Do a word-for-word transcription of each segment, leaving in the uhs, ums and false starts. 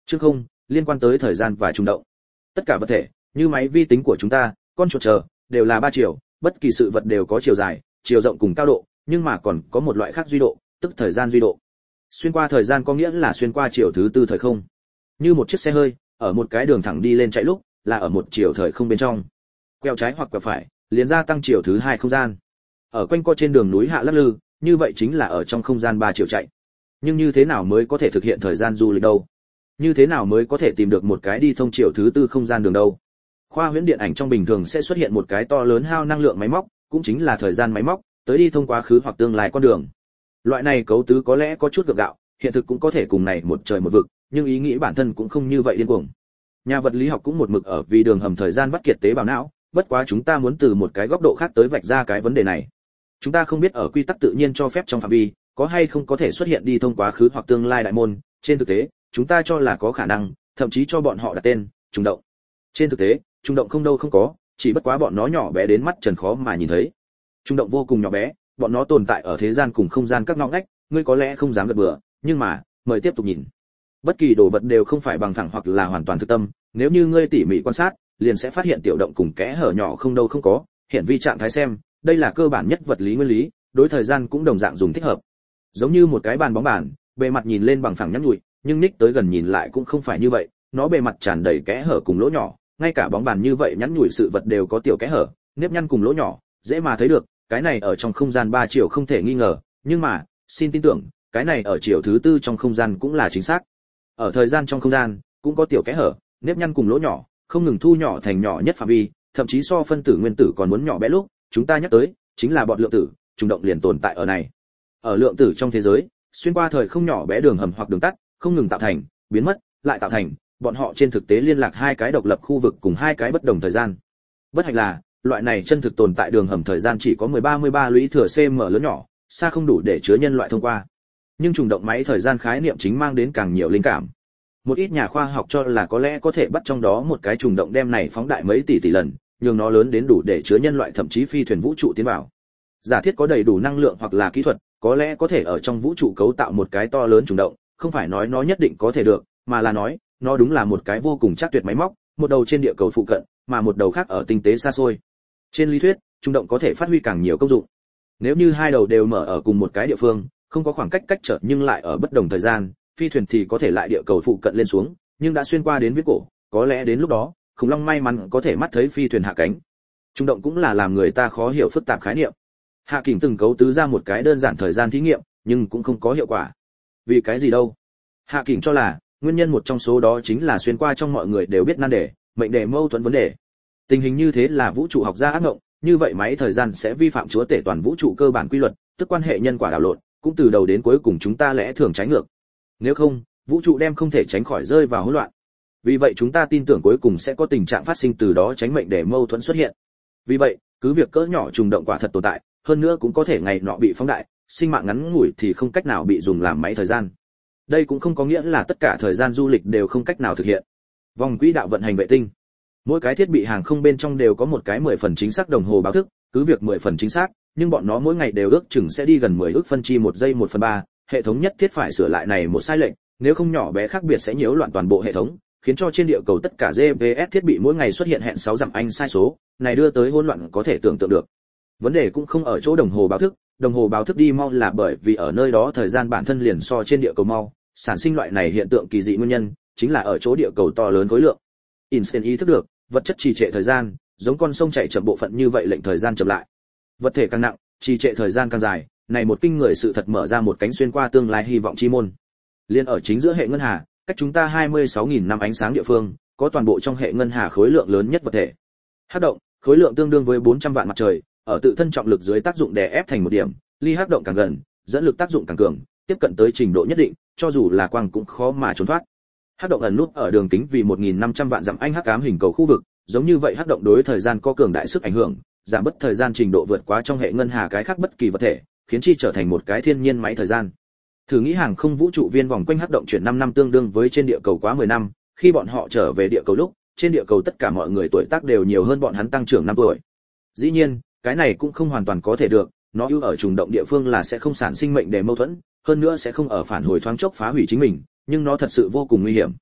Chương không, liên quan tới thời gian và trùng động. Tất cả vật thể, như máy vi tính của chúng ta, con chuột chờ, đều là ba chiều, bất kỳ sự vật đều có chiều dài, chiều rộng cùng cao độ, nhưng mà còn có một loại khác duy độ, tức thời gian duy độ. Xuyên qua thời gian có nghĩa là xuyên qua chiều thứ tư thời không. Như một chiếc xe hơi, ở một cái đường thẳng đi lên chạy lúc, là ở một chiều thời không bên trong. Quẹo trái hoặc quẹo phải, liền ra tăng chiều thứ hai không gian. Ở quanh co trên đường núi hạ lắc lư, như vậy chính là ở trong không gian ba chiều chạy. Nhưng như thế nào mới có thể thực hiện thời gian du lịch đâu? Như thế nào mới có thể tìm được một cái đi thông chiều thứ tư không gian đường đâu? Khoa huyễn điện ảnh trong bình thường sẽ xuất hiện một cái to lớn hao năng lượng máy móc, cũng chính là thời gian máy móc, tới đi thông quá khứ hoặc tương lai con đường. Loại này cấu tứ có lẽ có chút gượng gạo, hiện thực cũng có thể cùng này một trời một vực, nhưng ý nghĩ bản thân cũng không như vậy điên cuồng. Nhà vật lý học cũng một mực ở vì đường hầm thời gian vắt kiệt tế bào não, bất quá chúng ta muốn từ một cái góc độ khác tới vạch ra cái vấn đề này. Chúng ta không biết ở quy tắc tự nhiên cho phép trong phạm vi, có hay không có thể xuất hiện đi thông quá khứ hoặc tương lai đại môn, trên thực tế, chúng ta cho là có khả năng, thậm chí cho bọn họ đặt tên, trùng động. Trên thực tế, trùng động không đâu không có, chỉ bất quá bọn nó nhỏ bé đến mắt trần khó mà nhìn thấy. Trùng động vô cùng nhỏ bé, bọn nó tồn tại ở thế gian cùng không gian các ngóc ngách, ngươi có lẽ không dám gật bừa, nhưng mà, mời tiếp tục nhìn. Bất kỳ đồ vật đều không phải bằng phẳng hoặc là hoàn toàn thực tâm, nếu như ngươi tỉ mỉ quan sát, liền sẽ phát hiện tiểu động cùng kẽ hở nhỏ không đâu không có, hiện vi trạng thái xem, đây là cơ bản nhất vật lý nguyên lý, đối thời gian cũng đồng dạng dùng thích hợp. Giống như một cái bàn bóng bàn, bề mặt nhìn lên bằng phẳng nhẵn nhụi, nhưng ních tới gần nhìn lại cũng không phải như vậy, nó bề mặt tràn đầy kẽ hở cùng lỗ nhỏ, ngay cả bóng bàn như vậy nhẵn nhụi sự vật đều có tiểu kẽ hở, nếp nhăn cùng lỗ nhỏ, dễ mà thấy được, cái này ở trong không gian ba chiều không thể nghi ngờ, nhưng mà, xin tin tưởng, cái này ở chiều thứ tư trong không gian cũng là chính xác. Ở thời gian trong không gian, cũng có tiểu kẽ hở, nếp nhăn cùng lỗ nhỏ, không ngừng thu nhỏ thành nhỏ nhất phạm vi, thậm chí so phân tử nguyên tử còn muốn nhỏ bé lúc, chúng ta nhắc tới, chính là bọn lượng tử, trùng động liền tồn tại ở này. Ở lượng tử trong thế giới, xuyên qua thời không nhỏ bé đường hầm hoặc đường tắt, không ngừng tạo thành, biến mất, lại tạo thành, bọn họ trên thực tế liên lạc hai cái độc lập khu vực cùng hai cái bất đồng thời gian. Bất hạnh là, loại này chân thực tồn tại đường hầm thời gian chỉ có mười ba mươi ba lũy thừa cm lớn nhỏ, xa không đủ để chứa nhân loại thông qua. Nhưng trùng động máy thời gian khái niệm chính mang đến càng nhiều linh cảm. Một ít nhà khoa học cho là có lẽ có thể bắt trong đó một cái trùng động đem này phóng đại mấy tỷ tỷ lần, nhường nó lớn đến đủ để chứa nhân loại thậm chí phi thuyền vũ trụ tiến vào. Giả thiết có đầy đủ năng lượng hoặc là kỹ thuật, có lẽ có thể ở trong vũ trụ cấu tạo một cái to lớn trùng động, không phải nói nó nhất định có thể được, mà là nói, nó đúng là một cái vô cùng chắc tuyệt máy móc, một đầu trên địa cầu phụ cận, mà một đầu khác ở tinh tế xa xôi. Trên lý thuyết, trùng động có thể phát huy càng nhiều công dụng. Nếu như hai đầu đều mở ở cùng một cái địa phương, không có khoảng cách cách trở nhưng lại ở bất đồng thời gian, phi thuyền thì có thể lại địa cầu phụ cận lên xuống, nhưng đã xuyên qua đến viết cổ, có lẽ đến lúc đó, khủng long may mắn có thể mắt thấy phi thuyền hạ cánh. Trùng động cũng là làm người ta khó hiểu phức tạp khái niệm. Hạ Kình từng cấu tứ ra một cái đơn giản thời gian thí nghiệm, nhưng cũng không có hiệu quả. Vì cái gì đâu? Hạ Kình cho là, nguyên nhân một trong số đó chính là xuyên qua trong mọi người đều biết nan đề, mệnh đề mâu thuẫn vấn đề. Tình hình như thế là vũ trụ học gia ác ngộng, như vậy máy thời gian sẽ vi phạm chúa tể toàn vũ trụ cơ bản quy luật, tức quan hệ nhân quả đảo lộn, cũng từ đầu đến cuối cùng chúng ta lẽ thường trái ngược. Nếu không, vũ trụ đem không thể tránh khỏi rơi vào hỗn loạn. Vì vậy chúng ta tin tưởng cuối cùng sẽ có tình trạng phát sinh từ đó tránh mệnh đề mâu thuẫn xuất hiện. Vì vậy, cứ việc cỡ nhỏ trùng động quả thật tồn tại, hơn nữa cũng có thể ngày nọ bị phóng đại, sinh mạng ngắn ngủi thì không cách nào bị dùng làm máy thời gian. Đây cũng không có nghĩa là tất cả thời gian du lịch đều không cách nào thực hiện. Vòng quỹ đạo vận hành vệ tinh, mỗi cái thiết bị hàng không bên trong đều có một cái mười phần chính xác đồng hồ báo thức, cứ việc mười phần chính xác, nhưng bọn nó mỗi ngày đều ước chừng sẽ đi gần mười ước phân chi một giây một phần ba, hệ thống nhất thiết phải sửa lại này một sai lệch, nếu không nhỏ bé khác biệt sẽ nhiễu loạn toàn bộ hệ thống, khiến cho trên địa cầu tất cả giê pê ét thiết bị mỗi ngày xuất hiện hẹn sáu dặm anh sai số, này đưa tới hỗn loạn có thể tưởng tượng được. Vấn đề cũng không ở chỗ đồng hồ báo thức, đồng hồ báo thức đi mau là bởi vì ở nơi đó thời gian bản thân liền so trên địa cầu mau, sản sinh loại này hiện tượng kỳ dị nguyên nhân chính là ở chỗ địa cầu to lớn khối lượng. Einstein ý thức được, vật chất trì trệ thời gian, giống con sông chảy chậm bộ phận như vậy lệnh thời gian chậm lại. Vật thể càng nặng, trì trệ thời gian càng dài, này một kinh người sự thật mở ra một cánh xuyên qua tương lai hy vọng chi môn. Liên ở chính giữa hệ ngân hà, cách chúng ta hai mươi sáu nghìn năm ánh sáng địa phương, có toàn bộ trong hệ ngân hà khối lượng lớn nhất vật thể. Hắc động, khối lượng tương đương với bốn trăm vạn mặt trời, ở tự thân trọng lực dưới tác dụng đè ép thành một điểm, ly hắc động càng gần, dẫn lực tác dụng càng cường, tiếp cận tới trình độ nhất định, cho dù là quang cũng khó mà trốn thoát. Hắc động ẩn núp ở đường kính vì một nghìn năm trăm vạn dặm anh hắc ám hình cầu khu vực, giống như vậy hắc động đối thời gian có cường đại sức ảnh hưởng, giảm bớt thời gian trình độ vượt quá trong hệ ngân hà cái khác bất kỳ vật thể, khiến chi trở thành một cái thiên nhiên máy thời gian. Thử nghĩ hàng không vũ trụ viên vòng quanh hắc động chuyển năm năm tương đương với trên địa cầu quá mười năm, khi bọn họ trở về địa cầu lúc, trên địa cầu tất cả mọi người tuổi tác đều nhiều hơn bọn hắn tăng trưởng năm tuổi. Dĩ nhiên, cái này cũng không hoàn toàn có thể được, nó ưu ở trùng động địa phương là sẽ không sản sinh mệnh đề mâu thuẫn, hơn nữa sẽ không ở phản hồi thoáng chốc phá hủy chính mình, nhưng nó thật sự vô cùng nguy hiểm.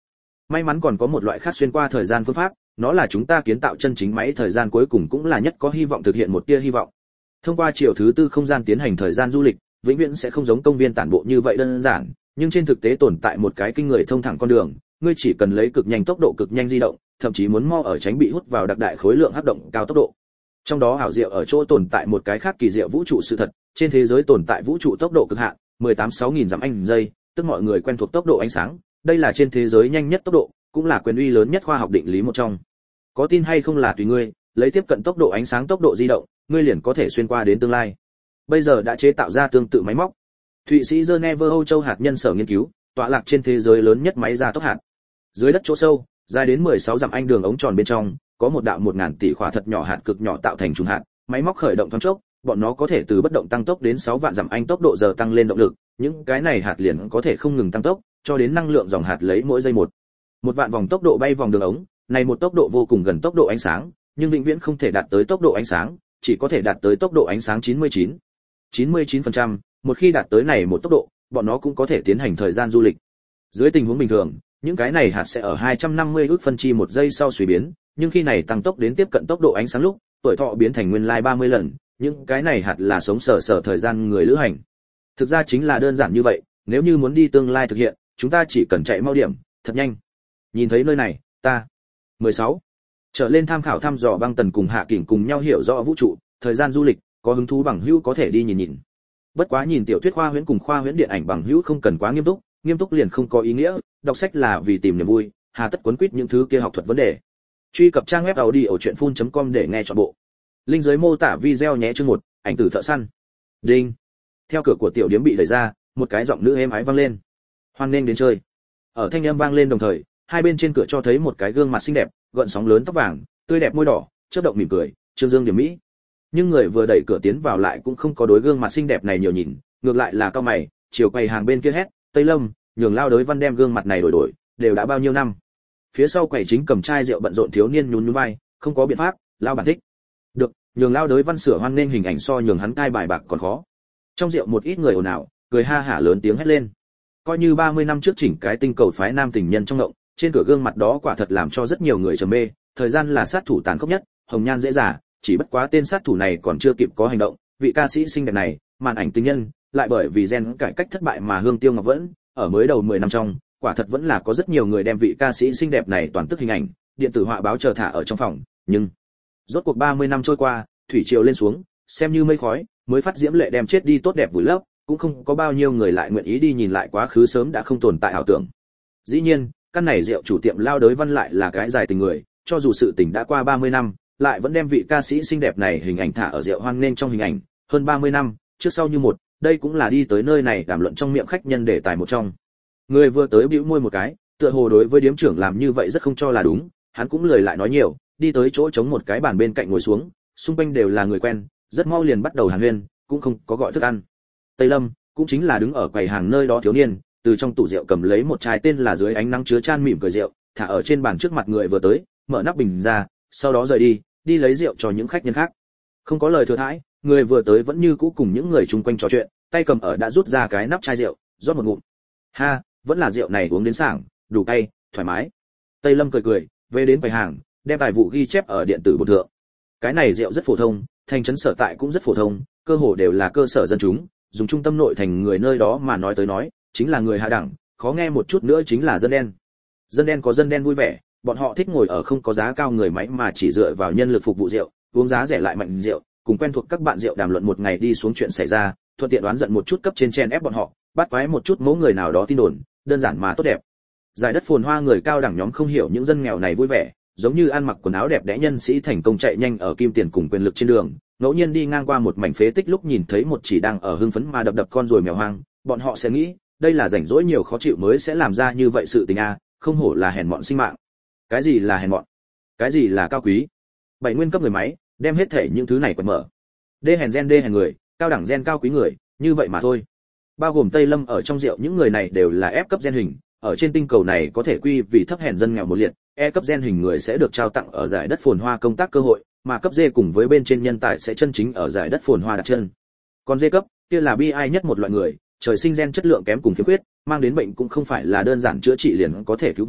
May mắn còn có một loại khác xuyên qua thời gian phương pháp, nó là chúng ta kiến tạo chân chính máy thời gian cuối cùng cũng là nhất có hy vọng thực hiện một tia hy vọng. Thông qua chiều thứ tư không gian tiến hành thời gian du lịch, vĩnh viễn sẽ không giống công viên tản bộ như vậy đơn giản, nhưng trên thực tế tồn tại một cái kinh người thông thẳng con đường, ngươi chỉ cần lấy cực nhanh tốc độ cực nhanh di động, thậm chí muốn mo ở tránh bị hút vào đặc đại khối lượng hấp động cao tốc độ. Trong đó ảo diệu ở chỗ tồn tại một cái khác kỳ diệu vũ trụ sự thật, trên thế giới tồn tại vũ trụ tốc độ cực hạn, mười tám sáu nghìn dặm anh giây, tức mọi người quen thuộc tốc độ ánh sáng, đây là trên thế giới nhanh nhất tốc độ, cũng là quyền uy lớn nhất khoa học định lý một trong. Có tin hay không là tùy ngươi, lấy tiếp cận tốc độ ánh sáng tốc độ di động, ngươi liền có thể xuyên qua đến tương lai. Bây giờ đã chế tạo ra tương tự máy móc. Thụy Sĩ Geneva Âu Châu hạt nhân sở nghiên cứu, tọa lạc trên thế giới lớn nhất máy gia tốc hạt. Dưới đất chỗ sâu, dài đến mười sáu dặm anh đường ống tròn bên trong, có một đạo một ngàn tỷ khỏa thật nhỏ hạt cực nhỏ tạo thành trùng hạt, máy móc khởi động thoáng chốc, bọn nó có thể từ bất động tăng tốc đến sáu vạn dặm anh tốc độ giờ tăng lên động lực, những cái này hạt liền có thể không ngừng tăng tốc, cho đến năng lượng dòng hạt lấy mỗi giây một. Một vạn vòng tốc độ bay vòng đường ống, này một tốc độ vô cùng gần tốc độ ánh sáng, nhưng vĩnh viễn không thể đạt tới tốc độ ánh sáng, chỉ có thể đạt tới tốc độ ánh sáng chín mươi chín. chín mươi chín phần trăm, một khi đạt tới này một tốc độ, bọn nó cũng có thể tiến hành thời gian du lịch. Dưới tình huống bình thường, những cái này hạt sẽ ở hai trăm năm mươi ức phân chi một giây sau suy biến, nhưng khi này tăng tốc đến tiếp cận tốc độ ánh sáng lúc, tuổi thọ biến thành nguyên lai ba mươi lần, những cái này hạt là sống sờ sờ thời gian người lữ hành. Thực ra chính là đơn giản như vậy, nếu như muốn đi tương lai thực hiện, chúng ta chỉ cần chạy mau điểm, thật nhanh. Nhìn thấy nơi này, ta mười sáu trở lên tham khảo thăm dò băng tần cùng hạ kỉnh cùng nhau hiểu rõ vũ trụ, thời gian du lịch, có hứng thú bằng hữu có thể đi nhìn nhìn. Bất quá nhìn tiểu thuyết khoa huyễn cùng khoa huyễn điện ảnh bằng hữu không cần quá nghiêm túc, nghiêm túc liền không có ý nghĩa, đọc sách là vì tìm niềm vui, hà tất quấn quýt những thứ kia học thuật vấn đề. Truy cập trang web audiochuyenphun chấm com để nghe trọn bộ. Link dưới mô tả video nhé. Chương một, ảnh tử thợ săn. Đinh. Theo cửa của tiểu điếm bị đẩy ra, một cái giọng nữ êm ái vang lên. Hoan nghênh đến chơi. Ở thanh âm vang lên đồng thời, hai bên trên cửa cho thấy một cái gương mặt xinh đẹp, gợn sóng lớn tóc vàng, tươi đẹp môi đỏ, chớp động mỉm cười, trương dương điểm mỹ. Nhưng người vừa đẩy cửa tiến vào lại cũng không có đối gương mặt xinh đẹp này nhiều nhìn, ngược lại là cao mày, chiều quầy hàng bên kia hét, "Tây Lâm, nhường lao đới văn đem gương mặt này đổi đổi, đều đã bao nhiêu năm." Phía sau quầy chính cầm chai rượu bận rộn thiếu niên nhún nhún vai, không có biện pháp, lao bản thích. Được, nhường lao đới văn sửa hoan nên hình ảnh so nhường hắn cai bài bạc còn khó. Trong rượu một ít người ồn ào, cười ha hả lớn tiếng hét lên. Coi như ba mươi năm trước chỉnh cái tinh cầu phái nam tình nhân trong ngộng, trên cửa gương mặt đó quả thật làm cho rất nhiều người trầm mê, thời gian là sát thủ tàn khốc nhất, hồng nhan dễ dàng, chỉ bất quá tên sát thủ này còn chưa kịp có hành động, vị ca sĩ xinh đẹp này, màn ảnh tình nhân, lại bởi vì gen cải cách thất bại mà hương tiêu ngọc vẫn, ở mới đầu mười năm trong, quả thật vẫn là có rất nhiều người đem vị ca sĩ xinh đẹp này toàn tức hình ảnh, điện tử họa báo chờ thả ở trong phòng, nhưng rốt cuộc ba mươi năm trôi qua, thủy triều lên xuống, xem như mây khói, mới phát diễm lệ đem chết đi tốt đẹp vùi lấp, cũng không có bao nhiêu người lại nguyện ý đi nhìn lại quá khứ sớm đã không tồn tại ảo tưởng. Dĩ nhiên, căn này rượu chủ tiệm lao đới văn lại là cái dài tình người, cho dù sự tình đã qua ba mươi năm, lại vẫn đem vị ca sĩ xinh đẹp này hình ảnh thả ở rượu hoan nên trong hình ảnh, hơn ba mươi năm, trước sau như một, đây cũng là đi tới nơi này đàm luận trong miệng khách nhân để tài một trong. Người vừa tới bĩu môi một cái, tựa hồ đối với điếm trưởng làm như vậy rất không cho là đúng, hắn cũng lười lại nói nhiều, đi tới chỗ trống một cái bàn bên cạnh ngồi xuống, xung quanh đều là người quen, rất mau liền bắt đầu hàn huyên, cũng không có gọi thức ăn. Tây Lâm, cũng chính là đứng ở quầy hàng nơi đó thiếu niên, từ trong tủ rượu cầm lấy một chai tên là dưới ánh nắng chứa chan mỉm cười rượu, thả ở trên bàn trước mặt người vừa tới, mở nắp bình ra, sau đó rời đi, đi lấy rượu cho những khách nhân khác. Không có lời thừa thãi, người vừa tới vẫn như cũ cùng những người chung quanh trò chuyện, tay cầm ở đã rút ra cái nắp chai rượu, rót một ngụm. Ha, vẫn là rượu này uống đến sảng, đủ cay, thoải mái. Tây Lâm cười cười, về đến quầy hàng, đem tài vụ ghi chép ở điện tử bột thượng. Cái này rượu rất phổ thông, thành trấn sở tại cũng rất phổ thông, cơ hồ đều là cơ sở dân chúng, dùng trung tâm nội thành người nơi đó mà nói tới nói, chính là người hạ đẳng, khó nghe một chút nữa chính là dân đen. Dân đen có dân đen vui vẻ, bọn họ thích ngồi ở không có giá cao người máy mà chỉ dựa vào nhân lực phục vụ rượu, uống giá rẻ lại mạnh rượu, cùng quen thuộc các bạn rượu đàm luận một ngày đi xuống chuyện xảy ra, thuận tiện đoán giận một chút cấp trên chen ép bọn họ, bắt quái một chút mẫu người nào đó tin đồn, đơn giản mà tốt đẹp. Giải đất phồn hoa người cao đẳng nhóm không hiểu những dân nghèo này vui vẻ, giống như ăn mặc quần áo đẹp đẽ nhân sĩ thành công chạy nhanh ở kim tiền cùng quyền lực trên đường, ngẫu nhiên đi ngang qua một mảnh phế tích lúc nhìn thấy một chỉ đang ở hưng phấn mà đập đập con ruồi mèo hoang, bọn họ sẽ nghĩ, đây là rảnh rỗi nhiều khó chịu mới sẽ làm ra như vậy sự tình a, không hổ là hèn mọn sinh mạng. Cái gì là hèn mọn? Cái gì là cao quý? Bảy nguyên cấp người máy, đem hết thể những thứ này quật mở. Đê hèn gen đê hèn người, cao đẳng gen cao quý người, như vậy mà thôi. Bao gồm Tây Lâm ở trong rượu những người này đều là F cấp gen hình, ở trên tinh cầu này có thể quy vì thấp hèn dân nghèo một liệt, E cấp gen hình người sẽ được trao tặng ở giải đất phồn hoa công tác cơ hội, mà cấp D cùng với bên trên nhân tài sẽ chân chính ở giải đất phồn hoa đặt chân. Còn D cấp, kia là bi ai nhất một loại người, trời sinh gen chất lượng kém cùng khiếm khuyết, mang đến bệnh cũng không phải là đơn giản chữa trị liền có thể cứu vãn,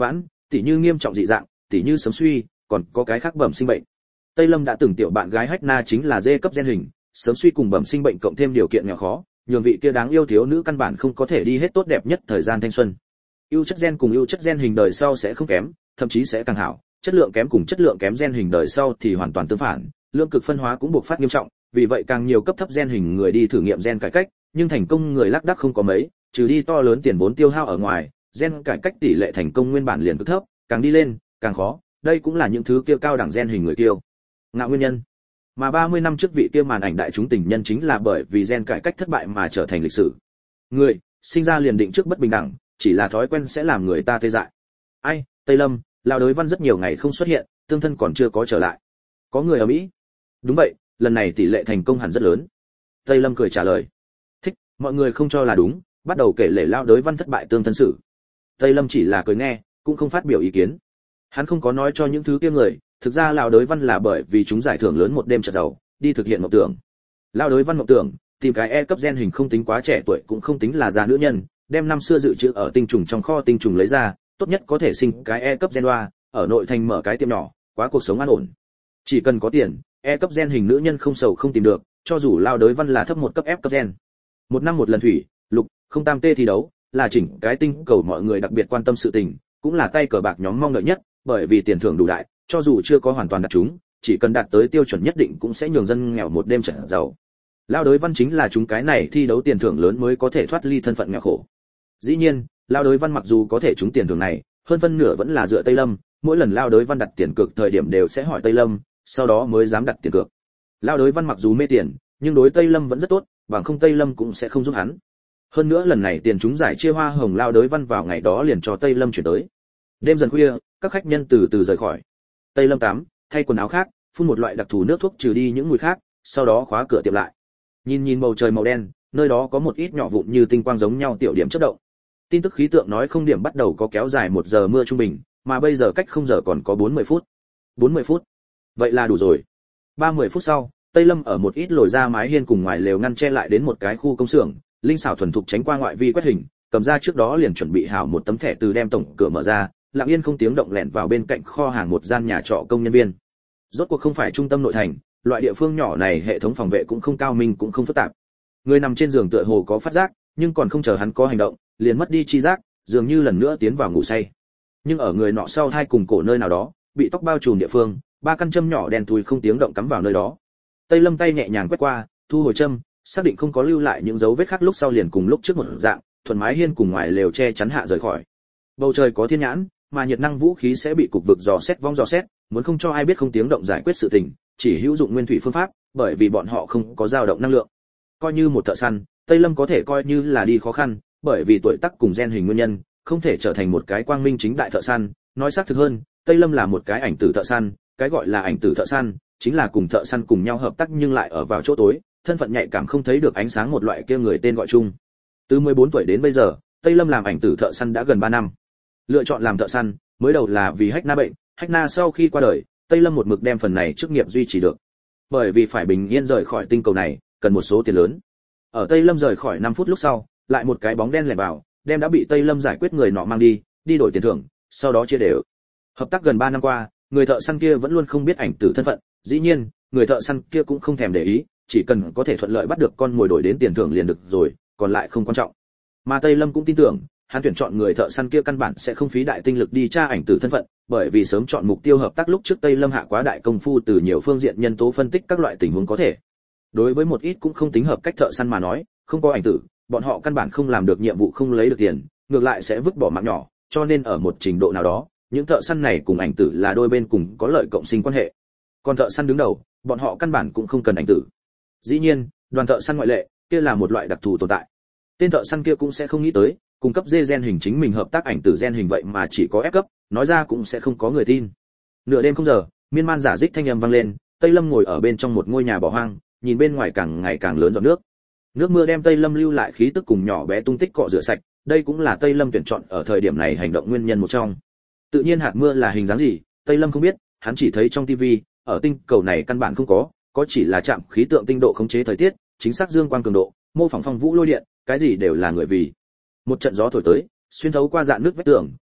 tỉ như nghiêm trọng dị dạng, tỉ như sớm suy, còn có cái khác bẩm sinh bệnh. Tây Lâm đã từng tiểu bạn gái Hách Na chính là D cấp gen hình, sớm suy cùng bẩm sinh bệnh cộng thêm điều kiện nghèo khó, nhường vị kia đáng yêu thiếu nữ căn bản không có thể đi hết tốt đẹp nhất thời gian thanh xuân. Ưu chất gen cùng ưu chất gen hình đời sau sẽ không kém, thậm chí sẽ càng hảo, chất lượng kém cùng chất lượng kém gen hình đời sau thì hoàn toàn tương phản, lượng cực phân hóa cũng buộc phát nghiêm trọng, vì vậy càng nhiều cấp thấp gen hình người đi thử nghiệm gen cải cách, nhưng thành công người lác đác không có mấy, trừ đi to lớn tiền vốn tiêu hao ở ngoài, gen cải cách tỷ lệ thành công nguyên bản liền cực thấp, càng đi lên, càng khó, đây cũng là những thứ kia cao đẳng gen hình người kiêu ngạo nguyên nhân. Mà ba mươi năm trước vị kia màn ảnh đại chúng tình nhân chính là bởi vì gen cải cách thất bại mà trở thành lịch sử. Người sinh ra liền định trước bất bình đẳng, chỉ là thói quen sẽ làm người ta tê dại. Ai, Tây Lâm, lão đối văn rất nhiều ngày không xuất hiện, tương thân còn chưa có trở lại. Có người ở Mỹ? Đúng vậy, lần này tỷ lệ thành công hẳn rất lớn. Tây Lâm cười trả lời. Thích, mọi người không cho là đúng, bắt đầu kể lể lão đối văn thất bại tương thân sự. Tây Lâm chỉ là cười nghe, cũng không phát biểu ý kiến. Hắn không có nói cho những thứ kia người, thực ra lão đối văn là bởi vì chúng giải thưởng lớn một đêm chợt giàu, đi thực hiện mộng tưởng. Lão đối văn mộng tưởng, tìm cái E cấp gen hình không tính quá trẻ tuổi cũng không tính là già nữ nhân, đem năm xưa dự trữ ở tinh trùng trong kho tinh trùng lấy ra, tốt nhất có thể sinh cái E cấp gen loa, ở nội thành mở cái tiệm nhỏ, quá cuộc sống an ổn. Chỉ cần có tiền, E cấp gen hình nữ nhân không sầu không tìm được, cho dù lão đối văn là thấp một cấp F cấp gen. Một năm một lần thủy, lục, không tam tê thi đấu, là chỉnh cái tinh cầu mọi người đặc biệt quan tâm sự tình, cũng là tay cờ bạc nhóm mong đợi nhất, bởi vì tiền thưởng đủ đại, cho dù chưa có hoàn toàn đạt chúng, chỉ cần đạt tới tiêu chuẩn nhất định cũng sẽ nhường dân nghèo một đêm trở giàu. Lão đối văn chính là chúng cái này thi đấu tiền thưởng lớn mới có thể thoát ly thân phận nghèo khổ. Dĩ nhiên, lão đối văn mặc dù có thể trúng tiền thưởng này, hơn phân nửa vẫn là dựa Tây Lâm, mỗi lần lão đối văn đặt tiền cược thời điểm đều sẽ hỏi Tây Lâm, sau đó mới dám đặt tiền cược. Lão đối văn mặc dù mê tiền, nhưng đối Tây Lâm vẫn rất tốt, bằng không Tây Lâm cũng sẽ không giúp hắn. Hơn nữa lần này tiền trúng giải chia hoa hồng lão đối văn vào ngày đó liền cho Tây Lâm chuyển tới. Đêm dần khuya, các khách nhân từ từ rời khỏi. Tây Lâm tắm, thay quần áo khác, phun một loại đặc thù nước thuốc trừ đi những mùi khác, sau đó khóa cửa tiệm lại. Nhìn nhìn bầu trời màu đen, nơi đó có một ít nhỏ vụn như tinh quang giống nhau tiểu điểm chớp động. Tin tức khí tượng nói không điểm bắt đầu có kéo dài một giờ mưa trung bình, mà bây giờ cách không giờ còn có bốn mươi phút. bốn mươi phút. Vậy là đủ rồi. ba mươi phút sau, Tây Lâm ở một ít lồi ra mái hiên cùng ngoài lều ngăn che lại đến một cái khu công xưởng, linh xảo thuần thục tránh qua ngoại vi quét hình, cầm ra trước đó liền chuẩn bị hảo một tấm thẻ từ đem tổng cửa mở ra, lặng yên không tiếng động lẻn vào bên cạnh kho hàng một gian nhà trọ công nhân viên. Rốt cuộc không phải trung tâm nội thành, loại địa phương nhỏ này hệ thống phòng vệ cũng không cao minh cũng không phức tạp. Người nằm trên giường tựa hồ có phát giác, nhưng còn không chờ hắn có hành động, liền mất đi chi giác, dường như lần nữa tiến vào ngủ say. Nhưng ở người nọ sau hai cùng cổ nơi nào đó, bị tóc bao trùm địa phương, ba căn châm nhỏ đen thui không tiếng động cắm vào nơi đó. Tây Lâm tay nhẹ nhàng quét qua, thu hồi châm, xác định không có lưu lại những dấu vết khác lúc sau liền cùng lúc trước một dạng, thuần mái hiên cùng ngoài lều che chắn hạ rời khỏi. Bầu trời có thiên nhãn, mà nhiệt năng vũ khí sẽ bị cục vực dò xét vong dò xét, muốn không cho ai biết không tiếng động giải quyết sự tình, chỉ hữu dụng nguyên thủy phương pháp, bởi vì bọn họ không có dao động năng lượng. Coi như một thợ săn, Tây Lâm có thể coi như là đi khó khăn, bởi vì tuổi tác cùng gen hình nguyên nhân, không thể trở thành một cái quang minh chính đại thợ săn, nói xác thực hơn, Tây Lâm là một cái ảnh tử thợ săn, cái gọi là ảnh tử thợ săn, chính là cùng thợ săn cùng nhau hợp tác nhưng lại ở vào chỗ tối, thân phận nhạy cảm không thấy được ánh sáng một loại kia người tên gọi chung. Từ mười bốn tuổi đến bây giờ, Tây Lâm làm ảnh tử thợ săn đã gần ba năm. Lựa chọn làm thợ săn, mới đầu là vì Hách Na bệnh, Hách Na sau khi qua đời, Tây Lâm một mực đem phần này chức nghiệp duy trì được. Bởi vì phải bình yên rời khỏi tinh cầu này, cần một số tiền lớn. Ở Tây Lâm rời khỏi năm phút lúc sau, lại một cái bóng đen lẻn vào, đem đã bị Tây Lâm giải quyết người nọ mang đi, đi đổi tiền thưởng, sau đó chia đều. Hợp tác gần ba năm qua, người thợ săn kia vẫn luôn không biết ảnh tử thân phận, dĩ nhiên, người thợ săn kia cũng không thèm để ý, chỉ cần có thể thuận lợi bắt được con mồi đổi đến tiền thưởng liền được rồi, còn lại không quan trọng. Mà Tây Lâm cũng tin tưởng, hắn tuyển chọn người thợ săn kia căn bản sẽ không phí đại tinh lực đi tra ảnh tử thân phận, bởi vì sớm chọn mục tiêu hợp tác lúc trước Tây Lâm hạ quá đại công phu từ nhiều phương diện nhân tố phân tích các loại tình huống có thể. Đối với một ít cũng không tính hợp cách thợ săn mà nói, không có ảnh tử, bọn họ căn bản không làm được nhiệm vụ không lấy được tiền, ngược lại sẽ vứt bỏ mạng nhỏ, cho nên ở một trình độ nào đó, những thợ săn này cùng ảnh tử là đôi bên cùng có lợi cộng sinh quan hệ. Còn thợ săn đứng đầu, bọn họ căn bản cũng không cần ảnh tử. Dĩ nhiên, đoàn thợ săn ngoại lệ, kia là một loại đặc thù tồn tại. Tên thợ săn kia cũng sẽ không nghĩ tới, cung cấp D gen hình chính mình hợp tác ảnh tử gen hình vậy mà chỉ có F cấp, nói ra cũng sẽ không có người tin. Nửa đêm không giờ, miên man giả dích thanh âm vang lên, Tây Lâm ngồi ở bên trong một ngôi nhà bỏ hoang, nhìn bên ngoài càng ngày càng lớn giọt nước. Nước mưa đem Tây Lâm lưu lại khí tức cùng nhỏ bé tung tích cọ rửa sạch, đây cũng là Tây Lâm tuyển chọn ở thời điểm này hành động nguyên nhân một trong. Tự nhiên hạt mưa là hình dáng gì, Tây Lâm không biết, hắn chỉ thấy trong tivi, ở tinh cầu này căn bản không có, có chỉ là trạm khí tượng tinh độ khống chế thời tiết, chính xác dương quang cường độ, mô phỏng phong vũ lôi điện, cái gì đều là người vì. Một trận gió thổi tới, xuyên thấu qua dạn nước vách tường,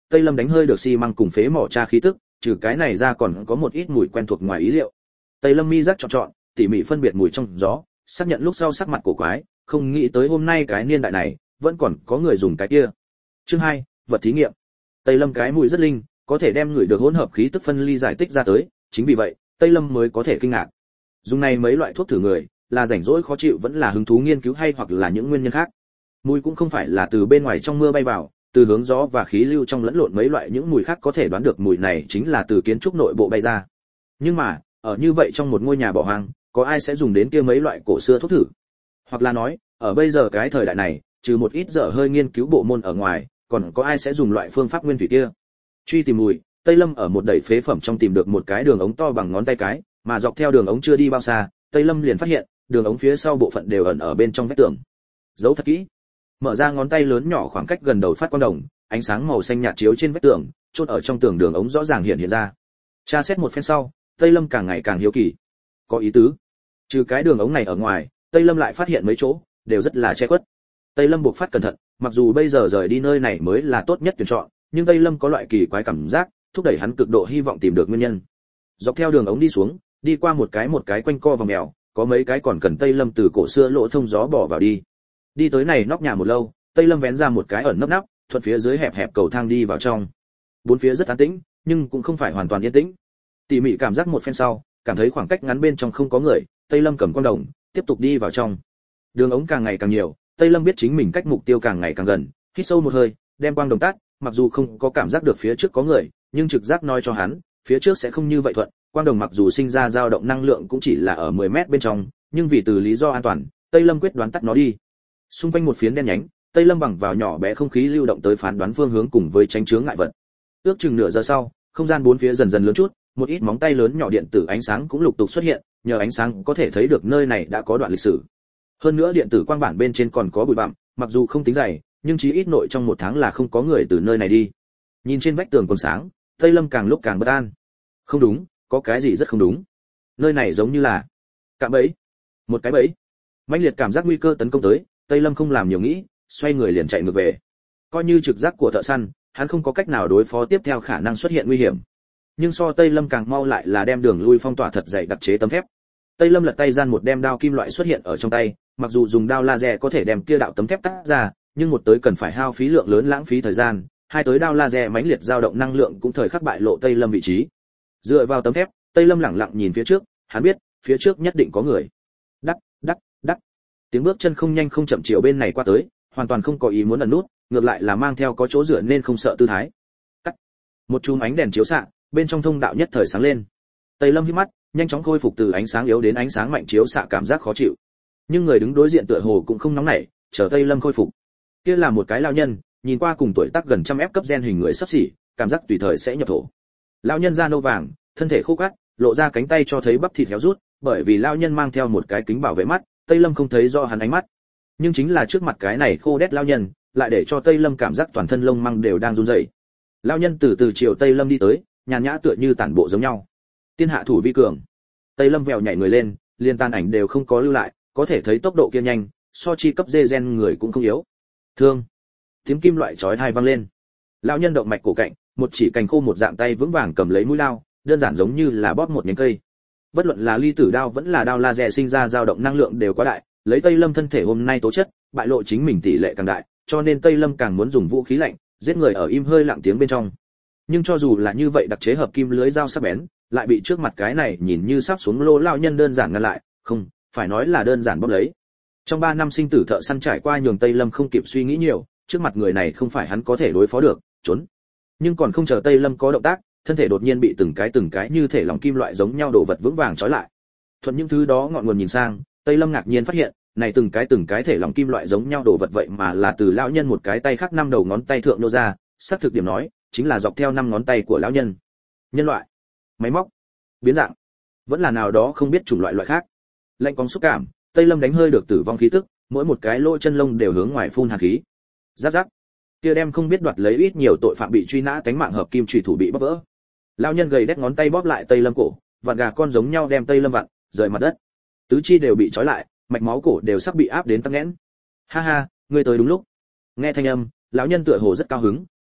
Tây Lâm đánh hơi được xi măng cùng phế mỏ tra khí tức, trừ cái này ra còn có một ít mùi quen thuộc ngoài ý liệu. Tây Lâm mi giác chọn chọn, tỉ mỉ phân biệt mùi trong gió, xác nhận lúc sau sắc mặt cổ quái, không nghĩ tới hôm nay cái niên đại này vẫn còn có người dùng cái kia. Chương hai, vật thí nghiệm. Tây Lâm cái mùi rất linh, có thể đem người được hỗn hợp khí tức phân ly giải tích ra tới, chính vì vậy, Tây Lâm mới có thể kinh ngạc. Dùng này mấy loại thuốc thử người, là rảnh rỗi khó chịu vẫn là hứng thú nghiên cứu hay hoặc là những nguyên nhân khác. Mùi cũng không phải là từ bên ngoài trong mưa bay vào, từ hướng gió và khí lưu trong lẫn lộn mấy loại những mùi khác có thể đoán được mùi này chính là từ kiến trúc nội bộ bay ra. Nhưng mà, ở như vậy trong một ngôi nhà bỏ hoang, có ai sẽ dùng đến kia mấy loại cổ xưa thuốc thử? Hoặc là nói, ở bây giờ cái thời đại này, trừ một ít dở hơi nghiên cứu bộ môn ở ngoài, còn có ai sẽ dùng loại phương pháp nguyên thủy kia? Truy tìm mùi, Tây Lâm ở một đẩy phế phẩm trong tìm được một cái đường ống to bằng ngón tay cái, mà dọc theo đường ống chưa đi bao xa, Tây Lâm liền phát hiện, đường ống phía sau bộ phận đều ẩn ở bên trong vách tường. Giấu thật kỹ. Mở ra ngón tay lớn nhỏ khoảng cách gần đầu phát quang đồng, ánh sáng màu xanh nhạt chiếu trên vách tường, chốt ở trong tường đường ống rõ ràng hiện hiện ra. Tra xét một phen sau, Tây Lâm càng ngày càng hiếu kỳ. Có ý tứ. Trừ cái đường ống này ở ngoài, Tây Lâm lại phát hiện mấy chỗ đều rất là che khuất. Tây Lâm buộc phát cẩn thận, mặc dù bây giờ rời đi nơi này mới là tốt nhất tuyển chọn, nhưng Tây Lâm có loại kỳ quái cảm giác, thúc đẩy hắn cực độ hy vọng tìm được nguyên nhân. Dọc theo đường ống đi xuống, đi qua một cái một cái quanh co vòng mèo, có mấy cái còn cần Tây Lâm từ cổ xưa lỗ thông gió bỏ vào đi. Đi tới này nóc nhà một lâu, Tây Lâm vén ra một cái ẩn nấp nắp, thuận phía dưới hẹp hẹp cầu thang đi vào trong. Bốn phía rất an tĩnh, nhưng cũng không phải hoàn toàn yên tĩnh. Tỉ mỉ cảm giác một phen sau, cảm thấy khoảng cách ngắn bên trong không có người, Tây Lâm cầm quang đồng, tiếp tục đi vào trong. Đường ống càng ngày càng nhiều, Tây Lâm biết chính mình cách mục tiêu càng ngày càng gần, hít sâu một hơi, đem quang đồng tắt, mặc dù không có cảm giác được phía trước có người, nhưng trực giác nói cho hắn, phía trước sẽ không như vậy thuận, quang đồng mặc dù sinh ra dao động năng lượng cũng chỉ là ở mười mét bên trong, nhưng vì từ lý do an toàn, Tây Lâm quyết đoán tắt nó đi. Xung quanh một phiến đen nhánh, Tây Lâm bằng vào nhỏ bé không khí lưu động tới phán đoán phương hướng cùng với tránh chướng ngại vật. Ước chừng nửa giờ sau, không gian bốn phía dần dần lớn chút, một ít móng tay lớn nhỏ điện tử ánh sáng cũng lục tục xuất hiện, nhờ ánh sáng có thể thấy được nơi này đã có đoạn lịch sử. Hơn nữa điện tử quang bản bên trên còn có bụi bặm, mặc dù không tính dày, nhưng chí ít nội trong một tháng là không có người từ nơi này đi. Nhìn trên vách tường còn sáng, Tây Lâm càng lúc càng bất an. Không đúng, có cái gì rất không đúng. Nơi này giống như là cạm bẫy, một cái bẫy. Mãnh liệt cảm giác nguy cơ tấn công tới, Tây Lâm không làm nhiều nghĩ, xoay người liền chạy ngược về. Coi như trực giác của thợ săn, hắn không có cách nào đối phó tiếp theo khả năng xuất hiện nguy hiểm. Nhưng so Tây Lâm càng mau lại là đem đường lui phong tỏa thật dày đặc chế tấm thép. Tây Lâm lật tay gian một đem đao kim loại xuất hiện ở trong tay, mặc dù dùng đao laser có thể đem kia đạo tấm thép cắt ra, nhưng một tới cần phải hao phí lượng lớn lãng phí thời gian, hai tới đao laser mãnh liệt dao động năng lượng cũng thời khắc bại lộ Tây Lâm vị trí. Dựa vào tấm thép, Tây Lâm lẳng lặng nhìn phía trước, hắn biết, phía trước nhất định có người. Đắc, đắc, đắc. Tiếng bước chân không nhanh không chậm chiều bên này qua tới, hoàn toàn không có ý muốn ẩn nút, ngược lại là mang theo có chỗ dựa nên không sợ tư thái. Cắt. Một chùm ánh đèn chiếu xạ, bên trong thông đạo nhất thời sáng lên. Tây Lâm hít mắt, nhanh chóng khôi phục từ ánh sáng yếu đến ánh sáng mạnh chiếu xạ cảm giác khó chịu. Nhưng người đứng đối diện tựa hồ cũng không nóng nảy, chờ Tây Lâm khôi phục. Kia là một cái lão nhân, nhìn qua cùng tuổi tác gần trăm ép cấp gen hình người sắp xỉ, cảm giác tùy thời sẽ nhập thổ. Lão nhân da nâu vàng, thân thể khô quắt, lộ ra cánh tay cho thấy bắp thịt héo rút, bởi vì lão nhân mang theo một cái kính bảo vệ mắt, Tây Lâm không thấy rõ hắn ánh mắt. Nhưng chính là trước mặt cái này khô đét lão nhân, lại để cho Tây Lâm cảm giác toàn thân lông măng đều đang run rẩy. Lão nhân từ từ chiều Tây Lâm đi tới, nhàn nhã tựa như tản bộ giống nhau. Tiên hạ thủ vi cường. Tây Lâm vèo nhảy người lên, liên tan ảnh đều không có lưu lại, có thể thấy tốc độ kia nhanh, so chi cấp dê gen người cũng không yếu. Thương. Tiếng kim loại chói tai vang lên. Lão nhân động mạch cổ cạnh, một chỉ cành khô một dạng tay vững vàng cầm lấy mũi lao, đơn giản giống như là bóp một nhánh cây. Bất luận là ly tử đao vẫn là đao laser sinh ra dao động năng lượng đều quá đại, lấy Tây Lâm thân thể hôm nay tố chất, bại lộ chính mình tỷ lệ càng đại, cho nên Tây Lâm càng muốn dùng vũ khí lạnh, giết người ở im hơi lặng tiếng bên trong. Nhưng cho dù là như vậy đặc chế hợp kim lưới dao sắc bén, lại bị trước mặt cái này nhìn như sắp xuống lô lao nhân đơn giản ngăn lại, không, phải nói là đơn giản bóp lấy. Trong ba năm sinh tử thợ săn trải qua nhường Tây Lâm không kịp suy nghĩ nhiều, trước mặt người này không phải hắn có thể đối phó được, trốn. Nhưng còn không chờ Tây Lâm có động tác, thân thể đột nhiên bị từng cái từng cái như thể lòng kim loại giống nhau đồ vật vững vàng trói lại. Thuận những thứ đó ngọn nguồn nhìn sang, Tây Lâm ngạc nhiên phát hiện, này từng cái từng cái thể lòng kim loại giống nhau đồ vật vậy mà là từ lão nhân một cái tay khác năm đầu ngón tay thượng nô ra, xác thực điểm nói, chính là dọc theo năm ngón tay của lão nhân. Nhân loại, máy móc, biến dạng, vẫn là nào đó không biết chủng loại loại khác. Lạnh cóng xúc cảm, Tây Lâm đánh hơi được tử vong khí tức, mỗi một cái lỗ chân lông đều hướng ngoài phun hàn khí. Rắc rắc. Kia đem không biết đoạt lấy ít nhiều tội phạm bị truy nã cánh mạng hợp kim chủy thủ bị bóp vỡ. Lão nhân gầy đét ngón tay bóp lại Tây Lâm cổ, vặn gà con giống nhau đem Tây Lâm vặn, rời mặt đất. Tứ chi đều bị trói lại, mạch máu cổ đều sắp bị áp đến tắc nghẽn. Ha ha, ngươi tới đúng lúc. Nghe thanh âm, lão nhân tựa hồ rất cao hứng,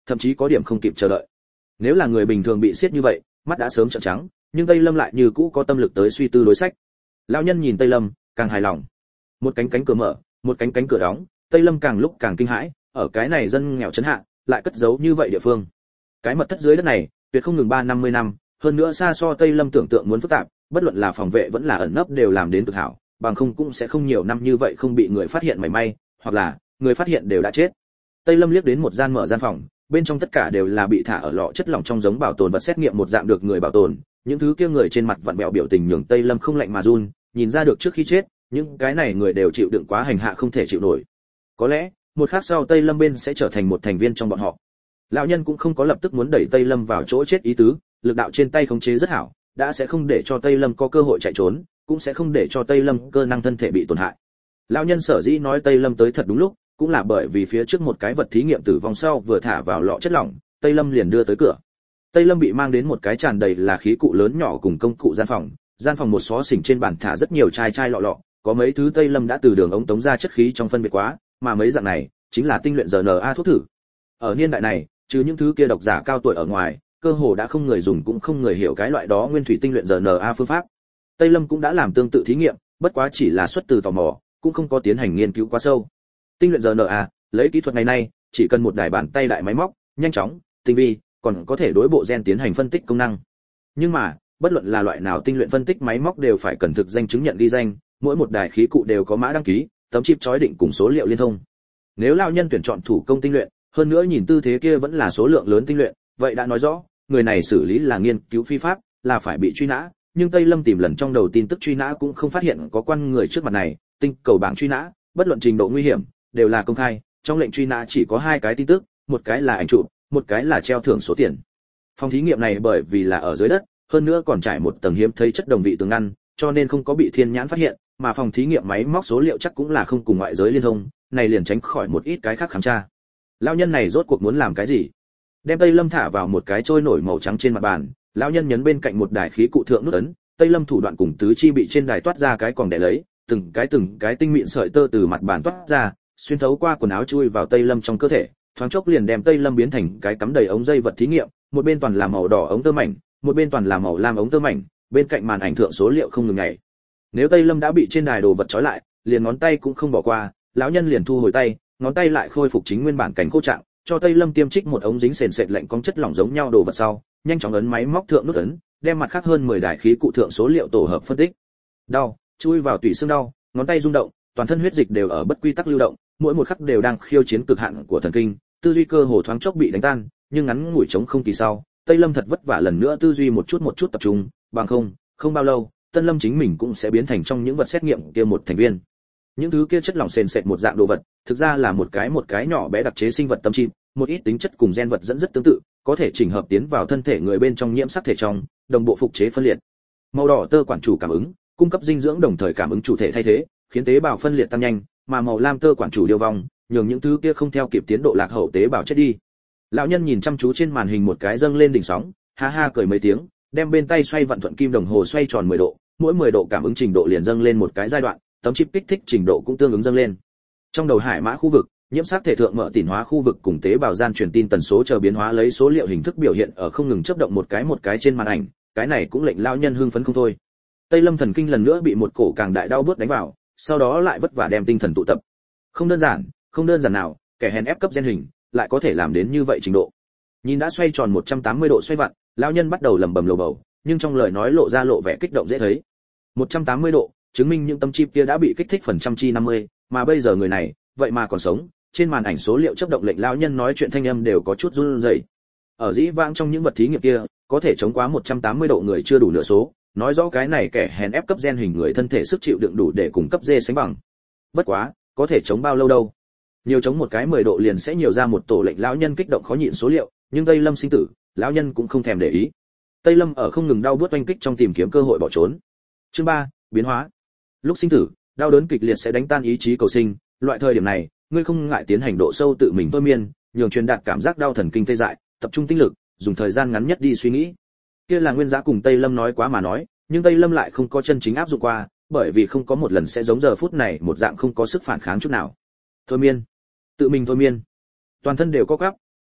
thậm chí có điểm không kịp chờ đợi. Nếu là người bình thường bị siết như vậy, mắt đã sớm trợn trắng, nhưng Tây Lâm lại như cũ có tâm lực tới suy tư đối sách. Lão nhân nhìn Tây Lâm, càng hài lòng. Một cánh cánh cửa mở, một cánh cánh cửa đóng, Tây Lâm càng lúc càng kinh hãi, ở cái này dân nghèo trấn hạ, lại cất giấu như vậy địa phương. Cái mật thất dưới đất này, tuyệt không ngừng ba năm mươi năm, hơn nữa xa so Tây Lâm tưởng tượng muốn phức tạp, bất luận là phòng vệ vẫn là ẩn nấp đều làm đến cực hảo, bằng không cũng sẽ không nhiều năm như vậy không bị người phát hiện mảy may, hoặc là người phát hiện đều đã chết. Tây Lâm liếc đến một gian mở gian phòng, bên trong tất cả đều là bị thả ở lọ chất lỏng trong giống bảo tồn vật xét nghiệm một dạng được người bảo tồn, những thứ kia người trên mặt vặn vẹo biểu tình nhường Tây Lâm không lạnh mà run, nhìn ra được trước khi chết, những cái này người đều chịu đựng quá hành hạ không thể chịu nổi. Có lẽ, một khắc sau Tây Lâm bên sẽ trở thành một thành viên trong bọn họ. Lão nhân cũng không có lập tức muốn đẩy Tây Lâm vào chỗ chết ý tứ, lực đạo trên tay khống chế rất hảo, đã sẽ không để cho Tây Lâm có cơ hội chạy trốn, cũng sẽ không để cho Tây Lâm cơ năng thân thể bị tổn hại. Lão nhân sở dĩ nói Tây Lâm tới thật đúng lúc, cũng là bởi vì phía trước một cái vật thí nghiệm tử vong sau vừa thả vào lọ chất lỏng, Tây Lâm liền đưa tới cửa. Tây Lâm bị mang đến một cái tràn đầy là khí cụ lớn nhỏ cùng công cụ gian phòng, gian phòng một xó xỉnh trên bàn thả rất nhiều chai chai lọ lọ, có mấy thứ Tây Lâm đã từ đường ống tống ra chất khí trong phân biệt quá, mà mấy dạng này chính là tinh luyện rờ en a thuốc thử. Ở niên đại này, trừ những thứ kia độc giả cao tuổi ở ngoài, cơ hồ đã không người dùng cũng không người hiểu cái loại đó nguyên thủy tinh luyện rờ en a phương pháp. Tây Lâm cũng đã làm tương tự thí nghiệm, bất quá chỉ là xuất từ tò mò, cũng không có tiến hành nghiên cứu quá sâu. Tinh luyện rờ en a, lấy kỹ thuật ngày nay, chỉ cần một đài bàn tay đại máy móc, nhanh chóng, tinh vi, còn có thể đối bộ gen tiến hành phân tích công năng. Nhưng mà, bất luận là loại nào tinh luyện phân tích máy móc đều phải cần thực danh chứng nhận ghi danh, mỗi một đài khí cụ đều có mã đăng ký, tấm chip chói định cùng số liệu liên thông. Nếu lão nhân tuyển chọn thủ công tinh luyện, hơn nữa nhìn tư thế kia vẫn là số lượng lớn tinh luyện, vậy đã nói rõ, người này xử lý là nghiên cứu phi pháp, là phải bị truy nã, nhưng Tây Lâm tìm lần trong đầu tin tức truy nã cũng không phát hiện có quan người trước mặt này, tinh cầu bảng truy nã, bất luận trình độ nguy hiểm, đều là công khai, trong lệnh truy nã chỉ có hai cái tin tức, một cái là ảnh chụp, một cái là treo thưởng số tiền. Phòng thí nghiệm này bởi vì là ở dưới đất, hơn nữa còn trải một tầng hiếm thấy chất đồng vị tường ngăn, cho nên không có bị thiên nhãn phát hiện, mà phòng thí nghiệm máy móc số liệu chắc cũng là không cùng ngoại giới liên thông, này liền tránh khỏi một ít cái khác khám tra. Lão nhân này rốt cuộc muốn làm cái gì? Đem Tây Lâm thả vào một cái trôi nổi màu trắng trên mặt bàn, lão nhân nhấn bên cạnh một đài khí cụ thượng nút ấn, Tây Lâm thủ đoạn cùng tứ chi bị trên đài toát ra cái còng để lấy, từng cái từng cái tinh mịn sợi tơ từ mặt bàn toát ra, xuyên thấu qua quần áo chui vào Tây Lâm trong cơ thể, thoáng chốc liền đem Tây Lâm biến thành cái cắm đầy ống dây vật thí nghiệm, một bên toàn là màu đỏ ống tơ mảnh, một bên toàn là màu lam ống tơ mảnh, bên cạnh màn ảnh thượng số liệu không ngừng nhảy. Nếu Tây Lâm đã bị trên đài đồ vật trói lại, liền ngón tay cũng không bỏ qua, lão nhân liền thu hồi tay, ngón tay lại khôi phục chính nguyên bản cảnh khô trạng, cho Tây Lâm tiêm trích một ống dính sền sệt lạnh cong chất lỏng giống nhau đồ vật sau, nhanh chóng ấn máy móc thượng nút ấn, đem mặt khác hơn mười đài khí cụ thượng số liệu tổ hợp phân tích. Đau, chui vào tủy xương đau, ngón tay rung động, toàn thân huyết dịch đều ở bất quy tắc lưu động, mỗi một khắc đều đang khiêu chiến cực hạn của thần kinh, tư duy cơ hồ thoáng chốc bị đánh tan, nhưng ngắn ngủi chống không kỳ sau, Tây Lâm thật vất vả lần nữa tư duy một chút một chút tập trung, bằng không, không bao lâu, Tân Lâm chính mình cũng sẽ biến thành trong những vật xét nghiệm kia một thành viên. Những thứ kia chất lỏng sền sệt một dạng đồ vật, thực ra là một cái một cái nhỏ bé đặc chế sinh vật tâm chip, một ít tính chất cùng gen vật dẫn rất tương tự, có thể chỉnh hợp tiến vào thân thể người bên trong nhiễm sắc thể trong, đồng bộ phục chế phân liệt. Màu đỏ tơ quản chủ cảm ứng, cung cấp dinh dưỡng đồng thời cảm ứng chủ thể thay thế, khiến tế bào phân liệt tăng nhanh, mà màu lam tơ quản chủ điêu vong, nhường những thứ kia không theo kịp tiến độ lạc hậu tế bào chết đi. Lão nhân nhìn chăm chú trên màn hình một cái dâng lên đỉnh sóng, ha ha cười mấy tiếng, đem bên tay xoay vặn thuận kim đồng hồ xoay tròn mười độ, mỗi mười độ cảm ứng trình độ liền dâng lên một cái giai đoạn, tấm chip kích thích trình độ cũng tương ứng dâng lên. Trong đầu hải mã khu vực, nhiễm sắc thể thượng mở tỉn hóa khu vực cùng tế bào gian truyền tin tần số chờ biến hóa lấy số liệu hình thức biểu hiện ở không ngừng chớp động một cái một cái trên màn ảnh, cái này cũng lệnh lão nhân hưng phấn không thôi. Tây Lâm thần kinh lần nữa bị một cổ càng đại đau bứt đánh vào, sau đó lại vất vả đem tinh thần tụ tập. Không đơn giản, không đơn giản nào, kẻ hèn ép cấp gen hình, lại có thể làm đến như vậy trình độ. Nhìn đã xoay tròn một trăm tám mươi độ xoay vặn, lão nhân bắt đầu lẩm bẩm lầu bầu, nhưng trong lời nói lộ ra lộ vẻ kích động dễ thấy. một trăm tám mươi độ, chứng minh những tấm chip kia đã bị kích thích phần trăm chi năm mươi, mà bây giờ người này, vậy mà còn sống, trên màn ảnh số liệu chớp động lệnh lão nhân nói chuyện thanh âm đều có chút run rẩy. Ở dĩ vãng trong những vật thí nghiệm kia, có thể chống quá một trăm tám mươi độ người chưa đủ nửa số, nói rõ cái này kẻ hèn ép cấp gen hình người thân thể sức chịu đựng đủ để cùng cấp D sánh bằng. Bất quá, có thể chống bao lâu đâu? Nhiều chống một cái mười độ liền sẽ nhiều ra một tổ lệnh lão nhân kích động khó nhịn số liệu, nhưng Tây Lâm sinh tử, lão nhân cũng không thèm để ý. Tây Lâm ở không ngừng đau buốt oanh kích trong tìm kiếm cơ hội bỏ trốn. Chương ba, biến hóa. Lúc sinh tử, đau đớn kịch liệt sẽ đánh tan ý chí cầu sinh, loại thời điểm này, ngươi không ngại tiến hành độ sâu tự mình thôi miên, nhường truyền đạt cảm giác đau thần kinh tê dại, tập trung tinh lực, dùng thời gian ngắn nhất đi suy nghĩ. Kia là Nguyên Giá cùng Tây Lâm nói quá mà nói, nhưng Tây Lâm lại không có chân chính áp dụng qua, bởi vì không có một lần sẽ giống giờ phút này một dạng không có sức phản kháng chút nào. Thôi miên, tự mình thôi miên, toàn thân đều co quắp,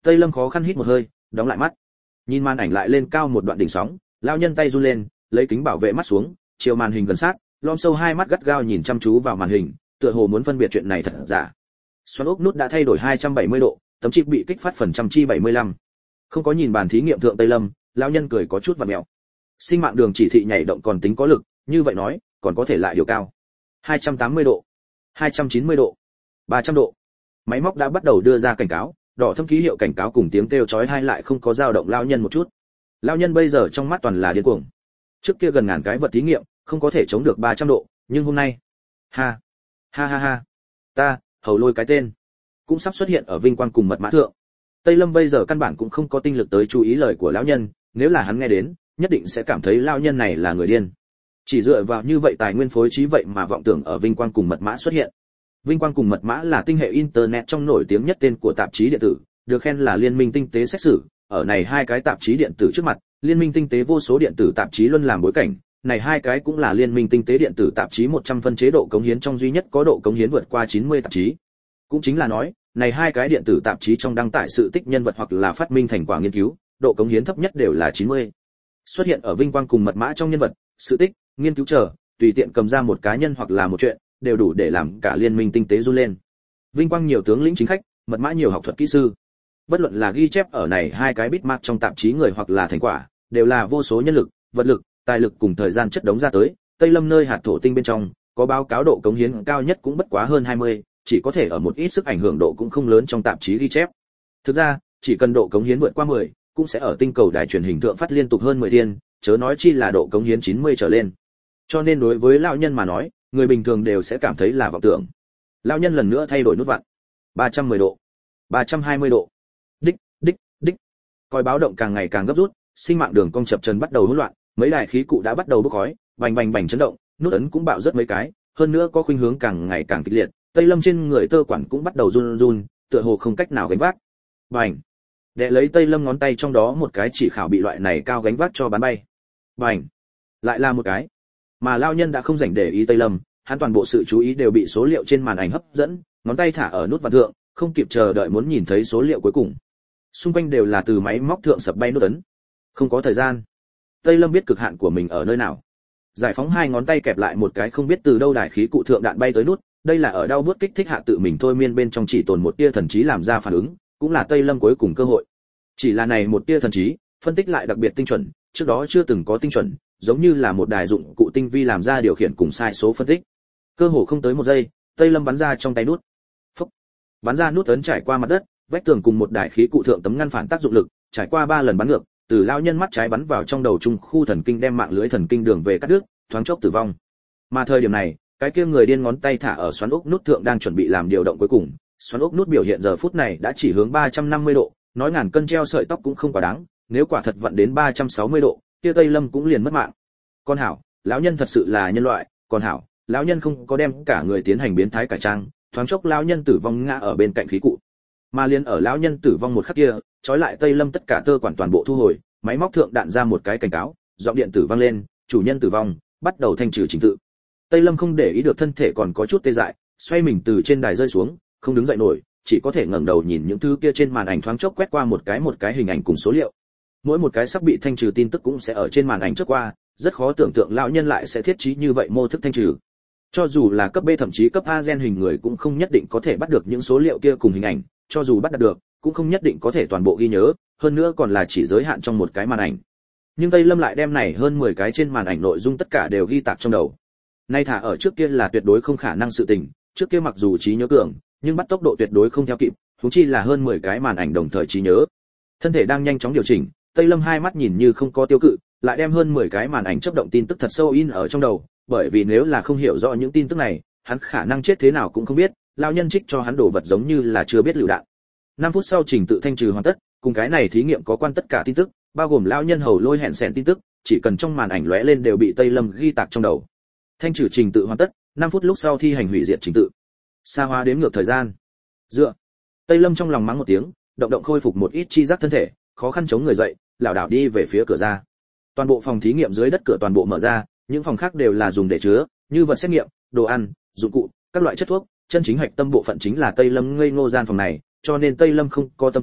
Tây Lâm khó khăn hít một hơi, đóng lại mắt. Nhìn màn ảnh lại lên cao một đoạn đỉnh sóng, lão nhân tay run lên, lấy kính bảo vệ mắt xuống, chiều màn hình gần sát, lom sâu hai mắt gắt gao nhìn chăm chú vào màn hình, tựa hồ muốn phân biệt chuyện này thật giả. Xoắn ốc nút đã thay đổi hai trăm bảy mươi độ, tấm chip bị kích phát phần trăm chi bảy mươi lăm. Không có nhìn bàn thí nghiệm thượng Tây Lâm, lão nhân cười có chút vặn mèo. Sinh mạng đường chỉ thị nhảy động còn tính có lực, như vậy nói, còn có thể lại điều cao. hai trăm tám mươi độ, hai trăm chín mươi độ, ba trăm độ. Máy móc đã bắt đầu đưa ra cảnh cáo, đỏ thâm ký hiệu cảnh cáo cùng tiếng kêu chói tai lại không có dao động lão nhân một chút. Lão nhân bây giờ trong mắt toàn là điên cuồng. Trước kia gần ngàn cái vật thí nghiệm, không có thể chống được ba trăm độ, nhưng hôm nay, ha, ha ha ha, ta, hầu lôi cái tên, cũng sắp xuất hiện ở vinh quang cùng mật mã thượng. Tây Lâm bây giờ căn bản cũng không có tinh lực tới chú ý lời của lão nhân, nếu là hắn nghe đến, nhất định sẽ cảm thấy lão nhân này là người điên. Chỉ dựa vào như vậy tài nguyên phối trí vậy mà vọng tưởng ở vinh quang cùng mật mã xuất hiện. Vinh quang cùng mật mã là tinh hệ internet trong nổi tiếng nhất tên của tạp chí điện tử, được khen là liên minh tinh tế xét xử, ở này hai cái tạp chí điện tử trước mặt, liên minh tinh tế vô số điện tử tạp chí luôn làm bối cảnh, này hai cái cũng là liên minh tinh tế điện tử tạp chí một trăm phân chế độ cống hiến trong duy nhất có độ cống hiến vượt qua chín mươi tạp chí. Cũng chính là nói, này hai cái điện tử tạp chí trong đăng tải sự tích nhân vật hoặc là phát minh thành quả nghiên cứu, độ cống hiến thấp nhất đều là chín mươi. Xuất hiện ở vinh quang cùng mật mã trong nhân vật, sự tích, nghiên cứu chờ, tùy tiện cầm ra một cá nhân hoặc là một chuyện, đều đủ để làm cả liên minh tinh tế run lên. Vinh quang nhiều tướng lĩnh chính khách, mật mã nhiều học thuật kỹ sư. Bất luận là ghi chép ở này hai cái bitmark trong tạp chí người hoặc là thành quả, đều là vô số nhân lực, vật lực, tài lực cùng thời gian chất đống ra tới. Tây Lâm nơi hạt thổ tinh bên trong, có báo cáo độ cống hiến cao nhất cũng bất quá hơn hai mươi, chỉ có thể ở một ít sức ảnh hưởng độ cũng không lớn trong tạp chí ghi chép. Thực ra, chỉ cần độ cống hiến vượt qua mười, cũng sẽ ở tinh cầu đài truyền hình thượng phát liên tục hơn mười thiên, chớ nói chi là độ cống hiến chín mươi trở lên. Cho nên đối với lão nhân mà nói, người bình thường đều sẽ cảm thấy là vọng tưởng. Lão nhân lần nữa thay đổi nút vặn. ba trăm mười độ, ba trăm hai mươi độ. Đích, đích, đích. Còi báo động càng ngày càng gấp rút, sinh mạng đường cong chập chờn bắt đầu hỗn loạn, mấy đài khí cụ đã bắt đầu bốc khói, bành bành bành chấn động, nút ấn cũng bạo rất mấy cái, hơn nữa có khuynh hướng càng ngày càng kịch liệt, Tây Lâm trên người tơ quản cũng bắt đầu run run, tựa hồ không cách nào gánh vác. Bành. Đệ lấy Tây Lâm ngón tay trong đó một cái chỉ khảo bị loại này cao gánh vác cho bắn bay. Bành. Lại là một cái. Mà lão nhân đã không rảnh để ý Tây Lâm, hắn toàn bộ sự chú ý đều bị số liệu trên màn ảnh hấp dẫn, ngón tay thả ở nút vặn thượng, không kịp chờ đợi muốn nhìn thấy số liệu cuối cùng. Xung quanh đều là từ máy móc thượng sập bay nút ấn. Không có thời gian. Tây Lâm biết cực hạn của mình ở nơi nào. Giải phóng hai ngón tay kẹp lại một cái không biết từ đâu đài khí cụ thượng đạn bay tới nút, đây là ở đau buốt kích thích hạ tự mình thôi miên bên trong chỉ tồn một tia thần trí làm ra phản ứng, cũng là Tây Lâm cuối cùng cơ hội. Chỉ là này một tia thần trí, phân tích lại đặc biệt tinh chuẩn, trước đó chưa từng có tinh chuẩn, giống như là một đài dụng cụ tinh vi làm ra điều khiển cùng sai số phân tích. Cơ hồ không tới một giây, Tây Lâm bắn ra trong tay nút. Phốc. Bắn ra nút ấn trải qua mặt đất, vách tường cùng một đài khí cụ thượng tấm ngăn phản tác dụng lực, trải qua ba lần bắn ngược, từ lao nhân mắt trái bắn vào trong đầu trung khu thần kinh đem mạng lưới thần kinh đường về cắt đứt, thoáng chốc tử vong. Mà thời điểm này, cái kia người điên ngón tay thả ở xoắn ốc nút thượng đang chuẩn bị làm điều động cuối cùng, xoắn ốc nút biểu hiện giờ phút này đã chỉ hướng ba trăm năm mươi độ, nói ngàn cân treo sợi tóc cũng không quá đáng, nếu quả thật vận đến ba trăm sáu mươi độ, kia Tây Lâm cũng liền mất mạng. Con hảo, lão nhân thật sự là nhân loại, con hảo, lão nhân không có đem cả người tiến hành biến thái cải trang, thoáng chốc lão nhân tử vong ngã ở bên cạnh khí cụ. Mà liền ở lão nhân tử vong một khắc kia, trói lại Tây Lâm tất cả tơ quản toàn bộ thu hồi, máy móc thượng đạn ra một cái cảnh cáo, giọng điện tử vang lên, chủ nhân tử vong, bắt đầu thanh trừ trình tự. Tây Lâm không để ý được thân thể còn có chút tê dại, xoay mình từ trên đài rơi xuống, không đứng dậy nổi, chỉ có thể ngẩng đầu nhìn những thứ kia trên màn ảnh thoáng chốc quét qua một cái một cái hình ảnh cùng số liệu. Mỗi một cái sắp bị thanh trừ tin tức cũng sẽ ở trên màn ảnh trước qua, rất khó tưởng tượng lão nhân lại sẽ thiết trí như vậy mô thức thanh trừ. Cho dù là cấp B thậm chí cấp A gen hình người cũng không nhất định có thể bắt được những số liệu kia cùng hình ảnh, cho dù bắt được, cũng không nhất định có thể toàn bộ ghi nhớ, hơn nữa còn là chỉ giới hạn trong một cái màn ảnh. Nhưng Tây Lâm lại đem này hơn mười cái trên màn ảnh nội dung tất cả đều ghi tạc trong đầu. Nay thả ở trước kia là tuyệt đối không khả năng sự tình, trước kia mặc dù trí nhớ cường, nhưng bắt tốc độ tuyệt đối không theo kịp, huống chi là hơn mười cái màn ảnh đồng thời trí nhớ. Thân thể đang nhanh chóng điều chỉnh, Tây Lâm hai mắt nhìn như không có tiêu cự, lại đem hơn mười cái màn ảnh chớp động tin tức thật sâu in ở trong đầu, bởi vì nếu là không hiểu rõ những tin tức này, hắn khả năng chết thế nào cũng không biết, lão nhân trích cho hắn đồ vật giống như là chưa biết lựu đạn. năm phút sau trình tự thanh trừ hoàn tất, cùng cái này thí nghiệm có quan tất cả tin tức, bao gồm lão nhân hầu lôi hẹn xẹn tin tức, chỉ cần trong màn ảnh lóe lên đều bị Tây Lâm ghi tạc trong đầu. Thanh trừ trình tự hoàn tất, năm phút lúc sau thi hành hủy diệt trình tự. Xa hóa đếm ngược thời gian. Dựa. Tây Lâm trong lòng mắng một tiếng, động động khôi phục một ít chi giác thân thể, khó khăn chống người dậy, lảo đảo đi về phía cửa ra. Toàn bộ phòng thí nghiệm dưới đất cửa toàn bộ mở ra, những phòng khác đều là dùng để chứa, như vật xét nghiệm, đồ ăn, dụng cụ, các loại chất thuốc, chân chính hạch tâm bộ phận chính là Tây Lâm ngây ngô gian phòng này, cho nên Tây Lâm không có tâm tư,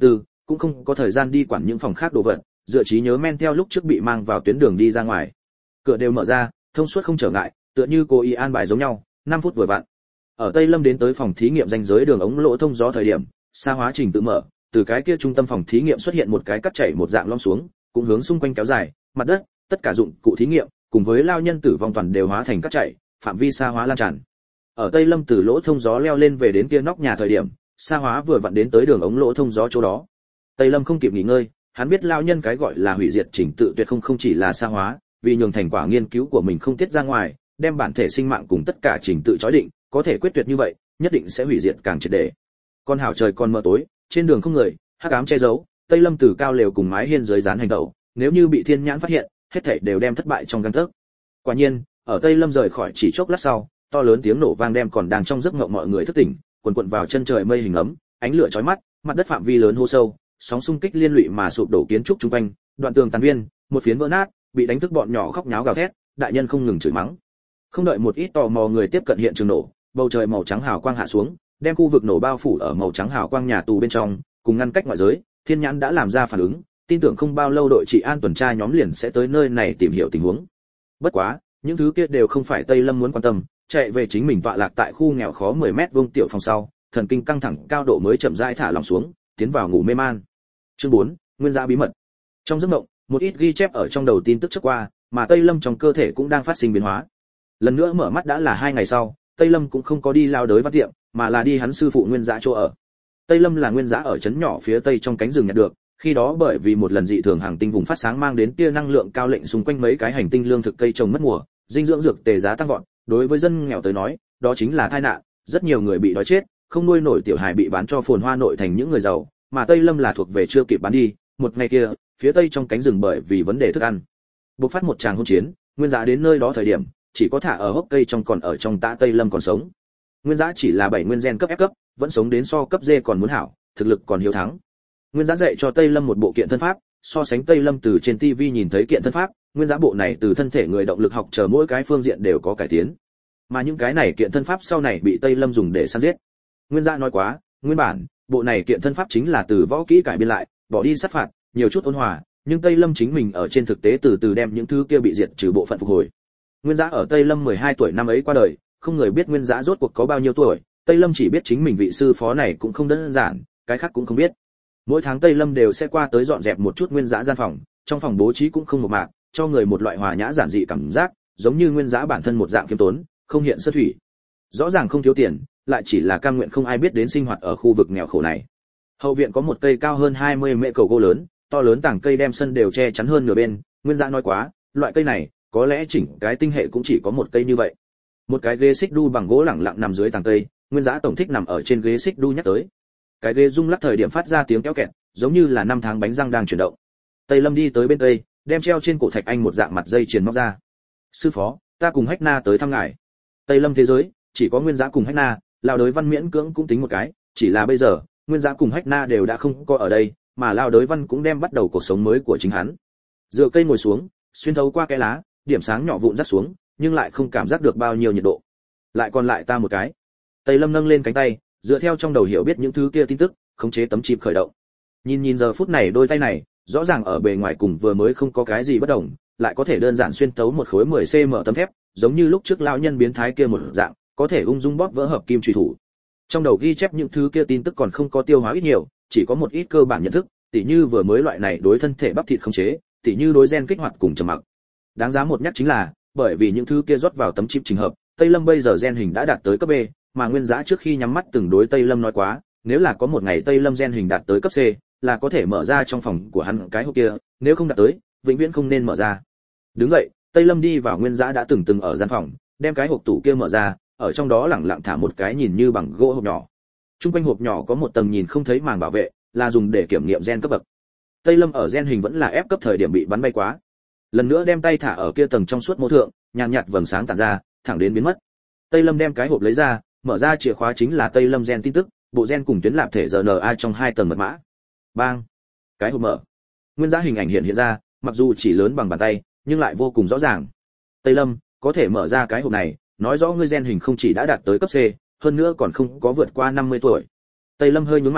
cũng không có thời gian đi quản những phòng khác đồ vật, dựa trí nhớ men theo lúc trước bị mang vào tuyến đường đi ra ngoài. Cửa đều mở ra, thông suốt không trở ngại, tựa như cô y an bài giống nhau, năm phút vừa vặn. Ở Tây Lâm đến tới phòng thí nghiệm ranh giới đường ống lỗ thông gió thời điểm, xa hóa trình tự mở, từ cái kia trung tâm phòng thí nghiệm xuất hiện một cái cắt chảy một dạng lõm xuống, cũng hướng xung quanh kéo dài, mặt đất, tất cả dụng cụ thí nghiệm, cùng với lao nhân tử vong toàn đều hóa thành cắt chảy, phạm vi xa hóa lan tràn. Ở Tây Lâm từ lỗ thông gió leo lên về đến kia nóc nhà thời điểm, xa hóa vừa vặn đến tới đường ống lỗ thông gió chỗ đó. Tây Lâm không kịp nghỉ ngơi, hắn biết lao nhân cái gọi là hủy diệt trình tự tuyệt không không chỉ là xa hóa, vì nhường thành quả nghiên cứu của mình không tiết ra ngoài, đem bản thể sinh mạng cùng tất cả trình tự chói định, có thể quyết tuyệt như vậy, nhất định sẽ hủy diệt càng triệt để. Con hảo trời còn mờ tối, trên đường không người, hắc ám che giấu, Tây Lâm từ cao lều cùng mái hiên dưới dán hành động, nếu như bị thiên nhãn phát hiện, hết thảy đều đem thất bại trong gang tấc. Quả nhiên, ở Tây Lâm rời khỏi chỉ chốc lát sau, to lớn tiếng nổ vang đem còn đang trong giấc mộng mọi người thức tỉnh, quần quần vào chân trời mây hình ấm, ánh lửa chói mắt, mặt đất phạm vi lớn hô sâu, sóng xung kích liên lụy mà sụp đổ kiến trúc chung quanh, đoạn tường tàn viên, một phiến vỡ nát, bị đánh thức bọn nhỏ khóc nháo gào thét, đại nhân không ngừng chửi mắng. Không đợi một ít tò mò người tiếp cận hiện trường nổ, bầu trời màu trắng hào quang hạ xuống, đem khu vực nổ bao phủ ở màu trắng hào quang nhà tù bên trong, cùng ngăn cách ngoại giới, thiên nhãn đã làm ra phản ứng, tin tưởng không bao lâu đội trị an tuần tra nhóm liền sẽ tới nơi này tìm hiểu tình huống. Bất quá, những thứ kia đều không phải Tây Lâm muốn quan tâm, chạy về chính mình tọa lạc tại khu nghèo khó mười mét vuông tiểu phòng sau, thần kinh căng thẳng cao độ mới chậm rãi thả lỏng xuống, tiến vào ngủ mê man. Chương bốn, nguyên giá bí mật. Trong giấc mộng, một ít ghi chép ở trong đầu tin tức trước qua, mà Tây Lâm trong cơ thể cũng đang phát sinh biến hóa. Lần nữa mở mắt đã là hai ngày sau, Tây Lâm cũng không có đi lao đới văn tiệm, mà là đi hắn sư phụ Nguyên Dã chỗ ở. Tây Lâm là Nguyên Dã ở trấn nhỏ phía tây trong cánh rừng nhặt được, khi đó bởi vì một lần dị thường hàng tinh vùng phát sáng mang đến tia năng lượng cao lệnh xung quanh mấy cái hành tinh lương thực cây trồng mất mùa, dinh dưỡng dược tề giá tăng vọt, đối với dân nghèo tới nói, đó chính là tai nạn, rất nhiều người bị đói chết, không nuôi nổi tiểu hài bị bán cho phồn hoa nội thành những người giàu, mà Tây Lâm là thuộc về chưa kịp bán đi, một ngày kia, phía tây trong cánh rừng bởi vì vấn đề thức ăn, bộc phát một tràng hỗn chiến, Nguyên Dã đến nơi đó thời điểm, chỉ có thả ở hốc cây trong còn ở trong tã Tây Lâm còn sống. Nguyên Dã chỉ là bảy nguyên gen cấp F cấp, vẫn sống đến so cấp D còn muốn hảo, thực lực còn hiếu thắng. Nguyên Dã dạy cho Tây Lâm một bộ kiện thân pháp, so sánh Tây Lâm từ trên ti vi nhìn thấy kiện thân pháp, Nguyên Dã bộ này từ thân thể người động lực học chờ mỗi cái phương diện đều có cải tiến. Mà những cái này kiện thân pháp sau này bị Tây Lâm dùng để săn giết. Nguyên Dã nói quá, nguyên bản, bộ này kiện thân pháp chính là từ võ kỹ cải biên lại, bỏ đi sát phạt, nhiều chút ôn hòa, nhưng Tây Lâm chính mình ở trên thực tế từ từ đem những thứ kia bị diệt trừ bộ phận phục hồi. Nguyên Dã ở Tây Lâm mười hai tuổi năm ấy qua đời, không người biết Nguyên Dã rốt cuộc có bao nhiêu tuổi, Tây Lâm chỉ biết chính mình vị sư phó này cũng không đơn giản, cái khác cũng không biết. Mỗi tháng Tây Lâm đều sẽ qua tới dọn dẹp một chút Nguyên Dã gian phòng, trong phòng bố trí cũng không một mạc, cho người một loại hòa nhã giản dị cảm giác, giống như Nguyên Dã bản thân một dạng kiêm tốn, không hiện sơ thủy. Rõ ràng không thiếu tiền, lại chỉ là cam nguyện không ai biết đến sinh hoạt ở khu vực nghèo khổ này. Hậu viện có một cây cao hơn hai mươi mễ cầu gỗ lớn, to lớn tảng cây đem sân đều che chắn hơn nửa bên, Nguyên Dã nói quá, loại cây này, có lẽ chỉnh cái tinh hệ cũng chỉ có một cây như vậy. Một cái ghế xích đu bằng gỗ lẳng lặng nằm dưới tàng cây, Nguyên Dã tổng thích nằm ở trên ghế xích đu nhắc tới. Cái ghế rung lắc thời điểm phát ra tiếng kéo kẹt, giống như là năm tháng bánh răng đang chuyển động. Tây Lâm đi tới bên cây, đem treo trên cổ thạch anh một dạng mặt dây chuyền móc ra. Sư phó, ta cùng Hách Na tới thăm ngài. Tây Lâm thế giới, chỉ có Nguyên Dã cùng Hách Na, lao đới văn miễn cưỡng cũng tính một cái, chỉ là bây giờ, Nguyên Dã cùng Hách Na đều đã không có ở đây, mà lao đới văn cũng đem bắt đầu cuộc sống mới của chính hắn. Dựa cây ngồi xuống, xuyên thấu qua cái lá, điểm sáng nhỏ vụn rắc xuống, nhưng lại không cảm giác được bao nhiêu nhiệt độ. Lại còn lại ta một cái. Tây Lâm nâng lên cánh tay, dựa theo trong đầu hiểu biết những thứ kia tin tức, khống chế tấm chip khởi động. Nhìn nhìn giờ phút này đôi tay này, rõ ràng ở bề ngoài cùng vừa mới không có cái gì bất đồng, lại có thể đơn giản xuyên tấu một khối mười xăng ti mét tấm thép, giống như lúc trước lão nhân biến thái kia một dạng, có thể ung dung bóp vỡ hợp kim truy thủ. Trong đầu ghi chép những thứ kia tin tức còn không có tiêu hóa ít nhiều, chỉ có một ít cơ bản nhận thức, tỉ như vừa mới loại này đối thân thể bắp thịt khống chế, tỉ như đối gen kích hoạt cùng trầm mặc. Đáng giá một nhắc chính là, bởi vì những thứ kia rót vào tấm chip trình hợp, Tây Lâm bây giờ gen hình đã đạt tới cấp B, mà Nguyên Dã trước khi nhắm mắt từng đối Tây Lâm nói quá, nếu là có một ngày Tây Lâm gen hình đạt tới cấp C, là có thể mở ra trong phòng của hắn cái hộp kia, nếu không đạt tới, vĩnh viễn không nên mở ra. Đứng dậy, Tây Lâm đi vào Nguyên Dã đã từng từng ở gian phòng, đem cái hộp tủ kia mở ra, ở trong đó lẳng lặng thả một cái nhìn như bằng gỗ hộp nhỏ. Trung quanh hộp nhỏ có một tầng nhìn không thấy màng bảo vệ, là dùng để kiểm nghiệm gen cấp bậc. Tây Lâm ở gen hình vẫn là F cấp thời điểm bị bắn bay quá. Lần nữa đem tay thả ở kia tầng trong suốt mô thượng, nhàn nhạt vầng sáng tản ra, thẳng đến biến mất. Tây Lâm đem cái hộp lấy ra, mở ra chìa khóa chính là Tây Lâm gen tin tức, bộ gen cùng tuyến lạp thể rờ en a trong hai tầng mật mã. Bang! Cái hộp mở. Nguyên Dã hình ảnh hiện hiện ra, mặc dù chỉ lớn bằng bàn tay, nhưng lại vô cùng rõ ràng. Tây Lâm, có thể mở ra cái hộp này, nói rõ ngươi gen hình không chỉ đã đạt tới cấp C, hơn nữa còn không có vượt qua năm mươi tuổi. Tây Lâm hơi nhướng mày,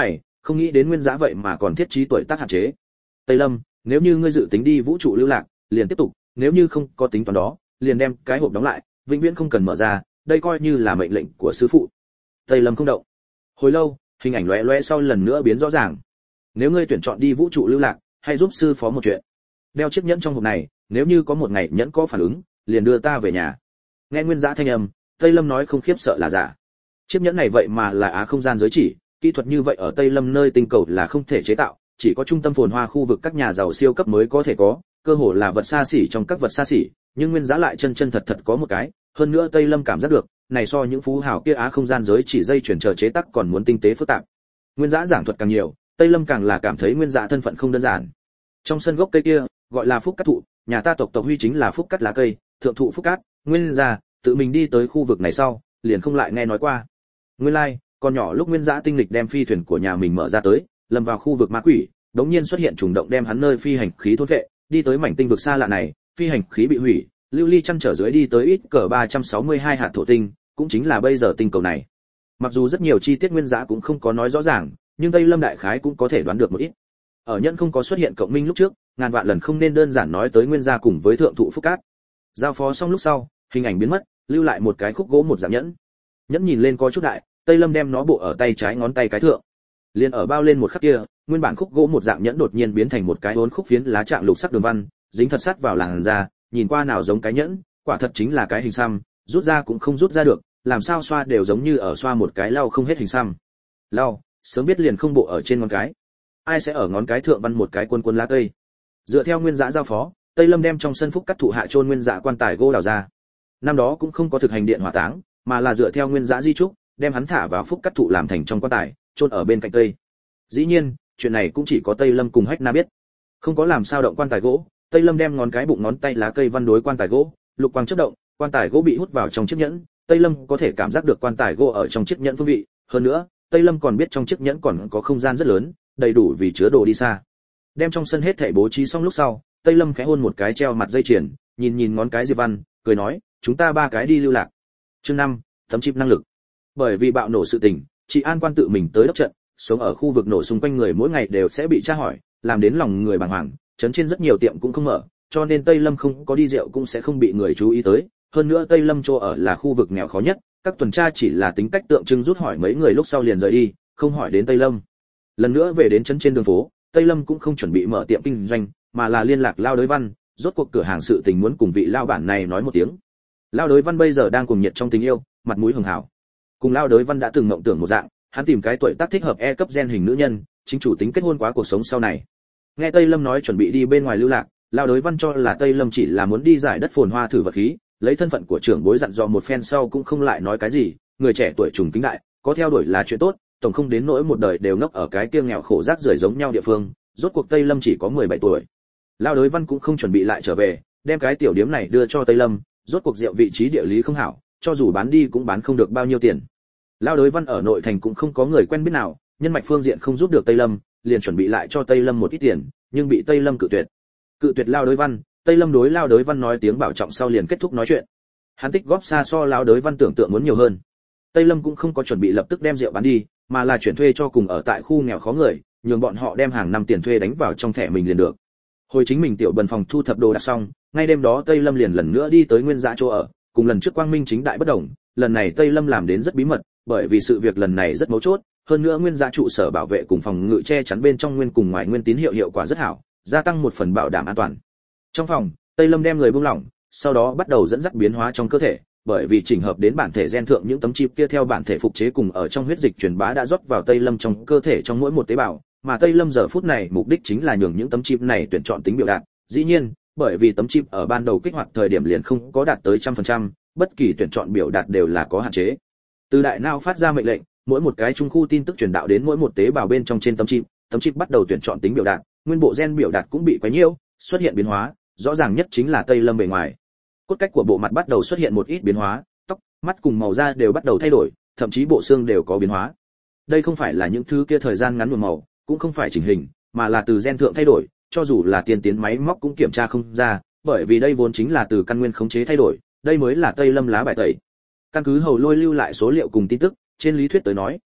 không nghĩ đến Nguyên Dã vậy mà còn thiết trí tuổi tác hạn chế. Tây Lâm, nếu như ngươi dự tính đi vũ trụ lưu lạc, liền tiếp tục, nếu như không có tính toán đó, liền đem cái hộp đóng lại, vĩnh viễn không cần mở ra, đây coi như là mệnh lệnh của sư phụ. Tây Lâm không động. Hồi lâu, hình ảnh lóe lóe sau lần nữa biến rõ ràng. Nếu ngươi tuyển chọn đi vũ trụ lưu lạc, hãy giúp sư phó một chuyện. Đeo chiếc nhẫn trong hộp này, nếu như có một ngày nhẫn có phản ứng, liền đưa ta về nhà. Nghe Nguyên Dã thanh âm, Tây Lâm nói không khiếp sợ là giả. Chiếc nhẫn này vậy mà là á không gian giới chỉ, kỹ thuật như vậy ở Tây Lâm nơi tinh cầu là không thể chế tạo, chỉ có trung tâm phồn hoa khu vực các nhà giàu siêu cấp mới có thể có, cơ hồ là vật xa xỉ trong các vật xa xỉ, nhưng Nguyên Dã lại chân chân thật thật có một cái, hơn nữa Tây Lâm cảm giác được, này so những phú hào kia á không gian giới chỉ dây chuyển chờ chế tác còn muốn tinh tế phức tạp. Nguyên Dã giảng thuật càng nhiều, Tây Lâm càng là cảm thấy Nguyên Dã thân phận không đơn giản. Trong sân gốc cây kia, gọi là Phúc Cát thụ, nhà ta tộc tộc huy chính là Phúc Cát lá cây, thượng thụ Phúc Cát, Nguyên gia tự mình đi tới khu vực này sau, liền không lại nghe nói qua. Nguyên lai, like, còn nhỏ lúc Nguyên Dã tinh lịch đem phi thuyền của nhà mình mở ra tới, lâm vào khu vực ma quỷ, đống nhiên xuất hiện trùng động đem hắn nơi phi hành khí thôn vệ, đi tới mảnh tinh vực xa lạ này, phi hành khí bị hủy, lưu ly chăn trở dưới đi tới ít cỡ ba trăm sáu mươi hai hạt thổ tinh, cũng chính là bây giờ tinh cầu này. Mặc dù rất nhiều chi tiết Nguyên Dã cũng không có nói rõ ràng, nhưng Tây Lâm đại khái cũng có thể đoán được một ít. Ở nhân không có xuất hiện cộng minh lúc trước, ngàn vạn lần không nên đơn giản nói tới Nguyên gia cùng với thượng thụ Phúc Cát. Giao phó xong lúc sau, hình ảnh biến mất, lưu lại một cái khúc gỗ một dạng nhẫn. Nhẫn nhìn lên có chút đại, Tây Lâm đem nó bộ ở tay trái ngón tay cái thượng. Liên ở bao lên một khắc kia, nguyên bản khúc gỗ một dạng nhẫn đột nhiên biến thành một cái uốn khúc phiến lá trạng lục sắc đường văn, dính thật sát vào làn da, nhìn qua nào giống cái nhẫn, quả thật chính là cái hình xăm, rút ra cũng không rút ra được, làm sao xoa đều giống như ở xoa một cái lau không hết hình xăm. Lau, sớm biết liền không bộ ở trên ngón cái. Ai sẽ ở ngón cái thượng văn một cái quân quân lá cây. Dựa theo Nguyên Dã giao phó, Tây Lâm đem trong sân Phúc Cát thụ hạ chôn Nguyên Dã quan tài gỗ đào ra. Năm đó cũng không có thực hành điện hỏa táng, mà là dựa theo Nguyên Dã di trúc, đem hắn thả vào Phúc Cát thụ làm thành trong quan tài, chôn ở bên cạnh cây. Dĩ nhiên, chuyện này cũng chỉ có Tây Lâm cùng Hách Na biết. Không có làm sao động quan tài gỗ, Tây Lâm đem ngón cái bụng ngón tay lá cây văn đối quan tài gỗ, lục quang chớp động, quan tài gỗ bị hút vào trong chiếc nhẫn, Tây Lâm có thể cảm giác được quan tài gỗ ở trong chiếc nhẫn phương vị, hơn nữa, Tây Lâm còn biết trong chiếc nhẫn còn có không gian rất lớn, đầy đủ vì chứa đồ đi xa. Đem trong sân hết thảy bố trí xong lúc sau, Tây Lâm khẽ hôn một cái treo mặt dây chuyền, nhìn nhìn ngón cái Diệp Văn, cười nói, chúng ta ba cái đi lưu lạc. Chương năm, tấm chip năng lực. Bởi vì bạo nổ sự tình, chị An Quan tự mình tới đốc trận, sống ở khu vực nổ xung quanh người mỗi ngày đều sẽ bị tra hỏi, làm đến lòng người bàng hoàng, chấn trên rất nhiều tiệm cũng không mở, cho nên Tây Lâm không có đi rượu cũng sẽ không bị người chú ý tới. Hơn nữa Tây Lâm chỗ ở là khu vực nghèo khó nhất, các tuần tra chỉ là tính cách tượng trưng rút hỏi mấy người lúc sau liền rời đi, không hỏi đến Tây Lâm. Lần nữa về đến trấn trên đường phố, Tây Lâm cũng không chuẩn bị mở tiệm kinh doanh, mà là liên lạc Lao Đới Văn, rốt cuộc cửa hàng sự tình muốn cùng vị lao bản này nói một tiếng. Lao Đới Văn bây giờ đang cuồng nhiệt trong tình yêu, mặt mũi hường hảo. Cùng Lao Đới Văn đã từng mộng tưởng một dạng, hắn tìm cái tuổi tác thích hợp E cấp gen hình nữ nhân, chính chủ tính kết hôn quá cuộc sống sau này. Nghe Tây Lâm nói chuẩn bị đi bên ngoài lưu lạc, Lao Đới Văn cho là Tây Lâm chỉ là muốn đi giải đất phồn hoa thử vật khí, lấy thân phận của trưởng bối dặn dò một phen sau cũng không lại nói cái gì, người trẻ tuổi trùng kính đại, có theo đuổi là chuyện tốt, tổng không đến nỗi một đời đều ngốc ở cái kia nghèo khổ rác rưởi giống nhau địa phương, rốt cuộc Tây Lâm chỉ có mười bảy tuổi. Lao Đới Văn cũng không chuẩn bị lại trở về, đem cái tiểu điếm này đưa cho Tây Lâm, rốt cuộc rượu vị trí địa lý không hảo, cho dù bán đi cũng bán không được bao nhiêu tiền. Lao Đới Văn ở nội thành cũng không có người quen biết nào, nhân mạch phương diện không giúp được Tây Lâm, liền chuẩn bị lại cho Tây Lâm một ít tiền, nhưng bị Tây Lâm cự tuyệt. Cự tuyệt Lao Đới Văn, Tây Lâm đối Lao Đới Văn nói tiếng bảo trọng sau liền kết thúc nói chuyện. Hắn tích góp xa so Lao Đới Văn tưởng tượng muốn nhiều hơn. Tây Lâm cũng không có chuẩn bị lập tức đem rượu bán đi, mà là chuyển thuê cho cùng ở tại khu nghèo khó người, nhường bọn họ đem hàng năm tiền thuê đánh vào trong thẻ mình liền được. Hồi chính mình tiểu bần phòng thu thập đồ đạc xong, ngay đêm đó Tây Lâm liền lần nữa đi tới Nguyên Dã chỗ ở, cùng lần trước Quang Minh chính đại bất đồng, lần này Tây Lâm làm đến rất bí mật, bởi vì sự việc lần này rất mấu chốt, hơn nữa Nguyên Dã trụ sở bảo vệ cùng phòng ngự che chắn bên trong nguyên cùng ngoài nguyên tín hiệu hiệu quả rất hảo, gia tăng một phần bảo đảm an toàn. Trong phòng, Tây Lâm đem người buông lỏng, sau đó bắt đầu dẫn dắt biến hóa trong cơ thể, bởi vì chỉnh hợp đến bản thể gen thượng những tấm chip kia theo bản thể phục chế cùng ở trong huyết dịch truyền bá đã rót vào Tây Lâm trong cơ thể trong mỗi một tế bào, mà Tây Lâm giờ phút này mục đích chính là nhường những tấm chip này tuyển chọn tính biểu đạt. Dĩ nhiên, bởi vì tấm chip ở ban đầu kích hoạt thời điểm liền không có đạt tới trăm phần trăm, bất kỳ tuyển chọn biểu đạt đều là có hạn chế. Từ đại não phát ra mệnh lệnh, mỗi một cái trung khu tin tức truyền đạo đến mỗi một tế bào bên trong trên tấm chip, tấm chip bắt đầu tuyển chọn tính biểu đạt, nguyên bộ gen biểu đạt cũng bị quấy nhiễu, xuất hiện biến hóa, rõ ràng nhất chính là Tây Lâm bề ngoài. Cốt cách của bộ mặt bắt đầu xuất hiện một ít biến hóa, tóc, mắt cùng màu da đều bắt đầu thay đổi, thậm chí bộ xương đều có biến hóa. Đây không phải là những thứ kia thời gian ngắn nhuộm màu, cũng không phải chỉnh hình, mà là từ gen thượng thay đổi, cho dù là tiên tiến máy móc cũng kiểm tra không ra, bởi vì đây vốn chính là từ căn nguyên khống chế thay đổi, đây mới là Tây Lâm lá bài tẩy. Căn cứ hầu lôi lưu lại số liệu cùng tin tức, trên lý thuyết tới nói,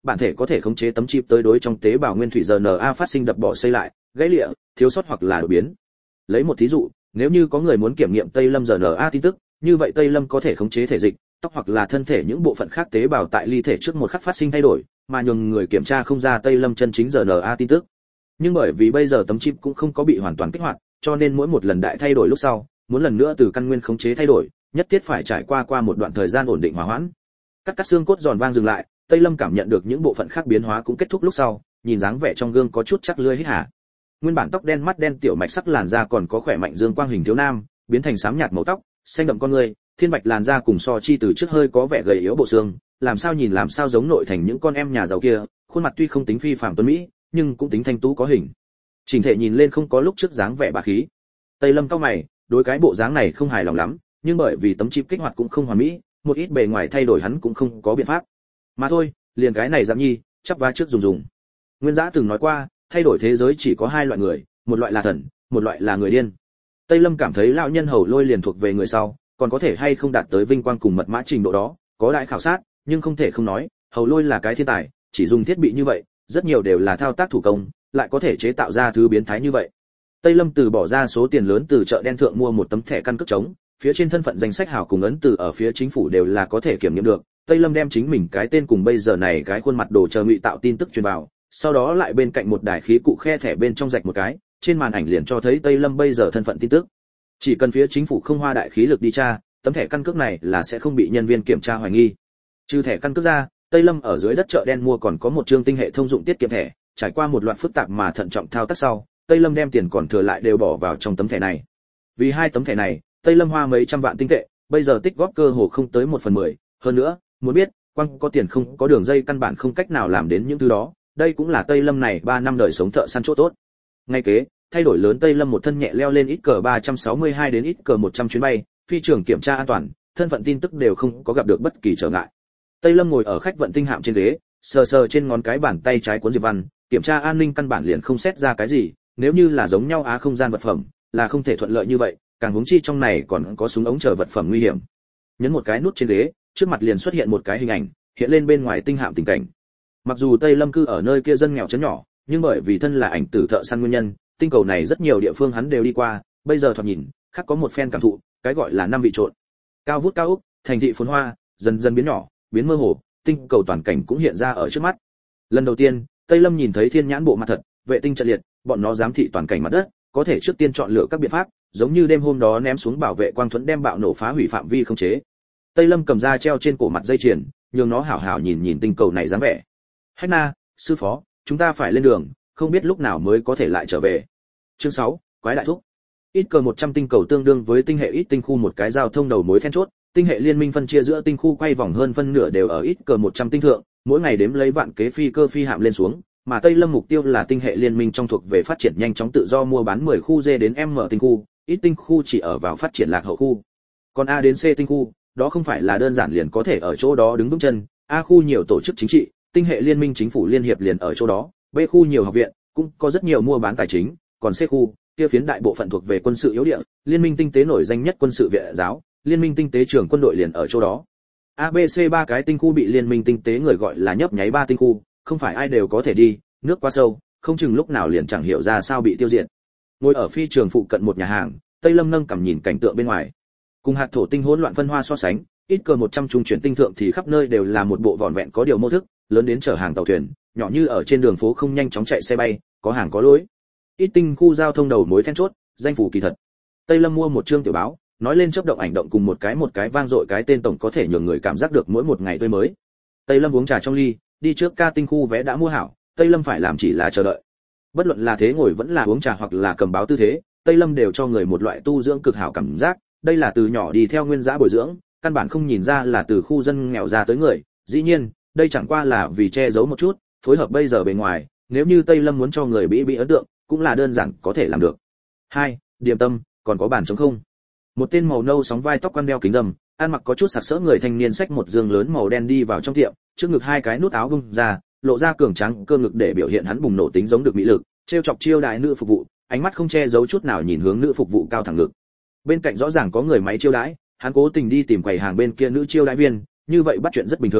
bản thể có thể khống chế tấm chip tới đối trong tế bào nguyên thủy rờ en a phát sinh đập bỏ xây lại, gãy lịa, thiếu sót hoặc là đổi biến. Lấy một thí dụ, nếu như có người muốn kiểm nghiệm Tây Lâm rờ en a tin tức, như vậy Tây Lâm có thể khống chế thể dịch, tóc hoặc là thân thể những bộ phận khác tế bào tại ly thể trước một khắc phát sinh thay đổi, mà nhường người kiểm tra không ra Tây Lâm chân chính rờ en a tin tức. Nhưng bởi vì bây giờ tấm chip cũng không có bị hoàn toàn kích hoạt, cho nên mỗi một lần đại thay đổi lúc sau, muốn lần nữa từ căn nguyên khống chế thay đổi, nhất thiết phải trải qua qua một đoạn thời gian ổn định hòa hoãn. Cắt cắt xương cốt giòn vang dừng lại, Tây Lâm cảm nhận được những bộ phận khác biến hóa cũng kết thúc lúc sau, nhìn dáng vẻ trong gương có chút chắc lưỡi hít hả. Nguyên bản tóc đen mắt đen tiểu mạch sắc làn da còn có khỏe mạnh dương quang hình thiếu nam, biến thành xám nhạt màu tóc, xanh đậm con người, thiên bạch làn da cùng so chi từ trước hơi có vẻ gầy yếu bộ xương, làm sao nhìn làm sao giống nội thành những con em nhà giàu kia, khuôn mặt tuy không tính phi phàm tuấn mỹ, nhưng cũng tính thanh tú có hình. Chỉnh thể nhìn lên không có lúc trước dáng vẻ bá khí. Tây Lâm cau mày, đối cái bộ dáng này không hài lòng lắm, nhưng bởi vì tấm chip kích hoạt cũng không hoàn mỹ, một ít bề ngoài thay đổi hắn cũng không có biện pháp. Mà thôi, liền cái này giảm nhi, chắp vá trước dùng dùng. Nguyên Giã từng nói qua, thay đổi thế giới chỉ có hai loại người, một loại là thần, một loại là người điên. Tây Lâm cảm thấy lão nhân Hầu Lôi liền thuộc về người sau, còn có thể hay không đạt tới vinh quang cùng mật mã trình độ đó, có đại khảo sát, nhưng không thể không nói, Hầu Lôi là cái thiên tài, chỉ dùng thiết bị như vậy, rất nhiều đều là thao tác thủ công, lại có thể chế tạo ra thứ biến thái như vậy. Tây Lâm từ bỏ ra số tiền lớn từ chợ đen thượng mua một tấm thẻ căn cước trống, phía trên thân phận danh sách hảo cùng ấn từ ở phía chính phủ đều là có thể kiểm nghiệm được. Tây Lâm đem chính mình cái tên cùng bây giờ này cái khuôn mặt đồ chờ ngụy tạo tin tức truyền vào, sau đó lại bên cạnh một đài khí cụ khe thẻ bên trong rạch một cái, trên màn ảnh liền cho thấy Tây Lâm bây giờ thân phận tin tức. Chỉ cần phía chính phủ không hoa đại khí lực đi tra, tấm thẻ căn cước này là sẽ không bị nhân viên kiểm tra hoài nghi. Trừ thẻ căn cước ra, Tây Lâm ở dưới đất chợ đen mua còn có một chương tinh hệ thông dụng tiết kiệm thẻ, trải qua một loạt phức tạp mà thận trọng thao tác sau, Tây Lâm đem tiền còn thừa lại đều bỏ vào trong tấm thẻ này. Vì hai tấm thẻ này, Tây Lâm hoa mấy trăm vạn tinh tệ, bây giờ tích góp cơ hồ không tới một phần mười, hơn nữa, muốn biết, quăng có tiền không có đường dây căn bản không cách nào làm đến những thứ đó, đây cũng là Tây Lâm này ba năm đời sống thợ săn chỗ tốt. Ngay kế, thay đổi lớn Tây Lâm một thân nhẹ leo lên ít cờ ba trăm sáu mươi hai đến ít cờ một trăm chuyến bay, phi trường kiểm tra an toàn, thân phận tin tức đều không có gặp được bất kỳ trở ngại. Tây Lâm ngồi ở khách vận tinh hạm trên ghế, sờ sờ trên ngón cái bàn tay trái cuốn diệp văn, kiểm tra an ninh căn bản liền không xét ra cái gì, nếu như là giống nhau á không gian vật phẩm, là không thể thuận lợi như vậy, càng huống chi trong này còn có súng ống chờ vật phẩm nguy hiểm. Nhấn một cái nút trên ghế, trước mặt liền xuất hiện một cái hình ảnh, hiện lên bên ngoài tinh hạm tình cảnh. Mặc dù Tây Lâm cư ở nơi kia dân nghèo trấn nhỏ, nhưng bởi vì thân là ảnh tử thợ săn nguyên nhân, tinh cầu này rất nhiều địa phương hắn đều đi qua, bây giờ thoạt nhìn, khác có một phen cảm thụ, cái gọi là năm vị trộn. Cao vút cao ốc, thành thị phồn hoa, dần dần biến nhỏ, biến mơ hồ, tinh cầu toàn cảnh cũng hiện ra ở trước mắt. Lần đầu tiên, Tây Lâm nhìn thấy thiên nhãn bộ mặt thật, vệ tinh trận liệt, bọn nó giám thị toàn cảnh mặt đất, có thể trước tiên chọn lựa các biện pháp, giống như đêm hôm đó ném xuống bảo vệ quang thuẫn đem bạo nổ phá hủy phạm vi không chế. Tây Lâm cầm ra treo trên cổ mặt dây chuyền, nhường nó hảo hảo nhìn nhìn tinh cầu này dáng vẻ. Hách Na, sư phó, chúng ta phải lên đường, không biết lúc nào mới có thể lại trở về. Chương sáu, quái đại thúc. Ít cờ một trăm tinh cầu tương đương với tinh hệ ít tinh khu một cái giao thông đầu mối then chốt, tinh hệ liên minh phân chia giữa tinh khu quay vòng hơn phân nửa đều ở ít cờ một trăm tinh thượng, mỗi ngày đếm lấy vạn kế phi cơ phi hạm lên xuống, mà Tây Lâm mục tiêu là tinh hệ liên minh trong thuộc về phát triển nhanh chóng tự do mua bán mười khu D đến M tinh khu, ít tinh khu chỉ ở vào phát triển lạc hậu khu. Còn A đến C tinh khu, đó không phải là đơn giản liền có thể ở chỗ đó đứng vững chân, A khu nhiều tổ chức chính trị, tinh hệ liên minh chính phủ liên hiệp liền ở chỗ đó, B khu nhiều học viện, cũng có rất nhiều mua bán tài chính, còn C khu, kia phiến đại bộ phận thuộc về quân sự yếu địa, liên minh tinh tế nổi danh nhất quân sự viện giáo, liên minh tinh tế trưởng quân đội liền ở chỗ đó. A B C ba cái tinh khu bị liên minh tinh tế người gọi là nhấp nháy ba tinh khu, không phải ai đều có thể đi, nước quá sâu, không chừng lúc nào liền chẳng hiểu ra sao bị tiêu diệt. Ngồi ở phi trường phụ cận một nhà hàng, Tây Lâm nâng cằm nhìn cảnh tượng bên ngoài. Cùng hạt thổ tinh hỗn loạn phân hoa so sánh, ít cờ một trăm trung chuyển tinh thượng thì khắp nơi đều là một bộ vỏn vẹn có điều mô thức, lớn đến chở hàng tàu thuyền, nhỏ như ở trên đường phố không nhanh chóng chạy xe bay, có hàng có lối. Ít tinh khu giao thông đầu mối then chốt, danh phủ kỳ thật. Tây Lâm mua một chương tiểu báo, nói lên chớp động ảnh động cùng một cái một cái vang dội cái tên tổng có thể nhường người cảm giác được mỗi một ngày tươi mới. Tây Lâm uống trà trong ly, đi trước ca tinh khu vé đã mua hảo, Tây Lâm phải làm chỉ là chờ đợi. Bất luận là thế ngồi vẫn là uống trà hoặc là cầm báo tư thế, Tây Lâm đều cho người một loại tu dưỡng cực hảo cảm giác, đây là từ nhỏ đi theo nguyên giá bồi dưỡng, căn bản không nhìn ra là từ khu dân nghèo ra tới người, dĩ nhiên, đây chẳng qua là vì che giấu một chút, phối hợp bây giờ bề ngoài, nếu như Tây Lâm muốn cho người bị bị ấn tượng, cũng là đơn giản có thể làm được. Hai, Điềm tâm, còn có bàn trống không? Một tên màu nâu sóng vai tóc quan đeo kính râm, ăn mặc có chút sặc sỡ người thanh niên xách một giường lớn màu đen đi vào trong tiệm, trước ngực hai cái nút áo bung ra, lộ ra cường tráng cơ ngực để biểu hiện hắn bùng nổ tính giống được mỹ lực, trêu chọc chiêu đại nữ phục vụ, ánh mắt không che giấu chút nào nhìn hướng nữ phục vụ cao thẳng ngực. Bên cạnh rõ ràng có người máy chiêu đãi, hắn cố tình đi tìm quầy hàng bên kia nữ chiêu đãi viên, như vậy bắt chuyện rất bình thường,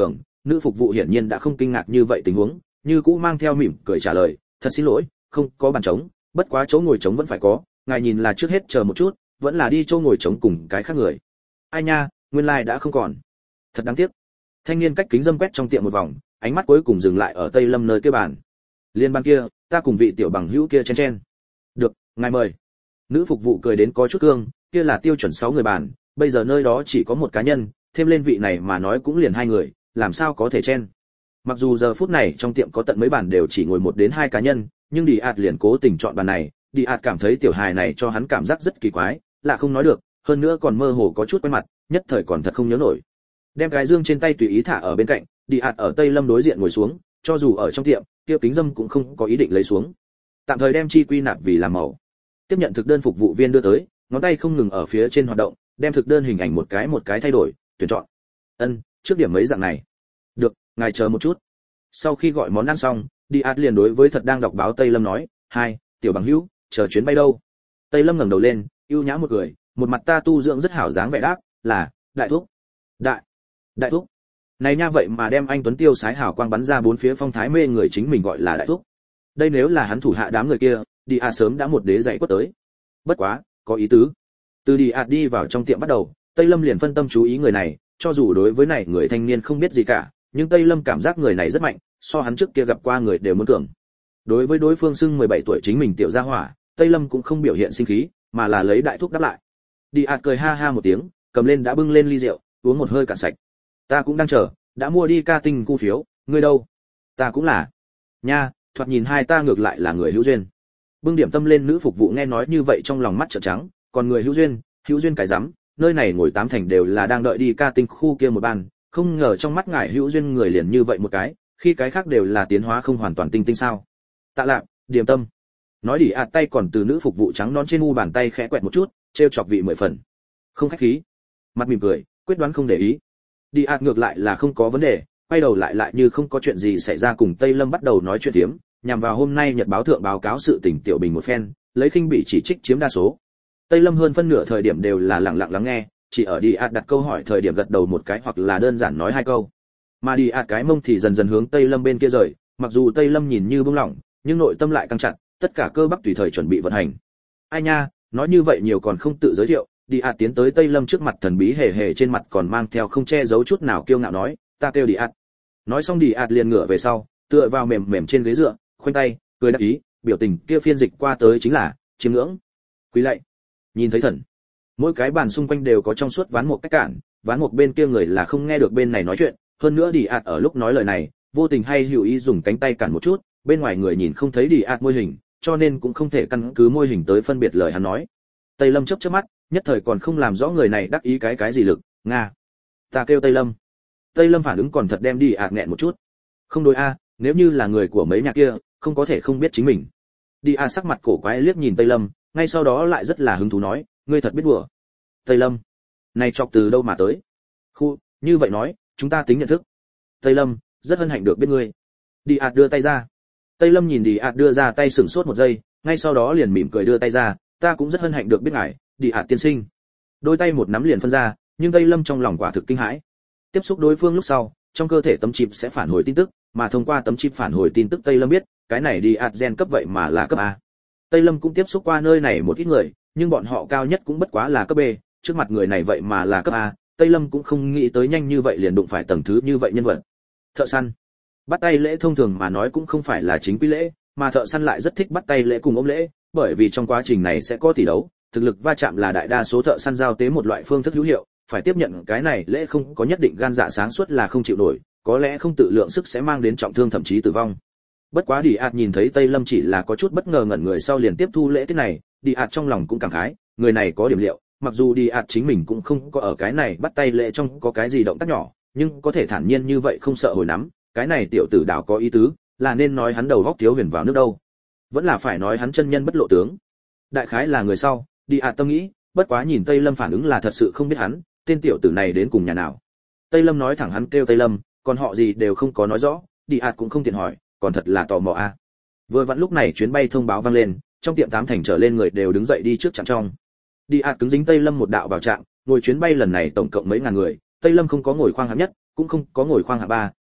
nữ phục vụ hiển nhiên đã không kinh ngạc như vậy tình huống, như cũ mang theo mỉm cười trả lời, thật xin lỗi, không có bàn trống, bất quá chỗ ngồi trống vẫn phải có, ngài nhìn là trước hết chờ một chút, vẫn là đi chỗ ngồi trống cùng cái khác người. Ai nha, nguyên lai like đã không còn. Thật đáng tiếc. Thanh niên cách kính dâm quét trong tiệm một vòng, ánh mắt cuối cùng dừng lại ở Tây Lâm nơi kia bàn. Liên ban kia, ta cùng vị tiểu bằng hữu kia chen chen. Được, ngài mời. Nữ phục vụ cười đến có chút cương, kia là tiêu chuẩn sáu người bàn, bây giờ nơi đó chỉ có một cá nhân, thêm lên vị này mà nói cũng liền hai người, làm sao có thể chen. Mặc dù giờ phút này trong tiệm có tận mấy bàn đều chỉ ngồi một đến hai cá nhân, nhưng Đi ạt liền cố tình chọn bàn này, Đi ạt cảm thấy tiểu hài này cho hắn cảm giác rất kỳ quái, lạ không nói được, hơn nữa còn mơ hồ có chút quen mặt, nhất thời còn thật không nhớ nổi. Đem cái dương trên tay tùy ý thả ở bên cạnh, Đi ạt ở Tây Lâm đối diện ngồi xuống, cho dù ở trong tiệm, kia kính dâm cũng không có ý định lấy xuống. Tạm thời đem chi quy nạp vì làm mẫu. Tiếp nhận thực đơn phục vụ viên đưa tới, ngón tay không ngừng ở phía trên hoạt động, đem thực đơn hình ảnh một cái một cái thay đổi, tuyển chọn. Ân, trước điểm mấy dạng này. Được, ngài chờ một chút. Sau khi gọi món ăn xong, Đi ạt liền đối với thật đang đọc báo Tây Lâm nói, hai, tiểu bằng hữu, chờ chuyến bay đâu? Tây Lâm ngẩng đầu lên, ưu nhã một cười, một mặt ta tu dưỡng rất hảo dáng vẻ đáp, là, đại thúc. Đại, đại thúc. Này nha vậy mà đem anh tuấn tiêu sái hào quang bắn ra bốn phía phong thái mê người chính mình gọi là đại thúc. Đây nếu là hắn thủ hạ đám người kia, Đi ạt sớm đã một đế dạy quất tới. Bất quá, có ý tứ. Từ Đi ạt đi vào trong tiệm bắt đầu, Tây Lâm liền phân tâm chú ý người này, cho dù đối với này người thanh niên không biết gì cả, nhưng Tây Lâm cảm giác người này rất mạnh, so hắn trước kia gặp qua người đều muốn cường. Đối với đối phương xưng mười bảy tuổi chính mình tiểu gia hỏa, Tây Lâm cũng không biểu hiện sinh khí, mà là lấy đại thúc đáp lại. Đi ạt cười ha ha một tiếng, cầm lên đã bưng lên ly rượu, uống một hơi cạn sạch. Ta cũng đang chờ, đã mua đi ca tinh cu phiếu, ngươi đâu? Ta cũng là. Nha, thoạt nhìn hai ta ngược lại là người hữu duyên. Bưng điểm tâm lên nữ phục vụ nghe nói như vậy trong lòng mắt trợn trắng, còn người hữu duyên, hữu duyên cái rắm, nơi này ngồi tám thành đều là đang đợi đi ca tinh khu kia một bàn, không ngờ trong mắt ngài hữu duyên người liền như vậy một cái, khi cái khác đều là tiến hóa không hoàn toàn tinh tinh sao? Tạ Lạp, điểm tâm. Nói Đi ạt tay còn từ nữ phục vụ trắng nón trên mu bàn tay khẽ quẹt một chút, trêu chọc vị mười phần. Không khách khí. Mặt mỉm cười, quyết đoán không để ý. Đi ạt ngược lại là không có vấn đề, quay đầu lại lại như không có chuyện gì xảy ra cùng Tây Lâm bắt đầu nói chuyện tiếm, nhằm vào hôm nay nhật báo thượng báo cáo sự tình tiểu bình một phen, lấy khinh bị chỉ trích chiếm đa số. Tây Lâm hơn phân nửa thời điểm đều là lặng lặng lắng nghe, chỉ ở Đi ạt đặt câu hỏi thời điểm gật đầu một cái hoặc là đơn giản nói hai câu. Mà Đi ạt cái mông thì dần dần hướng Tây Lâm bên kia rời, mặc dù Tây Lâm nhìn như bướng lỏng, nhưng nội tâm lại căng chặt, tất cả cơ bắp tùy thời chuẩn bị vận hành. Ai nha, nói như vậy nhiều còn không tự giới thiệu. Đi ạt tiến tới Tây Lâm trước mặt thần bí hề hề trên mặt còn mang theo không che giấu chút nào kiêu ngạo nói, ta kêu Đi ạt. Nói xong Đi ạt liền ngửa về sau, tựa vào mềm mềm trên ghế dựa, khoanh tay, cười đáp ý, biểu tình kia phiên dịch qua tới chính là chiêm ngưỡng, quý lạy, nhìn thấy thần. Mỗi cái bàn xung quanh đều có trong suốt ván một cách cản, ván một bên kia người là không nghe được bên này nói chuyện, hơn nữa Đi ạt ở lúc nói lời này, vô tình hay hữu ý dùng cánh tay cản một chút, bên ngoài người nhìn không thấy Đi ạt môi hình, cho nên cũng không thể căn cứ môi hình tới phân biệt lời hắn nói. Tây Lâm chớp chớp mắt, nhất thời còn không làm rõ người này đắc ý cái cái gì lực, nga. Ta kêu Tây Lâm. Tây Lâm phản ứng còn thật đem Đi ạt nghẹn một chút. Không đối a, nếu như là người của mấy nhà kia, không có thể không biết chính mình. Đi ạt sắc mặt cổ quái liếc nhìn Tây Lâm, ngay sau đó lại rất là hứng thú nói, ngươi thật biết đùa. Tây Lâm, này chọc từ đâu mà tới? Khu, như vậy nói, chúng ta tính nhận thức. Tây Lâm, rất hân hạnh được biết ngươi. Đi ạt đưa tay ra. Tây Lâm nhìn Đi ạt đưa ra tay sửng sốt một giây, ngay sau đó liền mỉm cười đưa tay ra, ta cũng rất hân hạnh được biết ngài, Đi ạt tiên sinh. Đôi tay một nắm liền phân ra, nhưng Tây Lâm trong lòng quả thực kinh hãi. Tiếp xúc đối phương lúc sau, trong cơ thể tấm chip sẽ phản hồi tin tức, mà thông qua tấm chip phản hồi tin tức Tây Lâm biết, cái này Đi ạt gen cấp vậy mà là cấp A. Tây Lâm cũng tiếp xúc qua nơi này một ít người, nhưng bọn họ cao nhất cũng bất quá là cấp B, trước mặt người này vậy mà là cấp A, Tây Lâm cũng không nghĩ tới nhanh như vậy liền đụng phải tầng thứ như vậy nhân vật. Thợ săn. Bắt tay lễ thông thường mà nói cũng không phải là chính quy lễ, mà thợ săn lại rất thích bắt tay lễ cùng ôm lễ, bởi vì trong quá trình này sẽ có tỷ đấu, thực lực va chạm là đại đa số thợ săn giao tế một loại phương thức hữu hiệu, phải tiếp nhận cái này lễ không có nhất định gan dạ sáng suốt là không chịu nổi, có lẽ không tự lượng sức sẽ mang đến trọng thương thậm chí tử vong. Bất quá Đi ạt nhìn thấy Tây Lâm chỉ là có chút bất ngờ ngẩn người sau liền tiếp thu lễ tiết này, Đi ạt trong lòng cũng cảm khái, người này có điểm liệu, mặc dù Đi ạt chính mình cũng không có ở cái này bắt tay lễ trong có cái gì động tác nhỏ, nhưng có thể thản nhiên như vậy không sợ hồi nắm, cái này tiểu tử đảo có ý tứ, là nên nói hắn đầu góc thiếu huyền vào nước đâu, vẫn là phải nói hắn chân nhân bất lộ tướng. Đại khái là người sau, Đi ạt tâm nghĩ, bất quá nhìn Tây Lâm phản ứng là thật sự không biết hắn, tên tiểu tử này đến cùng nhà nào. Tây Lâm nói thẳng hắn kêu Tây Lâm, còn họ gì đều không có nói rõ, Đi ạt cũng không tiện hỏi, còn thật là tò mò a. À. Vừa vặn lúc này chuyến bay thông báo vang lên, trong tiệm tám thành trở lên người đều đứng dậy đi trước trạm trong. Đi ạt cứng dính Tây Lâm một đạo vào trạm, ngồi chuyến bay lần này tổng cộng mấy ngàn người, Tây Lâm không có ngồi khoang hạng nhất, cũng không có ngồi khoang hạng ba,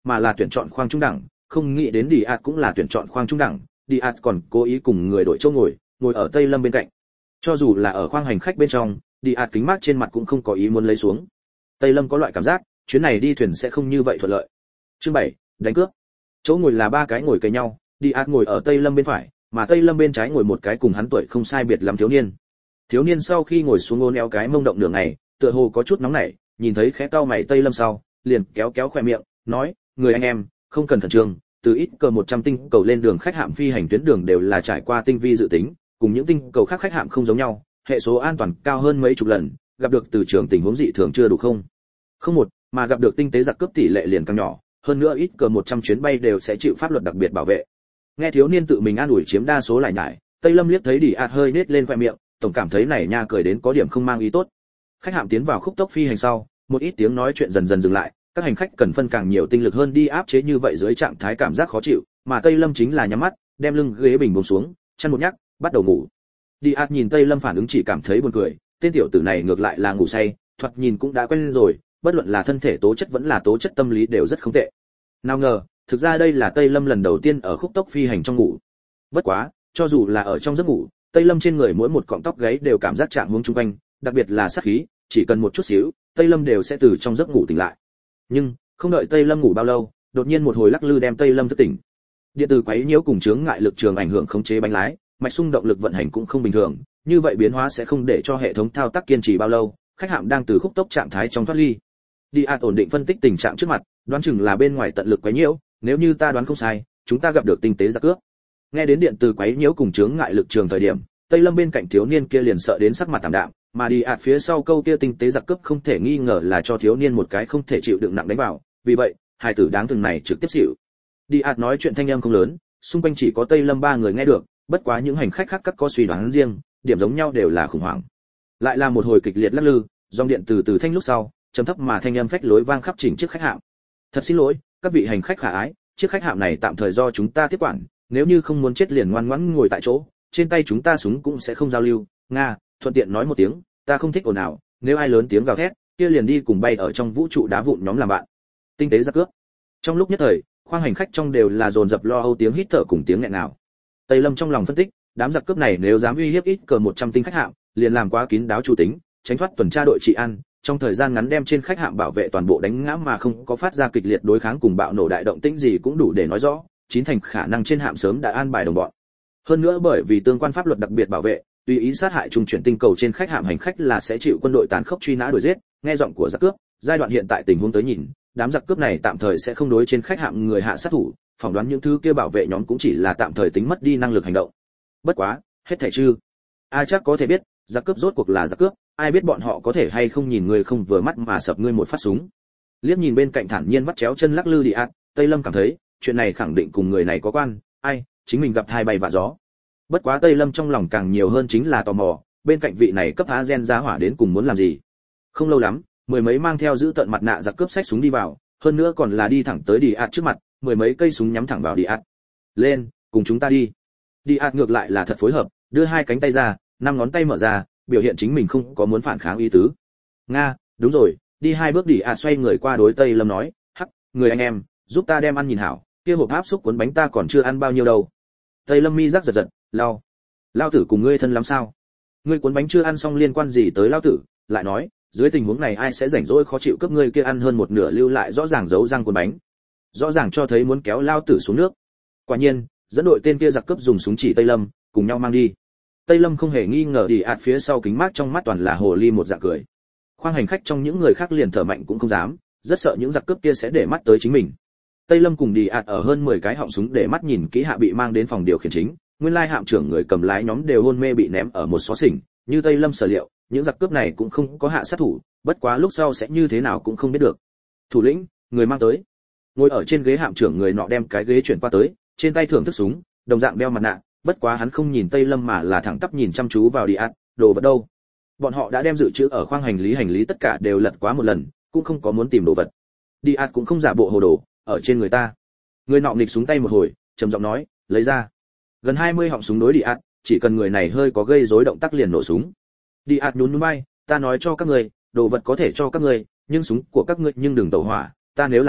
mà là tuyển chọn khoang trung đẳng, không nghĩ đến đi ạt cũng là tuyển chọn khoang trung đẳng, đi ạt còn cố ý cùng người đổi chỗ ngồi, ngồi ở Tây Lâm bên cạnh. Cho dù là ở khoang hành khách bên trong, đi ạt kính mát trên mặt cũng không có ý muốn lấy xuống. Tây Lâm có loại cảm giác, chuyến này đi thuyền sẽ không như vậy thuận lợi. Chương bảy, đánh cướp. Chỗ ngồi là ba cái ngồi kề nhau, đi ạt ngồi ở Tây Lâm bên phải, mà Tây Lâm bên trái ngồi một cái cùng hắn tuổi không sai biệt lắm thiếu niên. Thiếu niên sau khi ngồi xuống ôn éo cái mông động nửa ngày, tựa hồ có chút nóng nảy, nhìn thấy khẽ cau mày Tây Lâm sau, liền kéo kéo khóe miệng, nói, người anh em, không cần khẩn trương, từ ít cờ một trăm tinh cầu lên đường khách hạm phi hành tuyến đường đều là trải qua tinh vi dự tính, cùng những tinh cầu khác khách hạm không giống nhau, hệ số an toàn cao hơn mấy chục lần, gặp được từ trường tình huống dị thường chưa đủ không. Không một, mà gặp được tinh tế giặc cướp tỷ lệ liền càng nhỏ, hơn nữa ít cờ một trăm chuyến bay đều sẽ chịu pháp luật đặc biệt bảo vệ. Nghe thiếu niên tự mình an ủi chiếm đa số lại nhải, Tây Lâm liếc thấy Đi ạt hơi nết lên khóe miệng, tổng cảm thấy này nha cười đến có điểm không mang ý tốt. Khách hạm tiến vào khúc tốc phi hành sau, một ít tiếng nói chuyện dần dần dừng lại, các hành khách cần phân càng nhiều tinh lực hơn đi áp chế như vậy dưới trạng thái cảm giác khó chịu, mà Tây Lâm chính là nhắm mắt, đem lưng ghế bình buông xuống, chăn một nhắc, bắt đầu ngủ. Đi ạt nhìn Tây Lâm phản ứng chỉ cảm thấy buồn cười, tên tiểu tử này ngược lại là ngủ say, thoạt nhìn cũng đã quen rồi, bất luận là thân thể tố chất vẫn là tố chất tâm lý đều rất không tệ. Nào ngờ, thực ra đây là Tây Lâm lần đầu tiên ở khúc tốc phi hành trong ngủ. Bất quá, cho dù là ở trong giấc ngủ, Tây Lâm trên người mỗi một cọng tóc gáy đều cảm giác chạm hướng chung quanh, đặc biệt là sát khí, chỉ cần một chút xíu, Tây Lâm đều sẽ từ trong giấc ngủ tỉnh lại. Nhưng, không đợi Tây Lâm ngủ bao lâu, đột nhiên một hồi lắc lư đem Tây Lâm thức tỉnh. Điện từ quấy nhiễu cùng chướng ngại lực trường ảnh hưởng khống chế bánh lái, mạch xung động lực vận hành cũng không bình thường, như vậy biến hóa sẽ không để cho hệ thống thao tác kiên trì bao lâu, khách hạm đang từ khúc tốc trạng thái trong thoát ly. Đi ạt ổn định phân tích tình trạng trước mặt, đoán chừng là bên ngoài tận lực quấy nhiễu, nếu như ta đoán không sai, chúng ta gặp được tinh tế giặc cướp. Nghe đến điện từ quấy nhiễu cùng chướng ngại lực trường thời điểm, Tây Lâm bên cạnh thiếu niên kia liền sợ đến sắc mặt tạm đạm, mà đi ạt phía sau câu kia tinh tế giặc cướp không thể nghi ngờ là cho thiếu niên một cái không thể chịu đựng nặng đánh vào, vì vậy, hai tử đáng thương này trực tiếp chịu. Đi ạt nói chuyện thanh âm không lớn, xung quanh chỉ có Tây Lâm ba người nghe được, bất quá những hành khách khác các có suy đoán riêng, điểm giống nhau đều là khủng hoảng. Lại là một hồi kịch liệt lắc lư, dòng điện từ từ thanh lúc sau, trầm thấp mà thanh âm phách lối vang khắp chỉnh chiếc khách hạm. Thật xin lỗi, các vị hành khách khả ái, chiếc khách hạm này tạm thời do chúng ta tiếp quản, nếu như không muốn chết liền ngoan ngoãn ngồi tại chỗ, trên tay chúng ta súng cũng sẽ không giao lưu. Nga, thuận tiện nói một tiếng, ta không thích ồn ào, nếu ai lớn tiếng gào thét, kia liền đi cùng bay ở trong vũ trụ đá vụn nhóm làm bạn. Tinh tế giặc cướp. Trong lúc nhất thời, khoang hành khách trong đều là dồn dập lo âu tiếng hít thở cùng tiếng nghẹn nào. Tây Lâm trong lòng phân tích, đám giặc cướp này nếu dám uy hiếp ít cờ một trăm tinh khách hạm, liền làm quá kín đáo chủ tính, tránh thoát tuần tra đội trị an, trong thời gian ngắn đem trên khách hạm bảo vệ toàn bộ đánh ngã mà không có phát ra kịch liệt đối kháng cùng bạo nổ đại động tĩnh gì cũng đủ để nói rõ, chín thành khả năng trên hạm sớm đã an bài đồng bọn. Hơn nữa bởi vì tương quan pháp luật đặc biệt bảo vệ, tùy ý sát hại trung chuyển tinh cầu trên khách hạm hành khách là sẽ chịu quân đội tàn khốc truy nã đuổi giết. Nghe giọng của giặc cướp, giai đoạn hiện tại tình huống tới nhìn, đám giặc cướp này tạm thời sẽ không đối trên khách hạm người hạ sát thủ, phỏng đoán những thứ kia bảo vệ nhóm cũng chỉ là tạm thời tính mất đi năng lực hành động. Bất quá, hết thảy chứ. Ai chắc có thể biết, giặc cướp rốt cuộc là giặc cướp, ai biết bọn họ có thể hay không nhìn người không vừa mắt mà sập ngươi một phát súng. Liếc nhìn bên cạnh thản nhiên vắt chéo chân lắc lư đi ạt, Tây Lâm cảm thấy, chuyện này khẳng định cùng người này có quan, ai, chính mình gặp hai bay vạ gió. Bất quá Tây Lâm trong lòng càng nhiều hơn chính là tò mò, bên cạnh vị này cấp há gen giá hỏa đến cùng muốn làm gì. Không lâu lắm, mười mấy mang theo giữ tận mặt nạ giặc cướp xách súng đi vào, hơn nữa còn là đi thẳng tới đi ạt trước mặt, mười mấy cây súng nhắm thẳng vào đi ạt. Lên, cùng chúng ta đi. Đi ạt ngược lại là thật phối hợp, đưa hai cánh tay ra, năm ngón tay mở ra, biểu hiện chính mình không có muốn phản kháng ý tứ. Nga, đúng rồi, đi hai bước đi ạt xoay người qua đối Tây Lâm nói, hắc, người anh em, giúp ta đem ăn nhìn hảo, kia hộp áp xúc cuốn bánh ta còn chưa ăn bao nhiêu đâu. Tây Lâm mi rắc giật giật, lao, lao tử cùng ngươi thân lắm sao? Ngươi cuốn bánh chưa ăn xong liên quan gì tới lao tử? Lại nói, dưới tình huống này ai sẽ rảnh rỗi khó chịu cướp ngươi kia ăn hơn một nửa lưu lại rõ ràng giấu răng cuốn bánh, rõ ràng cho thấy muốn kéo lao tử xuống nước. Quả nhiên, dẫn đội tên kia giặc cướp dùng súng chỉ Tây Lâm, cùng nhau mang đi. Tây Lâm không hề nghi ngờ đi ạt phía sau kính mát trong mắt toàn là hồ ly một dạng cười. Khoang hành khách trong những người khác liền thở mạnh cũng không dám, rất sợ những giặc cướp kia sẽ để mắt tới chính mình. Tây Lâm cùng đi ạt ở hơn mười cái họng súng để mắt nhìn kỹ hạ bị mang đến phòng điều khiển chính, nguyên lai hạm trưởng người cầm lái nhóm đều hôn mê bị ném ở một xó xỉnh, như Tây Lâm sở liệu, những giặc cướp này cũng không có hạ sát thủ, bất quá lúc sau sẽ như thế nào cũng không biết được. Thủ lĩnh, người mang tới. Ngồi ở trên ghế hạm trưởng người nọ đem cái ghế chuyển qua tới, trên tay thưởng thức súng, đồng dạng đeo mặt nạ, bất quá hắn không nhìn Tây Lâm mà là thẳng tắp nhìn chăm chú vào đi ạt, đồ vật đâu? Bọn họ đã đem dự trữ ở khoang hành lý hành lý tất cả đều lật quá một lần, cũng không có muốn tìm đồ vật. Đi ạt cũng không giả bộ hồ đồ, ở trên người ta. Người nọ nghịch súng tay một hồi, trầm giọng nói, lấy ra. Gần hai mươi họng súng đối đi ạt, chỉ cần người này hơi có gây rối động tác liền nổ súng. Đi ạt nhún nhún vai, ta nói cho các ngươi, đồ vật có thể cho các ngươi, nhưng súng của các ngươi nhưng đừng tẩu hỏa, ta nếu là chết,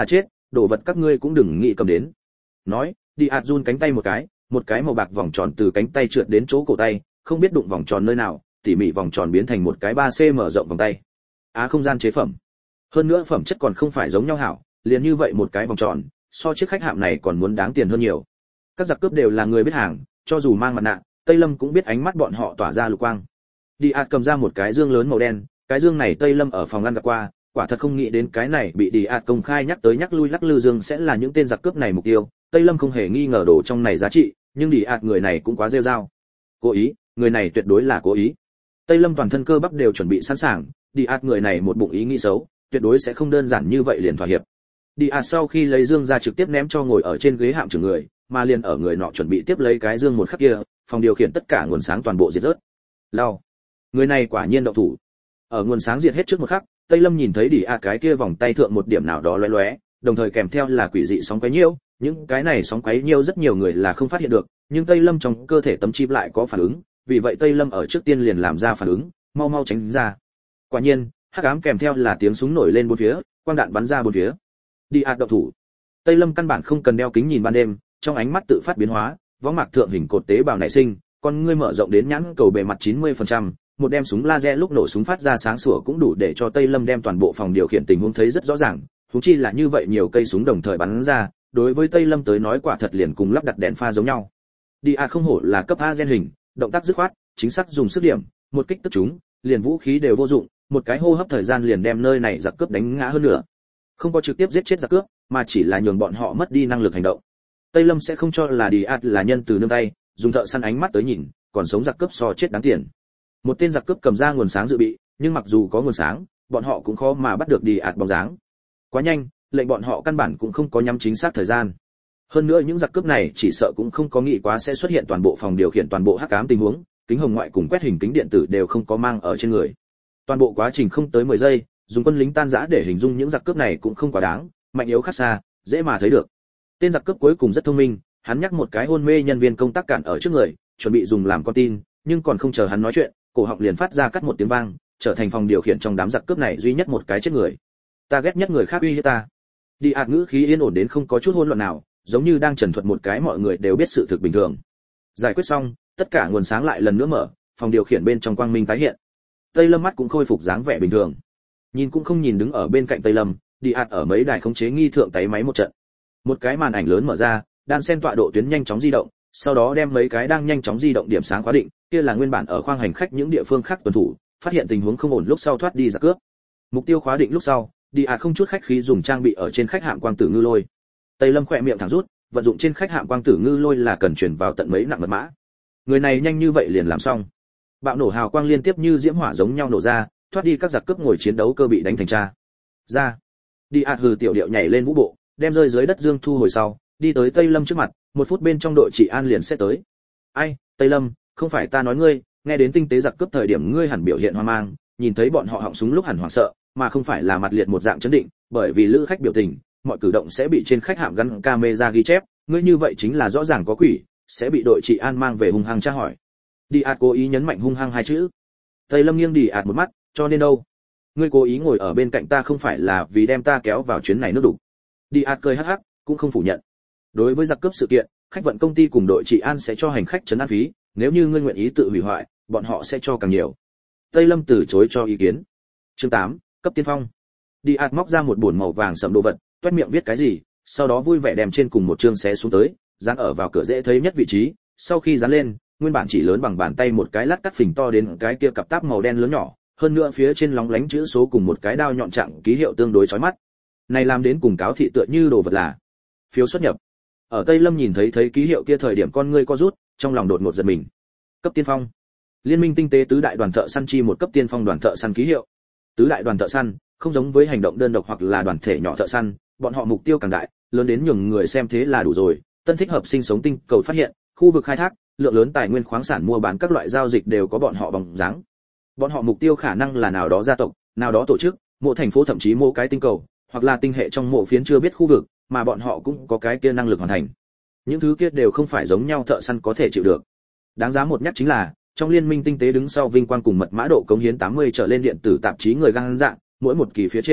đồ vật các ngươi cũng đừng nghĩ cầm đến. Nói, đi ạt run cánh tay một cái, một cái màu bạc vòng tròn từ cánh tay trượt đến chỗ cổ tay, không biết đụng vòng tròn nơi nào, tỉ mỉ vòng tròn biến thành một cái ba xăng ti mét rộng vòng tay. Á không gian chế phẩm. Hơn nữa phẩm chất còn không phải giống nhau hảo, liền như vậy một cái vòng tròn, so chiếc khách hạm này còn muốn đáng tiền hơn nhiều. Các giặc cướp đều là người biết hàng, cho dù mang mặt nạ, Tây Lâm cũng biết ánh mắt bọn họ tỏa ra lục quang. Đi ạt cầm ra một cái dương lớn màu đen, cái dương này Tây Lâm ở phòng ngăn gặp qua, quả thật không nghĩ đến cái này bị Đi ạt công khai nhắc tới nhắc lui lắc lư dương sẽ là những tên giặc cướp này mục tiêu. Tây Lâm không hề nghi ngờ đồ trong này giá trị, nhưng Đi ạt người này cũng quá rêu rao. Cố ý, người này tuyệt đối là cố ý. Tây Lâm toàn thân cơ bắp đều chuẩn bị sẵn sàng, Đi ạt người này một bụng ý nghĩ xấu, tuyệt đối sẽ không đơn giản như vậy liền thỏa hiệp. Đi ạt sau khi lấy dương ra trực tiếp ném cho ngồi ở trên ghế hạm trưởng người, mà liền ở người nọ chuẩn bị tiếp lấy cái dương một khắc kia, phòng điều khiển tất cả nguồn sáng toàn bộ diệt rớt. Lao, người này quả nhiên động thủ. Ở nguồn sáng diệt hết trước một khắc, Tây Lâm nhìn thấy Đi ạt cái kia vòng tay thượng một điểm nào đó lóe lóe, đồng thời kèm theo là quỷ dị sóng quấy nhiễu, những cái này sóng quấy nhiễu rất nhiều người là không phát hiện được, nhưng Tây Lâm trong cơ thể tấm chip lại có phản ứng, vì vậy Tây Lâm ở trước tiên liền làm ra phản ứng, mau mau tránh ra. Quả nhiên, hắc ám kèm theo là tiếng súng nổi lên bốn phía, quang đạn bắn ra bốn phía. Đi ạt động thủ. Tây Lâm căn bản không cần đeo kính nhìn ban đêm, trong ánh mắt tự phát biến hóa, võng mạc thượng hình cột tế bào nảy sinh, con ngươi mở rộng đến nhãn cầu bề mặt chín mươi phần trăm, một đem súng laser lúc nổ súng phát ra sáng sủa cũng đủ để cho Tây Lâm đem toàn bộ phòng điều khiển tình huống thấy rất rõ ràng, huống chi là như vậy nhiều cây súng đồng thời bắn ra, đối với Tây Lâm tới nói quả thật liền cùng lắp đặt đèn pha giống nhau. Đi ạt không hổ là cấp A gen hình, động tác dứt khoát, chính xác dùng sức điểm, một kích tức chúng, liền vũ khí đều vô dụng, một cái hô hấp thời gian liền đem nơi này giặc cướp đánh ngã hơn nữa. Không có trực tiếp giết chết giặc cướp, mà chỉ là nhường bọn họ mất đi năng lực hành động. Tây Lâm sẽ không cho là Đi ạt là nhân từ nương tay, dùng thợ săn ánh mắt tới nhìn, còn sống giặc cướp so chết đáng tiền. Một tên giặc cướp cầm ra nguồn sáng dự bị, nhưng mặc dù có nguồn sáng, bọn họ cũng khó mà bắt được Đi ạt bóng dáng. Quá nhanh, lệnh bọn họ căn bản cũng không có nhắm chính xác thời gian. Hơn nữa những giặc cướp này chỉ sợ cũng không có nghĩ quá sẽ xuất hiện toàn bộ phòng điều khiển toàn bộ hắc ám tình huống, kính hồng ngoại cùng quét hình kính điện tử đều không có mang ở trên người. Toàn bộ quá trình không tới mười giây, dùng quân lính tan rã để hình dung những giặc cướp này cũng không quá đáng, mạnh yếu khác xa, dễ mà thấy được. Tên giặc cướp cuối cùng rất thông minh, hắn nhắc một cái hôn mê nhân viên công tác cản ở trước người, chuẩn bị dùng làm con tin, nhưng còn không chờ hắn nói chuyện, cổ họng liền phát ra cắt một tiếng vang, trở thành phòng điều khiển trong đám giặc cướp này duy nhất một cái chết người. Ta ghét nhất người khác uy hiếp ta. Đi ạt ngữ khí yên ổn đến không có chút hỗn loạn nào, giống như đang trần thuật một cái mọi người đều biết sự thực bình thường. Giải quyết xong, tất cả nguồn sáng lại lần nữa mở, phòng điều khiển bên trong quang minh tái hiện. Tây Lâm mắt cũng khôi phục dáng vẻ bình thường. Nhìn cũng không nhìn đứng ở bên cạnh Tây Lâm, Đi ạt ở mấy đài khống chế nghi thượng tay máy một trận. Một cái màn ảnh lớn mở ra, đan sen tọa độ tuyến nhanh chóng di động, sau đó đem mấy cái đang nhanh chóng di động điểm sáng khóa định, kia là nguyên bản ở khoang hành khách những địa phương khác tuần thủ, phát hiện tình huống không ổn lúc sau thoát đi giặc cướp. Mục tiêu khóa định lúc sau, Đi ạt không chút khách khí dùng trang bị ở trên khách hạm quang tử ngư lôi. Tây Lâm khỏe miệng thẳng rút, vận dụng trên khách hạm quang tử ngư lôi là cần chuyển vào tận mấy nặng mật mã. Người này nhanh như vậy liền làm xong. Bạo nổ hào quang liên tiếp như diễm hỏa giống nhau nổ ra, thoát đi các giặc cướp ngồi chiến đấu cơ bị đánh thành tra. Ra. Đi ạt hừ tiểu điệu nhảy lên vũ bộ, đem rơi dưới đất dương thu hồi sau, đi tới Tây Lâm trước mặt, một phút bên trong đội trị an liền sẽ tới. Ai, Tây Lâm, không phải ta nói ngươi, nghe đến tinh tế giặc cướp thời điểm ngươi hẳn biểu hiện hoang mang, nhìn thấy bọn họ họng súng lúc hẳn hoảng sợ, mà không phải là mặt liệt một dạng chấn định, bởi vì lữ khách biểu tình, mọi cử động sẽ bị trên khách hạm gắn camera ghi chép, ngươi như vậy chính là rõ ràng có quỷ, sẽ bị đội trị an mang về hung hăng tra hỏi. Đi ạt cố ý nhấn mạnh hung hăng hai chữ. Tây Lâm nghiêng Đi ạt một mắt, cho nên đâu? Ngươi cố ý ngồi ở bên cạnh ta không phải là vì đem ta kéo vào chuyến này nước đủ. Đi ạt cười hắc hắc, cũng không phủ nhận. Đối với giặc cướp sự kiện, khách vận công ty cùng đội trị an sẽ cho hành khách trấn an phí, nếu như ngươi nguyện ý tự hủy hoại, bọn họ sẽ cho càng nhiều. Tây Lâm từ chối cho ý kiến. Chương tám, cấp tiên phong. Đi ạt móc ra một bổn màu vàng sẫm đồ vật, toét miệng viết cái gì, sau đó vui vẻ đem trên cùng một chương xé xuống tới, dán ở vào cửa dễ thấy nhất vị trí, sau khi dán lên, nguyên bản chỉ lớn bằng bàn tay một cái lát cắt phình to đến cái kia cặp táp màu đen lớn nhỏ, hơn nữa phía trên lóng lánh chữ số cùng một cái đao nhọn trạng ký hiệu tương đối chói mắt. Này làm đến cùng cáo thị tựa như đồ vật là phiếu xuất nhập. Ở Tây Lâm nhìn thấy thấy ký hiệu kia thời điểm con ngươi co rút, trong lòng đột ngột giật mình. Cấp tiên phong. Liên minh tinh tế tứ đại đoàn thợ săn chi một cấp tiên phong đoàn thợ săn ký hiệu. Tứ đại đoàn thợ săn, không giống với hành động đơn độc hoặc là đoàn thể nhỏ thợ săn, bọn họ mục tiêu càng đại, lớn đến nhường người xem thế là đủ rồi. Tân thích hợp sinh sống tinh cầu phát hiện, khu vực khai thác, lượng lớn tài nguyên khoáng sản mua bán các loại giao dịch đều có bọn họ bóng dáng. Bọn họ mục tiêu khả năng là nào đó gia tộc, nào đó tổ chức, mỗi thành phố thậm chí mỗi cái tinh cầu, hoặc là tinh hệ trong mộ phiến chưa biết khu vực, mà bọn họ cũng có cái kia năng lực hoàn thành. Những thứ kia đều không phải giống nhau thợ săn có thể chịu được. Đáng giá một nhắc chính là, trong liên minh tinh tế đứng sau vinh quang cùng mật mã độ cống hiến tám mươi trở lên điện tử tạp chí người gan dạng, mỗi một kỳ phía trên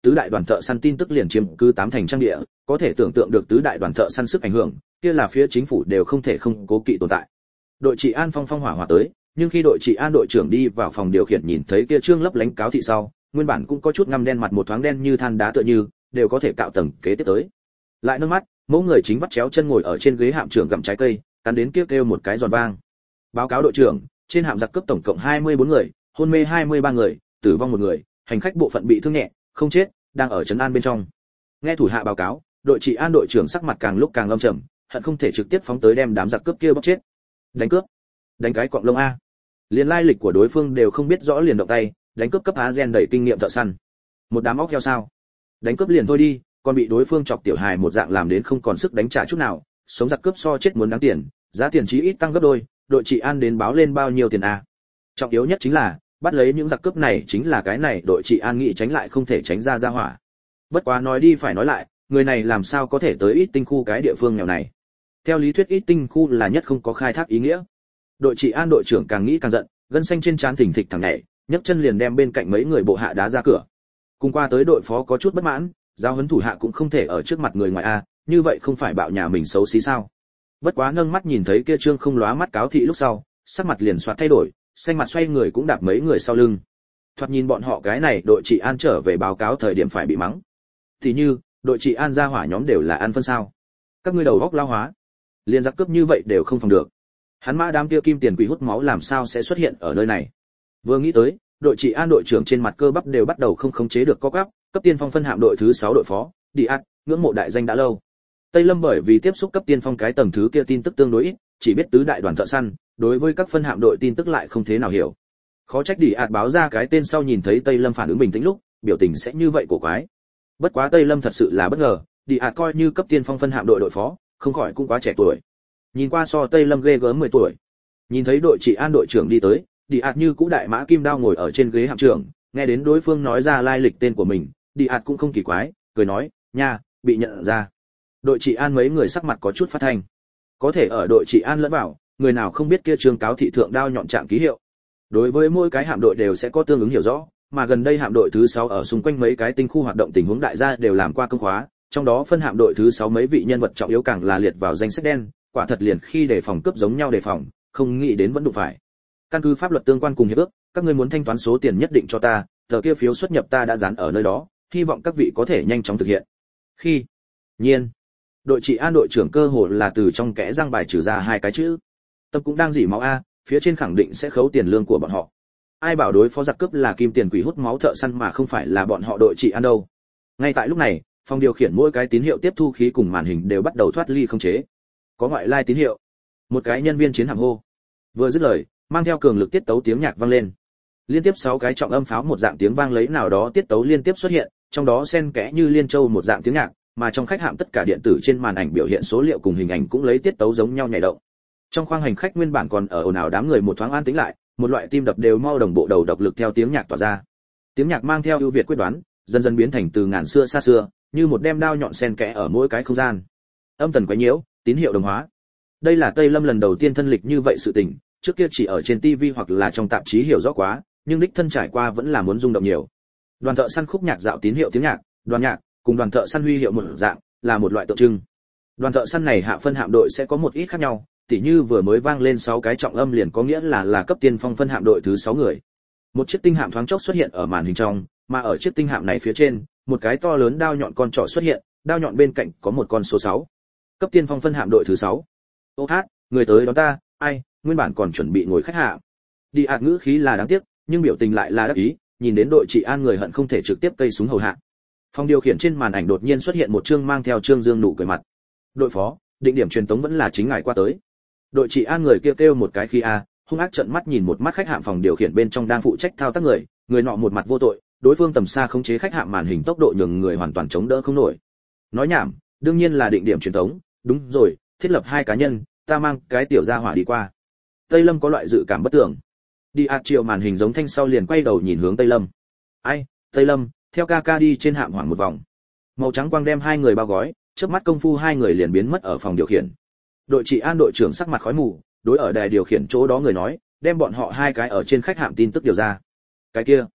tứ đại đoàn thợ săn tin tức liền chiếm cứ tám thành trang địa, có thể tưởng tượng được tứ đại đoàn thợ săn sức ảnh hưởng, kia là phía chính phủ đều không thể không cố kỵ tồn tại. Đội trị an phong phong hỏa hỏa tới, nhưng khi đội trị an đội trưởng đi vào phòng điều khiển nhìn thấy kia trương lấp lánh cáo thị sau, nguyên bản cũng có chút ngăm đen mặt một thoáng đen như than đá tựa như, đều có thể cạo tầng kế tiếp tới. Lại nâng mắt, mẫu người chính vắt chéo chân ngồi ở trên ghế hạm trưởng gặm trái cây, cắn đến kêu kêu một cái giòn vang. Báo cáo đội trưởng, trên hạm giặc cướp tổng cộng hai mươi bốn người, hôn mê hai mươi ba người, tử vong một người, hành khách bộ phận bị thương nhẹ, không chết, đang ở trấn an bên trong. Nghe thủ hạ báo cáo, đội trị an đội trưởng sắc mặt càng lúc càng âm trầm, hận không thể trực tiếp phóng tới đem đám giặc cướp kia bóc chết. Đánh cướp, đánh cái quạng lông a. Liên lai lịch của đối phương đều không biết rõ liền động tay, đánh cướp cấp á gen đầy kinh nghiệm thợ săn. Một đám óc heo sao? Đánh cướp liền thôi đi, còn bị đối phương chọc tiểu hài một dạng làm đến không còn sức đánh trả chút nào, sống giặc cướp so chết muốn đáng tiền, giá tiền chí ít tăng gấp đôi, đội trị an đến báo lên bao nhiêu tiền a? Trọng yếu nhất chính là bắt lấy những giặc cướp này chính là cái này đội trị an nghĩ tránh lại không thể tránh ra ra hỏa. Bất quá nói đi phải nói lại, người này làm sao có thể tới ít tinh khu cái địa phương nghèo này? Theo lý thuyết ít tinh khu là nhất không có khai thác ý nghĩa. Đội trị an đội trưởng càng nghĩ càng giận, gân xanh trên trán thình thịch thẳng nhảy, nhấc chân liền đem bên cạnh mấy người bộ hạ đá ra cửa. Cùng qua tới đội phó có chút bất mãn, giáo huấn thủ hạ cũng không thể ở trước mặt người ngoài a, như vậy không phải bạo nhà mình xấu xí sao? Bất quá nâng mắt nhìn thấy kia trương không lóa mắt cáo thị lúc sau, sắc mặt liền xoạt thay đổi, xanh mặt xoay người cũng đạp mấy người sau lưng. Thoạt nhìn bọn họ cái này đội trị an trở về báo cáo thời điểm phải bị mắng. Thì như, đội trị an ra hỏa nhóm đều là ăn phân sao? Các ngươi đầu góc lao hóa, liền giặc cướp như vậy đều không phòng được. Hắn mã đám kia kim tiền quỷ hút máu làm sao sẽ xuất hiện ở nơi này? Vừa nghĩ tới, đội trị an đội trưởng trên mặt cơ bắp đều bắt đầu không khống chế được co quắp, cấp tiên phong phân hạm đội thứ sáu đội phó, đi ạt, ngưỡng mộ đại danh đã lâu. Tây Lâm bởi vì tiếp xúc cấp tiên phong cái tầng thứ kia tin tức tương đối ít, chỉ biết tứ đại đoàn thợ săn, đối với các phân hạm đội tin tức lại không thế nào hiểu. Khó trách đi ạt báo ra cái tên sau nhìn thấy Tây Lâm phản ứng bình tĩnh lúc, biểu tình sẽ như vậy cổ quái. Bất quá Tây Lâm thật sự là bất ngờ, đi ạt coi như cấp tiên phong phân hạm đội đội phó, không khỏi cũng quá trẻ tuổi. Nhìn qua so Tây Lâm ghê gớm mười tuổi. Nhìn thấy đội trị an đội trưởng đi tới, đi ạt như cũ đại mã kim đao ngồi ở trên ghế hạm trưởng, nghe đến đối phương nói ra lai lịch tên của mình, đi ạt cũng không kỳ quái, cười nói, nha, bị nhận ra. Đội trị an mấy người sắc mặt có chút phát thanh. Có thể ở đội trị an lẫn vào, người nào không biết kia trương cáo thị thượng đao nhọn trạng ký hiệu. Đối với mỗi cái hạm đội đều sẽ có tương ứng hiểu rõ, mà gần đây hạm đội thứ sáu ở xung quanh mấy cái tinh khu hoạt động tình huống đại gia đều làm qua công khóa, trong đó phân hạm đội thứ sáu mấy vị nhân vật trọng yếu càng là liệt vào danh sách đen, quả thật liền khi đề phòng cướp giống nhau đề phòng, không nghĩ đến vẫn đụng phải. Căn cứ pháp luật tương quan cùng hiệp ước, các ngươi muốn thanh toán số tiền nhất định cho ta, tờ kia phiếu xuất nhập ta đã dán ở nơi đó, hy vọng các vị có thể nhanh chóng thực hiện. Khi nhiên, đội trị an đội trưởng cơ hồ là từ trong kẽ răng bài trừ ra hai cái chữ. Tâm cũng đang dỉ máu a, phía trên khẳng định sẽ khấu tiền lương của bọn họ. Ai bảo đối phó giặc cướp là kim tiền quỷ hút máu thợ săn mà không phải là bọn họ đội trị an đâu. Ngay tại lúc này, phòng điều khiển mỗi cái tín hiệu tiếp thu khí cùng màn hình đều bắt đầu thoát ly không chế. Có ngoại lai tín hiệu. Một cái nhân viên chiến hạm hô. Vừa dứt lời, mang theo cường lực tiết tấu tiếng nhạc vang lên. Liên tiếp sáu cái trọng âm pháo một dạng tiếng vang lấy nào đó tiết tấu liên tiếp xuất hiện, trong đó xen kẽ như liên châu một dạng tiếng nhạc, mà trong khách hạm tất cả điện tử trên màn ảnh biểu hiện số liệu cùng hình ảnh cũng lấy tiết tấu giống nhau nhảy động. Trong khoang hành khách nguyên bản còn ở ồn ào đám người một thoáng an tĩnh lại, một loại tim đập đều mau đồng bộ đầu độc lực theo tiếng nhạc tỏa ra. Tiếng nhạc mang theo ưu việt quyết đoán, dần dần biến thành từ ngàn xưa xa xưa, như một đem đao nhọn xen kẽ ở mỗi cái không gian. Âm tần quấy nhiễu, tín hiệu đồng hóa. Đây là Tây Lâm lần đầu tiên thân lịch như vậy sự tình, trước kia chỉ ở trên ti vi hoặc là trong tạp chí hiểu rõ quá, nhưng đích thân trải qua vẫn là muốn rung động nhiều. Đoàn thợ săn khúc nhạc dạo tín hiệu tiếng nhạc, đoàn nhạc cùng đoàn thợ săn huy hiệu một dạng, là một loại tượng trưng. Đoàn thợ săn này hạ phân hạm đội sẽ có một ít khác nhau, tỉ như vừa mới vang lên sáu cái trọng âm liền có nghĩa là là cấp tiên phong phân hạm đội thứ sáu người. Một chiếc tinh hạm thoáng chốc xuất hiện ở màn hình trong, mà ở chiếc tinh hạm này phía trên, một cái to lớn đao nhọn con trỏ xuất hiện, đao nhọn bên cạnh có một con số sáu. Cấp tiên phong phân hạm đội thứ sáu. Ô hát, người tới đón ta, ai, nguyên bản còn chuẩn bị ngồi khách hạ. Đi ạt ngữ khí là đáng tiếc, nhưng biểu tình lại là đắc ý, nhìn đến đội trị an người hận không thể trực tiếp cây súng hầu hạ. Phòng điều khiển trên màn ảnh đột nhiên xuất hiện một chương mang theo trương dương nụ cười mặt. Đội phó, định điểm truyền tống vẫn là chính ngài qua tới. Đội trị an người kia kêu, kêu một cái khi a, hung ác trợn mắt nhìn một mắt khách hạm phòng điều khiển bên trong đang phụ trách thao tác người, người nọ một mặt vô tội, đối phương tầm xa khống chế khách hạm màn hình tốc độ nhường người hoàn toàn chống đỡ không nổi. Nói nhảm, đương nhiên là định điểm truyền tống, đúng rồi, thiết lập hai cá nhân, ta mang cái tiểu gia hỏa đi qua. Tây Lâm có loại dự cảm bất tưởng. Đi ạt chiều màn hình giống thanh sau liền quay đầu nhìn hướng Tây Lâm. Ai, Tây Lâm, theo ca ca đi trên hạm hoảng một vòng. Màu trắng quang đem hai người bao gói, chớp mắt công phu hai người liền biến mất ở phòng điều khiển. Đội trị an đội trưởng sắc mặt khói mù, đối ở đài điều khiển chỗ đó người nói, đem bọn họ hai cái ở trên khách hạm tin tức điều ra. Cái kia,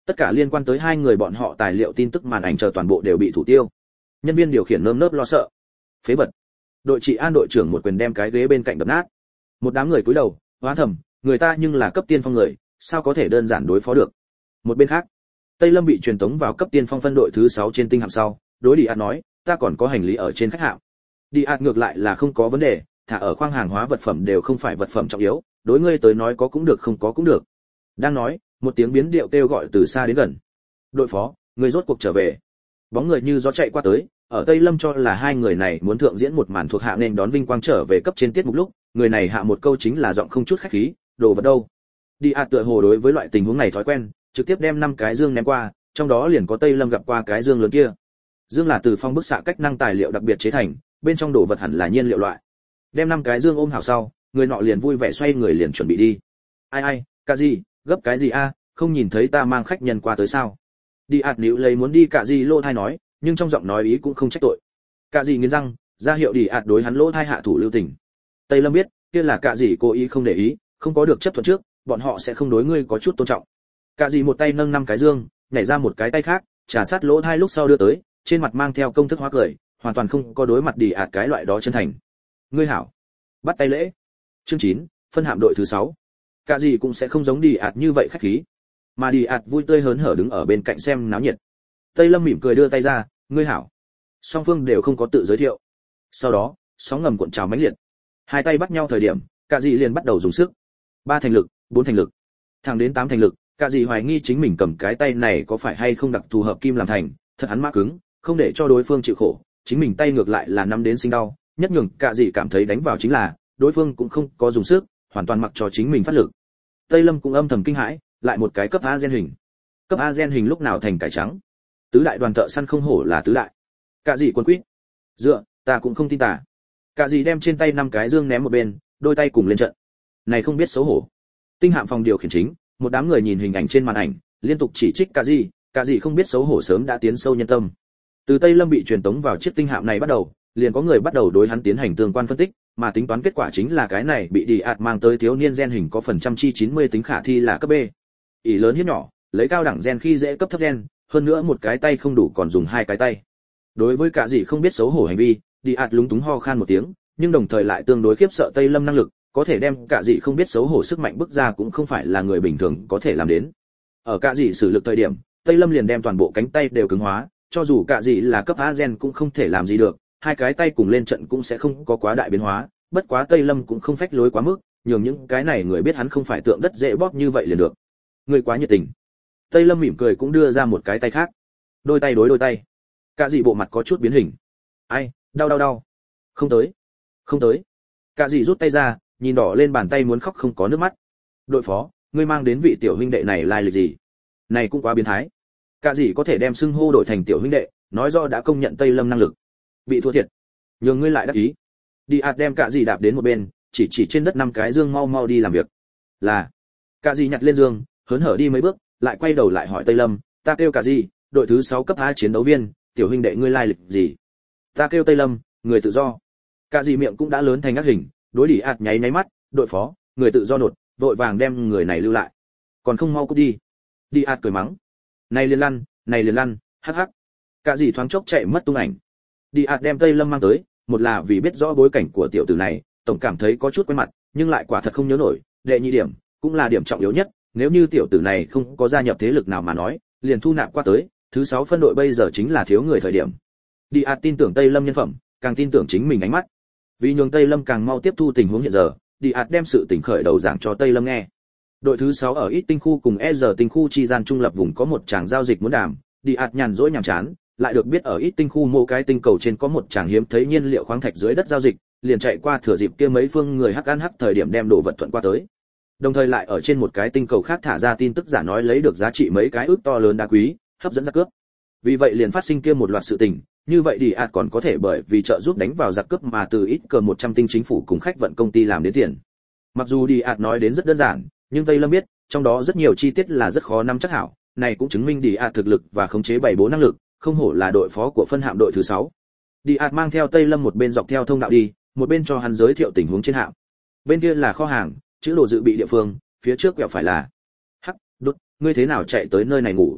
Tất cả liên quan tới hai người bọn họ tài liệu tin tức màn ảnh chờ toàn bộ đều bị thủ tiêu. Nhân viên điều khiển nơm nớp lo sợ. Phế vật. Đội trị an đội trưởng một quyền đem cái ghế bên cạnh đập nát. Một đám người cúi đầu, hóa thầm, người ta nhưng là cấp tiên phong người, sao có thể đơn giản đối phó được. Một bên khác, Tây Lâm bị truyền tống vào cấp tiên phong phân đội thứ sáu trên tinh hạm sau, đối Đi Át nói, ta còn có hành lý ở trên khách hạm. Đi Át ngược lại là không có vấn đề, thả ở khoang hàng hóa vật phẩm đều không phải vật phẩm trọng yếu, đối ngươi tới nói có cũng được không có cũng được. Đang nói, một tiếng biến điệu kêu gọi từ xa đến gần. Đội phó, người rốt cuộc trở về. Bóng người như gió chạy qua tới, ở Tây Lâm cho là hai người này muốn thượng diễn một màn thuộc hạ nên đón vinh quang trở về cấp trên tiết mục lúc, người này hạ một câu chính là giọng không chút khách khí, đồ vật đâu. Đi Át tựa hồ đối với loại tình huống này thói quen, trực tiếp đem năm cái dương ném qua, trong đó liền có Tây Lâm gặp qua cái dương lớn kia. Dương là từ phong bức xạ cách năng tài liệu đặc biệt chế thành, bên trong đồ vật hẳn là nhiên liệu loại. Đem năm cái dương ôm hảo sau, người nọ liền vui vẻ xoay người liền chuẩn bị đi. Ai ai, cả gì, gấp cái gì a, không nhìn thấy ta mang khách nhân qua tới sao? Đi Át níu lấy muốn đi cả gì lô thai nói, nhưng trong giọng nói ý cũng không trách tội. Cả gì nghiến răng, ra hiệu Đi Át đối hắn lỗ thai hạ thủ lưu tình. Tây Lâm biết, kia là cả gì cố ý không để ý, không có được chấp thuận trước, bọn họ sẽ không đối ngươi có chút tôn trọng. Cả gì một tay nâng năm cái dương, nhảy ra một cái tay khác, trà sát lỗ thai lúc sau đưa tới, trên mặt mang theo công thức hóa cười, hoàn toàn không có đối mặt Đi Át cái loại đó chân thành. Ngươi hảo. Bắt tay lễ. Chương chín, phân hạm đội thứ sáu. Cả gì cũng sẽ không giống Đi Át như vậy khách khí, mà Đi Át vui tươi hớn hở đứng ở bên cạnh xem náo nhiệt. Tây Lâm mỉm cười đưa tay ra, ngươi hảo. Song phương đều không có tự giới thiệu. Sau đó, sóng ngầm cuộn trào mãnh liệt. Hai tay bắt nhau thời điểm, cả gì liền bắt đầu dùng sức. Ba thành lực, bốn thành lực, thẳng đến tám thành lực, cả gì hoài nghi chính mình cầm cái tay này có phải hay không đặc thù hợp kim làm thành, thật hắn mã cứng, không để cho đối phương chịu khổ, chính mình tay ngược lại là nắm đến sinh đau, nhất nhường cả gì cảm thấy đánh vào chính là, đối phương cũng không có dùng sức, hoàn toàn mặc cho chính mình phát lực. Tây Lâm cũng âm thầm kinh hãi, lại một cái cấp A gen hình. Cấp A gen hình lúc nào thành cải trắng? Tứ đại đoàn thợ săn không hổ là tứ đại. Cả gì quân quýt. Dựa, ta cũng không tin tả. Cả gì đem trên tay năm cái dương ném một bên, đôi tay cùng lên trận. Này không biết xấu hổ. Tinh hạm phòng điều khiển chính, một đám người nhìn hình ảnh trên màn ảnh, liên tục chỉ trích cả gì, cả gì không biết xấu hổ sớm đã tiến sâu nhân tâm. Từ Tây Lâm bị truyền tống vào chiếc tinh hạm này bắt đầu, liền có người bắt đầu đối hắn tiến hành tương quan phân tích, mà tính toán kết quả chính là cái này bị Đi Át mang tới thiếu niên gen hình có phần trăm chi chín mươi tính khả thi là cấp B. Ý lớn hiếp nhỏ, lấy cao đẳng gen khi dễ cấp thấp gen, hơn nữa một cái tay không đủ còn dùng hai cái tay. Đối với cả gì không biết xấu hổ hành vi, Đi Át lúng túng ho khan một tiếng, nhưng đồng thời lại tương đối khiếp sợ Tây Lâm năng lực, có thể đem cả gì không biết xấu hổ sức mạnh bức ra cũng không phải là người bình thường có thể làm đến. Ở cả gì sử lực thời điểm, Tây Lâm liền đem toàn bộ cánh tay đều cứng hóa, cho dù cả gì là cấp A gen cũng không thể làm gì được, hai cái tay cùng lên trận cũng sẽ không có quá đại biến hóa, bất quá Tây Lâm cũng không phách lối quá mức, nhường những cái này người biết hắn không phải tượng đất dễ bóp như vậy liền được. Người quá nhiệt tình. Tây Lâm mỉm cười cũng đưa ra một cái tay khác. Đôi tay đối đôi tay. Cả gì bộ mặt có chút biến hình. Ai, đau đau đau. Không tới. Không tới. Cả gì rút tay ra, nhìn đỏ lên bàn tay muốn khóc không có nước mắt. Đội phó, ngươi mang đến vị tiểu huynh đệ này lai lịch gì? Này cũng quá biến thái. Cả gì có thể đem xưng hô đổi thành tiểu huynh đệ, nói rõ đã công nhận Tây Lâm năng lực. Bị thua thiệt. Nhường ngươi lại đắc ý. Đi Át đem cả gì đạp đến một bên, chỉ chỉ trên đất năm cái dương mau mau đi làm việc. Là. Cả gì nhặt lên dương, hớn hở đi mấy bước, lại quay đầu lại hỏi Tây Lâm, ta kêu cả gì, đội thứ sáu cấp A chiến đấu viên, tiểu huynh đệ ngươi lai lịch gì? Ta kêu Tây Lâm, người tự do. Cả gì miệng cũng đã lớn thành ác hình, đối Đi Át nháy nháy mắt, đội phó, người tự do nột, vội vàng đem người này lưu lại. Còn không mau cút đi. Đi Át cười mắng. Này liền lăn, này liền lăn, hắc hắc. Cả gì thoáng chốc chạy mất tung ảnh. Đi Át đem Tây Lâm mang tới, một là vì biết rõ bối cảnh của tiểu tử này, tổng cảm thấy có chút quen mặt, nhưng lại quả thật không nhớ nổi, đệ nhị điểm, cũng là điểm trọng yếu nhất, nếu như tiểu tử này không có gia nhập thế lực nào mà nói, liền thu nạp qua tới, thứ sáu phân đội bây giờ chính là thiếu người thời điểm. Đi Át tin tưởng Tây Lâm nhân phẩm, càng tin tưởng chính mình ánh mắt. Vì nhường Tây Lâm càng mau tiếp thu tình huống hiện giờ, Đi Át đem sự tình khởi đầu giảng cho Tây Lâm nghe. Đội thứ sáu ở ít tinh khu cùng E giờ tinh khu chi gian trung lập vùng có một tràng giao dịch muốn đàm, Đi Át nhàn rỗi nhàm chán, lại được biết ở ít tinh khu mô cái tinh cầu trên có một tràng hiếm thấy nhiên liệu khoáng thạch dưới đất giao dịch, liền chạy qua thừa dịp kia mấy phương người hắc ăn hắc thời điểm đem đồ vật thuận qua tới. Đồng thời lại ở trên một cái tinh cầu khác thả ra tin tức giả nói lấy được giá trị mấy cái ước to lớn đá quý, hấp dẫn giặc cướp. Vì vậy liền phát sinh kia một loạt sự tình, như vậy Đi Át còn có thể bởi vì trợ giúp đánh vào giặc cướp mà từ ít cờ một trăm tinh chính phủ cùng khách vận công ty làm đến tiền. Mặc dù Đi Át nói đến rất đơn giản, nhưng Tây Lâm biết, trong đó rất nhiều chi tiết là rất khó nắm chắc hảo, này cũng chứng minh Đi Át thực lực và khống chế bảy bố năng lực, không hổ là đội phó của phân hạm đội thứ sáu. Đi Át mang theo Tây Lâm một bên dọc theo thông đạo đi, một bên cho hắn giới thiệu tình huống trên hạm. Bên kia là kho hàng, chữ đồ dự bị địa phương, phía trước quẹo phải là. Hắc, đốt, ngươi thế nào chạy tới nơi này ngủ?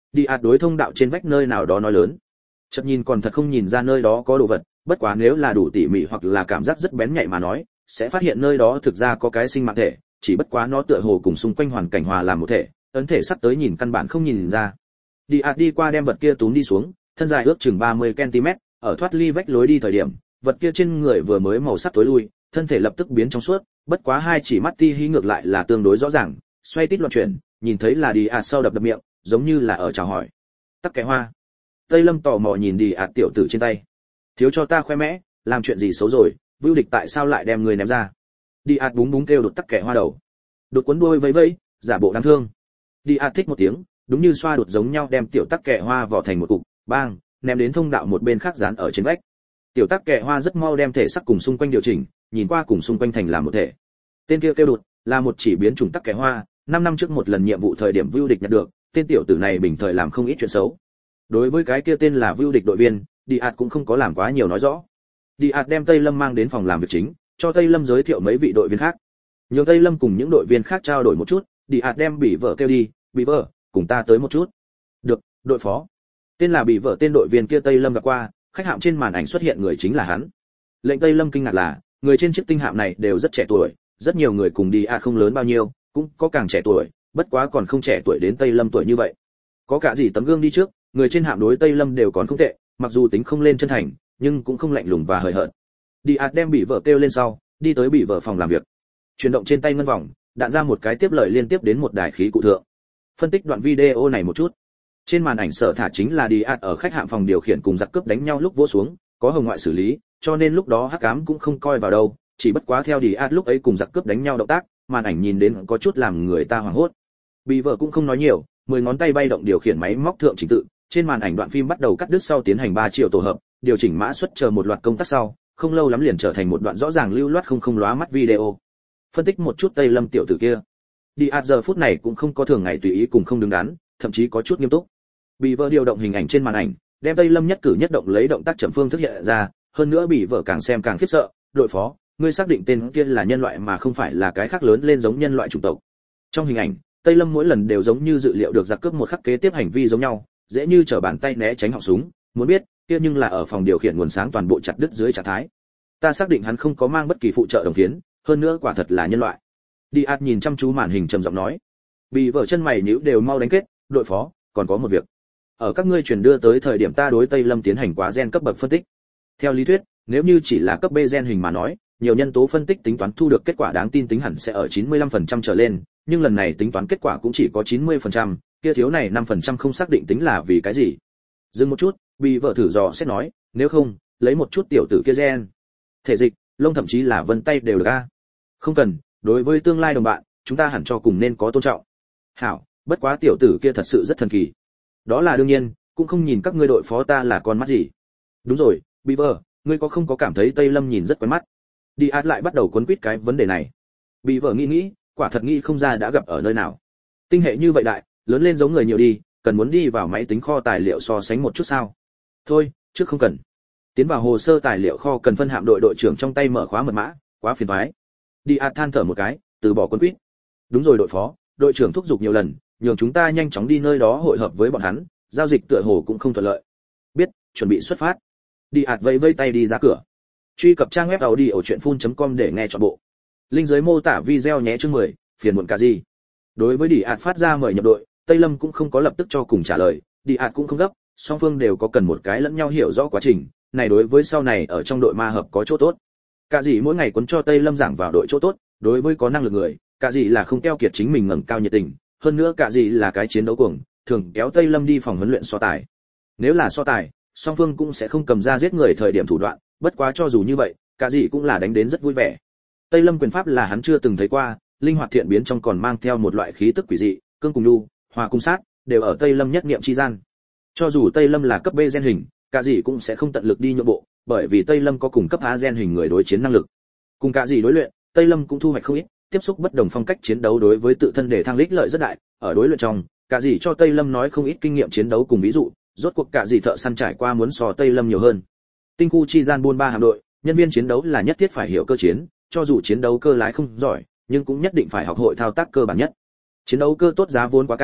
Đi ạt đối thông đạo trên vách nơi nào đó nói lớn. Chợt nhìn còn thật không nhìn ra nơi đó có đồ vật, bất quá nếu là đủ tỉ mỉ hoặc là cảm giác rất bén nhạy mà nói, sẽ phát hiện nơi đó thực ra có cái sinh mạng thể, chỉ bất quá nó tựa hồ cùng xung quanh hoàn cảnh hòa làm một thể, ấn thể sắp tới nhìn căn bản không nhìn ra. Đi ạt đi qua đem vật kia túm đi xuống, thân dài ước chừng ba mươi ki-lô-mét, ở thoát ly vách lối đi thời điểm, vật kia trên người vừa mới màu sắc tối lui, thân thể lập tức biến trong suốt, bất quá hai chỉ mắt ti hí ngược lại là tương đối rõ ràng, xoay tít loạn chuyển, nhìn thấy là đi ạt sau đập đập miệng, giống như là ở chào hỏi. Tắc Kẻ Hoa. Tây Lâm tò mò nhìn đi ạt tiểu tử trên tay. Thiếu cho ta khoe mẽ, làm chuyện gì xấu rồi, Vưu Địch tại sao lại đem người ném ra? Đi ạt búng búng kêu đột Tắc Kẻ Hoa đầu. Đột cuốn đuôi vẫy vẫy, giả bộ đáng thương. Đi ạt thích một tiếng, đúng như xoa đột giống nhau đem tiểu Tắc Kẻ Hoa vỏ thành một cục, bang, ném đến thông đạo một bên khác dán ở trên vách. Tiểu Tắc Kẻ Hoa rất mau đem thể sắc cùng xung quanh điều chỉnh, nhìn qua cùng xung quanh thành làm một thể. Tên kia kêu đột, là một chỉ biến chủng Tắc Kẻ Hoa, năm năm trước một lần nhiệm vụ thời điểm Vưu Địch nhặt được, tên tiểu tử này bình thời làm không ít chuyện xấu. Đối với cái kia tên là Vưu Địch đội viên, Đi ạt cũng không có làm quá nhiều nói rõ. Đi ạt đem Tây Lâm mang đến phòng làm việc chính, cho Tây Lâm giới thiệu mấy vị đội viên khác. Nhường Tây Lâm cùng những đội viên khác trao đổi một chút, Đi ạt đem Bỉ Vợ kêu đi, "Bỉ Vợ, cùng ta tới một chút." "Được, đội phó." Tên là Bỉ Vợ tên đội viên kia Tây Lâm gặp qua, khách hạm trên màn ảnh xuất hiện người chính là hắn. Lệnh Tây Lâm kinh ngạc là, người trên chiếc tinh hạm này đều rất trẻ tuổi, rất nhiều người cùng Đi ạt không lớn bao nhiêu, cũng có càng trẻ tuổi, bất quá còn không trẻ tuổi đến Tây Lâm tuổi như vậy. Có cả gì tấm gương đi trước, người trên hạm đối Tây Lâm đều còn không tệ, mặc dù tính không lên chân thành, nhưng cũng không lạnh lùng và hời hợt. Đi ạt đem Bỉ Vợ kêu lên sau, đi tới Bỉ Vợ phòng làm việc. Chuyển động trên tay ngân vòng, đạn ra một cái tiếp lời liên tiếp đến một đài khí cụ thượng. Phân tích đoạn video này một chút. Trên màn ảnh sở thả chính là Đi ạt ở khách hạm phòng điều khiển cùng giặc cướp đánh nhau lúc vỗ xuống, có hồng ngoại xử lý, cho nên lúc đó hắc ám cũng không coi vào đâu, chỉ bất quá theo Đi ạt lúc ấy cùng giặc cướp đánh nhau động tác, màn ảnh nhìn đến có chút làm người ta hoảng hốt. Bỉ Vợ cũng không nói nhiều, mười ngón tay bay động điều khiển máy móc thượng chỉnh tự, trên màn ảnh đoạn phim bắt đầu cắt đứt sau tiến hành ba chiều tổ hợp, điều chỉnh mã suất chờ một loạt công tác sau, không lâu lắm liền trở thành một đoạn rõ ràng lưu loát không không lóa mắt video. Phân tích một chút Tây Lâm tiểu tử kia. Đi ạt giờ phút này cũng không có thường ngày tùy ý cùng không đứng đắn, thậm chí có chút nghiêm túc. Bỉ Vợ điều động hình ảnh trên màn ảnh, đem Tây Lâm nhất cử nhất động lấy động tác chậm phương thức hiện ra, hơn nữa Bỉ Vợ càng xem càng khiếp sợ, "Đội phó, ngươi xác định tên kia là nhân loại mà không phải là cái khác lớn lên giống nhân loại chủng tộc?" Trong hình ảnh, Tây Lâm mỗi lần đều giống như dự liệu được giặc cướp một khắc kế tiếp hành vi giống nhau, dễ như trở bàn tay né tránh họng súng, muốn biết, kia nhưng là ở phòng điều khiển nguồn sáng toàn bộ chặt đứt dưới trạng thái. Ta xác định hắn không có mang bất kỳ phụ trợ đồng phiến, hơn nữa quả thật là nhân loại. Đi ạt nhìn chăm chú màn hình trầm giọng nói. Bỉ Vợ chân mày nhíu đều mau đánh kết, "Đội phó, còn có một việc. Ở các ngươi truyền đưa tới thời điểm ta đối Tây Lâm tiến hành quá gen cấp bậc phân tích. Theo lý thuyết, nếu như chỉ là cấp B gen hình mà nói, nhiều nhân tố phân tích tính toán thu được kết quả đáng tin tính hẳn sẽ ở chín mươi lăm phần trăm trở lên, nhưng lần này tính toán kết quả cũng chỉ có chín mươi phần trăm, kia thiếu này năm phần trăm không xác định tính là vì cái gì?" Dừng một chút, Bỉ Vợ thử dò xét nói, "Nếu không, lấy một chút tiểu tử kia gen. Thể dịch, lông thậm chí là vân tay đều được a." "Không cần, đối với tương lai đồng bạn, chúng ta hẳn cho cùng nên có tôn trọng." "Hảo, bất quá tiểu tử kia thật sự rất thần kỳ." "Đó là đương nhiên, cũng không nhìn các ngươi đội phó ta là con mắt gì." "Đúng rồi, Bỉ Vợ, ngươi có không có cảm thấy Tây Lâm nhìn rất quen mắt?" Đi ạt lại bắt đầu cuốn quýt cái vấn đề này. Bỉ Vợ nghĩ nghĩ, quả thật nghĩ không ra đã gặp ở nơi nào. Tinh hệ như vậy đại, lớn lên giống người nhiều đi, cần muốn đi vào máy tính kho tài liệu so sánh một chút sao? Thôi, trước không cần. Tiến vào hồ sơ tài liệu kho cần phân hạm đội đội trưởng trong tay mở khóa mật mã, quá phiền toái. Đi ạt than thở một cái, từ bỏ cuốn quýt. Đúng rồi đội phó, đội trưởng thúc giục nhiều lần, nhường chúng ta nhanh chóng đi nơi đó hội hợp với bọn hắn, giao dịch tựa hồ cũng không thuận lợi. Biết, chuẩn bị xuất phát. Đi ạt vẫy vẫy tay đi ra cửa. Truy cập trang web audiochuyenphun chấm com để nghe trọn bộ. Link dưới mô tả video nhé chương mười, phiền muộn cả gì. Đối với Đi ạt phát ra mời nhập đội, Tây Lâm cũng không có lập tức cho cùng trả lời, Đi ạt cũng không gấp, song phương đều có cần một cái lẫn nhau hiểu rõ quá trình, này đối với sau này ở trong đội ma hợp có chỗ tốt. Cả gì mỗi ngày cuốn cho Tây Lâm giảng vào đội chỗ tốt, đối với có năng lực người, cả gì là không keo kiệt chính mình ngẩng cao nhiệt tình, hơn nữa cả gì là cái chiến đấu cuồng, thường kéo Tây Lâm đi phòng huấn luyện so tài. Nếu là so tài, song phương cũng sẽ không cầm ra giết người thời điểm thủ đoạn, bất quá cho dù như vậy, cả gì cũng là đánh đến rất vui vẻ. Tây Lâm quyền pháp là hắn chưa từng thấy qua, linh hoạt thiện biến trong còn mang theo một loại khí tức quỷ dị, cương cùng nhu, hòa cùng sát, đều ở Tây Lâm nhất niệm chi gian. Cho dù Tây Lâm là cấp B gen hình, cả gì cũng sẽ không tận lực đi nhượng bộ, bởi vì Tây Lâm có cùng cấp A gen hình người đối chiến năng lực. Cùng cả gì đối luyện, Tây Lâm cũng thu hoạch không ít, tiếp xúc bất đồng phong cách chiến đấu đối với tự thân để thăng lích lợi rất đại, ở đối luyện trong, cả gì cho Tây Lâm nói không ít kinh nghiệm chiến đấu cùng ví dụ, rốt cuộc cả gì thợ săn trải qua muốn so Tây Lâm nhiều hơn. Tinh khu chi gian buôn ba hạm đội, nhân viên chiến đấu là nhất thiết phải hiểu cơ chiến, cho dù chiến đấu cơ lái không giỏi, nhưng cũng nhất định phải học hội thao tác cơ bản nhất. Chiến đấu cơ tốt giá vốn quá cao,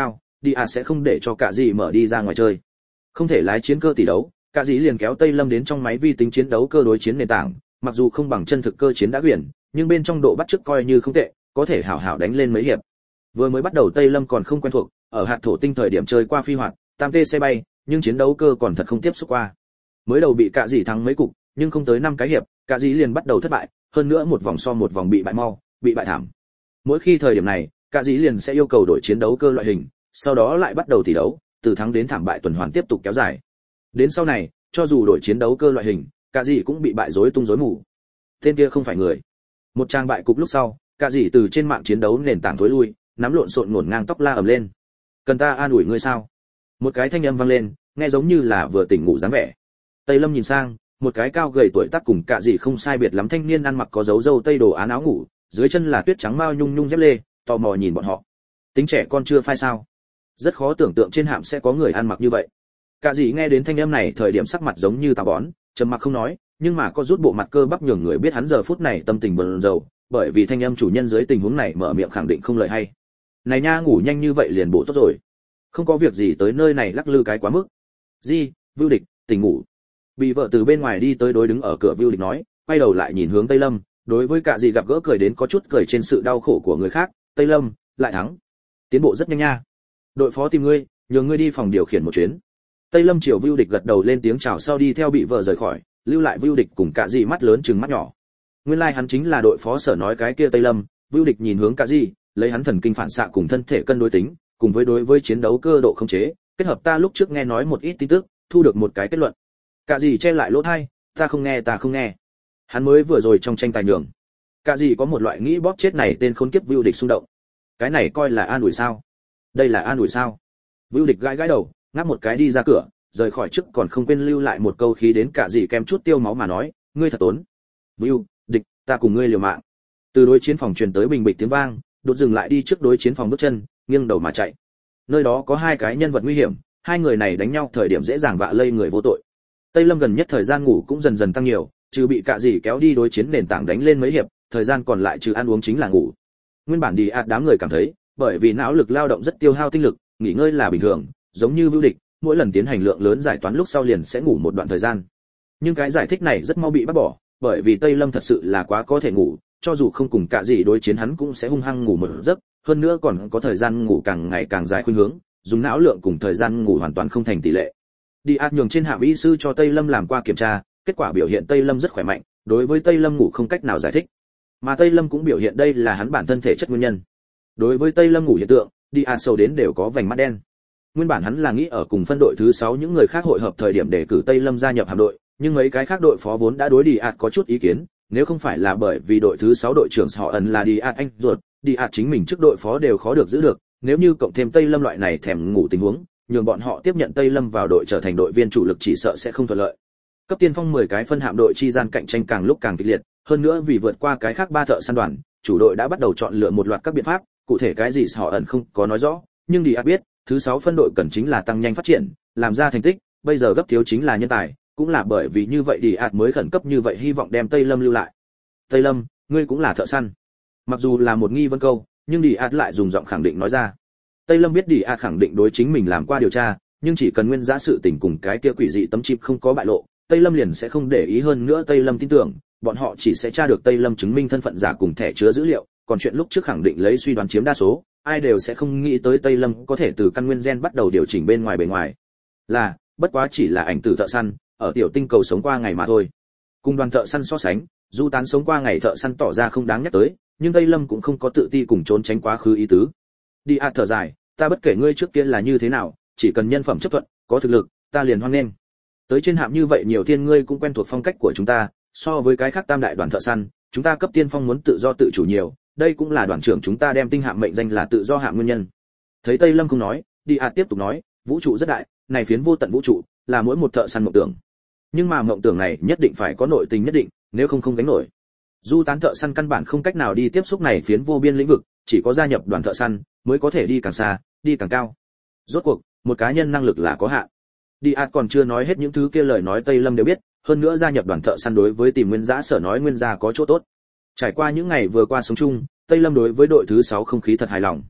đi ạt sẽ không để cho cả gì mở đi ra ngoài chơi. Không thể lái chiến cơ tỷ đấu, cả gì liền kéo Tây Lâm đến trong máy vi tính chiến đấu cơ đối chiến nền tảng, mặc dù không bằng chân thực cơ chiến đã quyển, nhưng bên trong độ bắt chước coi như không tệ, có thể hảo hảo đánh lên mấy hiệp. Vừa mới bắt đầu Tây Lâm còn không quen thuộc, ở hạt thổ tinh thời điểm chơi qua phi hoạt, tam tê xe bay, nhưng chiến đấu cơ còn thật không tiếp xúc qua. Mới đầu bị cả gì thắng mấy cục, nhưng không tới năm cái hiệp, cả gì liền bắt đầu thất bại, hơn nữa một vòng so một vòng bị bại mau, bị bại thảm. Mỗi khi thời điểm này, cả gì liền sẽ yêu cầu đổi chiến đấu cơ loại hình, sau đó lại bắt đầu tỷ đấu, từ thắng đến thảm bại tuần hoàn tiếp tục kéo dài. Đến sau này, cho dù đổi chiến đấu cơ loại hình, cả gì cũng bị bại rối tung rối mù. Tên kia không phải người. Một trang bại cục lúc sau, cả gì từ trên mạng chiến đấu nền tảng thối lui, nắm lộn xộn ngổn ngang tóc la ầm lên. Cần ta an ủi ngươi sao? Một cái thanh âm vang lên, nghe giống như là vừa tỉnh ngủ dáng vẻ. Tây Lâm nhìn sang, một cái cao gầy tuổi tác cùng cả gì không sai biệt lắm thanh niên ăn mặc có dấu râu tây đồ án áo ngủ, dưới chân là tuyết trắng mao nhung nhung dép lê, tò mò nhìn bọn họ. Tính trẻ con chưa phai sao? Rất khó tưởng tượng trên hạm sẽ có người ăn mặc như vậy. Cả gì nghe đến thanh âm này thời điểm sắc mặt giống như táo bón, trầm mặc không nói, nhưng mà có rút bộ mặt cơ bắp nhường người biết hắn giờ phút này tâm tình bần dầu, bởi vì thanh âm chủ nhân dưới tình huống này mở miệng khẳng định không lời hay. Này nha, ngủ nhanh như vậy liền bổ tốt rồi. Không có việc gì tới nơi này lắc lư cái quá mức. Di, Vưu Địch, tỉnh ngủ. Bị vợ từ bên ngoài đi tới đối đứng ở cửa Vưu Địch nói, quay đầu lại nhìn hướng Tây Lâm, đối với cả gì gặp gỡ cười đến có chút cười trên sự đau khổ của người khác. Tây Lâm, lại thắng. Tiến bộ rất nhanh nha. Đội phó tìm ngươi, nhường ngươi đi phòng điều khiển một chuyến. Tây Lâm chiều Vưu Địch gật đầu lên tiếng chào sau đi theo bị vợ rời khỏi, lưu lại Vưu Địch cùng cả gì mắt lớn trừng mắt nhỏ. Nguyên lai like hắn chính là đội phó sở nói cái kia Tây Lâm. Vưu Địch nhìn hướng cả gì, lấy hắn thần kinh phản xạ cùng thân thể cân đối tính, cùng với đối với chiến đấu cơ độ khống chế, kết hợp ta lúc trước nghe nói một ít tin tức, thu được một cái kết luận. Cả gì che lại lỗ tai, ta không nghe ta không nghe. Hắn mới vừa rồi trong tranh tài nhường. Cả gì có một loại nghĩ bóp chết này tên khốn kiếp Vưu Địch xung động. Cái này coi là an ủi sao? Đây là an ủi sao? Vưu Địch gãi gãi đầu, ngáp một cái đi ra cửa, rời khỏi trước còn không quên lưu lại một câu khí đến cả gì kem chút tiêu máu mà nói, ngươi thật tốn. Vưu Địch, ta cùng ngươi liều mạng. Từ đối chiến phòng truyền tới bình bịch tiếng vang, đột dừng lại đi trước đối chiến phòng bước chân, nghiêng đầu mà chạy. Nơi đó có hai cái nhân vật nguy hiểm, hai người này đánh nhau thời điểm dễ dàng vạ lây người vô tội. Tây Lâm gần nhất thời gian ngủ cũng dần dần tăng nhiều, trừ bị cả gì kéo đi đối chiến nền tảng đánh lên mấy hiệp, thời gian còn lại trừ ăn uống chính là ngủ. Nguyên bản đi ạt đám người cảm thấy, bởi vì não lực lao động rất tiêu hao tinh lực, nghỉ ngơi là bình thường, giống như Vưu Địch, mỗi lần tiến hành lượng lớn giải toán lúc sau liền sẽ ngủ một đoạn thời gian. Nhưng cái giải thích này rất mau bị bác bỏ, bởi vì Tây Lâm thật sự là quá có thể ngủ, cho dù không cùng cả gì đối chiến hắn cũng sẽ hung hăng ngủ một giấc, hơn nữa còn có thời gian ngủ càng ngày càng dài khuynh hướng, dùng não lượng cùng thời gian ngủ hoàn toàn không thành tỷ lệ. Đi ạt nhường trên hạm y sư cho Tây Lâm làm qua kiểm tra, kết quả biểu hiện Tây Lâm rất khỏe mạnh, đối với Tây Lâm ngủ không cách nào giải thích. Mà Tây Lâm cũng biểu hiện đây là hắn bản thân thể chất nguyên nhân. Đối với Tây Lâm ngủ hiện tượng, đi ạt sầu đến đều có vành mắt đen. Nguyên bản hắn là nghĩ ở cùng phân đội thứ sáu những người khác hội hợp thời điểm để cử Tây Lâm gia nhập hạm đội, nhưng mấy cái khác đội phó vốn đã đối đi ạt có chút ý kiến, nếu không phải là bởi vì đội thứ sáu đội trưởng họ ẩn là đi ạt anh ruột, đi ạt chính mình trước đội phó đều khó được giữ được, nếu như cộng thêm Tây Lâm loại này thèm ngủ tình huống, nhường bọn họ tiếp nhận Tây Lâm vào đội trở thành đội viên chủ lực chỉ sợ sẽ không thuận lợi. Cấp tiên phong mười cái phân hạm đội chi gian cạnh tranh càng lúc càng kịch liệt, hơn nữa vì vượt qua cái khác ba thợ săn đoàn, chủ đội đã bắt đầu chọn lựa một loạt các biện pháp, cụ thể cái gì họ ẩn không có nói rõ, nhưng đi ạt biết, thứ sáu phân đội cần chính là tăng nhanh phát triển, làm ra thành tích, bây giờ gấp thiếu chính là nhân tài, cũng là bởi vì như vậy đi ạt mới khẩn cấp như vậy hy vọng đem Tây Lâm lưu lại. Tây Lâm, ngươi cũng là thợ săn. Mặc dù là một nghi vấn câu, nhưng đi ạt lại dùng giọng khẳng định nói ra. Tây Lâm biết đi ạt khẳng định đối chính mình làm qua điều tra, nhưng chỉ cần nguyên giá sự tình cùng cái kia quỷ dị tấm chip không có bại lộ, Tây Lâm liền sẽ không để ý, hơn nữa Tây Lâm tin tưởng, bọn họ chỉ sẽ tra được Tây Lâm chứng minh thân phận giả cùng thẻ chứa dữ liệu, còn chuyện lúc trước khẳng định lấy suy đoán chiếm đa số, ai đều sẽ không nghĩ tới Tây Lâm có thể từ căn nguyên gen bắt đầu điều chỉnh bên ngoài bề ngoài. Là, bất quá chỉ là ảnh tử thợ săn, ở tiểu tinh cầu sống qua ngày mà thôi. Cùng đoàn thợ săn so sánh, du tán sống qua ngày thợ săn tỏ ra không đáng nhắc tới, nhưng Tây Lâm cũng không có tự ti cùng trốn tránh quá khứ ý tứ. Đi ạt thở dài, ta bất kể ngươi trước kia là như thế nào, chỉ cần nhân phẩm chấp thuận, có thực lực, ta liền hoan nghênh. Tới trên hạm như vậy nhiều thiên ngươi cũng quen thuộc phong cách của chúng ta, so với cái khác tam đại đoàn thợ săn, chúng ta cấp tiên phong muốn tự do tự chủ nhiều, đây cũng là đoàn trưởng chúng ta đem tinh hạm mệnh danh là tự do hạm nguyên nhân. Thấy Tây Lâm không nói, đi ạt tiếp tục nói, vũ trụ rất đại, này phiến vô tận vũ trụ, là mỗi một thợ săn mộng tưởng. Nhưng mà mộng tưởng này nhất định phải có nội tình nhất định, nếu không không gánh nổi. Du tán thợ săn căn bản không cách nào đi tiếp xúc này phiến vô biên lĩnh vực, chỉ có gia nhập đoàn thợ săn mới có thể đi càng xa, đi càng cao. Rốt cuộc, một cá nhân năng lực là có hạn. Đi ạt còn chưa nói hết những thứ kia lời nói Tây Lâm đều biết, hơn nữa gia nhập đoàn thợ săn đối với tìm nguyên giá sở nói nguyên gia có chỗ tốt. Trải qua những ngày vừa qua sống chung, Tây Lâm đối với đội thứ sáu không khí thật hài lòng.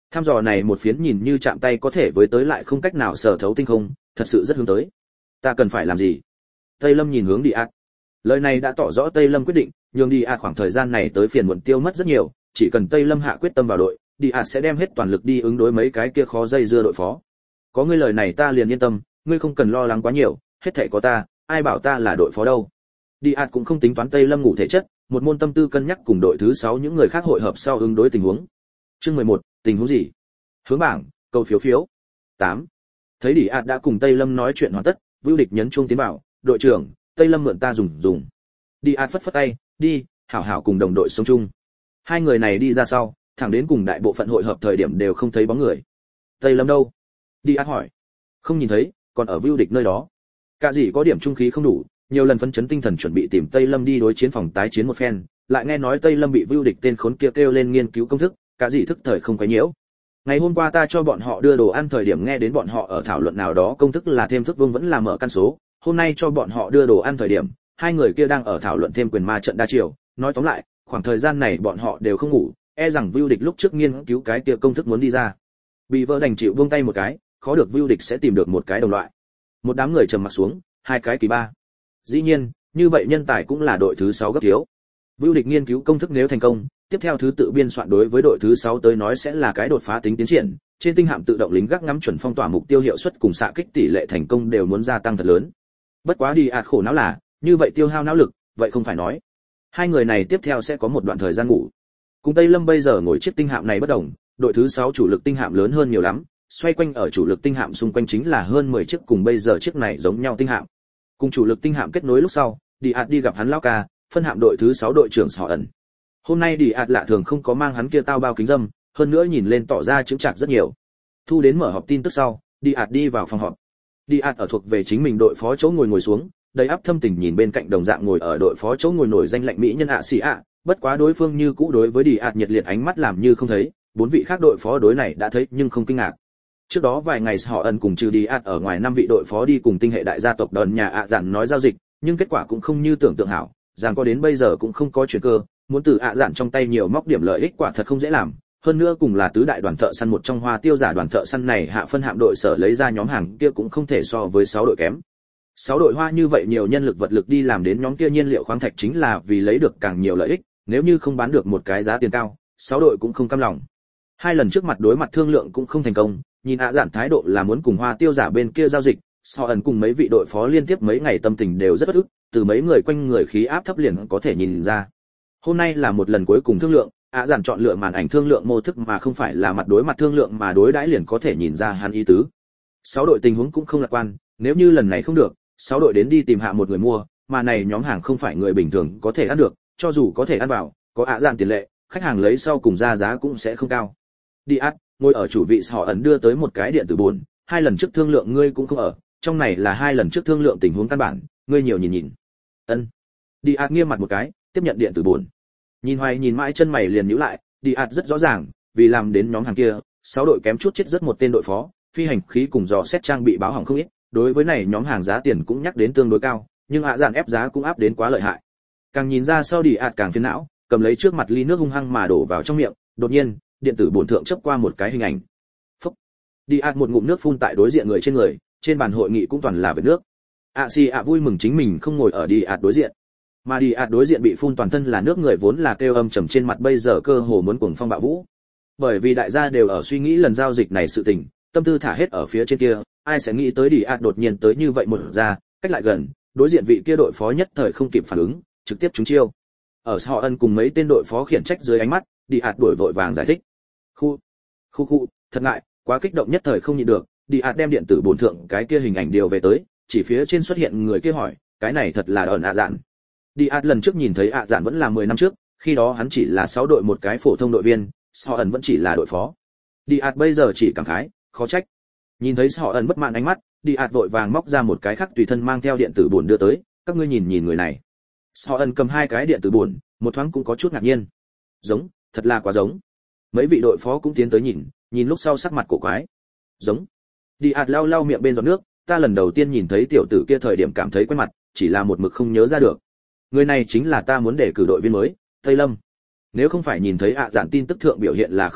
Tham dò này một phiến nhìn như chạm tay có thể với tới lại không cách nào sở thấu tinh không, thật sự rất hướng tới. Ta cần phải làm gì? Tây Lâm nhìn hướng Đi Át. Lời này đã tỏ rõ Tây Lâm quyết định, nhường Đi Át khoảng thời gian này tới phiền muộn tiêu mất rất nhiều, chỉ cần Tây Lâm hạ quyết tâm vào đội, Đi Át sẽ đem hết toàn lực đi ứng đối mấy cái kia khó dây dưa đội phó. Có ngươi lời này ta liền yên tâm, ngươi không cần lo lắng quá nhiều, hết thảy có ta, ai bảo ta là đội phó đâu. Đi Át cũng không tính toán Tây Lâm ngủ thể chất, một môn tâm tư cân nhắc cùng đội thứ sáu những người khác hội hợp sau ứng đối tình huống. Chương mười một, tình huống gì? Hướng bảng, câu phiếu phiếu. tám. Thấy Đi Át đã cùng Tây Lâm nói chuyện hoàn tất, Vưu Địch nhấn chuông tiến bảo, "Đội trưởng, Tây Lâm mượn ta dùng dùng." Đi Át phất phất tay, "Đi, hảo hảo cùng đồng đội sống chung." Hai người này đi ra sau, thẳng đến cùng đại bộ phận hội hợp thời điểm đều không thấy bóng người. "Tây Lâm đâu?" Đi Át hỏi. "Không nhìn thấy, còn ở Vưu Địch nơi đó." Cả gì có điểm trung khí không đủ, nhiều lần phấn chấn tinh thần chuẩn bị tìm Tây Lâm đi đối chiến phòng tái chiến một phen, lại nghe nói Tây Lâm bị Vưu Địch tên khốn kia kêu lên nghiên cứu công thức, cả gì thức thời không quấy nhiễu. Ngày hôm qua ta cho bọn họ đưa đồ ăn thời điểm nghe đến bọn họ ở thảo luận nào đó công thức là thêm thức vương vẫn là mở căn số, hôm nay cho bọn họ đưa đồ ăn thời điểm, hai người kia đang ở thảo luận thêm quyền ma trận đa chiều, nói tóm lại, khoảng thời gian này bọn họ đều không ngủ, e rằng Vưu Địch lúc trước nghiên cứu cái kia công thức muốn đi ra. Bị vợ đành chịu buông tay một cái, khó được Vưu Địch sẽ tìm được một cái đồng loại. Một đám người trầm mặt xuống, hai cái kỳ ba. Dĩ nhiên, như vậy nhân tài cũng là đội thứ sáu gấp thiếu. Vưu Địch nghiên cứu công thức nếu thành công, tiếp theo thứ tự biên soạn đối với đội thứ sáu tới nói sẽ là cái đột phá tính tiến triển, trên tinh hạm tự động lính gác ngắm chuẩn phong tỏa mục tiêu hiệu suất cùng xạ kích tỷ lệ thành công đều muốn gia tăng thật lớn. Bất quá Đi Át khổ não là, như vậy tiêu hao não lực, vậy không phải nói. Hai người này tiếp theo sẽ có một đoạn thời gian ngủ. Cùng Tây Lâm bây giờ ngồi chiếc tinh hạm này bất đồng, đội thứ sáu chủ lực tinh hạm lớn hơn nhiều lắm, xoay quanh ở chủ lực tinh hạm xung quanh chính là hơn mười chiếc cùng bây giờ chiếc này giống nhau tinh hạm. Cùng chủ lực tinh hạm kết nối lúc sau, Đi Át đi gặp hắn lão ca, phân hạm đội thứ sáu đội trưởng Sọ ẩn. Hôm nay Đi Át lạ thường không có mang hắn kia tao bao kính dâm, hơn nữa nhìn lên tỏ ra chững chạc rất nhiều. Thu đến mở họp tin tức sau, Đi Át đi vào phòng họp. Đi Át ở thuộc về chính mình đội phó chỗ ngồi ngồi xuống, đầy áp thâm tình nhìn bên cạnh đồng dạng ngồi ở đội phó chỗ ngồi nổi danh lạnh mỹ nhân ạ xì ạ, bất quá đối phương như cũ đối với Đi Át nhiệt liệt ánh mắt làm như không thấy, bốn vị khác đội phó đối này đã thấy nhưng không kinh ngạc. Trước đó vài ngày họ ẩn cùng trừ Đi Át ở ngoài năm vị đội phó đi cùng tinh hệ đại gia tộc đòn nhà ạ dạn nói giao dịch, nhưng kết quả cũng không như tưởng tượng hảo, rằng có đến bây giờ cũng không có chuyển cơ, muốn từ ạ dạn trong tay nhiều móc điểm lợi ích quả thật không dễ làm, hơn nữa cùng là tứ đại đoàn thợ săn một trong hoa tiêu giả đoàn thợ săn này hạ phân hạm đội sở lấy ra nhóm hàng kia cũng không thể so với sáu đội kém. Sáu đội hoa như vậy nhiều nhân lực vật lực đi làm đến nhóm kia nhiên liệu khoáng thạch chính là vì lấy được càng nhiều lợi ích, nếu như không bán được một cái giá tiền cao, sáu đội cũng không cam lòng. Hai lần trước mặt đối mặt thương lượng cũng không thành công, nhìn ạ dạn thái độ là muốn cùng hoa tiêu giả bên kia giao dịch, Sọ ẩn cùng mấy vị đội phó liên tiếp mấy ngày tâm tình đều rất bất ức, từ mấy người quanh người khí áp thấp liền có thể nhìn ra. Hôm nay là một lần cuối cùng thương lượng, ạ dạn chọn lựa màn ảnh thương lượng mô thức mà không phải là mặt đối mặt thương lượng mà đối đãi liền có thể nhìn ra hắn ý tứ. Sáu đội tình huống cũng không lạc quan, nếu như lần này không được, sáu đội đến đi tìm hạ một người mua, mà này nhóm hàng không phải người bình thường có thể ăn được, cho dù có thể ăn vào, có ạ dạn tiền lệ, khách hàng lấy sau cùng ra giá cũng sẽ không cao. Đi Át, ngồi ở chủ vị Sọ ẩn đưa tới một cái điện tử bốn, hai lần trước thương lượng ngươi cũng không ở, trong này là hai lần trước thương lượng tình huống căn bản, ngươi nhiều nhìn nhìn. Ân. Đi Át nghiêm mặt một cái, tiếp nhận điện tử bốn. Nhìn hoài nhìn mãi chân mày liền nhíu lại, Đi Át rất rõ ràng, vì làm đến nhóm hàng kia, sáu đội kém chút chết rất một tên đội phó, phi hành khí cùng dò xét trang bị báo hỏng không ít, đối với này nhóm hàng giá tiền cũng nhắc đến tương đối cao, nhưng ạ dạn ép giá cũng áp đến quá lợi hại. Càng nhìn ra sau Đi Át càng phiền não, cầm lấy trước mặt ly nước hung hăng mà đổ vào trong miệng, đột nhiên, điện tử bổn thượng chớp qua một cái hình ảnh. Phốc. Đi Át một ngụm nước phun tại đối diện người trên người, trên bàn hội nghị cũng toàn là vệt nước. ạ xì ạ vui mừng chính mình không ngồi ở Đi Át đối diện, mà Đi Át đối diện bị phun toàn thân là nước người vốn là kêu âm trầm trên mặt bây giờ cơ hồ muốn cuồng phong bạo vũ. Bởi vì đại gia đều ở suy nghĩ lần giao dịch này sự tình, tâm tư thả hết ở phía trên kia, ai sẽ nghĩ tới Đi Át đột nhiên tới như vậy một ra, cách lại gần, đối diện vị kia đội phó nhất thời không kịp phản ứng, trực tiếp trúng chiêu. Ở Sọ ẩn cùng mấy tên đội phó khiển trách dưới ánh mắt, Đi Át đuổi vội vàng giải thích. Khu, khu khu, thật ngại, quá kích động nhất thời không nhịn được, Đi Át đem điện tử bổn thượng cái kia hình ảnh điều về tới, chỉ phía trên xuất hiện người kia hỏi, cái này thật là ẩn ạ dạn. Đi Át lần trước nhìn thấy ạ dạn vẫn là mười năm trước, khi đó hắn chỉ là sáu đội một cái phổ thông đội viên, Sọ ẩn vẫn chỉ là đội phó. Đi Át bây giờ chỉ cảm khái, khó trách. Nhìn thấy Sọ ẩn bất mãn ánh mắt, Đi Át vội vàng móc ra một cái khác tùy thân mang theo điện tử bổn đưa tới, các ngươi nhìn nhìn người này. Sọ ẩn cầm hai cái điện tử bổn, một thoáng cũng có chút ngạc nhiên. Giống, thật là quá giống. Mấy vị đội phó cũng tiến tới nhìn, nhìn lúc sau sắc mặt cổ quái. Giống. Đi Át lau lau miệng bên giọt nước, ta lần đầu tiên nhìn thấy tiểu tử kia thời điểm cảm thấy quen mặt, chỉ là một mực không nhớ ra được. Người này chính là ta muốn để cử đội viên mới, Tây Lâm. Nếu không phải nhìn thấy ạ dạn tin tức thượng biểu hiện là không tử,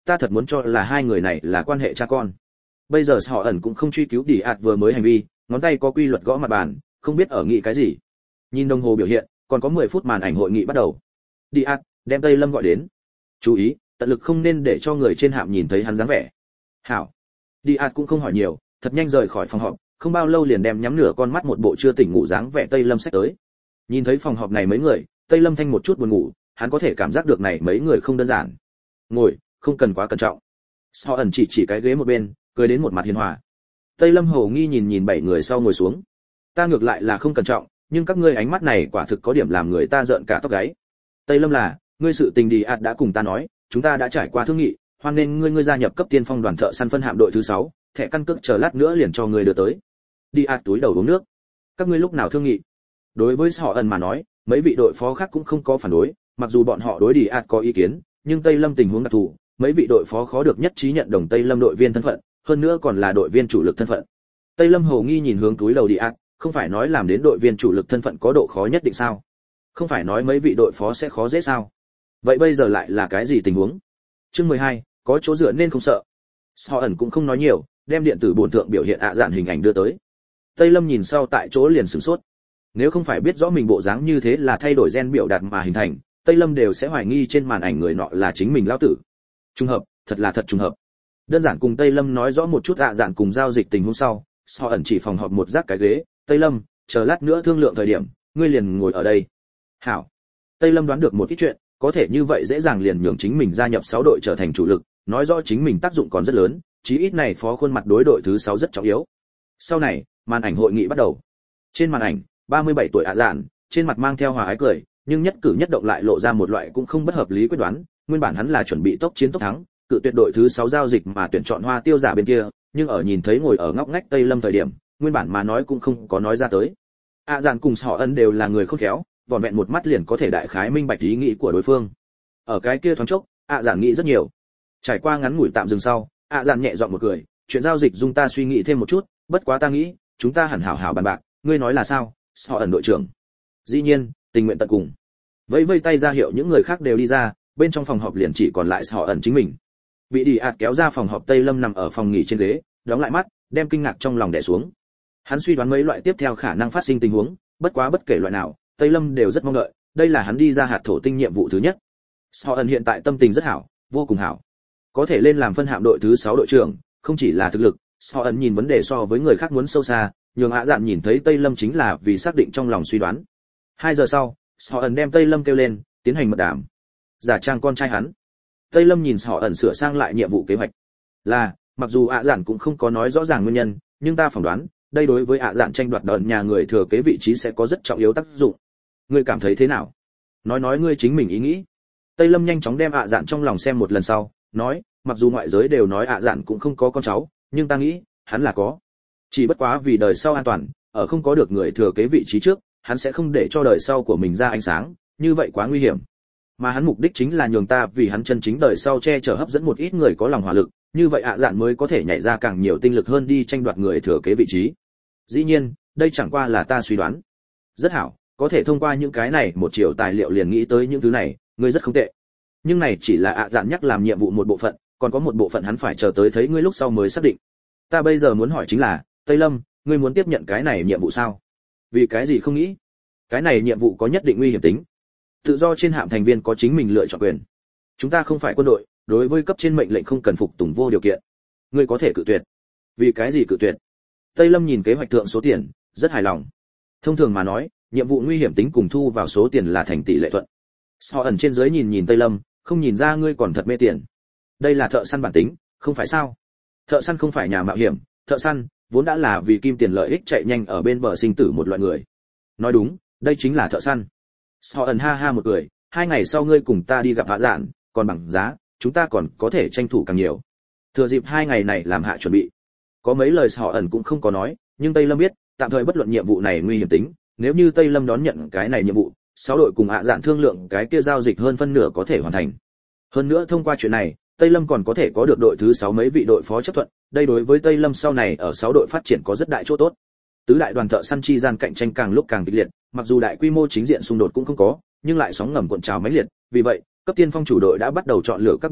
ta thật muốn cho là hai người này là quan hệ cha con. Bây giờ họ ẩn cũng không truy cứu đi ạt vừa mới hành vi, ngón tay có quy luật gõ mặt bàn, không biết ở nghị cái gì. Nhìn đồng hồ biểu hiện, còn có mười phút màn ảnh hội nghị bắt đầu. Đi ạt, đem Tây Lâm gọi đến. Chú ý, tận lực không nên để cho người trên hạm nhìn thấy hắn dáng vẻ. Hảo. Đi ạt cũng không hỏi nhiều, thật nhanh rời khỏi phòng họp, không bao lâu liền đem nhắm nửa con mắt một bộ chưa tỉnh ngủ dáng vẻ Tây Lâm xách tới. Nhìn thấy phòng họp này mấy người, Tây Lâm thanh một chút buồn ngủ, hắn có thể cảm giác được này mấy người không đơn giản. Ngồi, không cần quá cẩn trọng. Họ ẩn chỉ chỉ cái ghế một bên, cười đến một mặt hiền hòa. Tây Lâm hầu nghi nhìn nhìn bảy người sau ngồi xuống. Ta ngược lại là không cẩn trọng, nhưng các ngươi ánh mắt này quả thực có điểm làm người ta rợn cả tóc gáy. Tây Lâm là, ngươi sự tình đi ạt đã cùng ta nói, chúng ta đã trải qua thương nghị, hoan nên ngươi ngươi gia nhập cấp tiên phong đoàn thợ săn phân hạm đội thứ sáu, thẻ căn cước chờ lát nữa liền cho ngươi đưa tới. Đi ạt túi đầu uống nước. Các ngươi lúc nào thương nghị? Đối với họ ẩn mà nói, mấy vị đội phó khác cũng không có phản đối, mặc dù bọn họ đối đi ạt có ý kiến, nhưng Tây Lâm tình huống đặc thù, mấy vị đội phó khó được nhất trí nhận đồng Tây Lâm đội viên thân phận, hơn nữa còn là đội viên chủ lực thân phận. Tây Lâm hầu nghi nhìn hướng túi đầu đi ạt, không phải nói làm đến đội viên chủ lực thân phận có độ khó nhất định sao? Không phải nói mấy vị đội phó sẽ khó dễ sao? Vậy bây giờ lại là cái gì tình huống? Chương mười hai, có chỗ dựa nên không sợ. Họ ẩn cũng không nói nhiều, đem điện tử bổn thượng biểu hiện ạ dạn hình ảnh đưa tới. Tây Lâm nhìn sau tại chỗ liền sửng sốt. Nếu không phải biết rõ mình bộ dáng như thế là thay đổi gen biểu đạt mà hình thành, Tây Lâm đều sẽ hoài nghi trên màn ảnh người nọ là chính mình lão tử. Trùng hợp, thật là thật trùng hợp. Đơn giản cùng Tây Lâm nói rõ một chút ạ dạn cùng giao dịch tình huống sau, Họ ẩn chỉ phòng họp một rác cái ghế, Tây Lâm, chờ lát nữa thương lượng thời điểm, ngươi liền ngồi ở đây. Hảo. Tây Lâm đoán được một ít chuyện, có thể như vậy dễ dàng liền nhường chính mình gia nhập sáu đội trở thành chủ lực, nói rõ chính mình tác dụng còn rất lớn, chí ít này phó khuôn mặt đối đội thứ sáu rất trọng yếu. Sau này, màn ảnh hội nghị bắt đầu. Trên màn ảnh, ba mươi bảy tuổi ạ dạn, trên mặt mang theo hòa ái cười, nhưng nhất cử nhất động lại lộ ra một loại cũng không bất hợp lý quyết đoán, nguyên bản hắn là chuẩn bị tốc chiến tốc thắng, cự tuyệt đội thứ sáu giao dịch mà tuyển chọn Hoa Tiêu giả bên kia, nhưng ở nhìn thấy ngồi ở ngóc ngách Tây Lâm thời điểm, nguyên bản mà nói cũng không có nói ra tới. ạ dạn cùng Họ ân đều là người khôn khéo, vỏn vẹn một mắt liền có thể đại khái minh bạch ý nghĩ của đối phương. Ở cái kia thoáng chốc, ạ dạn nghĩ rất nhiều. Trải qua ngắn ngủi tạm dừng sau, ạ dạn nhẹ giọng một cười, chuyện giao dịch dung ta suy nghĩ thêm một chút, bất quá ta nghĩ, chúng ta hẳn hảo hảo bàn bạc, ngươi nói là sao? Họ ẩn đội trưởng. Dĩ nhiên, tình nguyện tận cùng. Vẫy vây tay ra hiệu những người khác đều đi ra, bên trong phòng họp liền chỉ còn lại Họ ẩn chính mình. Bị đi ạt kéo ra phòng họp, Tây Lâm nằm ở phòng nghỉ trên ghế, đóng lại mắt, đem kinh ngạc trong lòng đè xuống. Hắn suy đoán mấy loại tiếp theo khả năng phát sinh tình huống, bất quá bất kể loại nào, Tây Lâm đều rất mong đợi, đây là hắn đi ra hạt thổ tinh nhiệm vụ thứ nhất. Họ ẩn hiện tại tâm tình rất hảo, vô cùng hảo. Có thể lên làm phân hạm đội thứ sáu đội trưởng, không chỉ là thực lực, Họ ẩn nhìn vấn đề so với người khác muốn sâu xa, nhường ạ dạn nhìn thấy Tây Lâm chính là vì xác định trong lòng suy đoán. Hai giờ sau, Họ ẩn đem Tây Lâm kêu lên, tiến hành mật đàm. Giả trang con trai hắn. Tây Lâm nhìn Họ ẩn sửa sang lại nhiệm vụ kế hoạch. Là, mặc dù ạ dạn cũng không có nói rõ ràng nguyên nhân, nhưng ta phỏng đoán, đây đối với ạ dạn tranh đoạt đợt nhà người thừa kế vị trí sẽ có rất trọng yếu tác dụng. Ngươi cảm thấy thế nào? Nói nói ngươi chính mình ý nghĩ. Tây Lâm nhanh chóng đem ạ dạn trong lòng xem một lần sau, nói, mặc dù ngoại giới đều nói ạ dạn cũng không có con cháu, nhưng ta nghĩ, hắn là có. Chỉ bất quá vì đời sau an toàn, ở không có được người thừa kế vị trí trước, hắn sẽ không để cho đời sau của mình ra ánh sáng, như vậy quá nguy hiểm. Mà hắn mục đích chính là nhường ta vì hắn chân chính đời sau che chở hấp dẫn một ít người có lòng hỏa lực, như vậy ạ dạn mới có thể nhảy ra càng nhiều tinh lực hơn đi tranh đoạt người thừa kế vị trí. Dĩ nhiên, đây chẳng qua là ta suy đoán. Rất hảo, có thể thông qua những cái này một chiều tài liệu liền nghĩ tới những thứ này, ngươi rất không tệ. Nhưng này chỉ là ạ dạn nhắc làm nhiệm vụ một bộ phận, còn có một bộ phận hắn phải chờ tới thấy ngươi lúc sau mới xác định. Ta bây giờ muốn hỏi chính là, Tây Lâm, ngươi muốn tiếp nhận cái này nhiệm vụ sao? Vì cái gì không nghĩ? Cái này nhiệm vụ có nhất định nguy hiểm tính. Tự do trên hạm thành viên có chính mình lựa chọn quyền. Chúng ta không phải quân đội, đối với cấp trên mệnh lệnh không cần phục tùng vô điều kiện. Ngươi có thể cự tuyệt. Vì cái gì cự tuyệt? Tây Lâm nhìn kế hoạch thượng số tiền, rất hài lòng. Thông thường mà nói, nhiệm vụ nguy hiểm tính cùng thu vào số tiền là thành tỷ lệ thuận. Họ ẩn trên dưới nhìn nhìn Tây Lâm, không nhìn ra ngươi còn thật mê tiền. Đây là thợ săn bản tính, không phải sao? Thợ săn không phải nhà mạo hiểm, thợ săn vốn đã là vì kim tiền lợi ích chạy nhanh ở bên bờ sinh tử một loại người. Nói đúng, đây chính là thợ săn. Họ ẩn ha ha một cười, hai ngày sau ngươi cùng ta đi gặp hạ dạn, còn bằng giá, chúng ta còn có thể tranh thủ càng nhiều. Thừa dịp hai ngày này làm hạ chuẩn bị. Có mấy lời họ ẩn cũng không có nói, nhưng Tây Lâm biết, tạm thời bất luận nhiệm vụ này nguy hiểm tính, nếu như Tây Lâm đón nhận cái này nhiệm vụ, sáu đội cùng hạ dạn thương lượng cái kia giao dịch hơn phân nửa có thể hoàn thành. Hơn nữa thông qua chuyện này, Tây Lâm còn có thể có được đội thứ sáu mấy vị đội phó chấp thuận, đây đối với Tây Lâm sau này ở sáu đội phát triển có rất đại chỗ tốt. Tứ đại đoàn thợ săn chi gian cạnh tranh càng lúc càng kịch liệt, mặc dù đại quy mô chính diện xung đột cũng không có, nhưng lại sóng ngầm cuộn trào mãnh liệt, vì vậy, cấp tiên phong chủ đội đã bắt đầu chọn lựa các biện pháp,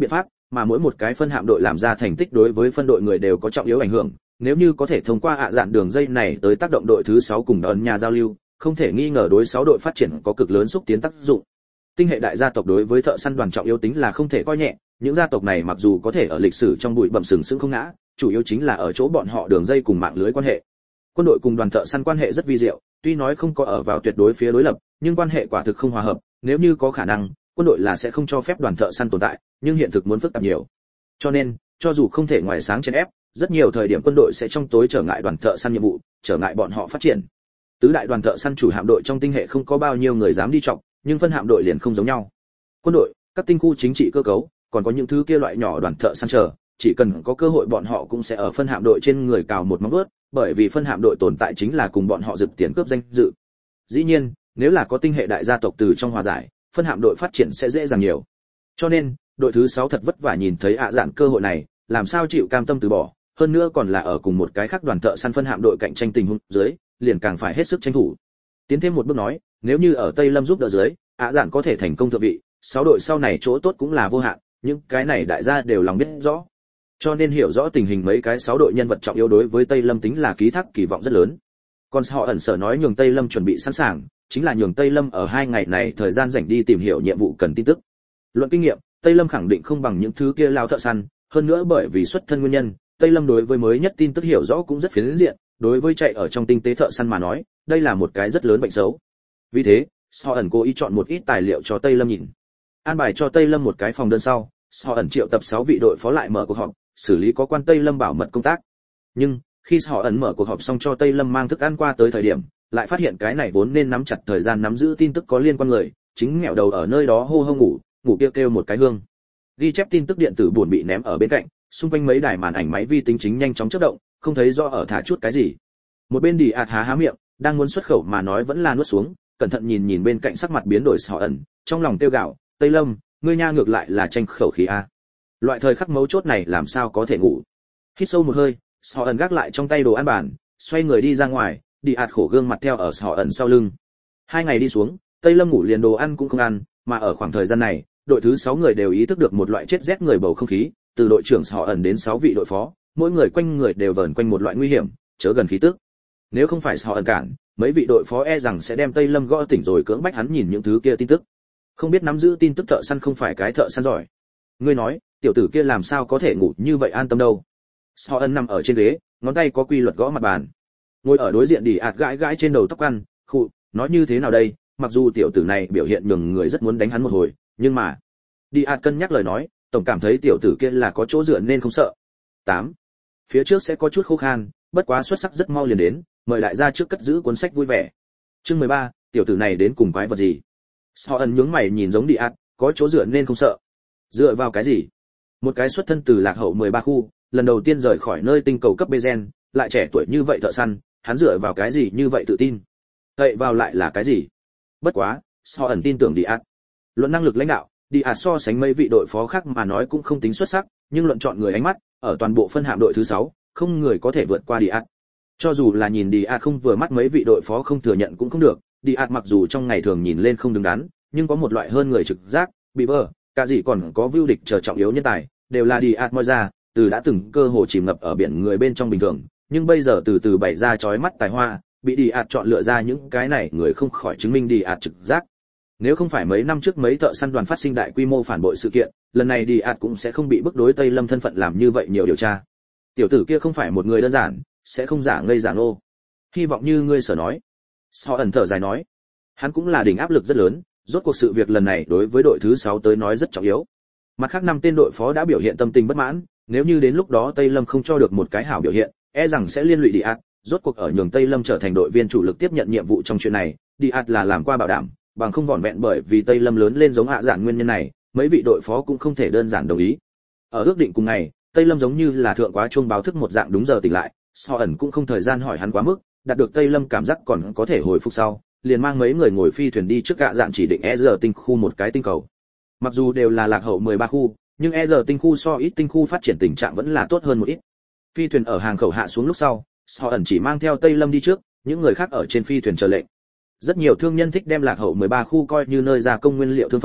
mà mỗi một cái phân hạm đội làm ra thành tích đối với phân đội người đều có trọng yếu ảnh hưởng, nếu như có thể thông qua ạ dạn đường dây này tới tác động đội thứ sáu cùng ẩn nhà giao lưu, không thể nghi ngờ đối sáu đội phát triển có cực lớn xúc tiến tác dụng. Tinh hệ đại gia tộc đối với thợ săn đoàn trọng yếu tính là không thể coi nhẹ, những gia tộc này mặc dù có thể ở lịch sử trong bụi bặm sừng sững không ngã, chủ yếu chính là ở chỗ bọn họ đường dây cùng mạng lưới quan hệ. Quân đội cùng đoàn thợ săn quan hệ rất vi diệu, tuy nói không có ở vào tuyệt đối phía đối lập, nhưng quan hệ quả thực không hòa hợp, nếu như có khả năng, quân đội là sẽ không cho phép đoàn thợ săn tồn tại, nhưng hiện thực muốn phức tạp nhiều. Cho nên, cho dù không thể ngoài sáng chèn ép, rất nhiều thời điểm quân đội sẽ trong tối trở ngại đoàn thợ săn nhiệm vụ, trở ngại bọn họ phát triển. Tứ đại đoàn thợ săn chủ hạm đội trong tinh hệ không có bao nhiêu người dám đi trọng, nhưng phân hạm đội liền không giống nhau. Quân đội, các tinh khu chính trị cơ cấu, còn có những thứ kia loại nhỏ đoàn thợ săn chờ, chỉ cần có cơ hội bọn họ cũng sẽ ở phân hạm đội trên người cào một móng vuốt, bởi vì phân hạm đội tồn tại chính là cùng bọn họ rực tiền cướp danh dự. Dĩ nhiên, nếu là có tinh hệ đại gia tộc từ trong hòa giải, phân hạm đội phát triển sẽ dễ dàng nhiều. Cho nên, đội thứ sáu thật vất vả nhìn thấy ạ dạn cơ hội này, làm sao chịu cam tâm từ bỏ, hơn nữa còn là ở cùng một cái khác đoàn thợ săn phân hạm đội cạnh tranh tình huống dưới, liền càng phải hết sức tranh thủ. Tiến thêm một bước nói, nếu như ở Tây Lâm giúp đỡ dưới, ạ dạn có thể thành công thượng vị, sáu đội sau này chỗ tốt cũng là vô hạn, những cái này đại gia đều lòng biết rõ. Cho nên hiểu rõ tình hình mấy cái sáu đội nhân vật trọng yếu đối với Tây Lâm tính là ký thác kỳ vọng rất lớn. Còn họ ẩn sở nói nhường Tây Lâm chuẩn bị sẵn sàng, chính là nhường Tây Lâm ở hai ngày này thời gian rảnh đi tìm hiểu nhiệm vụ cần tin tức. Luận kinh nghiệm, Tây Lâm khẳng định không bằng những thứ kia lao thợ săn, hơn nữa bởi vì xuất thân nguyên nhân, Tây Lâm đối với mới nhất tin tức hiểu rõ cũng rất phiến diện, đối với chạy ở trong tinh tế thợ săn mà nói, đây là một cái rất lớn bệnh xấu. Vì thế, họ ẩn cố ý chọn một ít tài liệu cho Tây Lâm nhìn. An bài cho Tây Lâm một cái phòng đơn sau, họ ẩn triệu tập sáu vị đội phó lại mở cuộc họp, xử lý có quan Tây Lâm bảo mật công tác. Nhưng, khi họ ẩn mở cuộc họp xong cho Tây Lâm mang thức ăn qua tới thời điểm, lại phát hiện cái này vốn nên nắm chặt thời gian nắm giữ tin tức có liên quan người, chính nghẹo đầu ở nơi đó hô hô ngủ, ngủ kêu kêu một cái hương. Ghi chép tin tức điện tử buồn bị ném ở bên cạnh, xung quanh mấy đài màn ảnh máy vi tính chính nhanh chóng chớp động, không thấy rõ ở thả chút cái gì. Một bên đi ạt há há miệng, đang muốn xuất khẩu mà nói vẫn là nuốt xuống, cẩn thận nhìn nhìn bên cạnh sắc mặt biến đổi họ ẩn, trong lòng tiêu gạo, Tây Lâm, ngươi nha ngược lại là tranh khẩu khí a. Loại thời khắc mấu chốt này làm sao có thể ngủ. Hít sâu một hơi, họ ẩn gác lại trong tay đồ ăn bàn, xoay người đi ra ngoài, đi ạt khổ gương mặt theo ở họ ẩn sau lưng. Hai ngày đi xuống, Tây Lâm ngủ liền đồ ăn cũng không ăn, mà ở khoảng thời gian này, đội thứ sáu người đều ý thức được một loại chết rét người bầu không khí, từ đội trưởng họ ẩn đến sáu vị đội phó, mỗi người quanh người đều vờn quanh một loại nguy hiểm, chớ gần khí tức. Nếu không phải họ ẩn cản, mấy vị đội phó e rằng sẽ đem Tây Lâm gõ tỉnh rồi cưỡng bách hắn nhìn những thứ kia tin tức. Không biết nắm giữ tin tức thợ săn không phải cái thợ săn giỏi. Ngươi nói, tiểu tử kia làm sao có thể ngủ như vậy an tâm đâu. Họ ẩn nằm ở trên ghế, ngón tay có quy luật gõ mặt bàn. Ngồi ở đối diện đi ạt gãi gãi trên đầu tóc ăn, khụ, nói như thế nào đây, mặc dù tiểu tử này biểu hiện nhường người rất muốn đánh hắn một hồi, nhưng mà đi ạt cân nhắc lời nói, tổng cảm thấy tiểu tử kia là có chỗ dựa nên không sợ. tám. Phía trước sẽ có chút khô khan, bất quá xuất sắc rất mau liền đến, mời đại gia trước cất giữ cuốn sách vui vẻ. Chương mười ba, tiểu tử này đến cùng quái vật gì? Họ ẩn nhướng mày nhìn giống đi ạt, có chỗ dựa nên không sợ. Dựa vào cái gì? Một cái xuất thân từ lạc hậu mười ba khu, lần đầu tiên rời khỏi nơi tinh cầu cấp Bezen, lại trẻ tuổi như vậy thợ săn, hắn dựa vào cái gì như vậy tự tin? Vậy vào lại là cái gì? Bất quá, họ ẩn tin tưởng đi ạt. Luận năng lực lãnh đạo, đi ạt so sánh mấy vị đội phó khác mà nói cũng không tính xuất sắc, nhưng luận chọn người ánh mắt, ở toàn bộ phân hạm đội thứ sáu, không người có thể vượt qua đi ạt. Cho dù là nhìn đi ạt không vừa mắt mấy vị đội phó không thừa nhận cũng không được, đi ạt mặc dù trong ngày thường nhìn lên không đứng đắn, nhưng có một loại hơn người trực giác, bị vơ, cả gì còn có vưu địch chờ trọng yếu nhân tài, đều là đi ạt moi ra, từ đã từng cơ hồ chìm ngập ở biển người bên trong bình thường, nhưng bây giờ từ từ bày ra chói mắt tài hoa, bị đi ạt chọn lựa ra những cái này người không khỏi chứng minh đi ạt trực giác. Nếu không phải mấy năm trước mấy thợ săn đoàn phát sinh đại quy mô phản bội sự kiện, lần này đi ạt cũng sẽ không bị bức đối Tây Lâm thân phận làm như vậy nhiều điều tra. Tiểu tử kia không phải một người đơn giản, sẽ không giả ngây giả nô. Hy vọng như ngươi sở nói. Họ ẩn thở dài nói, hắn cũng là đỉnh áp lực rất lớn, rốt cuộc sự việc lần này đối với đội thứ sáu tới nói rất trọng yếu. Mặt khác năm tên đội phó đã biểu hiện tâm tình bất mãn, nếu như đến lúc đó Tây Lâm không cho được một cái hảo biểu hiện, e rằng sẽ liên lụy đi ạt, rốt cuộc ở nhường Tây Lâm trở thành đội viên chủ lực tiếp nhận nhiệm vụ trong chuyện này, đi ạt là làm qua bảo đảm, bằng không vỏn vẹn bởi vì Tây Lâm lớn lên giống hạ giản nguyên nhân này, mấy vị đội phó cũng không thể đơn giản đồng ý. Ở ước định cùng ngày, Tây Lâm giống như là thượng quá chuông báo thức một dạng đúng giờ tỉnh lại, So ẩn cũng không thời gian hỏi hắn quá mức, đạt được Tây Lâm cảm giác còn có thể hồi phục sau, liền mang mấy người ngồi phi thuyền đi trước gạ dạn chỉ định e rờ tinh khu một cái tinh cầu. Mặc dù đều là lạc hậu mười ba khu, nhưng e rờ tinh khu so ít tinh khu phát triển tình trạng vẫn là tốt hơn một ít. Phi thuyền ở hàng khẩu hạ xuống lúc sau, So ẩn chỉ mang theo Tây Lâm đi trước, những người khác ở trên phi thuyền chờ lệnh. Rất nhiều thương nhân thích đem lạc hậu mười ba khu coi như nơi gia công nguyên liệu thương phẩm,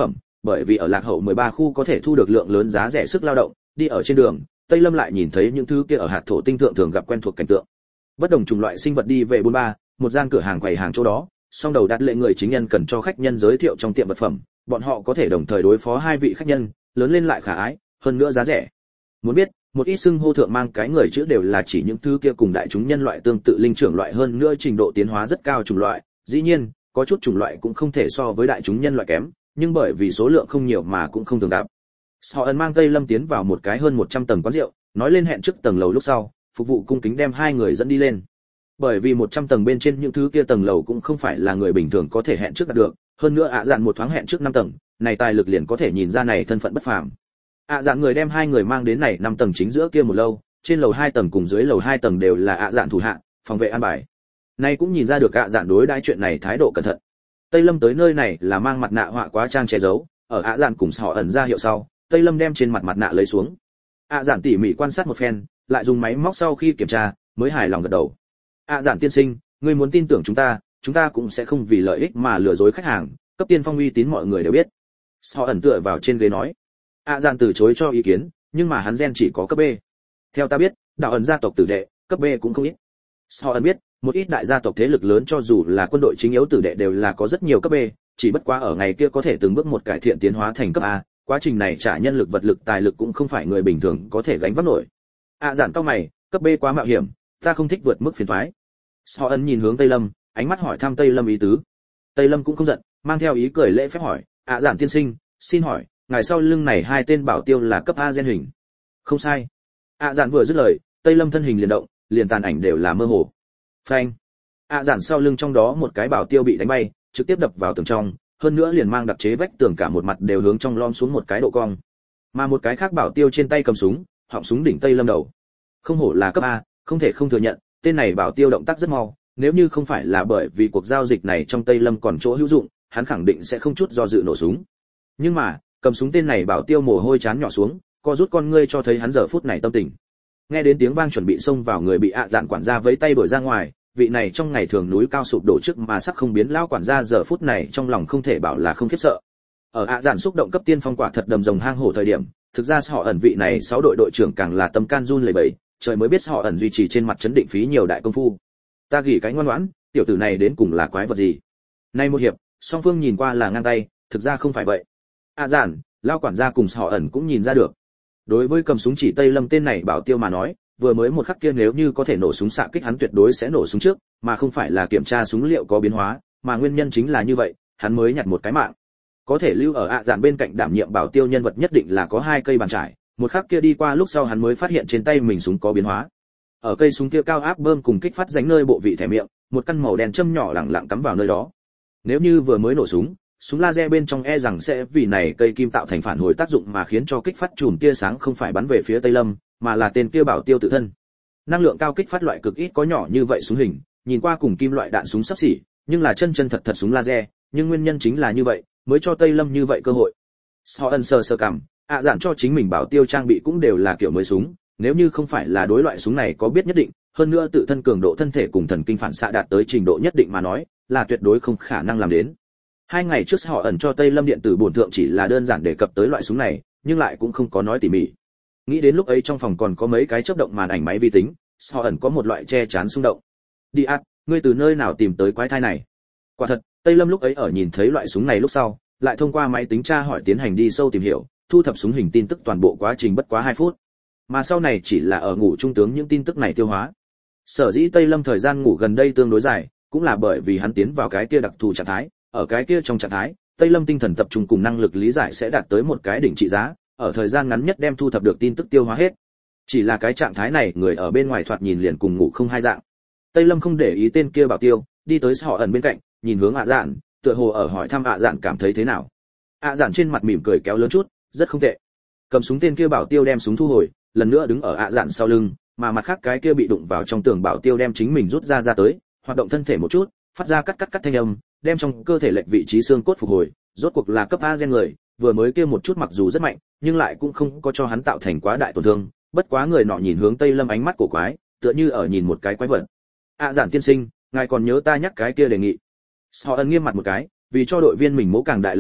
bởi vì ở lạc hậu mười ba khu có thể thu được lượng lớn giá rẻ sức lao động, đi ở trên đường, Tây Lâm lại nhìn thấy những thứ kia ở hạt thổ tinh thượng thường gặp quen thuộc cảnh tượng. Bất đồng chủng loại sinh vật đi về bốn ba, một gian cửa hàng quầy hàng chỗ đó, song đầu đặt lệ người chính nhân cần cho khách nhân giới thiệu trong tiệm vật phẩm, bọn họ có thể đồng thời đối phó hai vị khách nhân, lớn lên lại khả ái, hơn nữa giá rẻ. Muốn biết, một ít xưng hô thượng mang cái người chữ đều là chỉ những thứ kia cùng đại chúng nhân loại tương tự linh trưởng loại hơn nữa trình độ tiến hóa rất cao chủng loại, dĩ nhiên, có chút chủng loại cũng không thể so với đại chúng nhân loại kém, nhưng bởi vì số lượng không nhiều mà cũng không thường gặp. Họ ẩn mang Tây Lâm tiến vào một cái hơn một trăm tầng quán rượu, nói lên hẹn trước tầng lầu lúc sau, phục vụ cung kính đem hai người dẫn đi lên. Bởi vì một trăm tầng bên trên những thứ kia tầng lầu cũng không phải là người bình thường có thể hẹn trước đạt được, hơn nữa ạ dạn một thoáng hẹn trước năm tầng, này tài lực liền có thể nhìn ra này thân phận bất phàm. ạ dạn người đem hai người mang đến này năm tầng chính giữa kia một lâu, trên lầu hai tầng cùng dưới lầu hai tầng đều là ạ dạn thủ hạ, phòng vệ an bài. Này cũng nhìn ra được ạ dạn đối đãi chuyện này thái độ cẩn thận. Tây Lâm tới nơi này là mang mặt nạ họa quá trang che giấu, ở ạ dạn cùng họ ẩn ra hiệu sau, Tây Lâm đem trên mặt mặt nạ lấy xuống. ạ dạn tỉ mỉ quan sát một phen, lại dùng máy móc sau khi kiểm tra, mới hài lòng gật đầu. ạ dạn tiên sinh, ngươi muốn tin tưởng chúng ta, chúng ta cũng sẽ không vì lợi ích mà lừa dối khách hàng, cấp tiên phong uy tín mọi người đều biết. Họ ẩn tựa vào trên ghế nói. ạ dạn từ chối cho ý kiến, nhưng mà hắn gen chỉ có cấp B. Theo ta biết, đạo ẩn gia tộc tử đệ, cấp B cũng không ít. Họ ẩn biết, một ít đại gia tộc thế lực lớn cho dù là quân đội chính yếu tử đệ đều là có rất nhiều cấp B, chỉ bất quá ở ngày kia có thể từng bước một cải thiện tiến hóa thành cấp A, quá trình này trả nhân lực vật lực tài lực cũng không phải người bình thường có thể gánh vác nổi. ạ dạn cao mày, cấp B quá mạo hiểm, ta không thích vượt mức phiền toái. Họ ẩn nhìn hướng Tây Lâm, ánh mắt hỏi thăm Tây Lâm ý tứ. Tây Lâm cũng không giận, mang theo ý cười lễ phép hỏi, ạ dạn tiên sinh, xin hỏi, ngài sau lưng này hai tên bảo tiêu là cấp A gen hình? Không sai. ạ dạn vừa dứt lời, Tây Lâm thân hình liền động, liền tàn ảnh đều là mơ hồ. Phanh. ạ dạn sau lưng trong đó một cái bảo tiêu bị đánh bay, trực tiếp đập vào tường trong, hơn nữa liền mang đặc chế vách tường cả một mặt đều hướng trong lom xuống một cái độ cong. Mà một cái khác bảo tiêu trên tay cầm súng, họng súng đỉnh Tây Lâm đầu. Không hổ là cấp A, không thể không thừa nhận, tên này bảo tiêu động tác rất mau, nếu như không phải là bởi vì cuộc giao dịch này trong Tây Lâm còn chỗ hữu dụng, hắn khẳng định sẽ không chút do dự nổ súng. Nhưng mà, cầm súng tên này bảo tiêu mồ hôi chán nhỏ xuống, co rút con ngươi cho thấy hắn giờ phút này tâm tình. Nghe đến tiếng vang chuẩn bị xông vào người bị ạ dạn quản gia vẫy tay đuổi ra ngoài, vị này trong ngày thường núi cao sụp đổ trước mà sắc không biến lão quản gia giờ phút này trong lòng không thể bảo là không khiếp sợ. Ở ạ dạn xúc động cấp tiên phong quả thật đầm rồng hang hổ thời điểm, thực ra họ ẩn vị này sáu đội đội trưởng càng là tâm can run lẩy bẩy, trời mới biết họ ẩn duy trì trên mặt chấn định phí nhiều đại công phu. Ta gỉ cái ngoan ngoãn, tiểu tử này đến cùng là quái vật gì? Nay một hiệp, song phương nhìn qua là ngang tay, thực ra không phải vậy. ạ dạn, lão quản gia cùng họ ẩn cũng nhìn ra được. Đối với cầm súng chỉ Tây Lâm tên này bảo tiêu mà nói, vừa mới một khắc kia nếu như có thể nổ súng xạ kích hắn tuyệt đối sẽ nổ súng trước, mà không phải là kiểm tra súng liệu có biến hóa, mà nguyên nhân chính là như vậy, hắn mới nhặt một cái mạng. Có thể lưu ở ạ dạn bên cạnh đảm nhiệm bảo tiêu nhân vật nhất định là có hai cây bàn trải, một khắc kia đi qua lúc sau hắn mới phát hiện trên tay mình súng có biến hóa. Ở cây súng kia cao áp bơm cùng kích phát ránh nơi bộ vị thẻ miệng, một căn màu đen châm nhỏ lẳng lặng cắm vào nơi đó. Nếu như vừa mới nổ súng, súng laser bên trong e rằng sẽ vì này cây kim tạo thành phản hồi tác dụng mà khiến cho kích phát chùm tia sáng không phải bắn về phía Tây Lâm, mà là tên kia bảo tiêu tự thân. Năng lượng cao kích phát loại cực ít có nhỏ như vậy súng hình, nhìn qua cùng kim loại đạn súng sắp xỉ, nhưng là chân chân thật thật súng laser, nhưng nguyên nhân chính là như vậy, mới cho Tây Lâm như vậy cơ hội. Họ ẩn sờ sờ cằm, ạ dạn cho chính mình bảo tiêu trang bị cũng đều là kiểu mới súng, nếu như không phải là đối loại súng này có biết nhất định, hơn nữa tự thân cường độ thân thể cùng thần kinh phản xạ đạt tới trình độ nhất định mà nói, là tuyệt đối không khả năng làm đến. Hai ngày trước họ ẩn cho Tây Lâm điện tử bổn thượng chỉ là đơn giản đề cập tới loại súng này, nhưng lại cũng không có nói tỉ mỉ. Nghĩ đến lúc ấy trong phòng còn có mấy cái chớp động màn ảnh máy vi tính, họ ẩn có một loại che chắn xung động. Đi ạt, ngươi từ nơi nào tìm tới quái thai này? Quả thật, Tây Lâm lúc ấy ở nhìn thấy loại súng này lúc sau, lại thông qua máy tính tra hỏi tiến hành đi sâu tìm hiểu, thu thập súng hình tin tức toàn bộ quá trình bất quá hai phút. Mà sau này chỉ là ở ngủ trung tướng những tin tức này tiêu hóa. Sở dĩ Tây Lâm thời gian ngủ gần đây tương đối dài, cũng là bởi vì hắn tiến vào cái kia đặc thù trạng thái, ở cái kia trong trạng thái, Tây Lâm tinh thần tập trung cùng năng lực lý giải sẽ đạt tới một cái đỉnh trị giá, ở thời gian ngắn nhất đem thu thập được tin tức tiêu hóa hết. Chỉ là cái trạng thái này, người ở bên ngoài thoạt nhìn liền cùng ngủ không hai dạng. Tây Lâm không để ý tên kia bảo tiêu, đi tới họ ẩn bên cạnh, nhìn hướng ạ dạn, tựa hồ ở hỏi thăm ạ dạn cảm thấy thế nào. ạ dạn trên mặt mỉm cười kéo lớn chút, rất không tệ. Cầm súng tên kia bảo tiêu đem súng thu hồi, lần nữa đứng ở ạ dạn sau lưng, mà mặt khác cái kia bị đụng vào trong tường bảo tiêu đem chính mình rút ra ra tới, hoạt động thân thể một chút, phát ra cắt cắt cắt thanh âm, đem trong cơ thể lệch vị trí xương cốt phục hồi, rốt cuộc là cấp A gen người, vừa mới kia một chút mặc dù rất mạnh, nhưng lại cũng không có cho hắn tạo thành quá đại tổn thương, bất quá người nọ nhìn hướng Tây Lâm ánh mắt cổ quái, tựa như ở nhìn một cái quái vật. ạ dạn tiên sinh, ngài còn nhớ ta nhắc cái kia đề nghị? Họ ẩn nghiêm mặt một cái, vì cho đội viên mình mỗ càng đại lợi ích,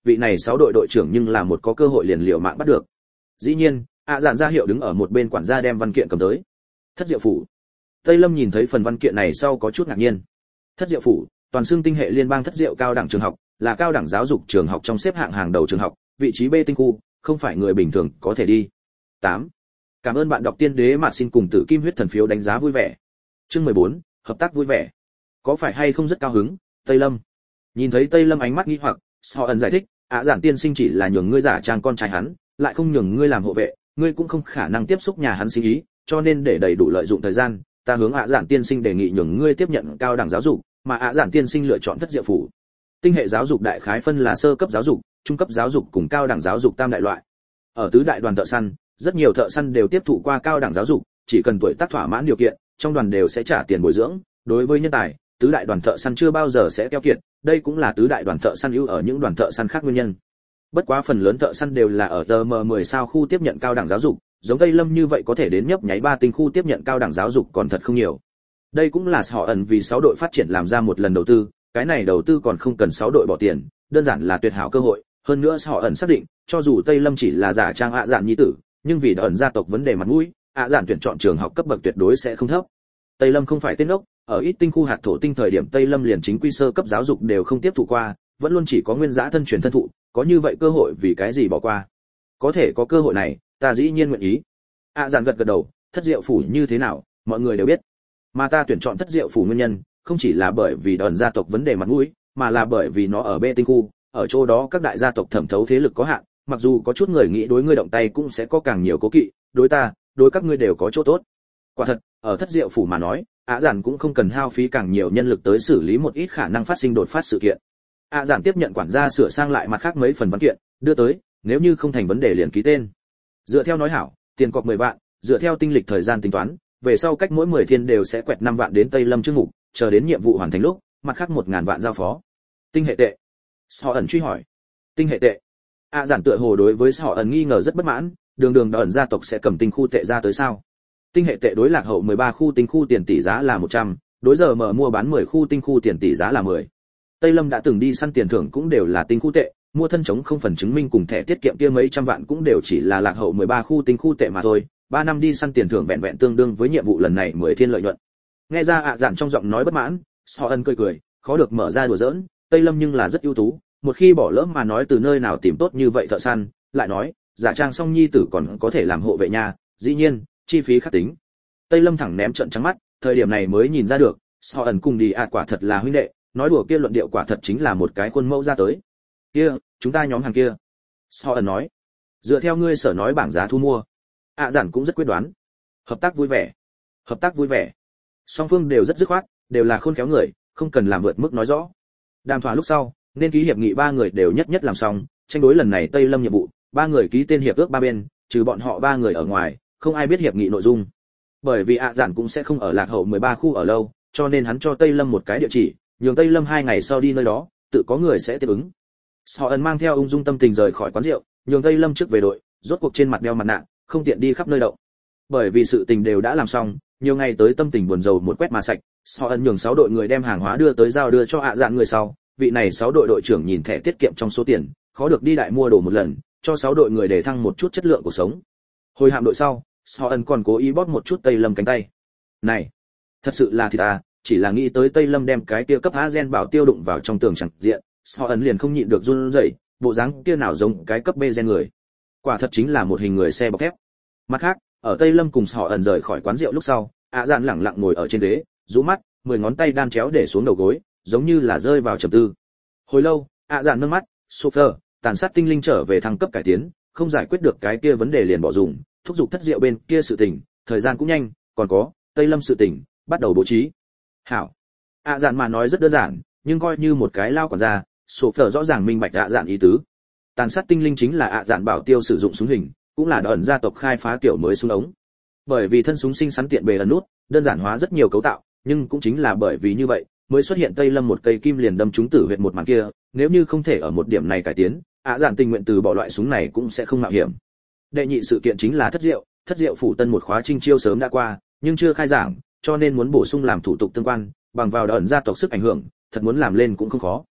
vị này sáu đội đội trưởng nhưng là một có cơ hội liền liều mạng bắt được. Dĩ nhiên, ạ dạn ra hiệu đứng ở một bên quản gia đem văn kiện cầm tới. Thất Diệu phủ. Tây Lâm nhìn thấy phần văn kiện này sau có chút ngạc nhiên. Thất Diệu phủ, toàn xương tinh hệ liên bang Thất Diệu cao đẳng trường học, là cao đẳng giáo dục trường học trong xếp hạng hàng đầu trường học, vị trí B tinh khu, không phải người bình thường có thể đi. tám. Cảm ơn bạn đọc Tiên Đế Mạt xin cùng Tử Kim huyết thần phiếu đánh giá vui vẻ. Chương mười bốn, hợp tác vui vẻ. Có phải hay không rất cao hứng, Tây Lâm? Nhìn thấy Tây Lâm ánh mắt nghi hoặc, Họ ẩn giải thích, ạ giản tiên sinh chỉ là nhường ngươi giả trang con trai hắn, lại không nhường ngươi làm hộ vệ, ngươi cũng không khả năng tiếp xúc nhà hắn sinh ý, cho nên để đầy đủ lợi dụng thời gian, ta hướng ạ giản tiên sinh đề nghị nhường ngươi tiếp nhận cao đẳng giáo dục, mà ạ giản tiên sinh lựa chọn Thất Diệu phủ. Tinh hệ giáo dục đại khái phân là sơ cấp giáo dục, trung cấp giáo dục cùng cao đẳng giáo dục tam đại loại. Ở tứ đại đoàn thợ săn, rất nhiều thợ săn đều tiếp thụ qua cao đẳng giáo dục, chỉ cần tuổi tác thỏa mãn điều kiện, trong đoàn đều sẽ trả tiền bồi dưỡng. Đối với nhân tài, tứ đại đoàn thợ săn chưa bao giờ sẽ keo kiệt, đây cũng là tứ đại đoàn thợ săn ưu ở những đoàn thợ săn khác nguyên nhân. Bất quá phần lớn thợ săn đều là ở tờ em mười sao khu tiếp nhận cao đẳng giáo dục, giống Tây Lâm như vậy có thể đến nhấp nháy ba tinh khu tiếp nhận cao đẳng giáo dục còn thật không nhiều. Đây cũng là Họ ẩn vì sáu đội phát triển làm ra một lần đầu tư, cái này đầu tư còn không cần sáu đội bỏ tiền, đơn giản là tuyệt hảo cơ hội, hơn nữa Họ ẩn xác định, cho dù Tây Lâm chỉ là giả trang ạ dạn nhi tử, nhưng vì đã ẩn gia tộc vấn đề mặt mũi, ạ dạn tuyển chọn trường học cấp bậc tuyệt đối sẽ không thấp. Tây Lâm không phải tên ốc, ở ít tinh khu hạt thổ tinh thời điểm Tây Lâm liền chính quy sơ cấp giáo dục đều không tiếp thụ qua, vẫn luôn chỉ có nguyên giá thân truyền thân thụ, có như vậy cơ hội vì cái gì bỏ qua? Có thể có cơ hội này, ta dĩ nhiên nguyện ý. ạ dạn gật gật đầu, Thất Diệu phủ như thế nào, mọi người đều biết. Mà ta tuyển chọn Thất Diệu phủ nguyên nhân, không chỉ là bởi vì đòn gia tộc vấn đề mặt mũi, mà là bởi vì nó ở B tinh khu, ở chỗ đó các đại gia tộc thẩm thấu thế lực có hạn, mặc dù có chút người nghĩ đối ngươi động tay cũng sẽ có càng nhiều cố kỵ, đối ta, đối các ngươi đều có chỗ tốt. Quả thật, ở Thất Diệu phủ mà nói, ạ dạn cũng không cần hao phí càng nhiều nhân lực tới xử lý một ít khả năng phát sinh đột phát sự kiện. ạ dạn tiếp nhận quản gia sửa sang lại mặt khác mấy phần văn kiện, đưa tới, nếu như không thành vấn đề liền ký tên. Dựa theo nói hảo, tiền cọc mười vạn, dựa theo tinh lịch thời gian tính toán, về sau cách mỗi mười thiên đều sẽ quẹt năm vạn đến Tây Lâm chương mục, chờ đến nhiệm vụ hoàn thành lúc, mặt khác một ngàn vạn giao phó. Tinh hệ tệ. Họ ẩn truy hỏi. Tinh hệ tệ. ạ dạn tựa hồ đối với Họ ẩn nghi ngờ rất bất mãn, đường đường đã ẩn gia tộc sẽ cầm tinh khu tệ ra tới sao? Tinh hệ tệ đối lạc hậu mười ba khu tinh khu tiền tỷ giá là một trăm, đối giờ mở mua bán mười khu tinh khu tiền tỷ giá là mười. Tây Lâm đã từng đi săn tiền thưởng cũng đều là tinh khu tệ, mua thân chống không phần chứng minh cùng thẻ tiết kiệm kia mấy trăm vạn cũng đều chỉ là lạc hậu mười ba khu tinh khu tệ mà thôi, ba năm đi săn tiền thưởng vẹn vẹn tương đương với nhiệm vụ lần này mười thiên lợi nhuận. Nghe ra ạ dạn trong giọng nói bất mãn, Họ ân cười cười, khó được mở ra đùa giỡn, Tây Lâm nhưng là rất ưu tú, một khi bỏ lỡ mà nói từ nơi nào tìm tốt như vậy thợ săn, lại nói, giả trang song nhi tử còn có thể làm hộ vệ nhà, dĩ nhiên, chi phí khắc tính. Tây Lâm thẳng ném trận trắng mắt, thời điểm này mới nhìn ra được, Họ ẩn cùng đi ạ quả thật là huynh đệ, nói đùa kia luận điệu quả thật chính là một cái khuôn mẫu ra tới. Kia, chúng ta nhóm hàng kia. Họ ẩn nói, dựa theo ngươi sở nói bảng giá thu mua. ạ dạn cũng rất quyết đoán. Hợp tác vui vẻ. Hợp tác vui vẻ. Song phương đều rất dứt khoát, đều là khôn khéo người, không cần làm vượt mức nói rõ. Đàm thoại lúc sau, nên ký hiệp nghị ba người đều nhất nhất làm xong, tranh đối lần này Tây Lâm nhiệm vụ, ba người ký tên hiệp ước ba bên, trừ bọn họ ba người ở ngoài, không ai biết hiệp nghị nội dung. Bởi vì ạ dạn cũng sẽ không ở lạc hậu mười ba khu ở lâu, cho nên hắn cho Tây Lâm một cái địa chỉ, nhường Tây Lâm hai ngày sau đi nơi đó, tự có người sẽ tiếp ứng. Họ ẩn mang theo ung dung tâm tình rời khỏi quán rượu, nhường Tây Lâm trước về đội, rốt cuộc trên mặt đeo mặt nạ, không tiện đi khắp nơi động. Bởi vì sự tình đều đã làm xong, nhiều ngày tới tâm tình buồn rầu một quét mà sạch, họ ẩn nhường sáu đội người đem hàng hóa đưa tới giao đưa cho ạ dạn người sau, vị này sáu đội đội trưởng nhìn thẻ tiết kiệm trong số tiền, khó được đi đại mua đồ một lần, cho sáu đội người để thăng một chút chất lượng cuộc sống. Hồi hạm đội sau, họ ẩn còn cố ý bóp một chút Tây Lâm cánh tay. Này, thật sự là thì ta, chỉ là nghĩ tới Tây Lâm đem cái kia cấp há gen bảo tiêu đụng vào trong tường chẳng diện, họ ẩn liền không nhịn được run rẩy, bộ dáng kia nào giống cái cấp B gen người. Quả thật chính là một hình người xe bọc thép. Mặt khác, ở Tây Lâm cùng họ ẩn rời khỏi quán rượu lúc sau, ạ dạn lẳng lặng ngồi ở trên ghế, rũ mắt, mười ngón tay đan chéo để xuống đầu gối, giống như là rơi vào trầm tư. Hồi lâu, ạ dạn nâng mắt, Sofer, tàn sát tinh linh trở về thăng cấp cải tiến, không giải quyết được cái kia vấn đề liền bỏ dùng, thúc giục thất rượu bên kia sự tình, thời gian cũng nhanh, còn có Tây Lâm sự tình, bắt đầu bố trí. Hảo. ạ dạn mà nói rất đơn giản, nhưng coi như một cái lao quản gia, Sofer rõ ràng minh bạch ạ dạn ý tứ. Tàn sát tinh linh chính là ạ dạn bảo tiêu sử dụng súng hình, cũng là ẩn gia tộc khai phá kiểu mới súng ống. Bởi vì thân súng sinh sắn tiện bề ẩn nút, đơn giản hóa rất nhiều cấu tạo, nhưng cũng chính là bởi vì như vậy, mới xuất hiện Tây Lâm một cây kim liền đâm trúng tử huyệt một màn kia, nếu như không thể ở một điểm này cải tiến, ạ dạn tình nguyện từ bỏ loại súng này cũng sẽ không mạo hiểm. Đệ nhị sự kiện chính là thất diệu, thất diệu phủ tân một khóa trinh chiêu sớm đã qua, nhưng chưa khai giảng, cho nên muốn bổ sung làm thủ tục tương quan, bằng vào ẩn gia tộc sức ảnh hưởng, thật muốn làm lên cũng không khó.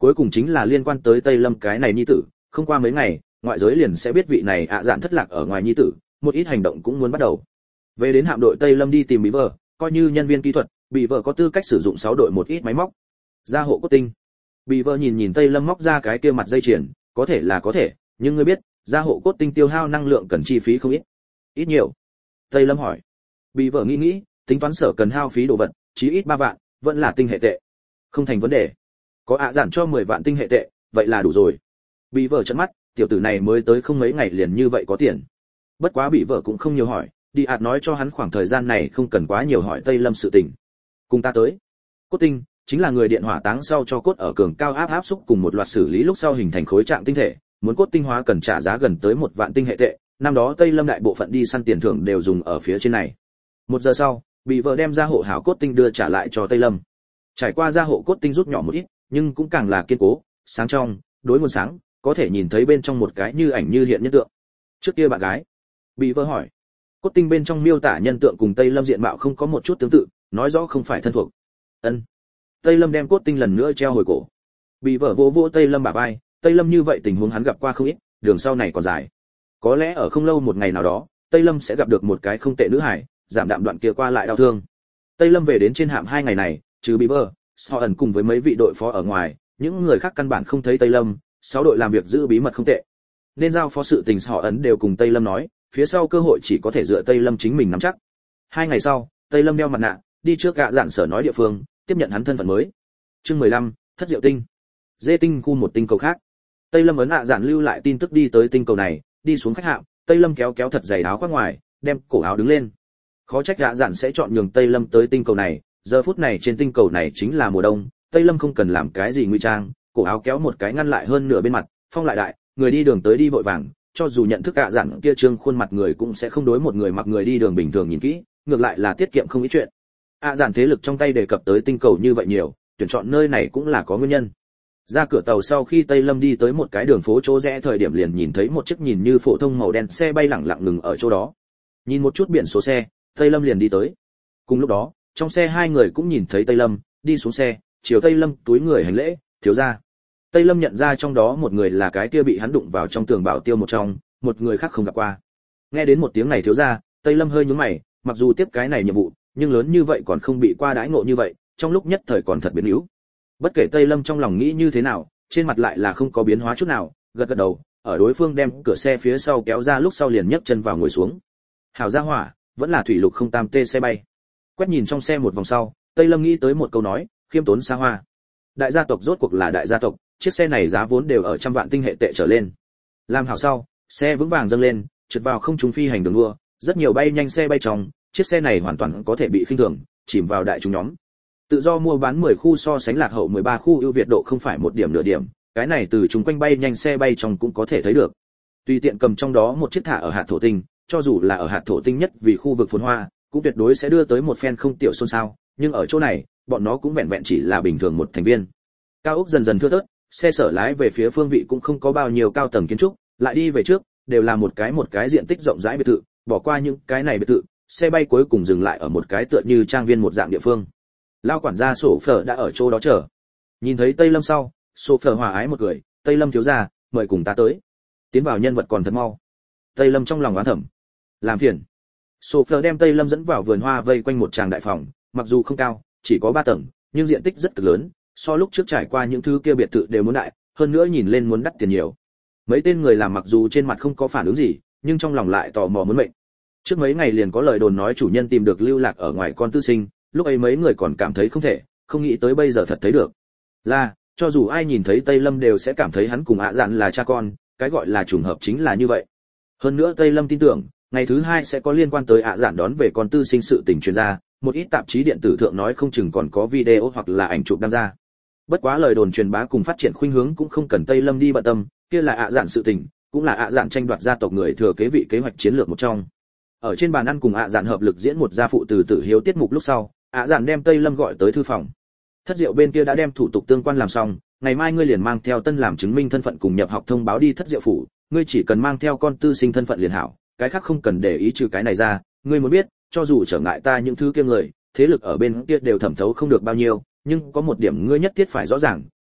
cuối cùng chính là liên quan tới Tây Lâm cái này nhi tử, không qua mấy ngày, ngoại giới liền sẽ biết vị này ạ dạn thất lạc ở ngoài nhi tử, một ít hành động cũng muốn bắt đầu. Về đến hạm đội Tây Lâm đi tìm Bị Vợ, coi như nhân viên kỹ thuật, Bị Vợ có tư cách sử dụng sáu đội một ít máy móc. Gia hộ cốt tinh. Bị Vợ nhìn nhìn Tây Lâm móc ra cái kia mặt dây chuyền, có thể là có thể, nhưng ngươi biết, gia hộ cốt tinh tiêu hao năng lượng cần chi phí không ít. Ít nhiều? Tây Lâm hỏi. Bị Vợ nghĩ nghĩ, tính toán sở cần hao phí đồ vật, chí ít ba vạn, vẫn là tinh hệ tệ. Không thành vấn đề. Có ạ dạn cho mười vạn tinh hệ tệ, vậy là đủ rồi. Bị Vợ trợn mắt, tiểu tử này mới tới không mấy ngày liền như vậy có tiền. Bất quá Bị Vợ cũng không nhiều hỏi, đi ạt nói cho hắn khoảng thời gian này không cần quá nhiều hỏi Tây Lâm sự tình. Cùng ta tới. Cốt tinh chính là người điện hỏa táng sau cho cốt ở cường cao áp áp xúc cùng một loạt xử lý lúc sau hình thành khối trạng tinh thể, muốn cốt tinh hóa cần trả giá gần tới một vạn tinh hệ tệ, năm đó Tây Lâm đại bộ phận đi săn tiền thưởng đều dùng ở phía trên này. Một giờ sau, Bị Vợ đem ra hộ hảo cốt tinh đưa trả lại cho Tây Lâm. Trải qua ra hộ cốt tinh rút nhỏ một ít, nhưng cũng càng là kiên cố, sáng trong, đối nguồn sáng, có thể nhìn thấy bên trong một cái như ảnh như hiện nhân tượng. Trước kia bạn gái, Bị Vợ hỏi, cốt tinh bên trong miêu tả nhân tượng cùng Tây Lâm diện mạo không có một chút tương tự, nói rõ không phải thân thuộc. Ân. Tây Lâm đem cốt tinh lần nữa treo hồi cổ. Bị Vợ vỗ vỗ Tây Lâm bả vai, Tây Lâm như vậy tình huống hắn gặp qua không ít, đường sau này còn dài. Có lẽ ở không lâu một ngày nào đó, Tây Lâm sẽ gặp được một cái không tệ nữ hải, giảm đạm đoạn kia qua lại đau thương. Tây Lâm về đến trên hạm hai ngày này, trừ Bị Vợ, Sọ ẩn cùng với mấy vị đội phó ở ngoài, những người khác căn bản không thấy Tây Lâm, sáu đội làm việc giữ bí mật không tệ. Nên giao phó sự tình Sọ ẩn đều cùng Tây Lâm nói, phía sau cơ hội chỉ có thể dựa Tây Lâm chính mình nắm chắc. Hai ngày sau, Tây Lâm đeo mặt nạ, đi trước gạ dạn sở nói địa phương, tiếp nhận hắn thân phận mới. Chương mười lăm, Thất Diệu Tinh. Dê tinh khu một tinh cầu khác. Tây Lâm ấn ạ dạn lưu lại tin tức đi tới tinh cầu này, đi xuống khách hạm, Tây Lâm kéo kéo thật dày áo khoác ngoài, đem cổ áo đứng lên. Khó trách gạ dạn sẽ chọn nhường Tây Lâm tới tinh cầu này, giờ phút này trên tinh cầu này chính là mùa đông, Tây Lâm không cần làm cái gì nguy trang, cổ áo kéo một cái ngăn lại hơn nửa bên mặt, phong lại đại, người đi đường tới đi vội vàng, cho dù nhận thức gạ dạn kia trương khuôn mặt người cũng sẽ không đối một người mặc người đi đường bình thường nhìn kỹ, ngược lại là tiết kiệm không ít chuyện. ạ dạn thế lực trong tay đề cập tới tinh cầu như vậy nhiều, tuyển chọn nơi này cũng là có nguyên nhân. Ra cửa tàu sau khi Tây Lâm đi tới một cái đường phố chỗ rẽ thời điểm liền nhìn thấy một chiếc nhìn như phổ thông màu đen xe bay lẳng lặng ngừng ở chỗ đó. Nhìn một chút biển số xe, Tây Lâm liền đi tới. Cùng lúc đó, trong xe hai người cũng nhìn thấy Tây Lâm, đi xuống xe, chiều Tây Lâm túi người hành lễ, thiếu gia. Tây Lâm nhận ra trong đó một người là cái kia bị hắn đụng vào trong tường bảo tiêu một trong, một người khác không gặp qua. Nghe đến một tiếng này thiếu gia, Tây Lâm hơi nhướng mày, mặc dù tiếp cái này nhiệm vụ, nhưng lớn như vậy còn không bị qua đãi ngộ như vậy, trong lúc nhất thời còn thật biến yếu. Bất kể Tây Lâm trong lòng nghĩ như thế nào, trên mặt lại là không có biến hóa chút nào, gật gật đầu, ở đối phương đem cửa xe phía sau kéo ra lúc sau liền nhấc chân vào ngồi xuống. Hảo gia hỏa, vẫn là thủy lục không tam tê xe bay. Quét nhìn trong xe một vòng sau, Tây Lâm nghĩ tới một câu nói, khiêm tốn xa hoa. Đại gia tộc rốt cuộc là đại gia tộc, chiếc xe này giá vốn đều ở trăm vạn tinh hệ tệ trở lên. Làm hảo sau, xe vững vàng dâng lên, trượt vào không trung phi hành đường đua, rất nhiều bay nhanh xe bay trong, chiếc xe này hoàn toàn có thể bị khinh thường, chìm vào đại chúng nhóm. Tự do mua bán mười khu so sánh lạc hậu mười ba khu ưu việt độ không phải một điểm nửa điểm, cái này từ chúng quanh bay nhanh xe bay trong cũng có thể thấy được. Tùy tiện cầm trong đó một chiếc thả ở hạt thổ tinh, cho dù là ở hạt thổ tinh nhất vì khu vực phồn hoa, cũng tuyệt đối sẽ đưa tới một phen không tiểu xôn xao, nhưng ở chỗ này, bọn nó cũng vẹn vẹn chỉ là bình thường một thành viên. Cao ốc dần dần thưa thớt, xe sở lái về phía phương vị cũng không có bao nhiêu cao tầng kiến trúc, lại đi về trước, đều là một cái một cái diện tích rộng rãi biệt thự, bỏ qua những cái này biệt thự, xe bay cuối cùng dừng lại ở một cái tựa như trang viên một dạng địa phương. Lao quản gia sổ phở đã ở chỗ đó chờ. Nhìn thấy Tây Lâm sau, sổ phở hòa ái một cười, Tây Lâm thiếu gia, mời cùng ta tới. Tiến vào nhân vật còn thật mau. Tây Lâm trong lòng oán thầm, làm phiền. Sổ phở đem Tây Lâm dẫn vào vườn hoa vây quanh một tràng đại phòng, mặc dù không cao, chỉ có ba tầng, nhưng diện tích rất cực lớn, so lúc trước trải qua những thứ kia biệt thự đều muốn đại, hơn nữa nhìn lên muốn đắt tiền nhiều. Mấy tên người làm mặc dù trên mặt không có phản ứng gì, nhưng trong lòng lại tò mò muốn mệnh. Trước mấy ngày liền có lời đồn nói chủ nhân tìm được lưu lạc ở ngoài con tư sinh, lúc ấy mấy người còn cảm thấy không thể, không nghĩ tới bây giờ thật thấy được. Là, cho dù ai nhìn thấy Tây Lâm đều sẽ cảm thấy hắn cùng ạ dạn là cha con, cái gọi là trùng hợp chính là như vậy. Hơn nữa Tây Lâm tin tưởng, ngày thứ hai sẽ có liên quan tới ạ dạn đón về con tư sinh sự tình truyền ra, một ít tạp chí điện tử thượng nói không chừng còn có video hoặc là ảnh chụp đăng ra. Bất quá lời đồn truyền bá cùng phát triển khuynh hướng cũng không cần Tây Lâm đi bận tâm, kia là ạ dạn sự tình, cũng là ạ dạn tranh đoạt gia tộc người thừa kế vị kế hoạch chiến lược một trong. Ở trên bàn ăn cùng ạ dạn hợp lực diễn một gia phụ từ tử hiếu tiết mục lúc sau, ạ dạn đem Tây Lâm gọi tới thư phòng. Thất Diệu bên kia đã đem thủ tục tương quan làm xong, ngày mai ngươi liền mang theo tân làm chứng minh thân phận cùng nhập học thông báo đi Thất Diệu phủ, ngươi chỉ cần mang theo con tư sinh thân phận liền hảo, cái khác không cần để ý trừ cái này ra, ngươi muốn biết, cho dù trở ngại ta những thứ kia người, thế lực ở bên kia đều thẩm thấu không được bao nhiêu, nhưng có một điểm ngươi nhất thiết phải rõ ràng,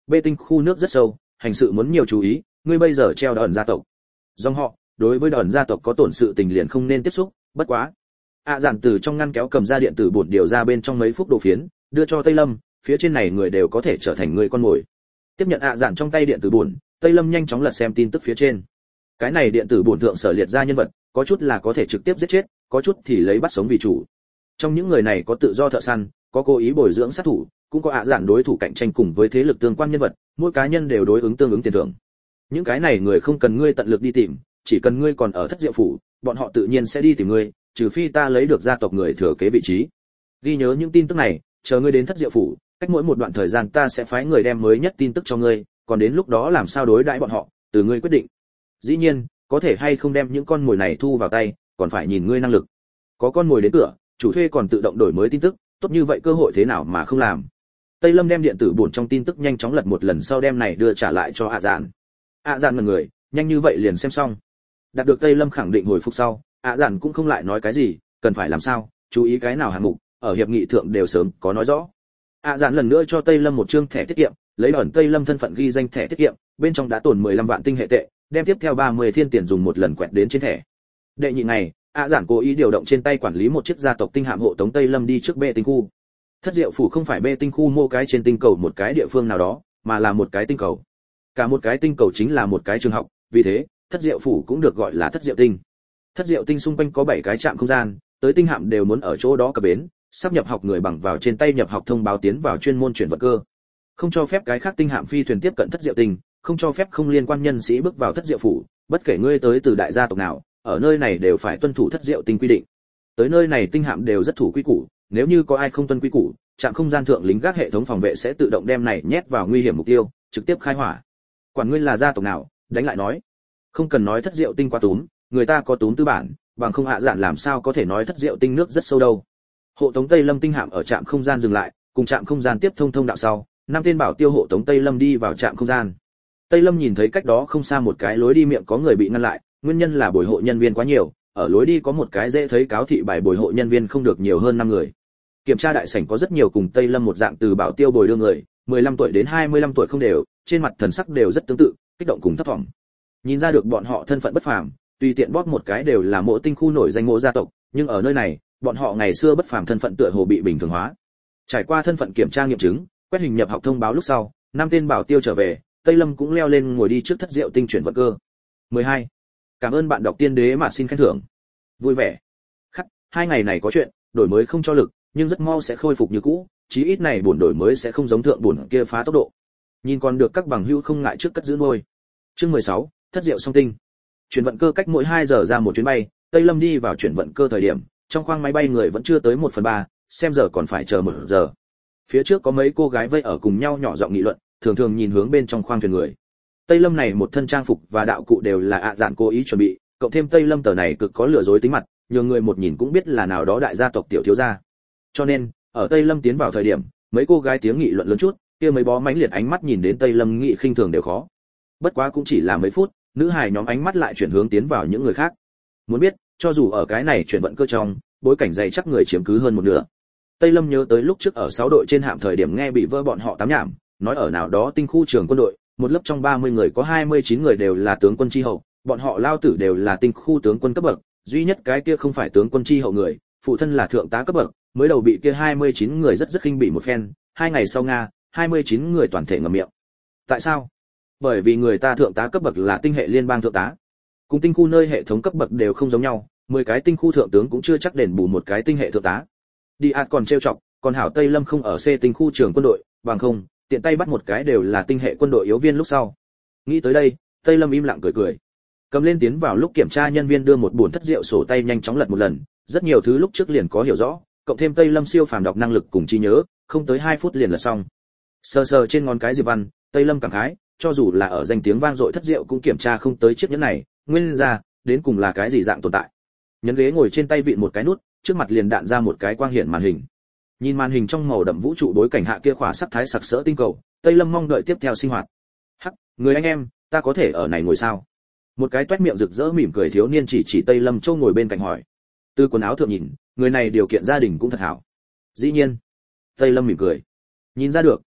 bê tinh khu nước rất sâu, hành sự muốn nhiều chú ý, ngươi bây giờ treo đòn gia tộc dòng họ, đối với đòn gia tộc có tổn sự tình liền không nên tiếp xúc. Bất quá ạ à, giản từ trong ngăn kéo cầm ra điện tử bổn điều ra bên trong mấy phút đồ phiến, đưa cho Tây Lâm, phía trên này người đều có thể trở thành người con mồi. Tiếp nhận ạ à, giản trong tay điện tử bổn, Tây Lâm nhanh chóng lật xem tin tức phía trên. Cái này điện tử bổn thượng sở liệt ra nhân vật, có chút là có thể trực tiếp giết chết, có chút thì lấy bắt sống vì chủ. Trong những người này có tự do thợ săn, có cố ý bồi dưỡng sát thủ, cũng có ạ à, giản đối thủ cạnh tranh cùng với thế lực tương quan nhân vật, mỗi cá nhân đều đối ứng tương ứng tiền thưởng. Những cái này người không cần ngươi tận lực đi tìm, chỉ cần ngươi còn ở Thất Diệu phủ, bọn họ tự nhiên sẽ đi tìm ngươi, trừ phi ta lấy được gia tộc người thừa kế vị trí. Ghi nhớ những tin tức này, chờ ngươi đến Thất Diệu phủ, cách mỗi một đoạn thời gian ta sẽ phái người đem mới nhất tin tức cho ngươi, còn đến lúc đó làm sao đối đãi bọn họ, từ ngươi quyết định. Dĩ nhiên, có thể hay không đem những con mồi này thu vào tay, còn phải nhìn ngươi năng lực. Có con mồi đến cửa, chủ thuê còn tự động đổi mới tin tức, tốt như vậy cơ hội thế nào mà không làm. Tây Lâm đem điện tử buồn trong tin tức nhanh chóng lật một lần sau đem này đưa trả lại cho ạ Dạn. ạ Dạn ngẩn người, nhanh như vậy liền xem xong. Đạt được Tây Lâm khẳng định hồi phục sau, ạ Dạn cũng không lại nói cái gì, cần phải làm sao, chú ý cái nào hạng mục, ở hiệp nghị thượng đều sớm có nói rõ. ạ Dạn lần nữa cho Tây Lâm một chương thẻ tiết kiệm, lấy ẩn Tây Lâm thân phận ghi danh thẻ tiết kiệm, bên trong đã tồn mười lăm vạn tinh hệ tệ, đem tiếp theo ba mươi thiên tiền dùng một lần quẹt đến trên thẻ. Đệ nhị ngày, ạ Dạn cố ý điều động trên tay quản lý một chiếc gia tộc tinh hạm hộ tống Tây Lâm đi trước bê tinh khu. Thất Diệu phủ không phải bê tinh khu mô cái trên tinh cầu một cái địa phương nào đó, mà là một cái tinh cầu. Cả một cái tinh cầu chính là một cái trường học, vì thế, Thất Diệu phủ cũng được gọi là Thất Diệu tinh. Thất Diệu tinh xung quanh có bảy cái trạm không gian, tới tinh hạm đều muốn ở chỗ đó cập bến, sắp nhập học người bằng vào trên tay nhập học thông báo tiến vào chuyên môn chuyển vật cơ. Không cho phép cái khác tinh hạm phi thuyền tiếp cận Thất Diệu tinh, không cho phép không liên quan nhân sĩ bước vào Thất Diệu phủ, bất kể ngươi tới từ đại gia tộc nào, ở nơi này đều phải tuân thủ Thất Diệu tinh quy định. Tới nơi này tinh hạm đều rất thủ quy củ, nếu như có ai không tuân quy củ, trạm không gian thượng lính gác hệ thống phòng vệ sẽ tự động đem này nhét vào nguy hiểm mục tiêu, trực tiếp khai hỏa. Quản ngươi là gia tộc nào, đánh lại nói. Không cần nói Thất Diệu tinh quá túm, người ta có túm tư bản, bằng không hạ Dạn làm sao có thể nói Thất Diệu tinh nước rất sâu đâu. Hộ tống Tây Lâm tinh hạm ở trạm không gian dừng lại, cùng trạm không gian tiếp thông thông đạo sau, năm tên bảo tiêu hộ tống Tây Lâm đi vào trạm không gian. Tây Lâm nhìn thấy cách đó không xa một cái lối đi miệng có người bị ngăn lại, nguyên nhân là bồi hộ nhân viên quá nhiều, ở lối đi có một cái dễ thấy cáo thị bài bồi hộ nhân viên không được nhiều hơn năm người. Kiểm tra đại sảnh có rất nhiều cùng Tây Lâm một dạng từ bảo tiêu bồi đưa người, mười lăm tuổi đến hai mươi lăm tuổi không đều, trên mặt thần sắc đều rất tương tự, kích động cùng thấp vọng. Nhìn ra được bọn họ thân phận bất phàm, tùy tiện bóp một cái đều là mộ tinh khu nổi danh mộ gia tộc, nhưng ở nơi này, bọn họ ngày xưa bất phàm thân phận tựa hồ bị bình thường hóa. Trải qua thân phận kiểm tra nghiệm chứng, quét hình nhập học thông báo lúc sau, năm tên bảo tiêu trở về, Tây Lâm cũng leo lên ngồi đi trước Thất Diệu tinh chuyển vận cơ. mười hai. Cảm ơn bạn đọc tiên đế mà xin khen thưởng. Vui vẻ. Khắc, hai ngày này có chuyện, đổi mới không cho lực, nhưng rất mau sẽ khôi phục như cũ, chí ít này buồn đổi mới sẽ không giống thượng buồn kia phá tốc độ. Nhìn còn được các bằng hữu không ngại trước cất giữ nuôi. Chương mười sáu, Thất Diệu song tinh. Chuyển vận cơ cách mỗi hai giờ ra một chuyến bay, Tây Lâm đi vào chuyển vận cơ thời điểm, trong khoang máy bay người vẫn chưa tới một phần ba, xem giờ còn phải chờ một giờ. Phía trước có mấy cô gái vây ở cùng nhau nhỏ giọng nghị luận, thường thường nhìn hướng bên trong khoang thuyền người. Tây Lâm này một thân trang phục và đạo cụ đều là ạ Dạn cố ý chuẩn bị, cộng thêm Tây Lâm tờ này cực có lừa dối tính mặt, nhiều người một nhìn cũng biết là nào đó đại gia tộc tiểu thiếu gia. Cho nên, ở Tây Lâm tiến vào thời điểm, mấy cô gái tiếng nghị luận lớn chút, kia mấy bó mánh liệt ánh mắt nhìn đến Tây Lâm nghị khinh thường đều khó. Bất quá cũng chỉ là mấy phút, nữ hài nhóm ánh mắt lại chuyển hướng tiến vào những người khác. Muốn biết, cho dù ở cái này chuyển vận cơ trong, bối cảnh dày chắc người chiếm cứ hơn một nửa. Tây Lâm nhớ tới lúc trước ở sáu đội trên hạm thời điểm nghe bị vơ bọn họ tám nhảm, nói ở nào đó tinh khu trường quân đội, một lớp trong ba mươi người có hai mươi chín người đều là tướng quân chi hậu, bọn họ lao tử đều là tinh khu tướng quân cấp bậc, duy nhất cái kia không phải tướng quân chi hậu người, phụ thân là thượng tá cấp bậc, mới đầu bị kia hai mươi chín người rất rất khinh bỉ một phen, hai ngày sau Nga, hai mươi chín người toàn thể ngậm miệng. Tại sao? Bởi vì người ta thượng tá cấp bậc là tinh hệ liên bang thượng tá. Cùng tinh khu nơi hệ thống cấp bậc đều không giống nhau, mười cái tinh khu thượng tướng cũng chưa chắc đền bù một cái tinh hệ thượng tá. Đi ạt còn trêu chọc, còn hảo Tây Lâm không ở C tinh khu trường quân đội, bằng không, tiện tay bắt một cái đều là tinh hệ quân đội yếu viên lúc sau. Nghĩ tới đây, Tây Lâm im lặng cười cười. Cầm lên tiến vào lúc kiểm tra nhân viên đưa một buồn Thất Diệu sổ tay nhanh chóng lật một lần, rất nhiều thứ lúc trước liền có hiểu rõ, cộng thêm Tây Lâm siêu phàm đọc năng lực cùng trí nhớ, không tới hai phút liền là xong. Sờ sờ trên ngón cái Diệp Văn, Tây Lâm cảm khái, cho dù là ở danh tiếng vang dội Thất Diệu cũng kiểm tra không tới chiếc nhẫn này, nguyên ra, đến cùng là cái gì dạng tồn tại. Nhấn ghế ngồi trên tay vịn một cái nút, trước mặt liền đạn ra một cái quang hiển màn hình. Nhìn màn hình trong màu đậm vũ trụ bối cảnh hạ kia khỏa sắc thái sặc sỡ tinh cầu, Tây Lâm mong đợi tiếp theo sinh hoạt. Hắc, người anh em, ta có thể ở này ngồi sao? Một cái toét miệng rực rỡ mỉm cười thiếu niên chỉ chỉ Tây Lâm Châu ngồi bên cạnh hỏi. Từ quần áo thượng nhìn, người này điều kiện gia đình cũng thật hảo. Dĩ nhiên. Tây Lâm mỉm cười. Nhìn ra được,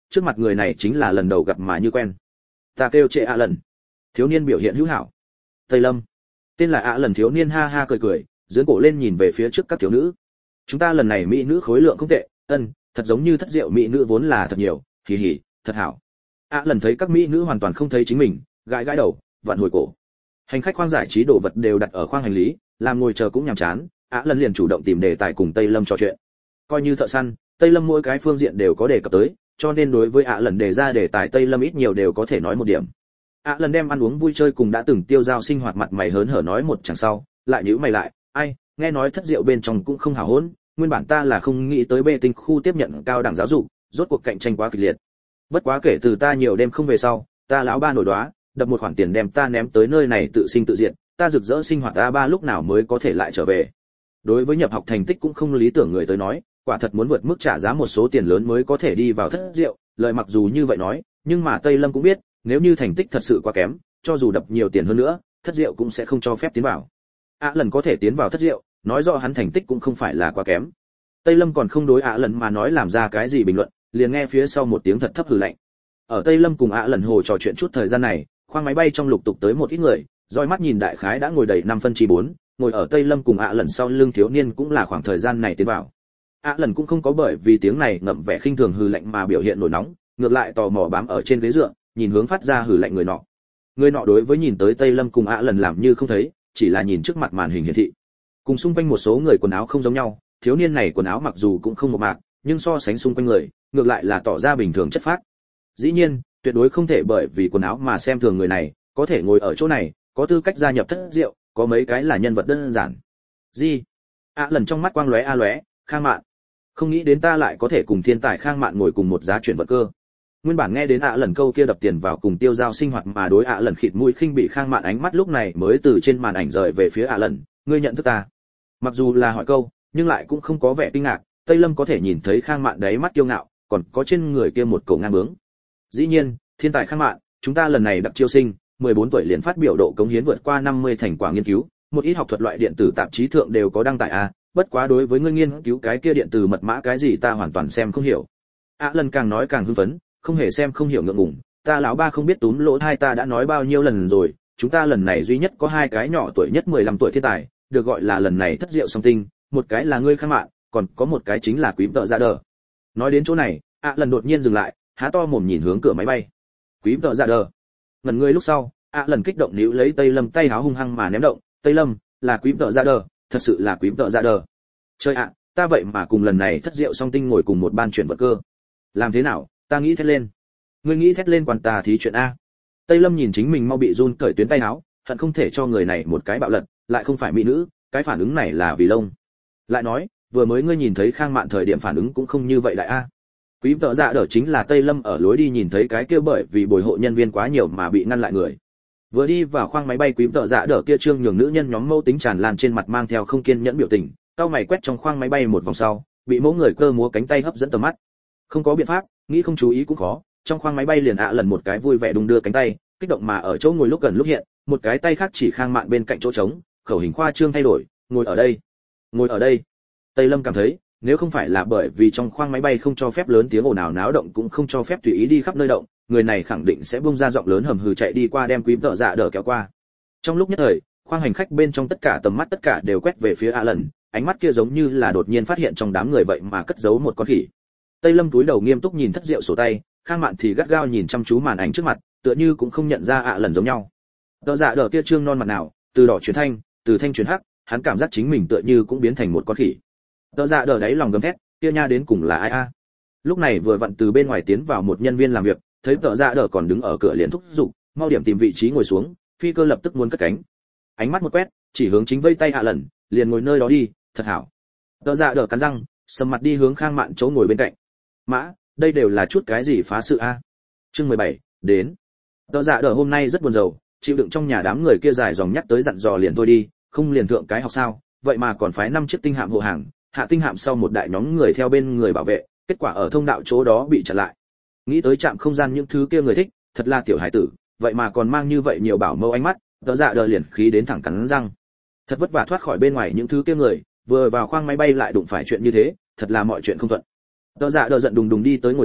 trước mặt người này chính là lần đầu gặp mà như quen. Ta kêu trệ ạ lần. Thiếu niên biểu hiện hữu hảo. Tây Lâm. Tên là ạ lần thiếu niên ha ha cười cười, dưỡng cổ lên nhìn về phía trước các thiếu nữ. Chúng ta lần này mỹ nữ khối lượng không tệ, ân, thật giống như thất diệu mỹ nữ vốn là thật nhiều, hì hì, thật hảo. ạ lần thấy các mỹ nữ hoàn toàn không thấy chính mình, gãi gãi đầu, vặn hồi cổ. Hành khách khoang giải trí đồ vật đều đặt ở khoang hành lý, làm ngồi chờ cũng nhàm chán, ạ lần liền chủ động tìm đề tài cùng Tây Lâm trò chuyện. Coi như thợ săn, Tây Lâm mỗi cái phương diện đều có đề cập tới, cho nên đối với ạ lần đề ra đề tài Tây Lâm ít nhiều đều có thể nói một điểm. ạ lần đem ăn uống vui chơi cùng đã từng tiêu giao sinh hoạt mặt mày hớn hở nói một chẳng sau, lại nhíu mày lại, ai, nghe nói thất diệu bên trong cũng không hào hỗn, nguyên bản ta là không nghĩ tới bê tinh khu tiếp nhận cao đẳng giáo dục, rốt cuộc cạnh tranh quá kịch liệt. Bất quá kể từ ta nhiều đêm không về sau, ta lão ba nổi đoá, đập một khoản tiền đem ta ném tới nơi này tự sinh tự diệt, ta rực rỡ sinh hoạt a ba lúc nào mới có thể lại trở về. Đối với nhập học thành tích cũng không lý tưởng người tới nói, quả thật muốn vượt mức trả giá một số tiền lớn mới có thể đi vào thất diệu, lời mặc dù như vậy nói, nhưng mà Tây Lâm cũng biết, nếu như thành tích thật sự quá kém, cho dù đập nhiều tiền hơn nữa, thất diệu cũng sẽ không cho phép tiến vào. ạ lần có thể tiến vào thất diệu, nói rõ hắn thành tích cũng không phải là quá kém. Tây Lâm còn không đối ạ lần mà nói làm ra cái gì bình luận, liền nghe phía sau một tiếng thật thấp hừ lạnh. Ở Tây Lâm cùng ạ lần hồ trò chuyện chút thời gian này, khoang máy bay trong lục tục tới một ít người, dõi mắt nhìn đại khái đã ngồi đầy năm phân chi bốn, ngồi ở Tây Lâm cùng ạ lần sau lưng thiếu niên cũng là khoảng thời gian này tiến vào. ạ lần cũng không có bởi vì tiếng này ngậm vẻ khinh thường hừ lạnh mà biểu hiện nổi nóng, ngược lại tò mò bám ở trên ghế dựa, nhìn hướng phát ra hừ lạnh người nọ. Người nọ đối với nhìn tới Tây Lâm cùng ạ lần làm như không thấy, chỉ là nhìn trước mặt màn hình hiển thị. Cùng xung quanh một số người quần áo không giống nhau, thiếu niên này quần áo mặc dù cũng không một mạc, nhưng so sánh xung quanh người, ngược lại là tỏ ra bình thường chất phác. Dĩ nhiên, tuyệt đối không thể bởi vì quần áo mà xem thường người này, có thể ngồi ở chỗ này, có tư cách gia nhập thất diệu, có mấy cái là nhân vật đơn giản. Gì? ạ lần trong mắt quang lóe a lóe, Khang Mạn. Không nghĩ đến ta lại có thể cùng thiên tài Khang Mạn ngồi cùng một giá chuyển vật cơ. Nguyên bản nghe đến ạ lần câu kia đập tiền vào cùng tiêu giao sinh hoạt mà đối ạ lần khịt mũi khinh bị Khang Mạn ánh mắt lúc này mới từ trên màn ảnh rời về phía ạ lần, ngươi nhận thức ta? Mặc dù là hỏi câu, nhưng lại cũng không có vẻ kinh ngạc, Tây Lâm có thể nhìn thấy Khang Mạn đáy mắt kiêu ngạo, còn có trên người kia một cổ ngang bướng. Dĩ nhiên, thiên tài Khang Mạn, chúng ta lần này đặc chiêu sinh, mười bốn tuổi liền phát biểu độ cống hiến vượt qua năm mươi thành quả nghiên cứu, một ít học thuật loại điện tử tạp chí thượng đều có đăng tải a, bất quá đối với ngươi nghiên cứu cái kia điện tử mật mã cái gì ta hoàn toàn xem không hiểu. ạ lần càng nói càng hưng phấn, không hề xem không hiểu ngượng ngùng, ta lão ba không biết túm lỗ hai ta đã nói bao nhiêu lần rồi, chúng ta lần này duy nhất có hai cái nhỏ tuổi nhất mười lăm tuổi thiên tài, được gọi là lần này thất diệu song tinh, một cái là ngươi Khang Mạn, còn có một cái chính là Quý Tợ Dạ Đờ. Nói đến chỗ này, ạ lần đột nhiên dừng lại, há to mồm nhìn hướng cửa máy bay. Quý Tợ Dạ Đờ. Ngẩn người lúc sau, ạ lần kích động níu lấy Tây Lâm tay háo hung hăng mà ném động, Tây Lâm, là Quý Tợ Dạ Đờ, thật sự là Quý Tợ Dạ Đờ. Chơi ạ, ta vậy mà cùng lần này thất diệu song tinh ngồi cùng một ban chuyển vật cơ. Làm thế nào, ta nghĩ thét lên. Ngươi nghĩ thét lên quan ta thí chuyện a. Tây Lâm nhìn chính mình mau bị run cởi tuyến tay áo, hận không thể cho người này một cái bạo lật, lại không phải mỹ nữ, cái phản ứng này là vì lông. Lại nói, vừa mới ngươi nhìn thấy Khang Mạn thời điểm phản ứng cũng không như vậy đại a. Quý Tợ Dạ Đờ chính là Tây Lâm ở lối đi nhìn thấy cái kia bởi vì bồi hộ nhân viên quá nhiều mà bị ngăn lại người. Vừa đi vào khoang máy bay Quý Tợ Dạ Đờ kia trương nhường nữ nhân nhóm mâu tính tràn lan trên mặt mang theo không kiên nhẫn biểu tình, cau mày quét trong khoang máy bay một vòng sau, bị mẫu người cơ múa cánh tay hấp dẫn tầm mắt. Không có biện pháp, nghĩ không chú ý cũng khó, trong khoang máy bay liền ạ lần một cái vui vẻ đung đưa cánh tay, kích động mà ở chỗ ngồi lúc gần lúc hiện, một cái tay khác chỉ Khang Mạn bên cạnh chỗ trống, khẩu hình khoa trương thay đổi, ngồi ở đây, ngồi ở đây. Tây Lâm cảm thấy, nếu không phải là bởi vì trong khoang máy bay không cho phép lớn tiếng ồn ào náo động cũng không cho phép tùy ý đi khắp nơi động, người này khẳng định sẽ bung ra giọng lớn hầm hừ chạy đi qua đem Quý Tợ Dạ Đờ kéo qua. Trong lúc nhất thời, khoang hành khách bên trong tất cả tầm mắt tất cả đều quét về phía ạ lần, ánh mắt kia giống như là đột nhiên phát hiện trong đám người vậy mà cất giấu một con khỉ. Tây Lâm túi đầu nghiêm túc nhìn thất diệu sổ tay, Khang Mạn thì gắt gao nhìn chăm chú màn ảnh trước mặt, tựa như cũng không nhận ra ạ lần giống nhau. Tợ Dạ Đờ kia trương non mặt nào, từ đỏ chuyển thanh, từ thanh chuyển hắc, hắn cảm giác chính mình tựa như cũng biến thành một con khỉ. Tợ Dạ Đờ đáy lòng gầm thét, kia nha đến cùng là ai a? Lúc này vừa vặn từ bên ngoài tiến vào một nhân viên làm việc, thấy Tợ Dạ Đờ còn đứng ở cửa liền thúc giục, mau điểm tìm vị trí ngồi xuống, phi cơ lập tức muốn cất cánh. Ánh mắt một quét, chỉ hướng chính vây tay ạ lần, liền ngồi nơi đó đi, thật hảo. Tợ Dạ Đờ cắn răng, sầm mặt đi hướng Khang Mạn chỗ ngồi bên cạnh. Mã, đây đều là chút cái gì phá sự a? Chương mười bảy, đến. Tợ Dạ Đờ hôm nay rất buồn rầu, chịu đựng trong nhà đám người kia dài dòng nhắc tới dặn dò liền thôi đi, không liền thượng cái học sao, vậy mà còn phái năm chiếc tinh hạm hộ hàng, hạ tinh hạm sau một đại nhóm người theo bên người bảo vệ, kết quả ở thông đạo chỗ đó bị chặn lại. Nghĩ tới trạm không gian những thứ kia người thích, thật là tiểu hải tử, vậy mà còn mang như vậy nhiều bảo mẫu ánh mắt, Tợ Dạ Đờ liền khí đến thẳng cắn răng. Thật vất vả thoát khỏi bên ngoài những thứ kia người, vừa vào khoang máy bay lại đụng phải chuyện như thế, thật là mọi chuyện không thuận. Tợ Dạ Đờ giận đùng đùng đi tới ngồi xuống,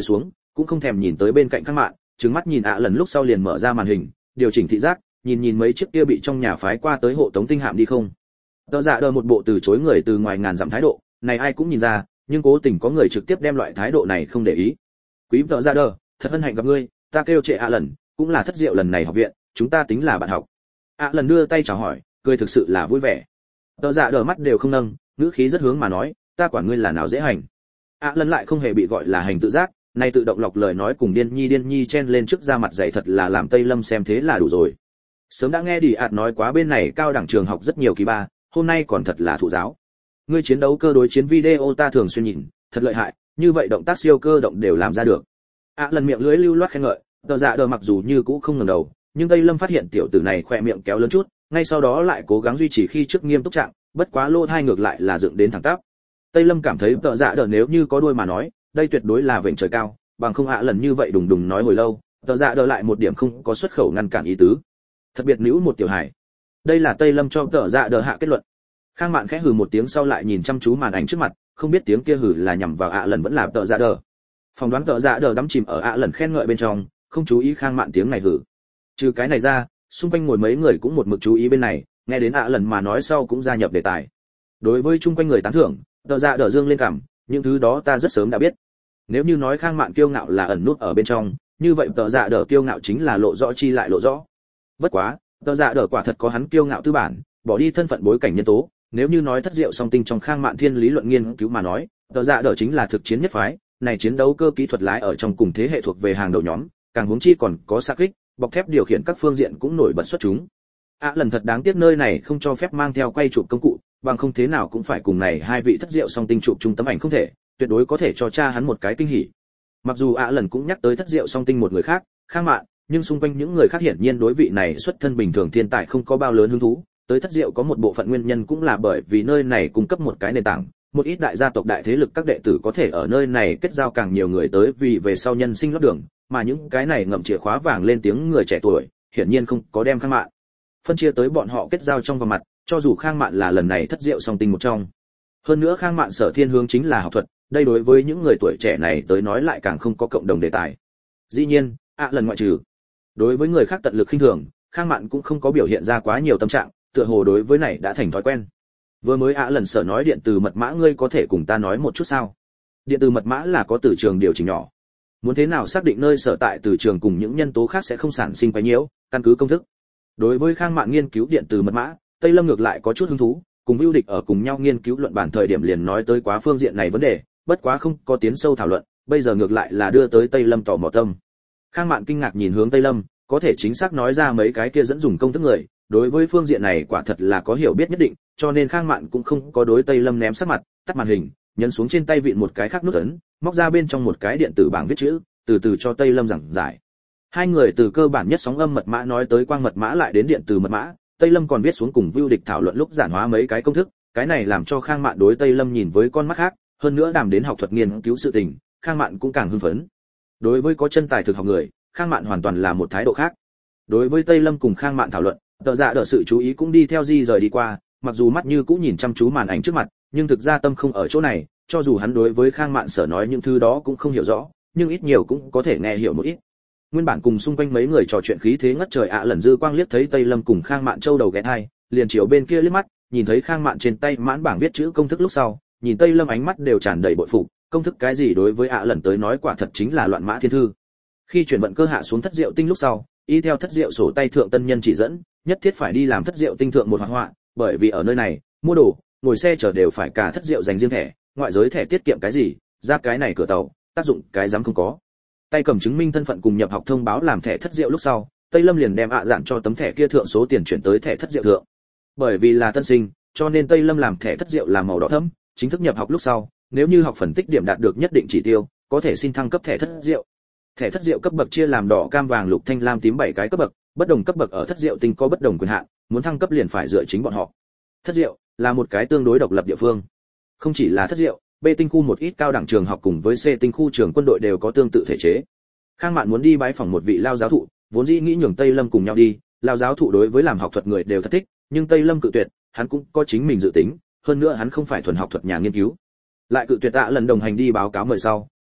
cũng không thèm nhìn tới bên cạnh Khang Mạn, trừng mắt nhìn ạ lần lúc sau liền mở ra màn hình, điều chỉnh thị giác, nhìn nhìn mấy chiếc kia bị trong nhà phái qua tới hộ tống tinh hạm đi không. Tờ Dạ Đờ một bộ từ chối người từ ngoài ngàn dặm thái độ, này ai cũng nhìn ra, nhưng cố tình có người trực tiếp đem loại thái độ này không để ý. Quý Tờ Dạ Đờ, thật hân hạnh gặp ngươi, ta kêu trệ ạ lần, cũng là thất diệu lần này học viện, chúng ta tính là bạn học. ạ lần đưa tay chào hỏi, cười thực sự là vui vẻ. Tờ Dạ Đờ mắt đều không nâng, ngữ khí rất hướng mà nói, ta quản ngươi là nào dễ hành. ạ lần lại không hề bị gọi là hành tự giác, nay tự động lọc lời nói cùng điên nhi điên nhi chen lên trước ra mặt dày thật là làm Tây Lâm xem thế là đủ rồi. Sớm đã nghe đi ạt nói quá bên này cao đẳng trường học rất nhiều kỳ ba, hôm nay còn thật là thụ giáo. Ngươi chiến đấu cơ đối chiến video ta thường xuyên nhìn, thật lợi hại, như vậy động tác siêu cơ động đều làm ra được. ạ lần miệng lưỡi lưu loát khen ngợi, Tờ Dạ Đờ mặc dù như cũ không ngẩng đầu, nhưng Tây Lâm phát hiện tiểu tử này khỏe miệng kéo lớn chút, ngay sau đó lại cố gắng duy trì khi trước nghiêm túc trạng, bất quá lô thai ngược lại là dựng đến thẳng tắp. Tây Lâm cảm thấy Tờ Dạ Đờ nếu như có đuôi mà nói, đây tuyệt đối là vểnh trời cao, bằng không ạ lần như vậy đùng đùng nói hồi lâu, Tờ Dạ Đờ lại một điểm không có xuất khẩu ngăn cản ý tứ. Thật biệt nữ một tiểu hải. Đây là Tây Lâm cho Tờ Dạ Đờ hạ kết luận. Khang Mạn khẽ hừ một tiếng sau lại nhìn chăm chú màn ảnh trước mặt, không biết tiếng kia hừ là nhằm vào ạ lần vẫn là Tờ Dạ Đờ. Phỏng đoán Tờ Dạ Đờ đắm chìm ở ạ lần khen ngợi bên trong, không chú ý Khang Mạn tiếng này hừ. Trừ cái này ra, xung quanh ngồi mấy người cũng một mực chú ý bên này, nghe đến ạ lần mà nói sau cũng gia nhập đề tài. Đối với chung quanh người tán thưởng, Tờ Dạ Đờ dương lên cằm, những thứ đó ta rất sớm đã biết. Nếu như nói Khang Mạn kiêu ngạo là ẩn nút ở bên trong, như vậy Tờ Dạ Đờ kiêu ngạo chính là lộ rõ chi lại lộ rõ. Bất quá, Tờ Dạ Đờ quả thật có hắn kiêu ngạo tư bản, bỏ đi thân phận bối cảnh nhân tố, nếu như nói thất diệu song tinh trong Khang Mạn thiên lý luận nghiên cứu mà nói, Tờ Dạ Đờ chính là thực chiến nhất phái, này chiến đấu cơ kỹ thuật lái ở trong cùng thế hệ thuộc về hàng đầu nhóm, càng huống chi còn có xạ kích, bọc thép điều khiển các phương diện cũng nổi bật xuất chúng. À lần thật đáng tiếc nơi này không cho phép mang theo quay chụp công cụ, bằng không thế nào cũng phải cùng này hai vị thất diệu song tinh chụp chung tấm ảnh không thể, tuyệt đối có thể cho cha hắn một cái kinh hỉ. Mặc dù ạ lần cũng nhắc tới thất diệu song tinh một người khác, Khang Mạn, nhưng xung quanh những người khác hiển nhiên đối vị này xuất thân bình thường thiên tài không có bao lớn hứng thú, tới thất diệu có một bộ phận nguyên nhân cũng là bởi vì nơi này cung cấp một cái nền tảng, một ít đại gia tộc đại thế lực các đệ tử có thể ở nơi này kết giao càng nhiều người tới vì về sau nhân sinh lót đường, mà những cái này ngậm chìa khóa vàng lên tiếng người trẻ tuổi, hiển nhiên không có đem Khang Mạn phân chia tới bọn họ kết giao trong vào mặt, cho dù Khang Mạn là lần này thất diệu song tinh một trong. Hơn nữa Khang Mạn sở thiên hướng chính là học thuật, đây đối với những người tuổi trẻ này tới nói lại càng không có cộng đồng đề tài. Dĩ nhiên, ạ lần ngoại trừ. Đối với người khác tận lực khinh thường, Khang Mạn cũng không có biểu hiện ra quá nhiều tâm trạng, tựa hồ đối với này đã thành thói quen. Vừa mới ạ lần sở nói điện từ mật mã ngươi có thể cùng ta nói một chút sao? Điện từ mật mã là có từ trường điều chỉnh nhỏ. Muốn thế nào xác định nơi sở tại từ trường cùng những nhân tố khác sẽ không sản sinh quấy nhiễu, căn cứ công thức. Đối với Khang Mạn nghiên cứu điện từ mật mã, Tây Lâm ngược lại có chút hứng thú, cùng Vưu Địch ở cùng nhau nghiên cứu luận bản thời điểm liền nói tới quá phương diện này vấn đề, bất quá không có tiến sâu thảo luận, bây giờ ngược lại là đưa tới Tây Lâm tò mò tâm. Khang Mạn kinh ngạc nhìn hướng Tây Lâm, có thể chính xác nói ra mấy cái kia dẫn dùng công thức người, đối với phương diện này quả thật là có hiểu biết nhất định, cho nên Khang Mạn cũng không có đối Tây Lâm ném sắc mặt, tắt màn hình, nhấn xuống trên tay vịn một cái khác nút ấn, móc ra bên trong một cái điện tử bảng viết chữ, từ từ cho Tây Lâm giảng giải. Hai người từ cơ bản nhất sóng âm mật mã nói tới quang mật mã lại đến điện từ mật mã, Tây Lâm còn viết xuống cùng Vưu Địch thảo luận lúc giản hóa mấy cái công thức, cái này làm cho Khang Mạn đối Tây Lâm nhìn với con mắt khác, hơn nữa đàm đến học thuật nghiên cứu sự tình, Khang Mạn cũng càng hưng phấn. Đối với có chân tài thực học người, Khang Mạn hoàn toàn là một thái độ khác. Đối với Tây Lâm cùng Khang Mạn thảo luận, Tờ Dạ Đờ sự chú ý cũng đi theo di rời đi qua, mặc dù mắt như cũng nhìn chăm chú màn ảnh trước mặt, nhưng thực ra tâm không ở chỗ này, cho dù hắn đối với Khang Mạn sở nói những thứ đó cũng không hiểu rõ, nhưng ít nhiều cũng có thể nghe hiểu một ít. Nguyên bản cùng xung quanh mấy người trò chuyện khí thế ngất trời ạ lần dư quang liếc thấy Tây Lâm cùng Khang Mạn châu đầu ghé thai, liền chiều bên kia liếc mắt, nhìn thấy Khang Mạn trên tay mãn bảng viết chữ công thức lúc sau, nhìn Tây Lâm ánh mắt đều tràn đầy bội phục, công thức cái gì đối với ạ lần tới nói quả thật chính là loạn mã thiên thư. Khi chuyển vận cơ hạ xuống thất diệu tinh lúc sau, y theo thất diệu sổ tay thượng tân nhân chỉ dẫn, nhất thiết phải đi làm thất diệu tinh thượng một hoạt họa, bởi vì ở nơi này, mua đồ, ngồi xe chở đều phải cả thất diệu dành riêng thẻ, ngoại giới thẻ tiết kiệm cái gì, ra cái này cửa tàu, tác dụng cái dám không có. Tay cầm chứng minh thân phận cùng nhập học thông báo làm thẻ thất diệu lúc sau, Tây Lâm liền đem ạ dạn cho tấm thẻ kia thượng số tiền chuyển tới thẻ thất diệu thượng. Bởi vì là tân sinh, cho nên Tây Lâm làm thẻ thất diệu là màu đỏ thẫm, chính thức nhập học lúc sau, nếu như học phần tích điểm đạt được nhất định chỉ tiêu, có thể xin thăng cấp thẻ thất diệu. Thẻ thất diệu cấp bậc chia làm đỏ, cam, vàng, lục, thanh, lam, tím bảy cái cấp bậc, bất đồng cấp bậc ở thất diệu tinh có bất đồng quyền hạn, muốn thăng cấp liền phải dựa chính bọn họ. Thất diệu là một cái tương đối độc lập địa phương. Không chỉ là thất diệu, B tinh khu một ít cao đẳng trường học cùng với C tinh khu trường quân đội đều có tương tự thể chế. Khang Mạn muốn đi bái phỏng một vị lao giáo thụ, vốn dĩ nghĩ nhường Tây Lâm cùng nhau đi, lao giáo thụ đối với làm học thuật người đều thật thích, nhưng Tây Lâm cự tuyệt, hắn cũng có chính mình dự tính, hơn nữa hắn không phải thuần học thuật nhà nghiên cứu. Lại cự tuyệt tạ lần đồng hành đi báo cáo mời sau,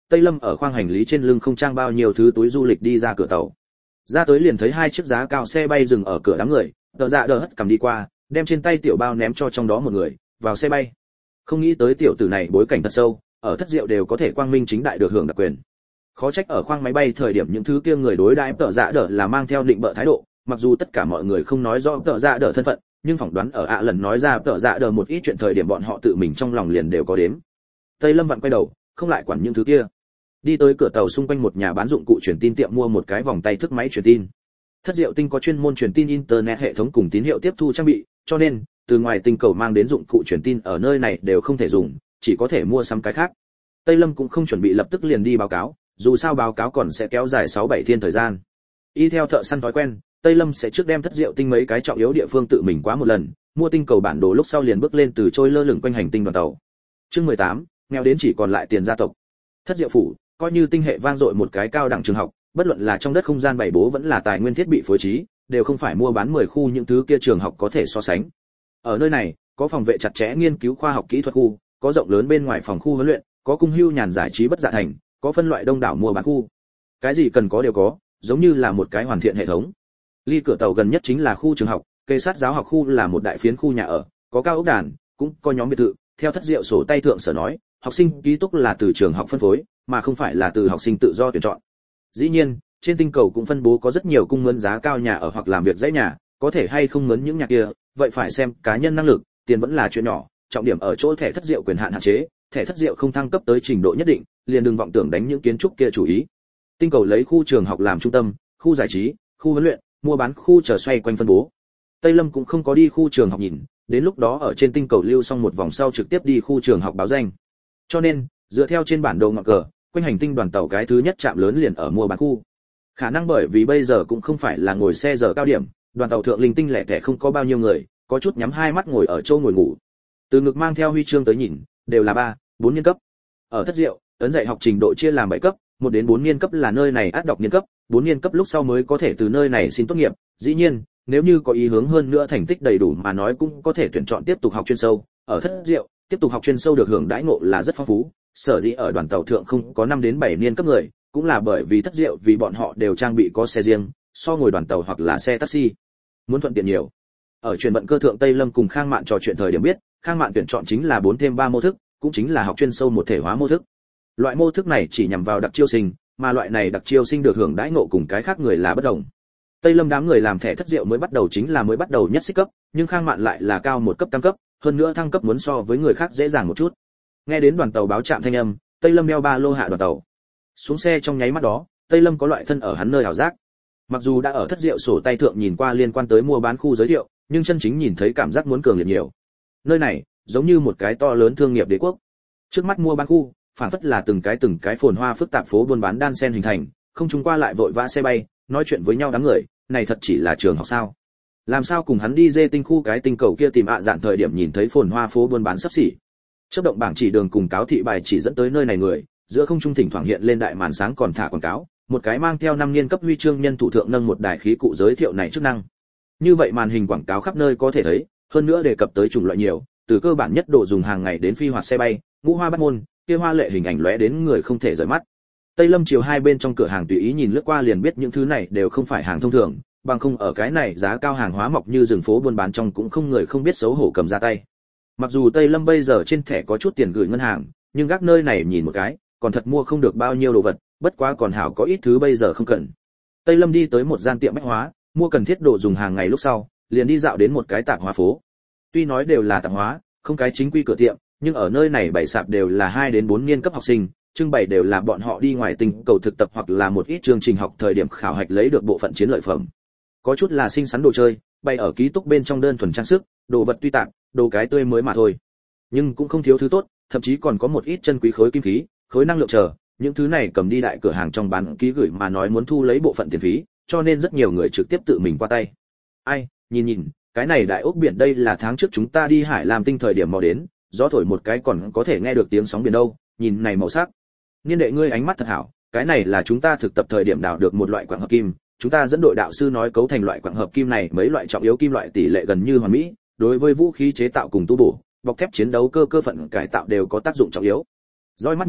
Tây Lâm ở khoang hành lý trên lưng không trang bao nhiêu thứ túi du lịch đi ra cửa tàu. Ra tới liền thấy hai chiếc giá cao xe bay dừng ở cửa đám người, Tờ Dạ Đờ hất cầm đi qua, đem trên tay tiểu bao ném cho trong đó một người, vào xe bay. Không nghĩ tới tiểu tử này bối cảnh thật sâu, ở Thất Diệu đều có thể quang minh chính đại được hưởng đặc quyền. Khó trách ở khoang máy bay thời điểm những thứ kia người đối đãi Tờ Dạ Đờ là mang theo định bợ thái độ, mặc dù tất cả mọi người không nói rõ Tờ Dạ Đờ thân phận, nhưng phỏng đoán ở ạ lần nói ra Tờ Dạ Đờ một ít chuyện thời điểm bọn họ tự mình trong lòng liền đều có đếm. Tây Lâm vặn quay đầu, không lại quản những thứ kia. Đi tới cửa tàu xung quanh một nhà bán dụng cụ truyền tin tiệm mua một cái vòng tay thức máy truyền tin. Thất Diệu Tinh có chuyên môn truyền tin internet hệ thống cùng tín hiệu tiếp thu trang bị, cho nên từ ngoài tinh cầu mang đến dụng cụ truyền tin ở nơi này đều không thể dùng, chỉ có thể mua sắm cái khác. Tây Lâm cũng không chuẩn bị lập tức liền đi báo cáo, dù sao báo cáo còn sẽ kéo dài sáu bảy thiên thời gian. Y theo thợ săn thói quen, Tây Lâm sẽ trước đem Thất Diệu Tinh mấy cái trọng yếu địa phương tự mình quá một lần, mua tinh cầu bản đồ lúc sau liền bước lên từ trôi lơ lửng quanh hành tinh đoàn tàu. Chương mười tám, nghèo đến chỉ còn lại tiền gia tộc. Thất Diệu phủ, coi như tinh hệ vang dội một cái cao đẳng trường học, bất luận là trong đất không gian bày bố vẫn là tài nguyên thiết bị phối trí, đều không phải mua bán mười khu những thứ kia trường học có thể so sánh. Ở nơi này, có phòng vệ chặt chẽ nghiên cứu khoa học kỹ thuật khu, có rộng lớn bên ngoài phòng khu huấn luyện, có cung hưu nhàn giải trí bất dạ thành, có phân loại đông đảo mua bán khu. Cái gì cần có đều có, giống như là một cái hoàn thiện hệ thống. Ly cửa tàu gần nhất chính là khu trường học, kê sát giáo học khu là một đại phiến khu nhà ở, có cao ốc đàn, cũng có nhóm biệt thự. Theo Thất Diệu sổ tay thượng sở nói, học sinh ký túc là từ trường học phân phối, mà không phải là từ học sinh tự do tuyển chọn. Dĩ nhiên, trên tinh cầu cũng phân bố có rất nhiều cung mướn giá cao nhà ở hoặc làm việc dãy nhà, có thể hay không mướn những nhà kia, vậy phải xem cá nhân năng lực, tiền vẫn là chuyện nhỏ, trọng điểm ở chỗ thẻ Thất Diệu quyền hạn hạn chế, thẻ Thất Diệu không thăng cấp tới trình độ nhất định, liền đừng vọng tưởng đánh những kiến trúc kia chủ ý. Tinh cầu lấy khu trường học làm trung tâm, khu giải trí, khu huấn luyện, mua bán khu chờ xoay quanh phân bố. Tây Lâm cũng không có đi khu trường học nhìn, đến lúc đó ở trên tinh cầu lưu xong một vòng sau trực tiếp đi khu trường học báo danh. Cho nên, dựa theo trên bản đồ ngọn cờ, quanh hành tinh đoàn tàu cái thứ nhất chạm lớn liền ở mua bán khu. Khả năng bởi vì bây giờ cũng không phải là ngồi xe giờ cao điểm, đoàn tàu thượng linh tinh lẻ tẻ không có bao nhiêu người, có chút nhắm hai mắt ngồi ở chỗ ngồi ngủ. Từ ngực mang theo huy chương tới nhìn, đều là ba, bốn niên cấp. Ở Thất Diệu, ấn dạy học trình độ chia làm bảy cấp, một đến bốn niên cấp là nơi này át đọc niên cấp, bốn niên cấp lúc sau mới có thể từ nơi này xin tốt nghiệp. Dĩ nhiên, nếu như có ý hướng hơn nữa thành tích đầy đủ mà nói cũng có thể tuyển chọn tiếp tục học chuyên sâu. Ở Thất Diệu, tiếp tục học chuyên sâu được hưởng đãi ngộ là rất phong phú, sở dĩ ở đoàn tàu thượng không có năm đến bảy niên cấp người, cũng là bởi vì Thất Diệu vì bọn họ đều trang bị có xe riêng, so ngồi đoàn tàu hoặc là xe taxi, muốn thuận tiện nhiều. Ở truyền vận cơ thượng Tây Lâm cùng Khang Mạn trò chuyện thời điểm biết, Khang Mạn tuyển chọn chính là bốn thêm ba mô thức, cũng chính là học chuyên sâu một thể hóa mô thức. Loại mô thức này chỉ nhằm vào đặc chiêu sinh, mà loại này đặc chiêu sinh được hưởng đãi ngộ cùng cái khác người là bất đồng. Tây Lâm đám người làm thẻ Thất Diệu mới bắt đầu chính là mới bắt đầu nhất xích cấp, nhưng Khang Mạn lại là cao một cấp tam cấp, hơn nữa thăng cấp muốn so với người khác dễ dàng một chút. Nghe đến đoàn tàu báo trạm thanh âm, Tây Lâm đeo ba lô hạ đoàn tàu. Xuống xe trong nháy mắt đó, Tây Lâm có loại thân ở hắn nơi ảo giác. Mặc dù đã ở Thất Diệu sổ tay thượng nhìn qua liên quan tới mua bán khu giới thiệu, nhưng chân chính nhìn thấy cảm giác muốn cường liệt nhiều. Nơi này, giống như một cái to lớn thương nghiệp đế quốc. Trước mắt mua bán khu, phản phất là từng cái từng cái phồn hoa phức tạp phố buôn bán đan xen hình thành, không trung qua lại vội vã xe bay, nói chuyện với nhau đám người, này thật chỉ là trường học sao? Làm sao cùng hắn đi dê tinh khu cái tinh cầu kia tìm ạ dạn thời điểm nhìn thấy phồn hoa phố buôn bán sắp xỉ. Chớp động bảng chỉ đường cùng cáo thị bài chỉ dẫn tới nơi này người, giữa không trung thỉnh thoảng hiện lên đại màn sáng còn thả quảng cáo, một cái mang theo năm niên cấp huy chương nhân thủ thượng nâng một đài khí cụ giới thiệu này chức năng. Như vậy màn hình quảng cáo khắp nơi có thể thấy, hơn nữa đề cập tới chủng loại nhiều, từ cơ bản nhất độ dùng hàng ngày đến phi hoạt xe bay, ngũ hoa bắt môn, kia hoa lệ hình ảnh lóe đến người không thể rời mắt. Tây Lâm chiều hai bên trong cửa hàng tùy ý nhìn lướt qua liền biết những thứ này đều không phải hàng thông thường, bằng không ở cái này giá cao hàng hóa mọc như rừng phố buôn bán trong cũng không người không biết xấu hổ cầm ra tay. Mặc dù Tây Lâm bây giờ trên thẻ có chút tiền gửi ngân hàng, nhưng gác nơi này nhìn một cái, còn thật mua không được bao nhiêu đồ vật, bất quá còn hảo có ít thứ bây giờ không cần. Tây Lâm đi tới một gian tiệm bách hóa, mua cần thiết đồ dùng hàng ngày lúc sau, liền đi dạo đến một cái tạp hóa phố. Tuy nói đều là tạp hóa, không cái chính quy cửa tiệm, nhưng ở nơi này bày sạp đều là hai đến bốn niên cấp học sinh, trưng bày đều là bọn họ đi ngoài tinh cầu thực tập hoặc là một ít chương trình học thời điểm khảo hạch lấy được bộ phận chiến lợi phẩm. Có chút là xinh xắn đồ chơi, bày ở ký túc bên trong đơn thuần trang sức, đồ vật tuy tạm, đồ cái tươi mới mà thôi. Nhưng cũng không thiếu thứ tốt, thậm chí còn có một ít chân quý khối kim khí, khối năng lượng chờ, những thứ này cầm đi đại cửa hàng trong bán ký gửi mà nói muốn thu lấy bộ phận tiền phí, cho nên rất nhiều người trực tiếp tự mình qua tay. Ai, nhìn nhìn, cái này đại ốc biển đây là tháng trước chúng ta đi Hải Lam tinh thời điểm mò đến, gió thổi một cái còn có thể nghe được tiếng sóng biển đâu, nhìn này màu sắc. Niên đệ ngươi ánh mắt thật hảo, cái này là chúng ta thực tập thời điểm đào được một loại quặng hợp kim, chúng ta dẫn đội đạo sư nói cấu thành loại quặng hợp kim này mấy loại trọng yếu kim loại tỷ lệ gần như hoàn mỹ, đối với vũ khí chế tạo cùng tu bổ, bọc thép chiến đấu cơ cơ phận cải tạo đều có tác dụng trọng yếu. Dõi mắt nhìn,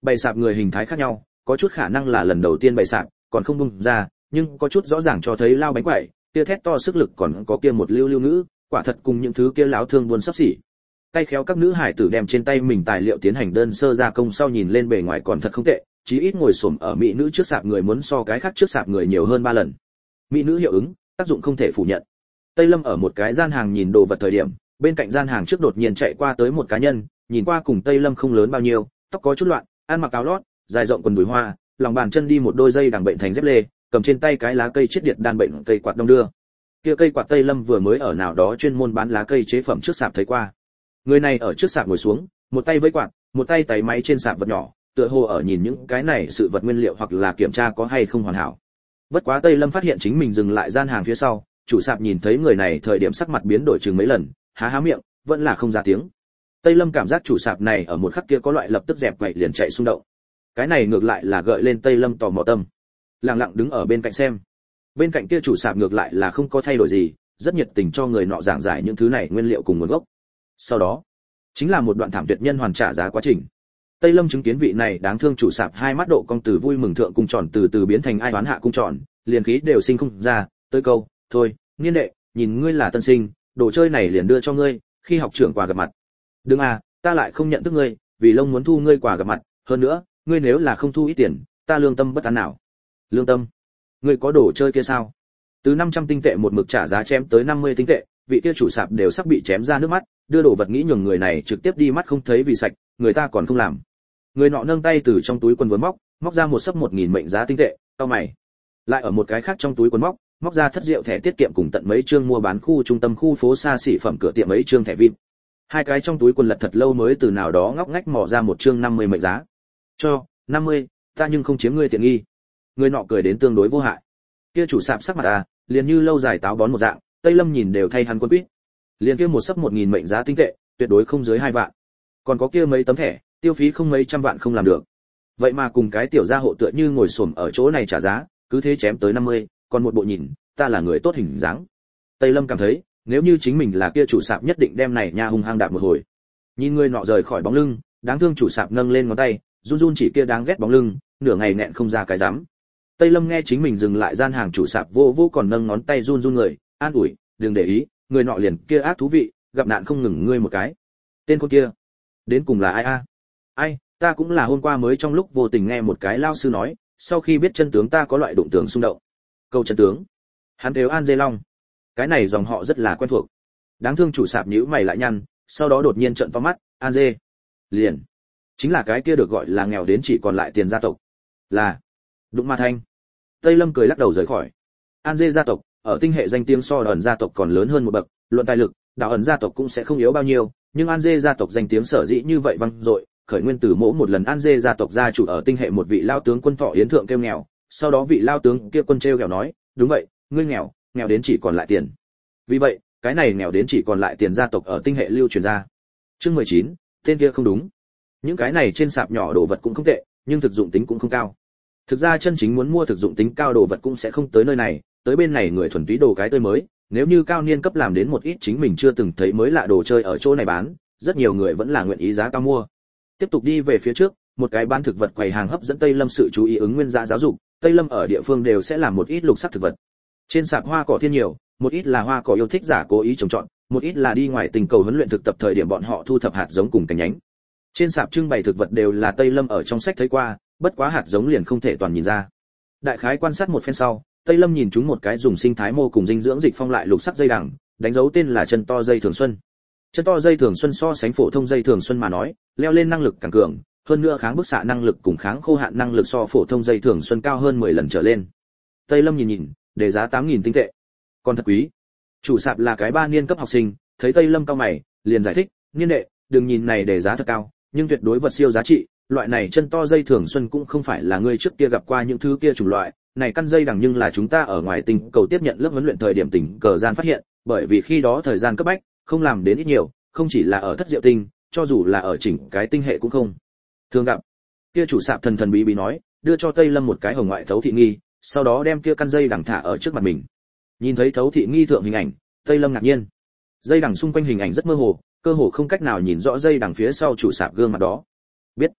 Bày sạp người hình thái khác nhau, có chút khả năng là lần đầu tiên bày sạp, còn không bung ra, nhưng có chút rõ ràng cho thấy lao bánh quẩy, kia thét to sức lực còn có kia một lưu lưu ngữ, quả thật cùng những thứ kia láo thương buôn sắp xỉ. Tay khéo các nữ hải tử đem trên tay mình tài liệu tiến hành đơn sơ gia công sau nhìn lên bề ngoài còn thật không tệ, chí ít ngồi xổm ở mỹ nữ trước sạp người muốn so cái khác trước sạp người nhiều hơn ba lần. Mỹ nữ hiệu ứng, tác dụng không thể phủ nhận. Tây Lâm ở một cái gian hàng nhìn đồ vật thời điểm, bên cạnh gian hàng trước đột nhiên chạy qua tới một cá nhân, nhìn qua cùng Tây Lâm không lớn bao nhiêu, tóc có chút loạn, ăn mặc áo lót, dài rộng quần đùi hoa, lòng bàn chân đi một đôi dây đằng bệnh thành dép lê, cầm trên tay cái lá cây chiết điện đan bệnh cây quạt đông đưa. Kia cây quạt Tây Lâm vừa mới ở nào đó chuyên môn bán lá cây chế phẩm trước sạp thấy qua. Người này ở trước sạp ngồi xuống, một tay với quạt, một tay tay máy trên sạp vật nhỏ, tựa hồ ở nhìn những cái này sự vật nguyên liệu hoặc là kiểm tra có hay không hoàn hảo. Bất quá Tây Lâm phát hiện chính mình dừng lại gian hàng phía sau, chủ sạp nhìn thấy người này thời điểm sắc mặt biến đổi chừng mấy lần, há há miệng, vẫn là không ra tiếng. Tây Lâm cảm giác chủ sạp này ở một khắc kia có loại lập tức dẹp quậy liền chạy xung động. Cái này ngược lại là gợi lên Tây Lâm tò mò tâm. Lặng lặng đứng ở bên cạnh xem. Bên cạnh kia chủ sạp ngược lại là không có thay đổi gì, rất nhiệt tình cho người nọ giảng giải những thứ này nguyên liệu cùng nguồn gốc. Sau đó, chính là một đoạn thảm tuyệt nhân hoàn trả giá quá trình. Tây Lâm chứng kiến vị này đáng thương chủ sạp hai mắt độ cong từ vui mừng thượng cung tròn từ từ biến thành ai đoán hạ cung tròn, liền khí đều sinh không ra, tới câu, "Thôi, niên đệ, nhìn ngươi là tân sinh, đồ chơi này liền đưa cho ngươi, khi học trưởng quà gặp mặt." "Đừng à, ta lại không nhận thức ngươi, vì lông muốn thu ngươi quà gặp mặt, hơn nữa, ngươi nếu là không thu ít tiền, ta lương tâm bất an nào." "Lương tâm? Ngươi có đồ chơi kia sao?" Từ năm trăm tinh tệ một mực trả giá chém tới năm mươi tinh tệ, vị kia chủ sạp đều sắp bị chém ra nước mắt, đưa đồ vật nghĩ nhường người này trực tiếp đi mắt không thấy vì sạch, người ta còn không làm. Người nọ nâng tay từ trong túi quần vừa móc, móc ra một sấp một nghìn mệnh giá tinh tệ, cau mày. Lại ở một cái khác trong túi quần móc, móc ra thất rượu thẻ tiết kiệm cùng tận mấy chương mua bán khu trung tâm khu phố xa xỉ phẩm cửa tiệm mấy chương thẻ vip. Hai cái trong túi quần lật thật lâu mới từ nào đó ngóc ngách mò ra một chương năm mươi mệnh giá. "Cho, năm mươi, ta nhưng không chiếm ngươi tiện nghi." Người nọ cười đến tương đối vô hại. Kia chủ sạp sắc mặt à, liền như lâu dài táo bón một dạng, Tây Lâm nhìn đều thay hắn quân quýt. Liền kia một sấp một nghìn mệnh giá tinh tệ, tuyệt đối không dưới hai vạn. Còn có kia mấy tấm thẻ, tiêu phí không mấy trăm vạn không làm được. Vậy mà cùng cái tiểu gia hộ tựa như ngồi xổm ở chỗ này trả giá, cứ thế chém tới năm mươi, còn một bộ nhìn, ta là người tốt hình dáng. Tây Lâm cảm thấy, nếu như chính mình là kia chủ sạp nhất định đem này nha hung hăng đạp một hồi. Nhìn người nọ rời khỏi bóng lưng, đáng thương chủ sạp nâng lên ngón tay, run run chỉ kia đáng ghét bóng lưng, nửa ngày nghẹn không ra cái dám. Tây Lâm nghe chính mình dừng lại gian hàng chủ sạp vô vô còn nâng ngón tay run run người, an ủi, đừng để ý, người nọ liền kia ác thú vị, gặp nạn không ngừng ngươi một cái. Tên con kia, đến cùng là ai a? Ai, ta cũng là hôm qua mới trong lúc vô tình nghe một cái lao sư nói, sau khi biết chân tướng ta có loại đụng tưởng xung động. Câu chân tướng, hắn đều An Dê Long. Cái này dòng họ rất là quen thuộc. Đáng thương chủ sạp nhíu mày lại nhăn, sau đó đột nhiên trợn to mắt, An Dê, liền, chính là cái kia được gọi là nghèo đến chỉ còn lại tiền gia tộc. Là, Đụng Ma Thanh. Tây Lâm cười lắc đầu rời khỏi. An Dê gia tộc, ở tinh hệ danh tiếng so ẩn gia tộc còn lớn hơn một bậc, luận tài lực, đạo ẩn gia tộc cũng sẽ không yếu bao nhiêu, nhưng An Dê gia tộc danh tiếng sở dĩ như vậy vang dội, khởi nguyên từ mỗ một lần An Dê gia tộc gia chủ ở tinh hệ một vị lao tướng quân thọ yến thượng kêu nghèo, sau đó vị lao tướng kia quân treo kẹo nói, đúng vậy, ngươi nghèo, nghèo đến chỉ còn lại tiền. Vì vậy, cái này nghèo đến chỉ còn lại tiền gia tộc ở tinh hệ lưu truyền ra. Chương mười chín, tên kia không đúng. Những cái này trên sạp nhỏ đồ vật cũng không tệ, nhưng thực dụng tính cũng không cao. Thực ra chân chính muốn mua thực dụng tính cao đồ vật cũng sẽ không tới nơi này, tới bên này người thuần túy đồ cái tươi mới, nếu như cao niên cấp làm đến một ít chính mình chưa từng thấy mới lạ đồ chơi ở chỗ này bán, rất nhiều người vẫn là nguyện ý giá cao mua. Tiếp tục đi về phía trước, một cái bán thực vật quầy hàng hấp dẫn Tây Lâm sự chú ý ứng nguyên giá giáo dục, Tây Lâm ở địa phương đều sẽ làm một ít lục sắc thực vật. Trên sạp hoa cỏ thiên nhiều, một ít là hoa cỏ yêu thích giả cố ý trồng trọt, một ít là đi ngoài tình cầu huấn luyện thực tập thời điểm bọn họ thu thập hạt giống cùng cành nhánh. Trên sạp trưng bày thực vật đều là Tây Lâm ở trong sách thấy qua, bất quá hạt giống liền không thể toàn nhìn ra. Đại khái quan sát một phen sau, Tây Lâm nhìn chúng một cái dùng sinh thái mô cùng dinh dưỡng dịch phong lại lục sắc dây đằng, đánh dấu tên là chân to dây thường xuân. Chân to dây thường xuân so sánh phổ thông dây thường xuân mà nói, leo lên năng lực càng cường, hơn nữa kháng bức xạ năng lực cùng kháng khô hạn năng lực so phổ thông dây thường xuân cao hơn mười lần trở lên. Tây Lâm nhìn nhìn, để giá tám nghìn tinh tệ. Còn thật quý. Chủ sạp là cái ba niên cấp học sinh, thấy Tây Lâm cao mày, liền giải thích, niên đệ, đừng nhìn này để giá thật cao, nhưng tuyệt đối vật siêu giá trị, loại này chân to dây thường xuân cũng không phải là ngươi trước kia gặp qua những thứ kia chủng loại, này căn dây đằng nhưng là chúng ta ở ngoài tình cầu tiếp nhận lớp huấn luyện thời điểm tình cờ gian phát hiện, bởi vì khi đó thời gian cấp bách, không làm đến ít nhiều, không chỉ là ở thất diệu tinh, cho dù là ở chỉnh cái tinh hệ cũng không thường gặp. Kia chủ sạp thần thần bí bí nói, đưa cho Tây Lâm một cái hồng ngoại thấu thị nghi, sau đó đem kia căn dây đằng thả ở trước mặt mình. Nhìn thấy thấu thị nghi thượng hình ảnh, Tây Lâm ngạc nhiên. Dây đằng xung quanh hình ảnh rất mơ hồ, cơ hồ không cách nào nhìn rõ dây đằng phía sau chủ sạp gương mặt đó. Biết,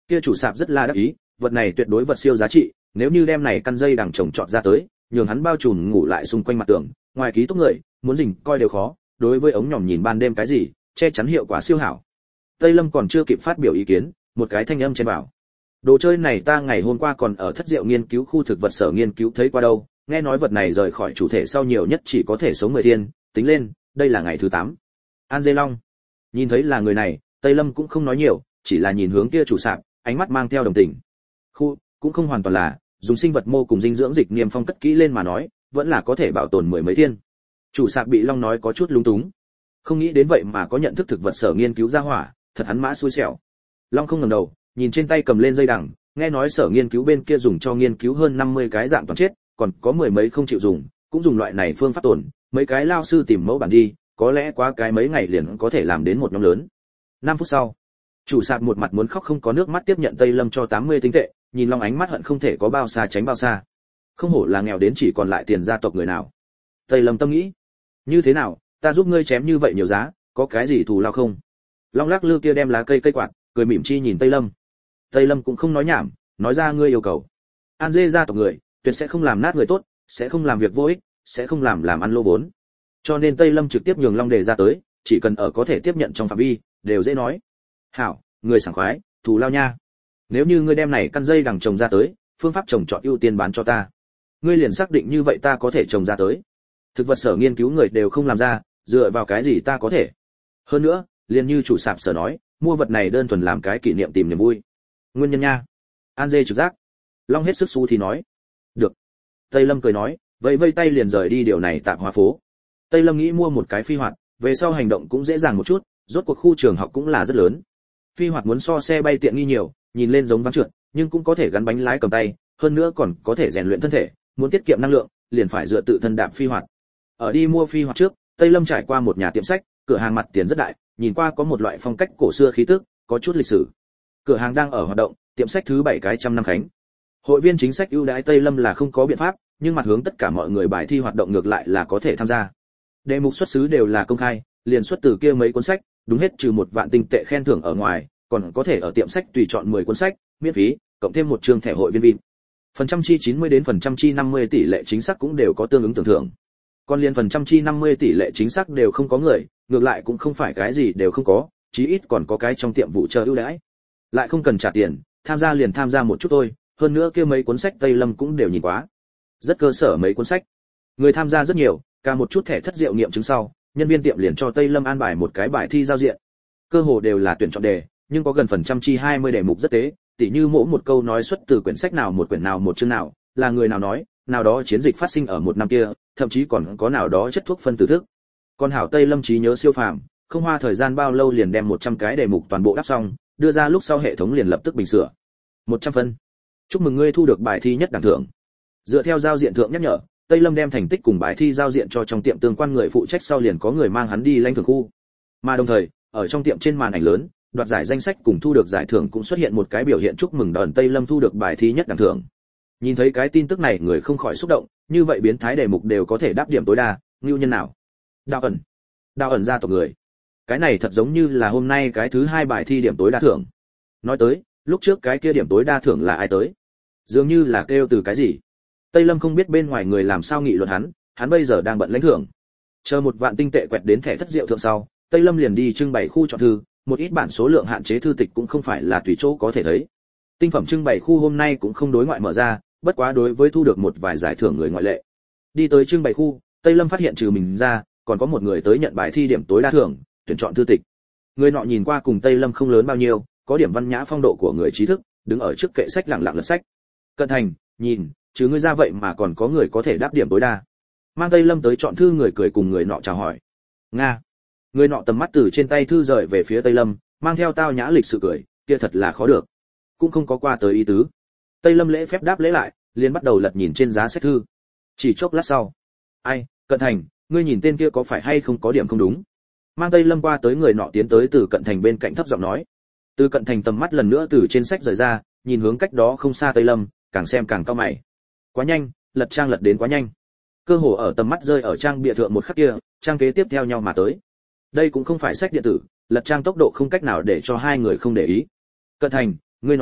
Kia chủ sạp rất là đắc ý, vật này tuyệt đối vật siêu giá trị, nếu như đem này căn dây đằng trồng trọt ra tới, nhường hắn bao trùm ngủ lại xung quanh mặt tường, ngoài ký túc người, muốn rình coi đều khó, đối với ống nhòm nhìn ban đêm cái gì, che chắn hiệu quả siêu hảo. Tây Lâm còn chưa kịp phát biểu ý kiến, một cái thanh âm chen vào. Đồ chơi này ta ngày hôm qua còn ở Thất Diệu nghiên cứu khu thực vật sở nghiên cứu thấy qua đâu, nghe nói vật này rời khỏi chủ thể sau nhiều nhất chỉ có thể sống mười thiên, tính lên, đây là ngày thứ tám. An Dê Long. Nhìn thấy là người này, Tây Lâm cũng không nói nhiều, chỉ là nhìn hướng kia chủ sạp, ánh mắt mang theo đồng tình. Khu, cũng không hoàn toàn là, dùng sinh vật mô cùng dinh dưỡng dịch niêm phong cất kỹ lên mà nói, vẫn là có thể bảo tồn mười mấy thiên. Chủ sạp bị Long nói có chút lung túng. Không nghĩ đến vậy mà có nhận thức thực vật sở nghiên cứu ra hỏa, thật hắn mã xui xẻo. Long không ngẩng đầu, nhìn trên tay cầm lên dây đằng, nghe nói sở nghiên cứu bên kia dùng cho nghiên cứu hơn năm mươi cái dạng toàn chết, còn có mười mấy không chịu dùng, cũng dùng loại này phương pháp tồn, mấy cái lao sư tìm mẫu bản đi, có lẽ quá cái mấy ngày liền có thể làm đến một nhóm lớn. năm phút sau, chủ sạp một mặt muốn khóc không có nước mắt tiếp nhận Tây Lâm cho tám mươi tinh tệ, nhìn Long ánh mắt hận không thể có bao xa tránh bao xa. Không hổ là nghèo đến chỉ còn lại tiền gia tộc người nào. Tây Lâm tâm nghĩ, như thế nào, ta giúp ngươi chém như vậy nhiều giá, có cái gì thù lao không? Long lắc lư kia đem lá cây cây quạt, cười mỉm chi nhìn Tây Lâm. Tây Lâm cũng không nói nhảm, nói ra ngươi yêu cầu. An Dê gia tộc người, tuyệt sẽ không làm nát người tốt, sẽ không làm việc vô ích, sẽ không làm làm ăn lô vốn. Cho nên Tây Lâm trực tiếp nhường Long đề ra tới, chỉ cần ở có thể tiếp nhận trong phạm vi, đều dễ nói. Hảo, người sảng khoái, thù lao nha. Nếu như ngươi đem này căn dây đằng trồng ra tới, phương pháp trồng chọn ưu tiên bán cho ta. Ngươi liền xác định như vậy ta có thể trồng ra tới. Thực vật sở nghiên cứu người đều không làm ra, dựa vào cái gì ta có thể? Hơn nữa, liền như chủ sạp sở nói, mua vật này đơn thuần làm cái kỷ niệm tìm niềm vui. Nguyên nhân nha. An Dê trực giác. Long hết sức xu thì nói. Được. Tây Lâm cười nói, vậy vây tay liền rời đi điều này tạm hóa phố. Tây Lâm nghĩ mua một cái phi hoạt, về sau hành động cũng dễ dàng một chút, rốt cuộc khu trường học cũng là rất lớn. Phi hoạt muốn so xe bay tiện nghi nhiều, nhìn lên giống ván trượt, nhưng cũng có thể gắn bánh lái cầm tay, hơn nữa còn có thể rèn luyện thân thể, muốn tiết kiệm năng lượng, liền phải dựa tự thân đạp phi hoạt. Ở đi mua phi hoạt trước, Tây Lâm trải qua một nhà tiệm sách, cửa hàng mặt tiền rất đại, nhìn qua có một loại phong cách cổ xưa khí tức, có chút lịch sử. Cửa hàng đang ở hoạt động, tiệm sách thứ bảy cái trăm năm khánh. Hội viên chính sách ưu đãi Tây Lâm là không có biện pháp, nhưng mặt hướng tất cả mọi người bài thi hoạt động ngược lại là có thể tham gia. Đề mục xuất xứ đều là công khai, liền xuất từ kia mấy cuốn sách, đúng hết trừ một vạn tinh tệ khen thưởng ở ngoài, còn có thể ở tiệm sách tùy chọn mười cuốn sách, miễn phí, cộng thêm một chương thẻ hội viên vê i pê. Phần trăm chi chín mươi đến phần trăm chi năm mươi tỷ lệ chính xác cũng đều có tương ứng tưởng thưởng. Còn liền phần trăm chi năm mươi tỷ lệ chính xác đều không có người, ngược lại cũng không phải cái gì đều không có, chí ít còn có cái trong tiệm vụ chờ ưu đãi. Lại không cần trả tiền, tham gia liền tham gia một chút thôi, hơn nữa kia mấy cuốn sách Tây Lâm cũng đều nhìn quá. Rất cơ sở mấy cuốn sách. Người tham gia rất nhiều, cả một chút thẻ thất diệu nghiệm chứng sau, nhân viên tiệm liền cho Tây Lâm an bài một cái bài thi giao diện. Cơ hồ đều là tuyển chọn đề, nhưng có gần phần trăm chi hai mươi đề mục rất tế, tỉ như mỗi một câu nói xuất từ quyển sách nào một quyển nào một chương nào, là người nào nói, nào đó chiến dịch phát sinh ở một năm kia, thậm chí còn có nào đó chất thuốc phân tử thức. Còn hảo Tây Lâm trí nhớ siêu phàm, không hoa thời gian bao lâu liền đem một trăm cái đề mục toàn bộ đáp xong, đưa ra lúc sau hệ thống liền lập tức bình sửa. một trăm phân. Chúc mừng ngươi thu được bài thi nhất đẳng thưởng. Dựa theo giao diện thượng nhắc nhở, Tây Lâm đem thành tích cùng bài thi giao diện cho trong tiệm tương quan người phụ trách sau liền có người mang hắn đi lãnh thưởng khu. Mà đồng thời, ở trong tiệm trên màn ảnh lớn, đoạt giải danh sách cùng thu được giải thưởng cũng xuất hiện một cái biểu hiện chúc mừng đòn Tây Lâm thu được bài thi nhất đẳng thưởng. Nhìn thấy cái tin tức này người không khỏi xúc động, như vậy biến thái đề mục đều có thể đáp điểm tối đa, ngưu nhân nào? Đào ẩn. Đào ẩn gia tộc người. Cái này thật giống như là hôm nay cái thứ hai bài thi điểm tối đa thưởng. Nói tới, lúc trước cái kia điểm tối đa thưởng là ai tới? Dường như là kêu từ cái gì? Tây Lâm không biết bên ngoài người làm sao nghị luận hắn, hắn bây giờ đang bận lãnh thưởng. Chờ một vạn tinh tệ quẹt đến thẻ thất diệu thượng sau, Tây Lâm liền đi trưng bày khu chọn thư, một ít bản số lượng hạn chế thư tịch cũng không phải là tùy chỗ có thể thấy. Tinh phẩm trưng bày khu hôm nay cũng không đối ngoại mở ra, bất quá đối với thu được một vài giải thưởng người ngoại lệ. Đi tới trưng bày khu, Tây Lâm phát hiện trừ mình ra, còn có một người tới nhận bài thi điểm tối đa thưởng, tuyển chọn thư tịch. Người nọ nhìn qua cùng Tây Lâm không lớn bao nhiêu, có điểm văn nhã phong độ của người trí thức, đứng ở trước kệ sách lặng lặng lật sách. Cận thành, nhìn, chứ ngươi ra vậy mà còn có người có thể đáp điểm tối đa. Mang Tây Lâm tới chọn thư người cười cùng người nọ chào hỏi. Nga. Người nọ tầm mắt từ trên tay thư rời về phía Tây Lâm, mang theo tao nhã lịch sự cười, kia thật là khó được. Cũng không có qua tới ý tứ. Tây Lâm lễ phép đáp lễ lại, liền bắt đầu lật nhìn trên giá sách thư. Chỉ chốc lát sau, ai, Cận Thành, ngươi nhìn tên kia có phải hay không có điểm không đúng? Mang Tây Lâm qua tới người nọ tiến tới từ Cận Thành bên cạnh thấp giọng nói. Từ Cận Thành tầm mắt lần nữa từ trên sách rời ra, nhìn hướng cách đó không xa Tây Lâm, càng xem càng cau mày. Quá nhanh, lật trang lật đến quá nhanh. Cơ hồ ở tầm mắt rơi ở trang bìa thượng một khắc kia, trang kế tiếp theo nhau mà tới. Đây cũng không phải sách điện tử, lật trang tốc độ không cách nào để cho hai người không để ý. Cận Thành, ngươi nói,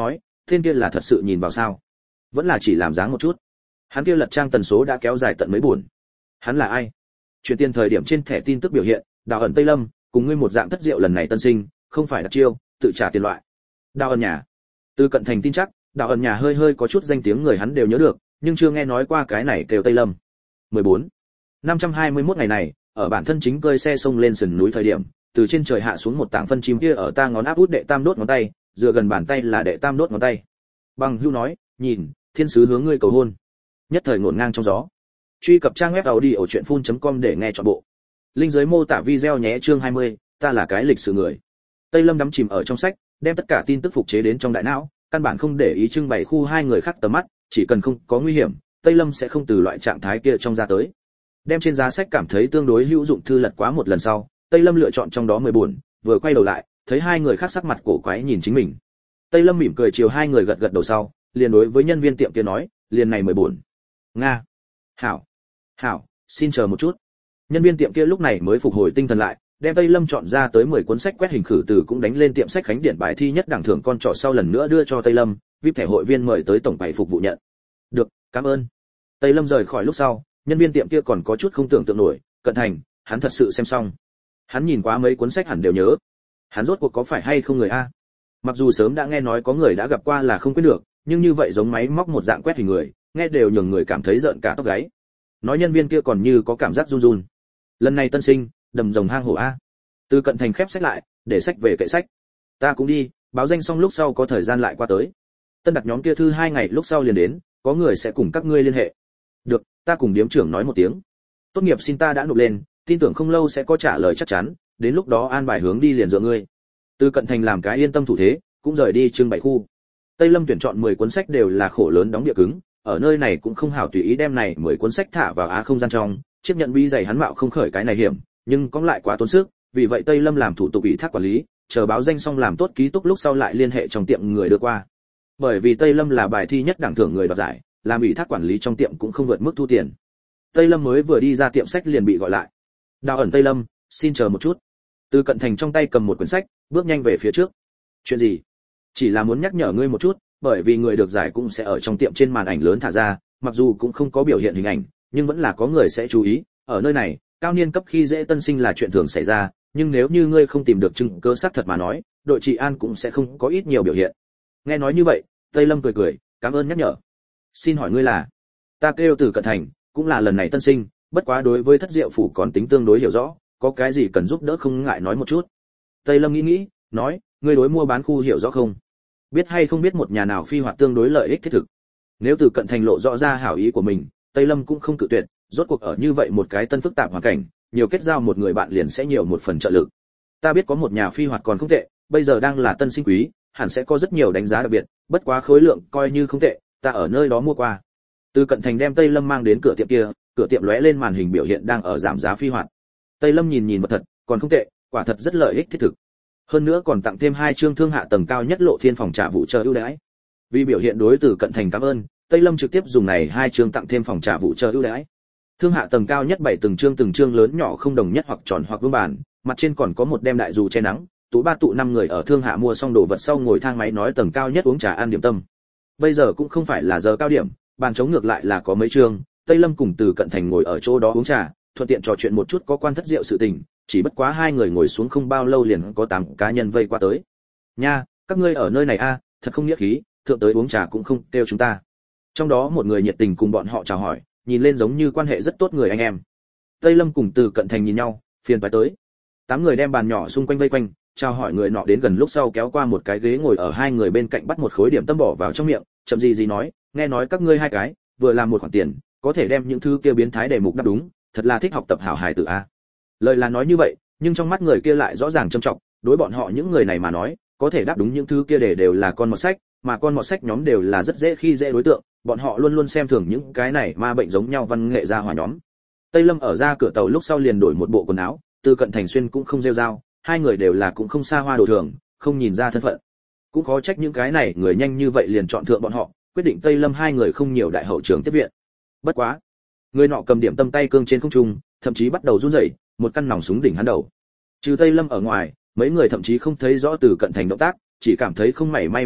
Tên kia là thật sự nhìn vào sao? Vẫn là chỉ làm dáng một chút? Hắn kia lật trang tần số đã kéo dài tận mấy buồn. Hắn là ai? Chuyển tiền thời điểm trên thẻ tin tức biểu hiện, Đào ẩn Tây Lâm, cùng ngươi một dạng thất diệu lần này tân sinh, không phải đặc chiêu, tự trả tiền loại. Đào ẩn nhà. Từ Cận Thành tin chắc, Đào ẩn nhà hơi hơi có chút danh tiếng người hắn đều nhớ được, nhưng chưa nghe nói qua cái này kêu Tây Lâm. mười bốn. năm trăm hai mươi mốt ngày này, ở bản thân chính cơi xe sông lên sườn núi thời điểm, từ trên trời hạ xuống một tảng phân chim kia ở ta ngón áp út đệ tam đốt ngón tay, dựa gần bàn tay là đệ tam đốt ngón tay. Bằng hưu nói, nhìn, thiên sứ hướng ngươi cầu hôn. Nhất thời ngổn ngang trong gió. Truy cập trang web audiochuyenphun chấm com để nghe trọn bộ. Link dưới mô tả video nhé. Chương hai mươi, ta là cái lịch sử người. Tây Lâm đắm chìm ở trong sách, đem tất cả tin tức phục chế đến trong đại não, căn bản không để ý trưng bày khu hai người khác tầm mắt, chỉ cần không có nguy hiểm, Tây Lâm sẽ không từ loại trạng thái kia trong ra tới. Đem trên giá sách cảm thấy tương đối hữu dụng thư lật quá một lần sau, Tây Lâm lựa chọn trong đó mười buồn, vừa quay đầu lại, thấy hai người khác sắc mặt cổ quái nhìn chính mình. Tây Lâm mỉm cười chiều hai người gật gật đầu sau, liền đối với nhân viên tiệm kia nói, liền này mười buồn. Nga. Hảo. Hảo, xin chờ một chút. Nhân viên tiệm kia lúc này mới phục hồi tinh thần lại, đem Tây Lâm chọn ra tới mười cuốn sách quét hình khử từ cũng đánh lên tiệm sách khánh điển bài thi nhất đẳng thưởng con trỏ sau lần nữa đưa cho Tây Lâm, vê i pê thẻ hội viên mời tới tổng bày phục vụ nhận. Được, cảm ơn. Tây Lâm rời khỏi lúc sau, nhân viên tiệm kia còn có chút không tưởng tượng nổi, Cận Thành, hắn thật sự xem xong. Hắn nhìn quá mấy cuốn sách hẳn đều nhớ. Hắn rốt cuộc có phải hay không người a? Mặc dù sớm đã nghe nói có người đã gặp qua là không quên được, nhưng như vậy giống máy móc một dạng quét hình người, nghe đều nhường người cảm thấy rợn cả tóc gáy. Nói nhân viên kia còn như có cảm giác run run. Lần này tân sinh, đầm rồng hang hổ a. Từ Cận Thành khép sách lại, để sách về kệ sách. Ta cũng đi, báo danh xong lúc sau có thời gian lại qua tới. Tân đặt nhóm kia thư hai ngày lúc sau liền đến, có người sẽ cùng các ngươi liên hệ. Được, ta cùng điếm trưởng nói một tiếng. Tốt nghiệp xin ta đã nộp lên, tin tưởng không lâu sẽ có trả lời chắc chắn, đến lúc đó an bài hướng đi liền dựa ngươi. Từ Cận Thành làm cái yên tâm thủ thế, cũng rời đi trưng bày khu. Tây Lâm tuyển chọn mười cuốn sách đều là khổ lớn đóng địa cứng, ở nơi này cũng không hảo tùy ý đem này mười cuốn sách thả vào á không gian trong, chiếc nhận bi dày hắn mạo không khởi cái này hiểm, nhưng có lại quá tốn sức, vì vậy Tây Lâm làm thủ tục ủy thác quản lý, chờ báo danh xong làm tốt ký túc lúc sau lại liên hệ trong tiệm người đưa qua. Bởi vì Tây Lâm là bài thi nhất đẳng thưởng người đoạt giải, làm ủy thác quản lý trong tiệm cũng không vượt mức thu tiền. Tây Lâm mới vừa đi ra tiệm sách liền bị gọi lại. Đào ẩn Tây Lâm, xin chờ một chút. Từ Cận Thành trong tay cầm một quyển sách, bước nhanh về phía trước. Chuyện gì? Chỉ là muốn nhắc nhở ngươi một chút, bởi vì người được giải cũng sẽ ở trong tiệm trên màn ảnh lớn thả ra, mặc dù cũng không có biểu hiện hình ảnh, nhưng vẫn là có người sẽ chú ý. Ở nơi này, cao niên cấp khi dễ tân sinh là chuyện thường xảy ra, nhưng nếu như ngươi không tìm được chứng cứ xác thật mà nói, đội trị an cũng sẽ không có ít nhiều biểu hiện. Nghe nói như vậy, Tây Lâm cười cười, cảm ơn nhắc nhở. Xin hỏi ngươi là? Ta kêu Từ Cận Thành, cũng là lần này tân sinh, bất quá đối với thất diệu phủ còn tính tương đối hiểu rõ, có cái gì cần giúp đỡ không ngại nói một chút. Tây Lâm nghĩ nghĩ, nói, ngươi đối mua bán khu hiểu rõ không? Biết hay không biết một nhà nào phi hoạt tương đối lợi ích thiết thực? Nếu Từ Cận Thành lộ rõ ra hảo ý của mình, Tây Lâm cũng không cự tuyệt, rốt cuộc ở như vậy một cái tân phức tạp hoàn cảnh, nhiều kết giao một người bạn liền sẽ nhiều một phần trợ lực. Ta biết có một nhà phi hoạt còn không tệ, bây giờ đang là tân sinh quý, hẳn sẽ có rất nhiều đánh giá đặc biệt, bất quá khối lượng coi như không tệ, ta ở nơi đó mua qua. Từ Cận Thành đem Tây Lâm mang đến cửa tiệm kia, cửa tiệm lóe lên màn hình biểu hiện đang ở giảm giá phi hoạt. Tây Lâm nhìn nhìn vật thật, còn không tệ, quả thật rất lợi ích thiết thực. Hơn nữa còn tặng thêm hai chương thương hạ tầng cao nhất lộ thiên phòng trà vụ chờ ưu đãi. Vì biểu hiện đối Từ Cận Thành cảm ơn, Tây Lâm trực tiếp dùng này hai chương tặng thêm phòng trà vụ chờ ưu đãi. Thương hạ tầng cao nhất bảy từng chương từng chương lớn nhỏ không đồng nhất hoặc tròn hoặc vuông bàn, mặt trên còn có một đem đại dù che nắng, tụ ba tụ năm người ở thương hạ mua xong đồ vật sau ngồi thang máy nói tầng cao nhất uống trà ăn điểm tâm. Bây giờ cũng không phải là giờ cao điểm, bàn trống ngược lại là có mấy chương, Tây Lâm cùng Từ Cận Thành ngồi ở chỗ đó uống trà, thuận tiện trò chuyện một chút có quan thất diệu sự tình, chỉ bất quá hai người ngồi xuống không bao lâu liền có tám cá nhân vây qua tới. Nha, các ngươi ở nơi này a, thật không nghĩa khí, thượng tới uống trà cũng không kêu chúng ta. Trong đó một người nhiệt tình cùng bọn họ chào hỏi, nhìn lên giống như quan hệ rất tốt người anh em. Tây Lâm cùng Từ Cận Thành nhìn nhau, phiền phải tới. Tám người đem bàn nhỏ xung quanh vây quanh, chào hỏi người nọ đến gần lúc sau kéo qua một cái ghế ngồi ở hai người bên cạnh bắt một khối điểm tâm bỏ vào trong miệng, chậm gì gì nói, nghe nói các ngươi hai cái vừa làm một khoản tiền, có thể đem những thứ kia biến thái đề mục đáp đúng, thật là thích học tập hảo hài tử a. Lời là nói như vậy, nhưng trong mắt người kia lại rõ ràng trầm trọng, đối bọn họ những người này mà nói, có thể đáp đúng những thứ kia để đều là con mọt sách, mà con mọt sách nhóm đều là rất dễ khi dễ đối tượng, bọn họ luôn luôn xem thường những cái này ma bệnh giống nhau văn nghệ gia hỏa nhóm. Tây Lâm ở ra cửa tàu lúc sau liền đổi một bộ quần áo, Từ Cận Thành xuyên cũng không rêu rao, hai người đều là cũng không xa hoa đồ thường, không nhìn ra thân phận. Cũng khó trách những cái này người nhanh như vậy liền chọn thượng bọn họ, quyết định Tây Lâm hai người không nhiều đại hậu trường tiếp viện. Bất quá, người nọ cầm điểm tâm tay cương trên không trung, thậm chí bắt đầu run rẩy, một căn nòng súng đỉnh hắn đầu. Trừ Tây Lâm ở ngoài, mấy người thậm chí không thấy rõ Từ Cận Thành động tác, chỉ cảm thấy không mảy may báo trước,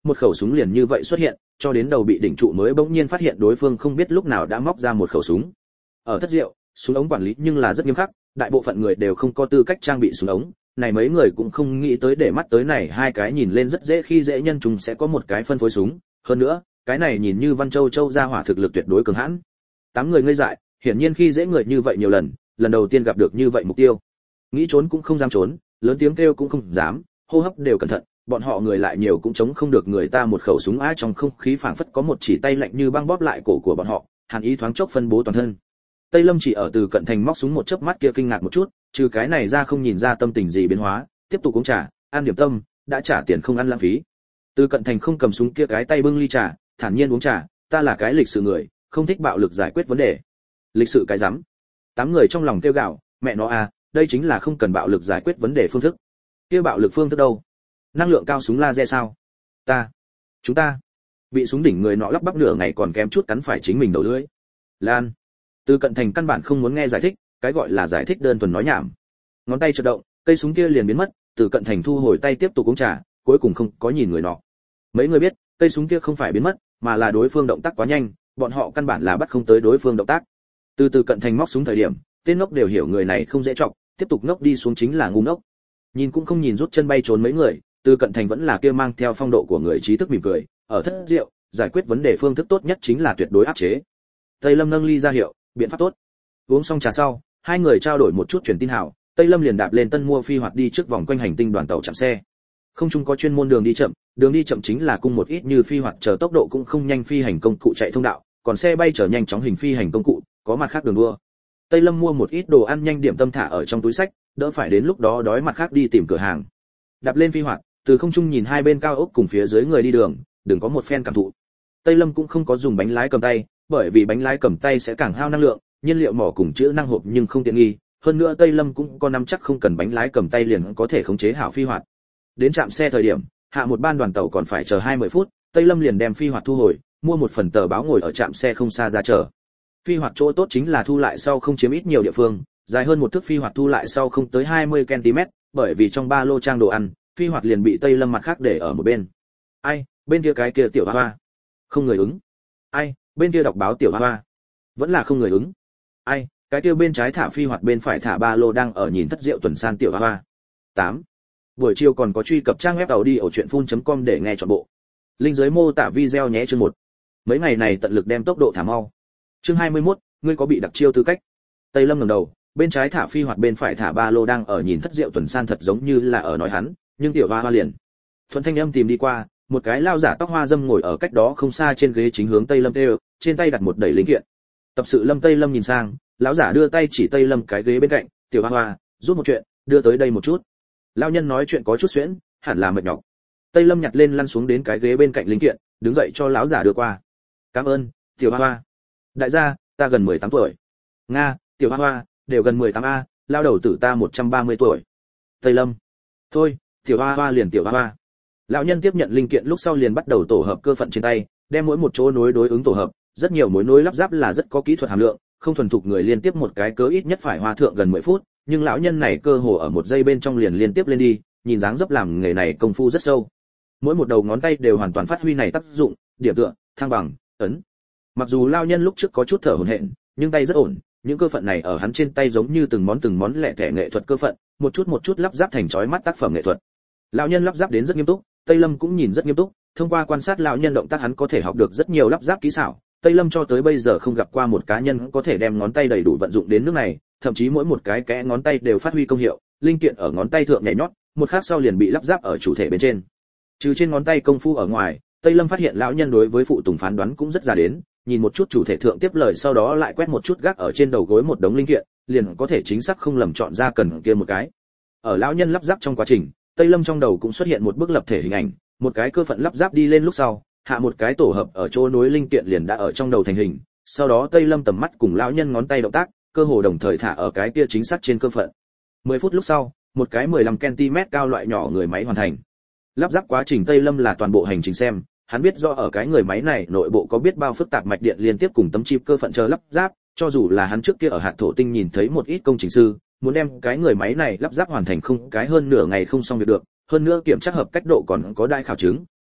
một khẩu súng liền như vậy xuất hiện, cho đến đầu bị đỉnh trụ mới bỗng nhiên phát hiện đối phương không biết lúc nào đã móc ra một khẩu súng. Ở Thất Diệu, súng ống quản lý nhưng là rất nghiêm khắc, đại bộ phận người đều không có tư cách trang bị súng ống, này mấy người cũng không nghĩ tới để mắt tới này hai cái nhìn lên rất dễ khi dễ nhân chúng sẽ có một cái phân phối súng, hơn nữa, cái này nhìn như Văn Châu Châu ra hỏa thực lực tuyệt đối cường hãn. Tám người ngây dại, hiển nhiên khi dễ người như vậy nhiều lần, lần đầu tiên gặp được như vậy mục tiêu. Nghĩ trốn cũng không dám trốn, lớn tiếng kêu cũng không dám, hô hấp đều cẩn thận, bọn họ người lại nhiều cũng chống không được người ta một khẩu súng á, trong không khí phảng phất có một chỉ tay lạnh như băng bóp lại cổ của bọn họ, hàn ý thoáng chốc phân bố toàn thân. Tây Lâm chỉ ở Từ Cận Thành móc súng một chớp mắt kia kinh ngạc một chút, trừ cái này ra không nhìn ra tâm tình gì biến hóa, tiếp tục uống trà, ăn điểm tâm, đã trả tiền không ăn lãng phí. Từ Cận Thành không cầm súng kia cái tay bưng ly trà, thản nhiên uống trà, ta là cái lịch sự người, không thích bạo lực giải quyết vấn đề. Lịch sự cái rắm. Tám người trong lòng kêu gào, mẹ nó à, đây chính là không cần bạo lực giải quyết vấn đề phương thức. Kia bạo lực phương thức đâu? Năng lượng cao súng laser sao? Ta, chúng ta bị súng đỉnh người nọ lắp bắp nửa ngày còn kém chút cắn phải chính mình đầu lưỡi. Lan. Từ Cận Thành căn bản không muốn nghe giải thích, cái gọi là giải thích đơn thuần nói nhảm. Ngón tay chợt động, cây súng kia liền biến mất, Từ Cận Thành thu hồi tay tiếp tục uống trà, cuối cùng không có nhìn người nọ. Mấy người biết, cây súng kia không phải biến mất, mà là đối phương động tác quá nhanh, bọn họ căn bản là bắt không tới đối phương động tác. Từ Từ Cận Thành móc súng thời điểm, tên ngốc đều hiểu người này không dễ chọc, tiếp tục ngốc đi xuống chính là ngu ngốc. Nhìn cũng không nhìn rút chân bay trốn mấy người, Từ Cận Thành vẫn là kia mang theo phong độ của người trí thức mỉm cười, ở Thất Diệu, giải quyết vấn đề phương thức tốt nhất chính là tuyệt đối áp chế. Tây Lâm nâng ly ra hiệu, biện pháp tốt. Uống xong trà sau, hai người trao đổi một chút truyền tin hảo, Tây Lâm liền đạp lên tân mua phi hoạt đi trước vòng quanh hành tinh đoàn tàu chạm xe. Không chung có chuyên môn đường đi chậm, đường đi chậm chính là cung một ít như phi hoạt chờ tốc độ cũng không nhanh phi hành công cụ chạy thông đạo, còn xe bay chở nhanh chóng hình phi hành công cụ, có mặt khác đường đua. Tây Lâm mua một ít đồ ăn nhanh điểm tâm thả ở trong túi sách, đỡ phải đến lúc đó đói mặt khác đi tìm cửa hàng. Đạp lên phi hoạt, từ không trung nhìn hai bên cao ốc cùng phía dưới người đi đường, đừng có một phen cảm thụ. Tây Lâm cũng không có dùng bánh lái cầm tay, bởi vì bánh lái cầm tay sẽ càng hao năng lượng, nhiên liệu mỏ cùng chữ năng hộp nhưng không tiện nghi, hơn nữa Tây Lâm cũng có nắm chắc không cần bánh lái cầm tay liền có thể khống chế hảo phi hoạt. Đến trạm xe thời điểm, hạ một ban đoàn tàu còn phải chờ hai mươi phút, Tây Lâm liền đem phi hoạt thu hồi, mua một phần tờ báo ngồi ở trạm xe không xa ra chờ. Phi hoạt chỗ tốt chính là thu lại sau không chiếm ít nhiều địa phương, dài hơn một thước phi hoạt thu lại sau không tới hai mươi ki lô mét, bởi vì trong ba lô trang đồ ăn, phi hoạt liền bị Tây Lâm mặt khác để ở một bên. Ai, bên kia cái kia tiểu hoa hoa. Không người ứng. Ai, bên kia đọc báo tiểu hoa hoa. Vẫn là không người ứng. Ai, cái kia bên trái thả phi hoạt bên phải thả ba lô đang ở nhìn Thất Diệu tuần san tiểu hoa hoa. tám. Buổi chiều còn có truy cập trang web tàu đi ở truyện phun chấm com để nghe trọn bộ. Link dưới mô tả video nhé chương một. Mấy ngày này tận lực đem tốc độ thả mau. Chương hai mươi mốt, ngươi có bị đặc chiêu tư cách. Tây Lâm ngẩng đầu, bên trái thả phi hoạt bên phải thả ba lô đang ở nhìn Thất Diệu tuần san thật giống như là ở nói hắn, nhưng tiểu hoa hoa liền. Thuận thanh âm tìm đi qua, một cái lao giả tóc hoa dâm ngồi ở cách đó không xa trên ghế chính hướng Tây Lâm kêu, trên tay đặt một đầy linh kiện. Tập sự Lâm Tây Lâm nhìn sang, lão giả đưa tay chỉ Tây Lâm cái ghế bên cạnh, tiểu hoa hoa, giúp một chuyện, đưa tới đây một chút. Lão nhân nói chuyện có chút xuyễn, hẳn là mệt nhọc. Tây Lâm nhặt lên lăn xuống đến cái ghế bên cạnh linh kiện, đứng dậy cho lão giả đưa qua. Cảm ơn, tiểu hoa hoa. Đại gia, ta gần mười tám tuổi. Nga, tiểu hoa hoa, đều gần mười tám a, lao đầu tử ta một trăm ba mươi tuổi. Tây Lâm. Thôi, tiểu hoa hoa liền tiểu hoa hoa. Lão nhân tiếp nhận linh kiện lúc sau liền bắt đầu tổ hợp cơ phận trên tay, đem mỗi một chỗ nối đối ứng tổ hợp, rất nhiều mối nối lắp ráp là rất có kỹ thuật hàm lượng, không thuần thục người liên tiếp một cái cớ ít nhất phải hoa thượng gần mười phút, nhưng lão nhân này cơ hồ ở một giây bên trong liền liên tiếp lên đi, nhìn dáng dấp làm nghề này công phu rất sâu. Mỗi một đầu ngón tay đều hoàn toàn phát huy này tác dụng, điểm tựa, thăng bằng, ấn. Mặc dù lão nhân lúc trước có chút thở hổn hển, nhưng tay rất ổn, những cơ phận này ở hắn trên tay giống như từng món từng món lẻ tẻ nghệ thuật cơ phận, một chút một chút lắp ráp thành chói mắt tác phẩm nghệ thuật. Lão nhân lắp ráp đến rất nghiêm túc, Tây Lâm cũng nhìn rất nghiêm túc, thông qua quan sát lão nhân động tác hắn có thể học được rất nhiều lắp ráp kỹ xảo. Tây Lâm cho tới bây giờ không gặp qua một cá nhân có thể đem ngón tay đầy đủ vận dụng đến nước này, thậm chí mỗi một cái kẽ ngón tay đều phát huy công hiệu, linh kiện ở ngón tay thượng nhảy nhót, một khắc sau liền bị lắp ráp ở chủ thể bên trên. Trừ trên ngón tay công phu ở ngoài, Tây Lâm phát hiện lão nhân đối với phụ tùng phán đoán cũng rất ra đến, nhìn một chút chủ thể thượng tiếp lời sau đó lại quét một chút gác ở trên đầu gối một đống linh kiện, liền có thể chính xác không lầm chọn ra cần kia một cái. Ở lão nhân lắp ráp trong quá trình, Tây Lâm trong đầu cũng xuất hiện một bức lập thể hình ảnh, một cái cơ phận lắp ráp đi lên lúc sau, hạ một cái tổ hợp ở chỗ nối linh kiện liền đã ở trong đầu thành hình, sau đó Tây Lâm tầm mắt cùng lão nhân ngón tay động tác, cơ hồ đồng thời thả ở cái kia chính xác trên cơ phận. mười phút lúc sau, một cái mười lăm ki lô mét cao loại nhỏ người máy hoàn thành. Lắp ráp quá trình Tây Lâm là toàn bộ hành trình xem, hắn biết rõ ở cái người máy này nội bộ có biết bao phức tạp mạch điện liên tiếp cùng tấm chip cơ phận chờ lắp ráp, cho dù là hắn trước kia ở hạt thổ tinh nhìn thấy một ít công trình sư, muốn đem cái người máy này lắp ráp hoàn thành không cái hơn nửa ngày không xong việc được, hơn nữa kiểm tra hợp cách độ còn có đai khảo chứng,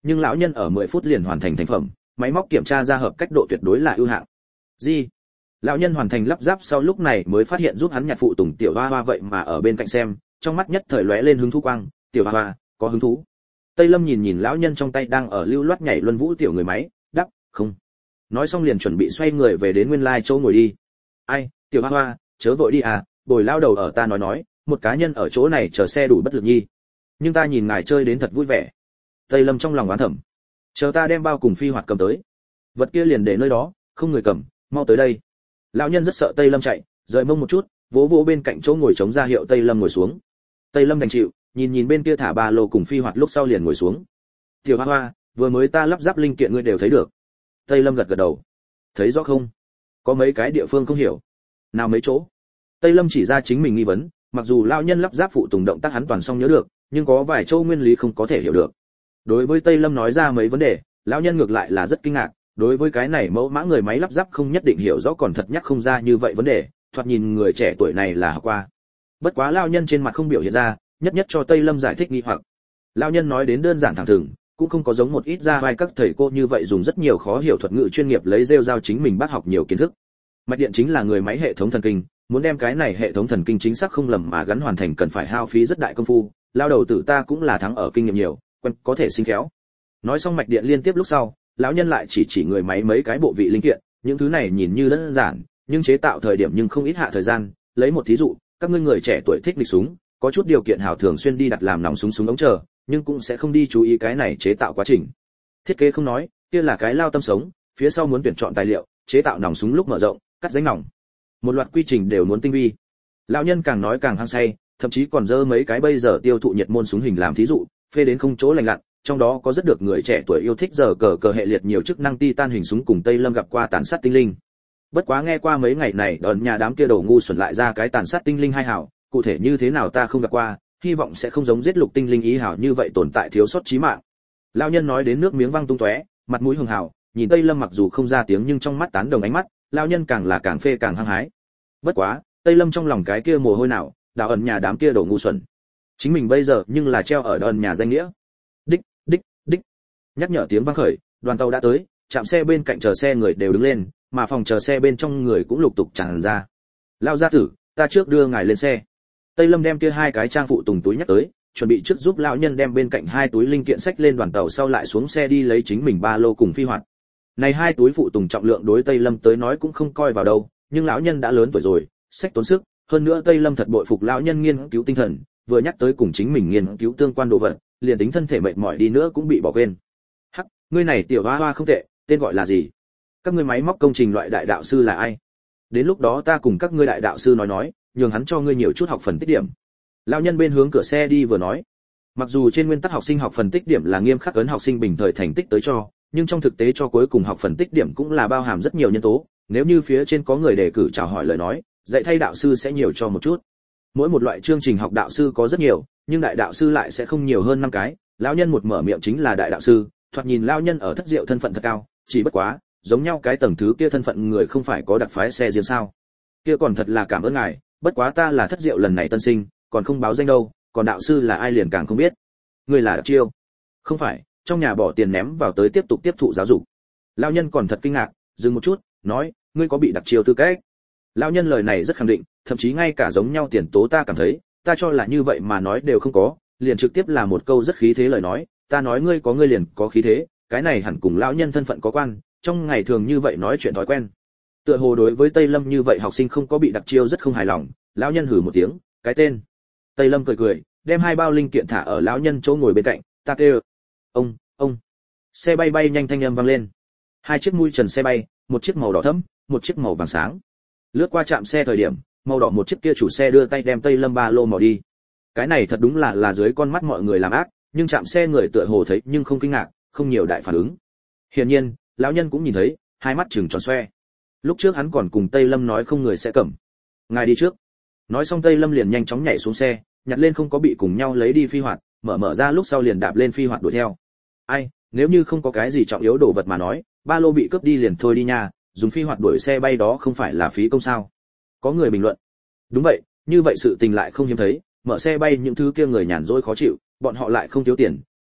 nhưng lão nhân ở mười phút liền hoàn thành thành phẩm, máy móc kiểm tra ra hợp cách độ tuyệt đối là ưu hạng. Gì? Lão nhân hoàn thành lắp ráp sau lúc này mới phát hiện giúp hắn nhặt phụ tùng tiểu hoa hoa vậy mà ở bên cạnh xem, trong mắt nhất thời lóe lên hứng thú quang, tiểu hoa hoa, có hứng thú. Tây Lâm nhìn nhìn lão nhân trong tay đang ở lưu loát nhảy luân vũ tiểu người máy, đáp, không. Nói xong liền chuẩn bị xoay người về đến nguyên lai chỗ ngồi đi. Ai, tiểu hoa hoa, chớ vội đi à, bồi lao đầu ở ta nói nói, một cá nhân ở chỗ này chờ xe đủ bất lực nhi. Nhưng ta nhìn ngài chơi đến thật vui vẻ. Tây Lâm trong lòng oán thầm. Chờ ta đem bao cùng phi hoạt cầm tới. Vật kia liền để nơi đó, không người cầm, mau tới đây. Lão nhân rất sợ Tây Lâm chạy, rời mông một chút, vỗ vỗ bên cạnh chỗ ngồi chống ra hiệu Tây Lâm ngồi xuống. Tây Lâm đành chịu, nhìn nhìn bên kia thả ba lô cùng phi hoạt lúc sau liền ngồi xuống. Tiểu Hoa Hoa, vừa mới ta lắp ráp linh kiện ngươi đều thấy được. Tây Lâm gật gật đầu. Thấy rõ không? Có mấy cái địa phương không hiểu. Nào mấy chỗ? Tây Lâm chỉ ra chính mình nghi vấn, mặc dù lão nhân lắp ráp phụ tùng động tác hắn toàn xong nhớ được, nhưng có vài chỗ nguyên lý không có thể hiểu được. Đối với Tây Lâm nói ra mấy vấn đề, lão nhân ngược lại là rất kinh ngạc, đối với cái này mẫu mã người máy lắp ráp không nhất định hiểu rõ còn thật nhắc không ra như vậy vấn đề, thoạt nhìn người trẻ tuổi này là học qua. Bất quá lão nhân trên mặt không biểu hiện ra, nhất nhất cho Tây Lâm giải thích nghi hoặc. Lão nhân nói đến đơn giản thẳng thừng, cũng không có giống một ít ra vai các thầy cô như vậy dùng rất nhiều khó hiểu thuật ngữ chuyên nghiệp lấy rêu rao chính mình bắt học nhiều kiến thức. Mạch điện chính là người máy hệ thống thần kinh, muốn đem cái này hệ thống thần kinh chính xác không lầm mà gắn hoàn thành cần phải hao phí rất đại công phu, lao đầu tử ta cũng là thắng ở kinh nghiệm nhiều, quen có thể sinh khéo. Nói xong mạch điện liên tiếp lúc sau, lão nhân lại chỉ chỉ người máy mấy cái bộ vị linh kiện, những thứ này nhìn như đơn giản, nhưng chế tạo thời điểm nhưng không ít hạ thời gian, lấy một thí dụ, các ngươi người trẻ tuổi thích địch súng, có chút điều kiện hảo thường xuyên đi đặt làm nòng súng súng ống chờ, nhưng cũng sẽ không đi chú ý cái này chế tạo quá trình. Thiết kế không nói, kia là cái lao tâm sống, phía sau muốn tuyển chọn tài liệu, chế tạo nòng súng lúc mở rộng, cắt rãnh nòng. Một loạt quy trình đều muốn tinh vi. Lão nhân càng nói càng hăng say, thậm chí còn dơ mấy cái bây giờ tiêu thụ nhiệt môn súng hình làm thí dụ, phê đến không chỗ lành lặn, trong đó có rất được người trẻ tuổi yêu thích giờ cờ cờ hệ liệt nhiều chức năng titan hình súng cùng Tây Lâm gặp qua tàn sát tinh linh. Bất quá nghe qua mấy ngày này đòn nhà đám kia đồ ngu xuẩn lại ra cái tàn sát tinh linh hai hảo, cụ thể như thế nào ta không gặp qua, hy vọng sẽ không giống giết lục tinh linh ý hảo như vậy tồn tại thiếu sót chí mạng. Lão nhân nói đến nước miếng văng tung tóe, mặt mũi hường hào, nhìn Tây Lâm mặc dù không ra tiếng nhưng trong mắt tán đồng ánh mắt, lão nhân càng là càng phê càng hăng hái. Bất quá, Tây Lâm trong lòng cái kia mồ hôi nào, đạo ẩn nhà đám kia đồ ngu xuẩn. Chính mình bây giờ nhưng là treo ở đòn nhà danh nghĩa. Đích, đích, đích. Nhắc nhở tiếng vang khởi, đoàn tàu đã tới, trạm xe bên cạnh chờ xe người đều đứng lên, mà phòng chờ xe bên trong người cũng lục tục tràn ra. Lao gia tử, ta trước đưa ngài lên xe. Tây Lâm đem kia hai cái trang phụ tùng túi nhắc tới, chuẩn bị trước giúp lão nhân đem bên cạnh hai túi linh kiện sách lên đoàn tàu sau lại xuống xe đi lấy chính mình ba lô cùng phi hoạt. Này hai túi phụ tùng trọng lượng đối Tây Lâm tới nói cũng không coi vào đâu, nhưng lão nhân đã lớn tuổi rồi, sách tốn sức, hơn nữa Tây Lâm thật bội phục lão nhân nghiên cứu tinh thần, vừa nhắc tới cùng chính mình nghiên cứu tương quan đồ vật, liền tính thân thể mệt mỏi đi nữa cũng bị bỏ quên. Hắc, ngươi này tiểu hoa hoa không tệ, tên gọi là gì? Các ngươi máy móc công trình loại đại đạo sư là ai? Đến lúc đó ta cùng các ngươi đại đạo sư nói nói, nhường hắn cho ngươi nhiều chút học phần tích điểm. Lão nhân bên hướng cửa xe đi vừa nói. Mặc dù trên nguyên tắc học sinh học phần tích điểm là nghiêm khắc ấn học sinh bình thời thành tích tới cho, nhưng trong thực tế cho cuối cùng học phần tích điểm cũng là bao hàm rất nhiều nhân tố, nếu như phía trên có người đề cử chào hỏi lời nói, dạy thay đạo sư sẽ nhiều cho một chút. Mỗi một loại chương trình học đạo sư có rất nhiều, nhưng đại đạo sư lại sẽ không nhiều hơn năm cái, lão nhân một mở miệng chính là đại đạo sư, thoạt nhìn lão nhân ở thất diệu thân phận thật cao, chỉ bất quá, giống nhau cái tầng thứ kia thân phận người không phải có đặc phái xe riêng sao? Kia còn thật là cảm ơn ngài, bất quá ta là thất diệu lần này tân sinh, còn không báo danh đâu, còn đạo sư là ai liền càng không biết. Ngươi là Đặc Chiêu? Không phải, trong nhà bỏ tiền ném vào tới tiếp tục tiếp thụ giáo dục. Lão nhân còn thật kinh ngạc, dừng một chút, nói, ngươi có bị Đặc Chiêu tư cách? Lão nhân lời này rất khẳng định, thậm chí ngay cả giống nhau tiền tố ta cảm thấy, ta cho là như vậy mà nói đều không có, liền trực tiếp là một câu rất khí thế lời nói, ta nói ngươi có ngươi liền có khí thế, cái này hẳn cùng lão nhân thân phận có quan, trong ngày thường như vậy nói chuyện thói quen. Tựa hồ đối với Tây Lâm như vậy học sinh không có bị Đặc Chiêu rất không hài lòng, lão nhân hử một tiếng, cái tên. Tây Lâm cười cười, đem hai bao linh kiện thả ở lão nhân chỗ ngồi bên cạnh, ta kêu. Ông, ông. Xe bay bay nhanh thanh âm vang lên. Hai chiếc mui trần xe bay, một chiếc màu đỏ thẫm, một chiếc màu vàng sáng. Lướt qua trạm xe thời điểm, màu đỏ một chiếc kia chủ xe đưa tay đem Tây Lâm ba lô mò đi. Cái này thật đúng là là dưới con mắt mọi người làm ác, nhưng trạm xe người tựa hồ thấy nhưng không kinh ngạc, không nhiều đại phản ứng. Hiển nhiên, lão nhân cũng nhìn thấy, hai mắt trừng tròn xoe. Lúc trước hắn còn cùng Tây Lâm nói không người sẽ cầm. Ngài đi trước. Nói xong Tây Lâm liền nhanh chóng nhảy xuống xe, nhặt lên không có bị cùng nhau lấy đi phi hoạt, mở mở ra lúc sau liền đạp lên phi hoạt đuổi theo. Ai, nếu như không có cái gì trọng yếu đồ vật mà nói, ba lô bị cướp đi liền thôi đi nha, dùng phi hoạt đuổi xe bay đó không phải là phí công sao? Có người bình luận. Đúng vậy, như vậy sự tình lại không hiếm thấy, mở xe bay những thứ kia người nhàn rỗi khó chịu, bọn họ lại không thiếu tiền,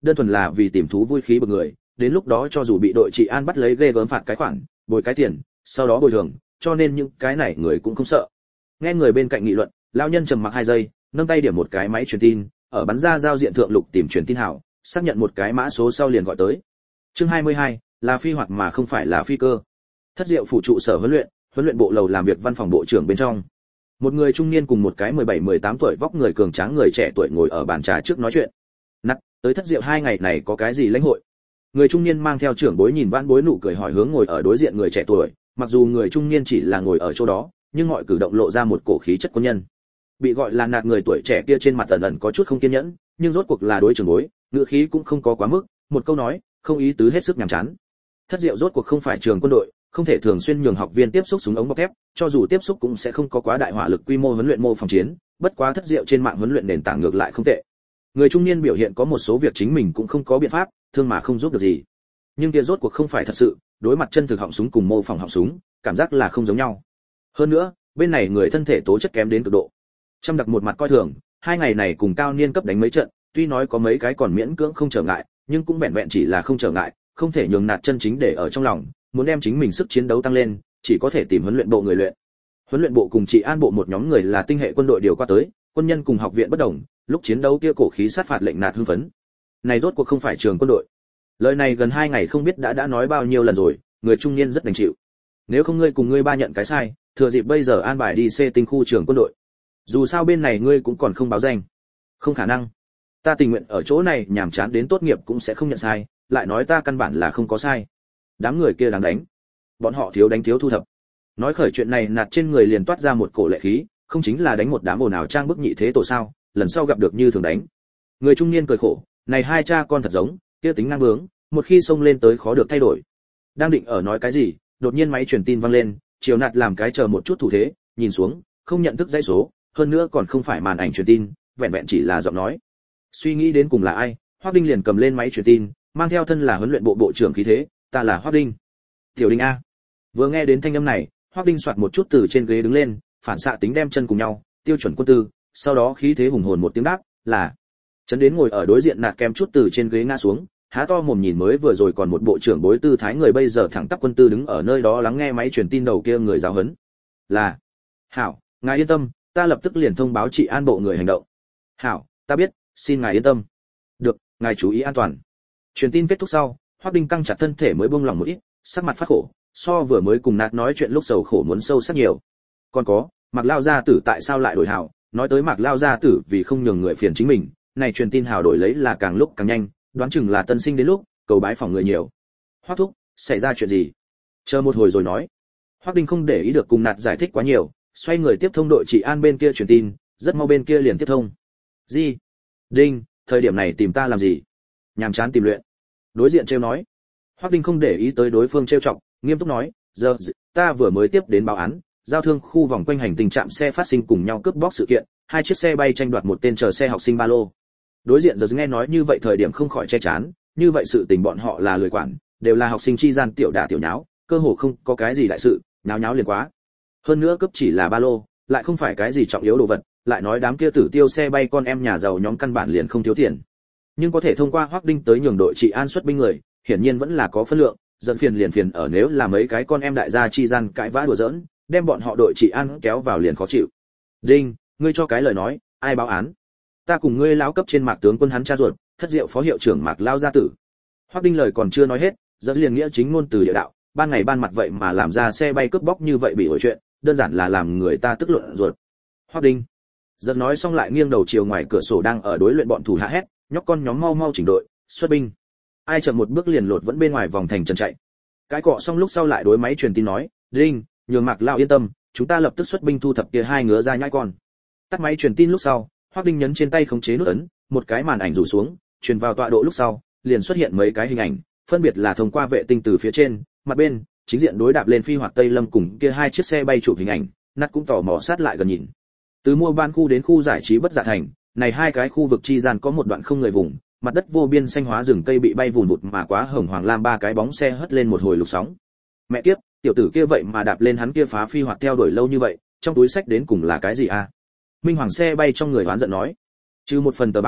đơn thuần là vì tìm thú vui khí bực người, đến lúc đó cho dù bị đội trị an bắt lấy ghê gớm phạt cái khoản, bồi cái tiền, sau đó bồi thường, cho nên những cái này người cũng không sợ. Nghe người bên cạnh nghị luận, lão nhân trầm mặc hai giây, nâng tay điểm một cái máy truyền tin, ở bắn ra giao diện thượng lục tìm truyền tin hảo, xác nhận một cái mã số sau liền gọi tới. Chương hai mươi hai, là phi hoạt mà không phải là phi cơ. Thất Diệu phủ trụ sở huấn luyện, huấn luyện bộ lầu làm việc văn phòng bộ trưởng bên trong. Một người trung niên cùng một cái mười bảy mười tám tuổi vóc người cường tráng người trẻ tuổi ngồi ở bàn trà trước nói chuyện. Nặc, tới Thất Diệu hai ngày này có cái gì lãnh hội? Người trung niên mang theo trưởng bối nhìn vãn bối nụ cười hỏi hướng ngồi ở đối diện người trẻ tuổi, mặc dù người trung niên chỉ là ngồi ở chỗ đó, nhưng mọi cử động lộ ra một cổ khí chất quân nhân. Bị gọi là nạt người tuổi trẻ kia trên mặt ẩn ẩn có chút không kiên nhẫn, nhưng rốt cuộc là đối trưởng bối, ngữ khí cũng không có quá mức, một câu nói, không ý tứ hết sức nhàm chán. Thất Diệu rốt cuộc không phải trường quân đội, không thể thường xuyên nhường học viên tiếp xúc súng ống bọc thép, cho dù tiếp xúc cũng sẽ không có quá đại hỏa lực quy mô huấn luyện mô phòng chiến, bất quá Thất Diệu trên mạng huấn luyện nền tảng ngược lại không tệ. Người trung niên biểu hiện có một số việc chính mình cũng không có biện pháp, thương mà không giúp được gì. Nhưng kia rốt cuộc không phải thật sự, đối mặt chân thực họng súng cùng mô phỏng họng súng, cảm giác là không giống nhau. Hơn nữa, bên này người thân thể tố chất kém đến cực độ. Trăm đặc một mặt coi thường, hai ngày này cùng cao niên cấp đánh mấy trận, tuy nói có mấy cái còn miễn cưỡng không trở ngại, nhưng cũng vẹn vẹn chỉ là không trở ngại, không thể nhường nạt chân chính để ở trong lòng, muốn đem chính mình sức chiến đấu tăng lên, chỉ có thể tìm huấn luyện bộ người luyện. Huấn luyện bộ cùng trị an bộ một nhóm người là tinh hệ quân đội điều qua tới, quân nhân cùng học viện bất đồng, lúc chiến đấu kia cổ khí sát phạt lệnh nạt hưng phấn. Này rốt cuộc không phải trường quân đội. Lời này gần hai ngày không biết đã đã nói bao nhiêu lần rồi, người trung niên rất đành chịu. Nếu không ngươi cùng ngươi ba nhận cái sai, thừa dịp bây giờ an bài đi C tinh khu trường quân đội. Dù sao bên này ngươi cũng còn không báo danh. Không khả năng. Ta tình nguyện ở chỗ này nhàm chán đến tốt nghiệp cũng sẽ không nhận sai, lại nói ta căn bản là không có sai. Đám người kia đáng đánh. Bọn họ thiếu đánh thiếu thu thập. Nói khởi chuyện này nạt trên người liền toát ra một cổ lệ khí, không chính là đánh một đám ồn ào trang bức nhị thế tổ sao, lần sau gặp được như thường đánh. Người trung niên cười khổ, này hai cha con thật giống, kia tính ngang bướng, một khi xông lên tới khó được thay đổi. Đang định ở nói cái gì, đột nhiên máy truyền tin vang lên, Triều Nạt làm cái chờ một chút thủ thế, nhìn xuống, không nhận thức dãy số, hơn nữa còn không phải màn ảnh truyền tin, vẹn vẹn chỉ là giọng nói. Suy nghĩ đến cùng là ai, Hoắc Đinh liền cầm lên máy truyền tin, mang theo thân là huấn luyện bộ bộ trưởng khí thế, ta là Hoắc Đinh. Tiểu Đinh a. Vừa nghe đến thanh âm này, Hoắc Đinh soạt một chút từ trên ghế đứng lên, phản xạ tính đem chân cùng nhau, tiêu chuẩn quân tư, sau đó khí thế hùng hồn một tiếng đáp, là. Chấn đến ngồi ở đối diện nạt kém chút từ trên ghế ngã xuống, há to mồm nhìn mới vừa rồi còn một bộ trưởng bối tư thái người bây giờ thẳng tắp quân tư đứng ở nơi đó lắng nghe máy truyền tin đầu kia người giáo huấn. Là. Hảo, ngài yên tâm, ta lập tức liền thông báo trị an bộ người hành động. Hảo, ta biết, xin ngài yên tâm. Được, ngài chú ý an toàn. Truyền tin kết thúc sau, Hoắc Đinh căng chặt thân thể mới buông lòng một ít, sắc mặt phát khổ, so vừa mới cùng nạt nói chuyện lúc sầu khổ muốn sâu sắc nhiều. Còn có, Mạc Lao gia tử tại sao lại đổi hảo? Nói tới Mạc Lao gia tử vì không nhường người phiền chính mình, này truyền tin hảo đổi lấy là càng lúc càng nhanh, đoán chừng là tân sinh đến lúc, cầu bái phỏng người nhiều. Hoắc thúc, xảy ra chuyện gì? Chờ một hồi rồi nói. Hoắc Đinh không để ý được cùng nạt giải thích quá nhiều, xoay người tiếp thông đội trị an bên kia truyền tin, rất mau bên kia liền tiếp thông. Gì? Đinh, thời điểm này tìm ta làm gì? Nhàm chán tìm luyện. Đối diện trêu nói. Hoắc Đinh không để ý tới đối phương trêu chọc, nghiêm túc nói, giờ ta vừa mới tiếp đến báo án, giao thương khu vòng quanh hành tình trạm xe phát sinh cùng nhau cướp bóc sự kiện, hai chiếc xe bay tranh đoạt một tên chờ xe học sinh ba lô. Đối diện giờ nghe nói như vậy thời điểm không khỏi che chán, như vậy sự tình bọn họ là lười quản, đều là học sinh chi gian tiểu đả tiểu nháo, cơ hồ không có cái gì đại sự, nháo nháo liền quá. Hơn nữa cướp chỉ là ba lô, lại không phải cái gì trọng yếu đồ vật, lại nói đám kia tử tiêu xe bay con em nhà giàu nhóm căn bản liền không thiếu tiền. Nhưng có thể thông qua Hoắc Đinh tới nhường đội trị an xuất binh người, hiển nhiên vẫn là có phân lượng, giận phiền liền phiền ở nếu là mấy cái con em đại gia chi gian cãi vã đùa giỡn, đem bọn họ đội trị an kéo vào liền khó chịu. Đinh, ngươi cho cái lời nói, ai báo án? Ta cùng ngươi lão cấp trên Mạc tướng quân hắn cha ruột, Thất Diệu phó hiệu trưởng Mạc Lao gia tử. Hoắc Đinh lời còn chưa nói hết, giận liền nghĩa chính ngôn từ địa đạo, ban ngày ban mặt vậy mà làm ra xe bay cướp bóc như vậy bị ổi chuyện, đơn giản là làm người ta tức luận ruột. Hoắc Đinh. Giận nói xong lại nghiêng đầu chiều ngoài cửa sổ đang ở đối luyện bọn thủ hạ hét, nhóc con nhóm mau mau chỉnh đội, xuất binh. Ai chậm một bước liền lột vẫn bên ngoài vòng thành trần chạy. Cái cọ xong lúc sau lại đối máy truyền tin nói, Đinh, nhường Mạc Lao yên tâm, chúng ta lập tức xuất binh thu thập kia hai ngứa ra nhãi con. Tắt máy truyền tin lúc sau, Hoắc Đinh nhấn trên tay khống chế nút ấn, một cái màn ảnh rủ xuống, truyền vào tọa độ lúc sau, liền xuất hiện mấy cái hình ảnh, phân biệt là thông qua vệ tinh từ phía trên, mặt bên, chính diện đối đạp lên phi hoạt Tây Lâm cùng kia hai chiếc xe bay chụp hình ảnh, nát cũng tò mò sát lại gần nhìn. Từ mua ban khu đến khu giải trí Bất Dạ Thành, này hai cái khu vực chi gian có một đoạn không người vùng, mặt đất vô biên xanh hóa rừng cây bị bay vùn vụt mà quá hồng hoàng lam ba cái bóng xe hất lên một hồi lục sóng. Mẹ kiếp, tiểu tử kia vậy mà đạp lên hắn kia phá phi hoạt theo đuổi lâu như vậy, trong túi sách đến cùng là cái gì a? Minh Hoàng xe bay trong người oán giận nói, trừ một phần tờ báo,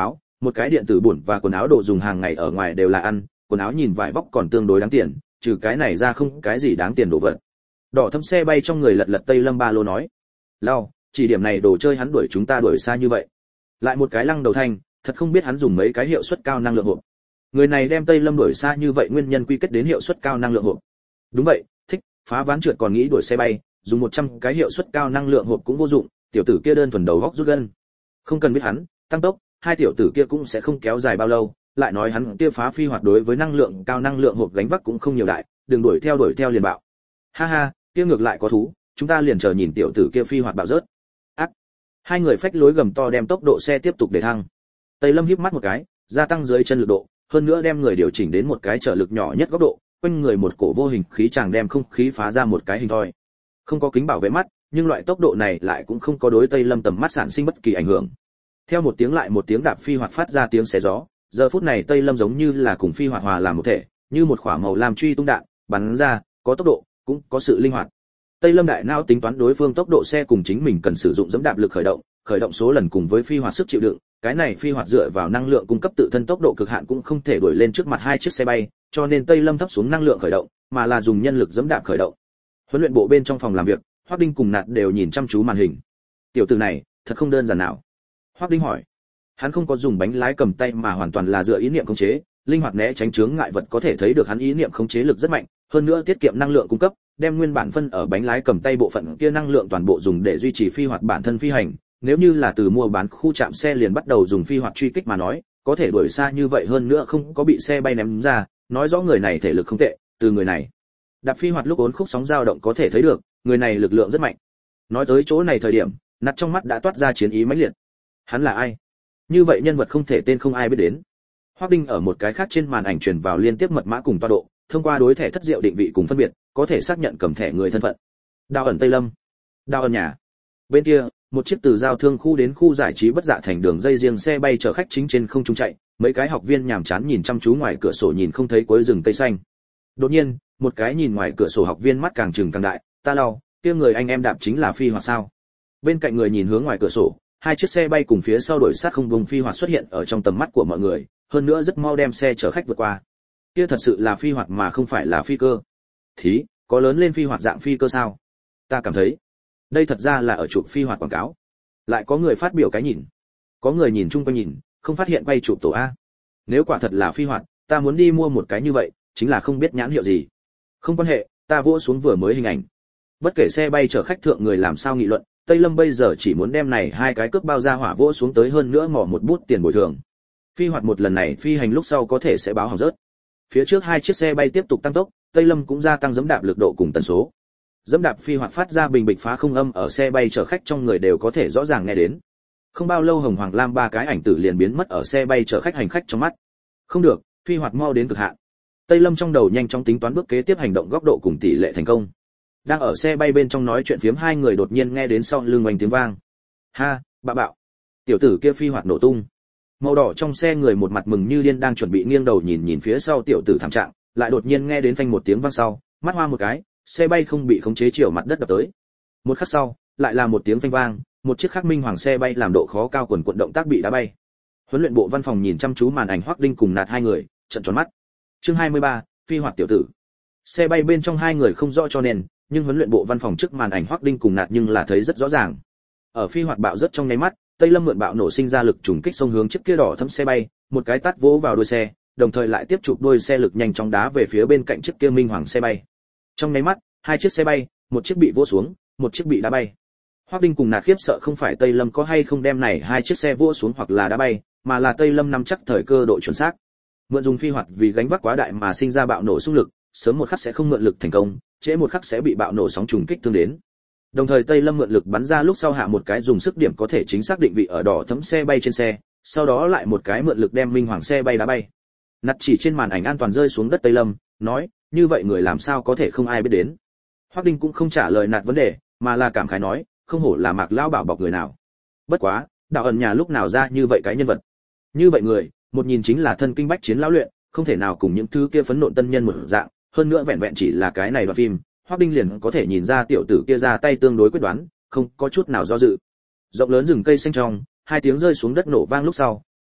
một cái điện tử bổn và quần áo đồ dùng hàng ngày ở ngoài đều là ăn, quần áo nhìn vải vóc còn tương đối đáng tiền, trừ cái này ra không cái gì đáng tiền đồ vật. Đỏ thâm xe bay trong người lật lật Tây Lâm ba lô nói, lao, chỉ điểm này đồ chơi hắn đuổi chúng ta đuổi xa như vậy. Lại một cái lăng đầu thanh, thật không biết hắn dùng mấy cái hiệu suất cao năng lượng hộp. Người này đem Tây Lâm đuổi xa như vậy nguyên nhân quy kết đến hiệu suất cao năng lượng hộp. Đúng vậy, thích, phá ván trượt còn nghĩ đuổi xe bay, dùng một trăm cái hiệu suất cao năng lượng hộp cũng vô dụng, tiểu tử kia đơn thuần đầu góc rút gân. Không cần biết hắn, tăng tốc, hai tiểu tử kia cũng sẽ không kéo dài bao lâu, lại nói hắn kia phá phi hoạt đối với năng lượng cao năng lượng hộp gánh vác cũng không nhiều đại, đừng đuổi theo đuổi theo liền bạo. Ha ha, kia ngược lại có thú, chúng ta liền chờ nhìn tiểu tử kia phi hoạt bạo rớt. Ác. Hai người phách lối gầm to đem tốc độ xe tiếp tục để thăng. Tây Lâm híp mắt một cái, gia tăng dưới chân lực độ, hơn nữa đem người điều chỉnh đến một cái trở lực nhỏ nhất góc độ, quanh người một cổ vô hình khí chàng đem không khí phá ra một cái hình thoi. Không có kính bảo vệ mắt, nhưng loại tốc độ này lại cũng không có đối Tây Lâm tầm mắt sản sinh bất kỳ ảnh hưởng. Theo một tiếng lại một tiếng đạp phi hoạt phát ra tiếng xé gió, giờ phút này Tây Lâm giống như là cùng phi hoạt hòa làm một thể, như một quả màu lam truy tung đạn, bắn ra, có tốc độ, cũng có sự linh hoạt. Tây Lâm đại não tính toán đối phương tốc độ xe cùng chính mình cần sử dụng dẫm đạp lực khởi động, khởi động số lần cùng với phi hoạt sức chịu đựng, cái này phi hoạt dựa vào năng lượng cung cấp tự thân tốc độ cực hạn cũng không thể đuổi lên trước mặt hai chiếc xe bay, cho nên Tây Lâm thấp xuống năng lượng khởi động, mà là dùng nhân lực dẫm đạp khởi động. Huấn luyện bộ bên trong phòng làm việc, Hoắc Đinh cùng Nạt đều nhìn chăm chú màn hình. Tiểu tử này, thật không đơn giản nào. Hoắc Đinh hỏi. Hắn không có dùng bánh lái cầm tay mà hoàn toàn là dựa ý niệm khống chế, linh hoạt né tránh chướng ngại vật có thể thấy được hắn ý niệm khống chế lực rất mạnh, hơn nữa tiết kiệm năng lượng cung cấp, đem nguyên bản phân ở bánh lái cầm tay bộ phận kia năng lượng toàn bộ dùng để duy trì phi hoạt bản thân phi hành. Nếu như là từ mua bán khu trạm xe liền bắt đầu dùng phi hoạt truy kích mà nói, có thể đuổi xa như vậy hơn nữa không có bị xe bay ném ra, nói rõ người này thể lực không tệ, từ người này đạp phi hoạt lúc ốn khúc sóng dao động có thể thấy được, người này lực lượng rất mạnh. Nói tới chỗ này thời điểm, nặt trong mắt đã toát ra chiến ý mãnh liệt. Hắn là ai? Như vậy nhân vật không thể tên không ai biết đến. Hoắc Đinh ở một cái khác trên màn ảnh truyền vào liên tiếp mật mã cùng tọa độ, thông qua đối thẻ thất diệu định vị cùng phân biệt, có thể xác nhận cầm thẻ người thân phận. Đào ẩn Tây Lâm. Đào ẩn nhà. Bên kia, một chiếc từ giao thương khu đến khu giải trí bất dạ thành đường dây riêng xe bay chở khách chính trên không trung chạy, mấy cái học viên nhàm chán nhìn chăm chú ngoài cửa sổ nhìn không thấy cuối rừng cây xanh. Đột nhiên, một cái nhìn ngoài cửa sổ học viên mắt càng trừng càng đại, ta lau, kia người anh em đạp chính là phi hoạt sao? Bên cạnh người nhìn hướng ngoài cửa sổ, hai chiếc xe bay cùng phía sau đuổi sát không vùng phi hoạt xuất hiện ở trong tầm mắt của mọi người, hơn nữa rất mau đem xe chở khách vượt qua. Kia thật sự là phi hoạt mà không phải là phi cơ. Thí, có lớn lên phi hoạt dạng phi cơ sao? Ta cảm thấy, đây thật ra là ở chụp phi hoạt quảng cáo. Lại có người phát biểu cái nhìn. Có người nhìn chung quanh nhìn, không phát hiện quay chụp tổ a. Nếu quả thật là phi hoạt, ta muốn đi mua một cái như vậy, chính là không biết nhãn hiệu gì. Không quan hệ, ta vỗ xuống vừa mới hình ảnh. Bất kể xe bay chở khách thượng người làm sao nghị luận, Tây Lâm bây giờ chỉ muốn đem này hai cái cướp bao ra hỏa vỗ xuống tới hơn nữa mỏ một bút tiền bồi thường. Phi hoạt một lần này phi hành lúc sau có thể sẽ báo hỏng rớt. Phía trước hai chiếc xe bay tiếp tục tăng tốc, Tây Lâm cũng gia tăng dẫm đạp lực độ cùng tần số. Dẫm đạp phi hoạt phát ra bình bịch phá không âm ở xe bay chở khách trong người đều có thể rõ ràng nghe đến. Không bao lâu hồng hoàng lam ba cái ảnh tử liền biến mất ở xe bay chở khách hành khách trong mắt. Không được, phi hoạt mau đến cực hạn. Tây Lâm trong đầu nhanh chóng tính toán bước kế tiếp hành động góc độ cùng tỷ lệ thành công. Đang ở xe bay bên trong nói chuyện phiếm hai người đột nhiên nghe đến sau lưng oanh tiếng vang. Ha, bạo bạo. Tiểu tử kia phi hoạt nổ tung. Màu đỏ trong xe người một mặt mừng như điên đang chuẩn bị nghiêng đầu nhìn nhìn phía sau tiểu tử thảm trạng, lại đột nhiên nghe đến phanh một tiếng vang sau, mắt hoa một cái, xe bay không bị khống chế chiều mặt đất đập tới. Một khắc sau, lại là một tiếng phanh vang, một chiếc khắc minh hoàng xe bay làm độ khó cao quần quận động tác bị đá bay. Huấn luyện bộ văn phòng nhìn chăm chú màn ảnh Hoắc Đinh cùng Nạt hai người, trợn tròn mắt. Chương hai mươi ba, phi hoạt tiểu tử. Xe bay bên trong hai người không rõ cho nên, nhưng huấn luyện bộ văn phòng trước màn ảnh Hoắc Đinh cùng Nạt nhưng là thấy rất rõ ràng. Ở phi hoạt bạo rất trong nháy mắt, Tây Lâm mượn bạo nổ sinh ra lực trùng kích xông hướng chiếc kia đỏ thẫm xe bay, một cái tát vỗ vào đuôi xe, đồng thời lại tiếp chụp đuôi xe lực nhanh chóng đá về phía bên cạnh chiếc kia minh hoàng xe bay. Trong nháy mắt, hai chiếc xe bay, một chiếc bị vỗ xuống, một chiếc bị đá bay. Hoắc Đinh cùng Nạt khiếp sợ không phải Tây Lâm có hay không đem này hai chiếc xe vỗ xuống hoặc là đá bay, mà là Tây Lâm nắm chắc thời cơ độ chuẩn xác. Mượn dùng phi hoạt vì gánh vác quá đại mà sinh ra bạo nổ xung lực, sớm một khắc sẽ không mượn lực thành công, trễ một khắc sẽ bị bạo nổ sóng trùng kích thương đến. Đồng thời Tây Lâm mượn lực bắn ra lúc sau hạ một cái dùng sức điểm có thể chính xác định vị ở đỏ thẫm xe bay trên xe, sau đó lại một cái mượn lực đem minh hoàng xe bay đá bay. Nặt chỉ trên màn ảnh an toàn rơi xuống đất Tây Lâm, nói, như vậy người làm sao có thể không ai biết đến. Hoắc Đinh cũng không trả lời Nạt vấn đề, mà là cảm khái nói, không hổ là Mạc lão bảo bọc người nào. Bất quá, đạo ẩn nhà lúc nào ra như vậy cái nhân vật. Như vậy người, một nhìn chính là thân kinh bách chiến lão luyện, không thể nào cùng những thứ kia phấn nộn tân nhân một dạng, hơn nữa vẹn vẹn chỉ là cái này đoạn phim, Hoắc Đinh liền có thể nhìn ra tiểu tử kia ra tay tương đối quyết đoán, không có chút nào do dự. Rộng lớn rừng cây xanh trong, hai tiếng rơi xuống đất nổ vang lúc sau,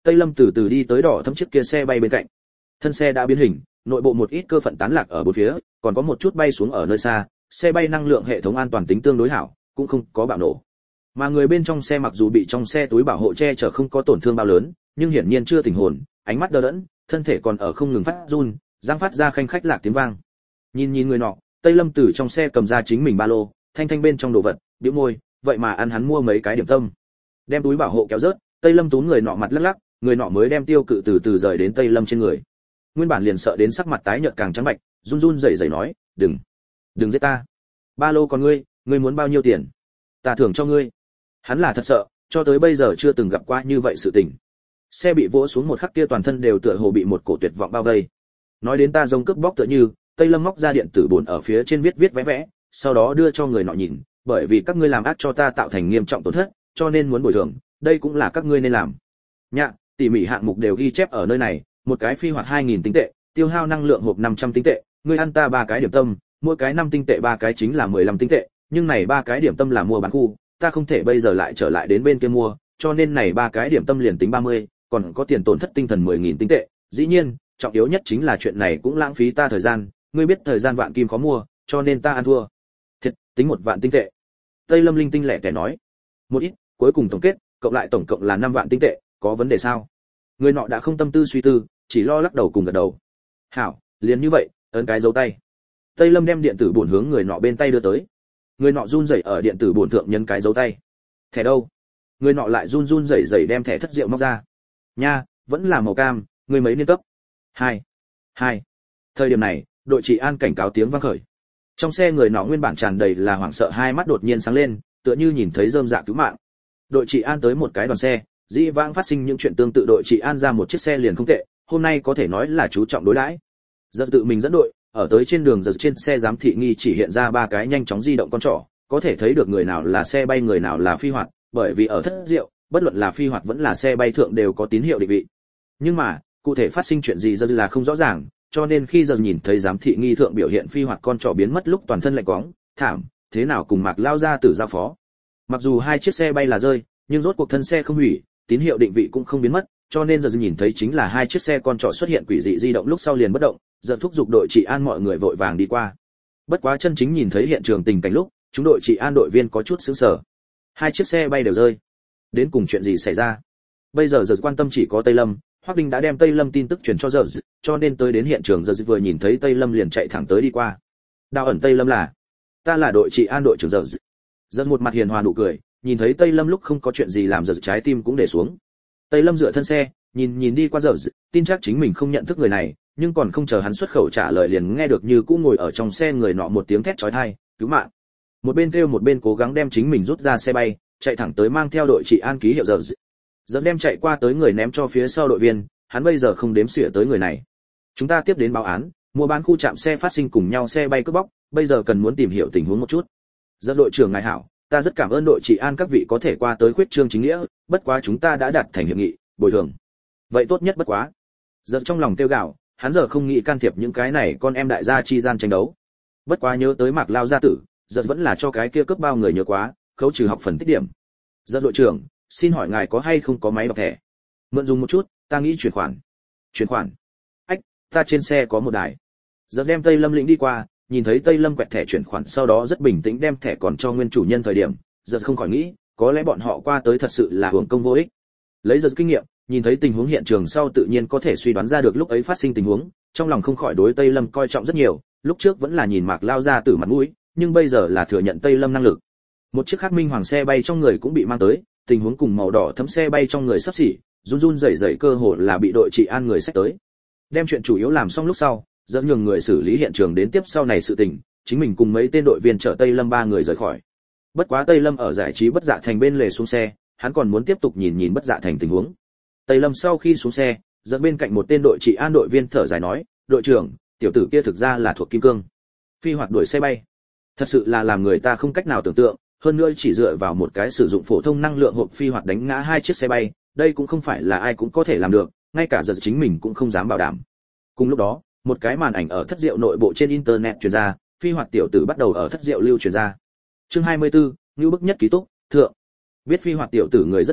Tây Lâm từ từ đi tới đỏ thẫm chiếc kia xe bay bên cạnh. Thân xe đã biến hình, nội bộ một ít cơ phận tán lạc ở bốn phía, còn có một chút bay xuống ở nơi xa, xe bay năng lượng hệ thống an toàn tính tương đối hảo, cũng không có bạo nổ. Mà người bên trong xe mặc dù bị trong xe túi bảo hộ che chở không có tổn thương bao lớn, nhưng hiển nhiên chưa tỉnh hồn, ánh mắt đờ đẫn, thân thể còn ở không ngừng phát run, răng phát ra khanh khách lạc tiếng vang. Nhìn nhìn người nọ, Tây Lâm từ trong xe cầm ra chính mình ba lô, thanh thanh bên trong đồ vật, bĩu môi, vậy mà ăn hắn mua mấy cái điểm tâm. Đem túi bảo hộ kéo rớt, Tây Lâm túm người nọ mặt lắc lắc, người nọ mới đem tiêu cự từ từ rời đến Tây Lâm trên người. Nguyên bản liền sợ đến sắc mặt tái nhợt càng trắng bệch, run run rẩy rẩy nói, "Đừng, đừng giết ta. Ba lô còn ngươi, ngươi muốn bao nhiêu tiền? Ta thưởng cho ngươi." Hắn là thật sợ, cho tới bây giờ chưa từng gặp qua như vậy sự tình. Xe bị vỗ xuống một khắc kia toàn thân đều tựa hồ bị một cổ tuyệt vọng bao vây. Nói đến ta giống cướp bóc tựa như, Tây Lâm móc ra điện tử bổn ở phía trên viết viết vẽ vẽ, sau đó đưa cho người nọ nhìn, bởi vì các ngươi làm ác cho ta tạo thành nghiêm trọng tổn thất, cho nên muốn bồi thường, đây cũng là các ngươi nên làm. Nhạ, tỉ mỉ hạng mục đều ghi chép ở nơi này, một cái phi hoạt hai nghìn tinh tệ, tiêu hao năng lượng hộp năm trăm tinh tệ, ngươi ăn ta ba cái điểm tâm, mỗi cái năm tinh tệ ba cái chính là mười lăm tinh tệ, nhưng này ba cái điểm tâm là mua bán khu, ta không thể bây giờ lại trở lại đến bên kia mua, cho nên này ba cái điểm tâm liền tính ba mươi, còn có tiền tổn thất tinh thần mười nghìn tinh tệ. Dĩ nhiên, trọng yếu nhất chính là chuyện này cũng lãng phí ta thời gian, ngươi biết thời gian vạn kim khó mua, cho nên ta ăn thua. Thiệt, tính một vạn tinh tệ. Tây Lâm linh tinh lẻ tẻ nói. Một ít, cuối cùng tổng kết, cộng lại tổng cộng là năm vạn tinh tệ, có vấn đề sao? Người nọ đã không tâm tư suy tư, chỉ lo lắc đầu cùng gật đầu. Hảo, liền như vậy, ấn cái dấu tay. Tây Lâm đem điện tử bổn hướng người nọ bên tay đưa tới. Người nọ run rẩy ở điện tử bổn thượng nhân cái dấu tay. Thẻ đâu? Người nọ lại run run rẩy rẩy đem thẻ thất rượu móc ra. Nha, vẫn là màu cam, người mấy niên cấp? Hai. Hai. Thời điểm này, đội trị an cảnh cáo tiếng vang khởi. Trong xe người nọ nguyên bản tràn đầy là hoảng sợ, hai mắt đột nhiên sáng lên, tựa như nhìn thấy rơm rạ cứu mạng. Đội trị an tới một cái đoàn xe, dĩ vãng phát sinh những chuyện tương tự đội trị an ra một chiếc xe liền không tệ, hôm nay có thể nói là chú trọng đối đãi. Giật tự mình dẫn đội, ở tới trên đường giật trên xe giám thị nghi chỉ hiện ra ba cái nhanh chóng di động con trỏ, có thể thấy được người nào là xe bay người nào là phi hoạt, bởi vì ở thất diệu, bất luận là phi hoạt vẫn là xe bay thượng đều có tín hiệu định vị. Nhưng mà, cụ thể phát sinh chuyện gì giờ là không rõ ràng, cho nên khi giờ nhìn thấy giám thị nghi thượng biểu hiện phi hoạt con trỏ biến mất lúc toàn thân lạnh quóng, thảm, thế nào cùng Mạc lao ra tử giao phó. Mặc dù hai chiếc xe bay là rơi, nhưng rốt cuộc thân xe không hủy, tín hiệu định vị cũng không biến mất, cho nên giờ nhìn thấy chính là hai chiếc xe con trỏ xuất hiện quỷ dị di động lúc sau liền bất động, giờ thúc giục đội trị an mọi người vội vàng đi qua. Bất quá chân chính nhìn thấy hiện trường tình cảnh lúc, chúng đội trị an đội viên có chút sửng sở. Hai chiếc xe bay đều rơi. Đến cùng chuyện gì xảy ra? Bây giờ giờ quan tâm chỉ có Tây Lâm, Hoắc Đinh đã đem Tây Lâm tin tức truyền cho giờ, cho nên tới đến hiện trường giờ vừa nhìn thấy Tây Lâm liền chạy thẳng tới đi qua. Đào ẩn Tây Lâm là, ta là đội trị an đội trưởng giờ. Giờ một mặt hiền hòa nụ cười, nhìn thấy Tây Lâm lúc không có chuyện gì làm giờ trái tim cũng để xuống. Tây Lâm dựa thân xe, nhìn nhìn đi qua giờ, tin chắc chính mình không nhận thức người này, nhưng còn không chờ hắn xuất khẩu trả lời liền nghe được như cũ ngồi ở trong xe người nọ một tiếng thét chói tai, cứu mạng. Một bên kêu một bên cố gắng đem chính mình rút ra xe bay, chạy thẳng tới mang theo đội trị an ký hiệu giờ. Giờ đem chạy qua tới người ném cho phía sau đội viên, hắn bây giờ không đếm xỉa tới người này. Chúng ta tiếp đến báo án, mua bán khu trạm xe phát sinh cùng nhau xe bay cướp bóc, bây giờ cần muốn tìm hiểu tình huống một chút. Giờ đội trưởng ngài hảo, ta rất cảm ơn đội trị an các vị có thể qua tới khuyết trương chính nghĩa, bất quá chúng ta đã đạt thành hiệp nghị, bồi thường. Vậy tốt nhất bất quá. Giờ trong lòng tiêu gạo, hắn giờ không nghĩ can thiệp những cái này con em đại gia chi gian tranh đấu. Bất quá nhớ tới Mạc lao gia tử, giờ vẫn là cho cái kia cướp bao người nhớ quá, khấu trừ học phần tích điểm. Giờ đội trưởng, xin hỏi ngài có hay không có máy đọc thẻ? Mượn dùng một chút, ta nghĩ chuyển khoản. Chuyển khoản? Ách, ta trên xe có một đài. Giờ đem Tây Lâm lĩnh đi qua, nhìn thấy Tây Lâm quẹt thẻ chuyển khoản sau đó rất bình tĩnh đem thẻ còn cho nguyên chủ nhân thời điểm, giờ không khỏi nghĩ, có lẽ bọn họ qua tới thật sự là hưởng công vô ích. Lấy giờ kinh nghiệm, nhìn thấy tình huống hiện trường sau tự nhiên có thể suy đoán ra được lúc ấy phát sinh tình huống, trong lòng không khỏi đối Tây Lâm coi trọng rất nhiều, lúc trước vẫn là nhìn Mạc lao ra từ mặt mũi, nhưng bây giờ là thừa nhận Tây Lâm năng lực. Một chiếc khác minh hoàng xe bay trong người cũng bị mang tới, tình huống cùng màu đỏ thấm xe bay trong người sắp xỉ, run run rẩy rẩy cơ hồ là bị đội trị an người xách tới. Đem chuyện chủ yếu làm xong lúc sau, dẫn nhường người xử lý hiện trường đến tiếp sau này sự tình, chính mình cùng mấy tên đội viên chở Tây Lâm ba người rời khỏi. Bất quá Tây Lâm ở giải trí Bất Dạ Thành bên lề xuống xe, hắn còn muốn tiếp tục nhìn nhìn Bất Dạ Thành tình huống. Tây Lâm sau khi xuống xe, dẫn bên cạnh một tên đội trị an đội viên thở dài nói, đội trưởng, tiểu tử kia thực ra là thuộc kim cương, phi hoạt đuổi xe bay, thật sự là làm người ta không cách nào tưởng tượng. Hơn nữa chỉ dựa vào một cái sử dụng phổ thông năng lượng hộp phi hoạt đánh ngã hai chiếc xe bay, đây cũng không phải là ai cũng có thể làm được, ngay cả giờ chính mình cũng không dám bảo đảm. Cùng lúc đó, một cái màn ảnh ở thất diệu nội bộ trên internet truyền ra, phi hoạt tiểu tử bắt đầu ở thất diệu lưu truyền ra. Chương hai mươi tư, Nưu bức nhất ký túc, thượng. Biết phi hoạt tiểu tử người rất nhiều,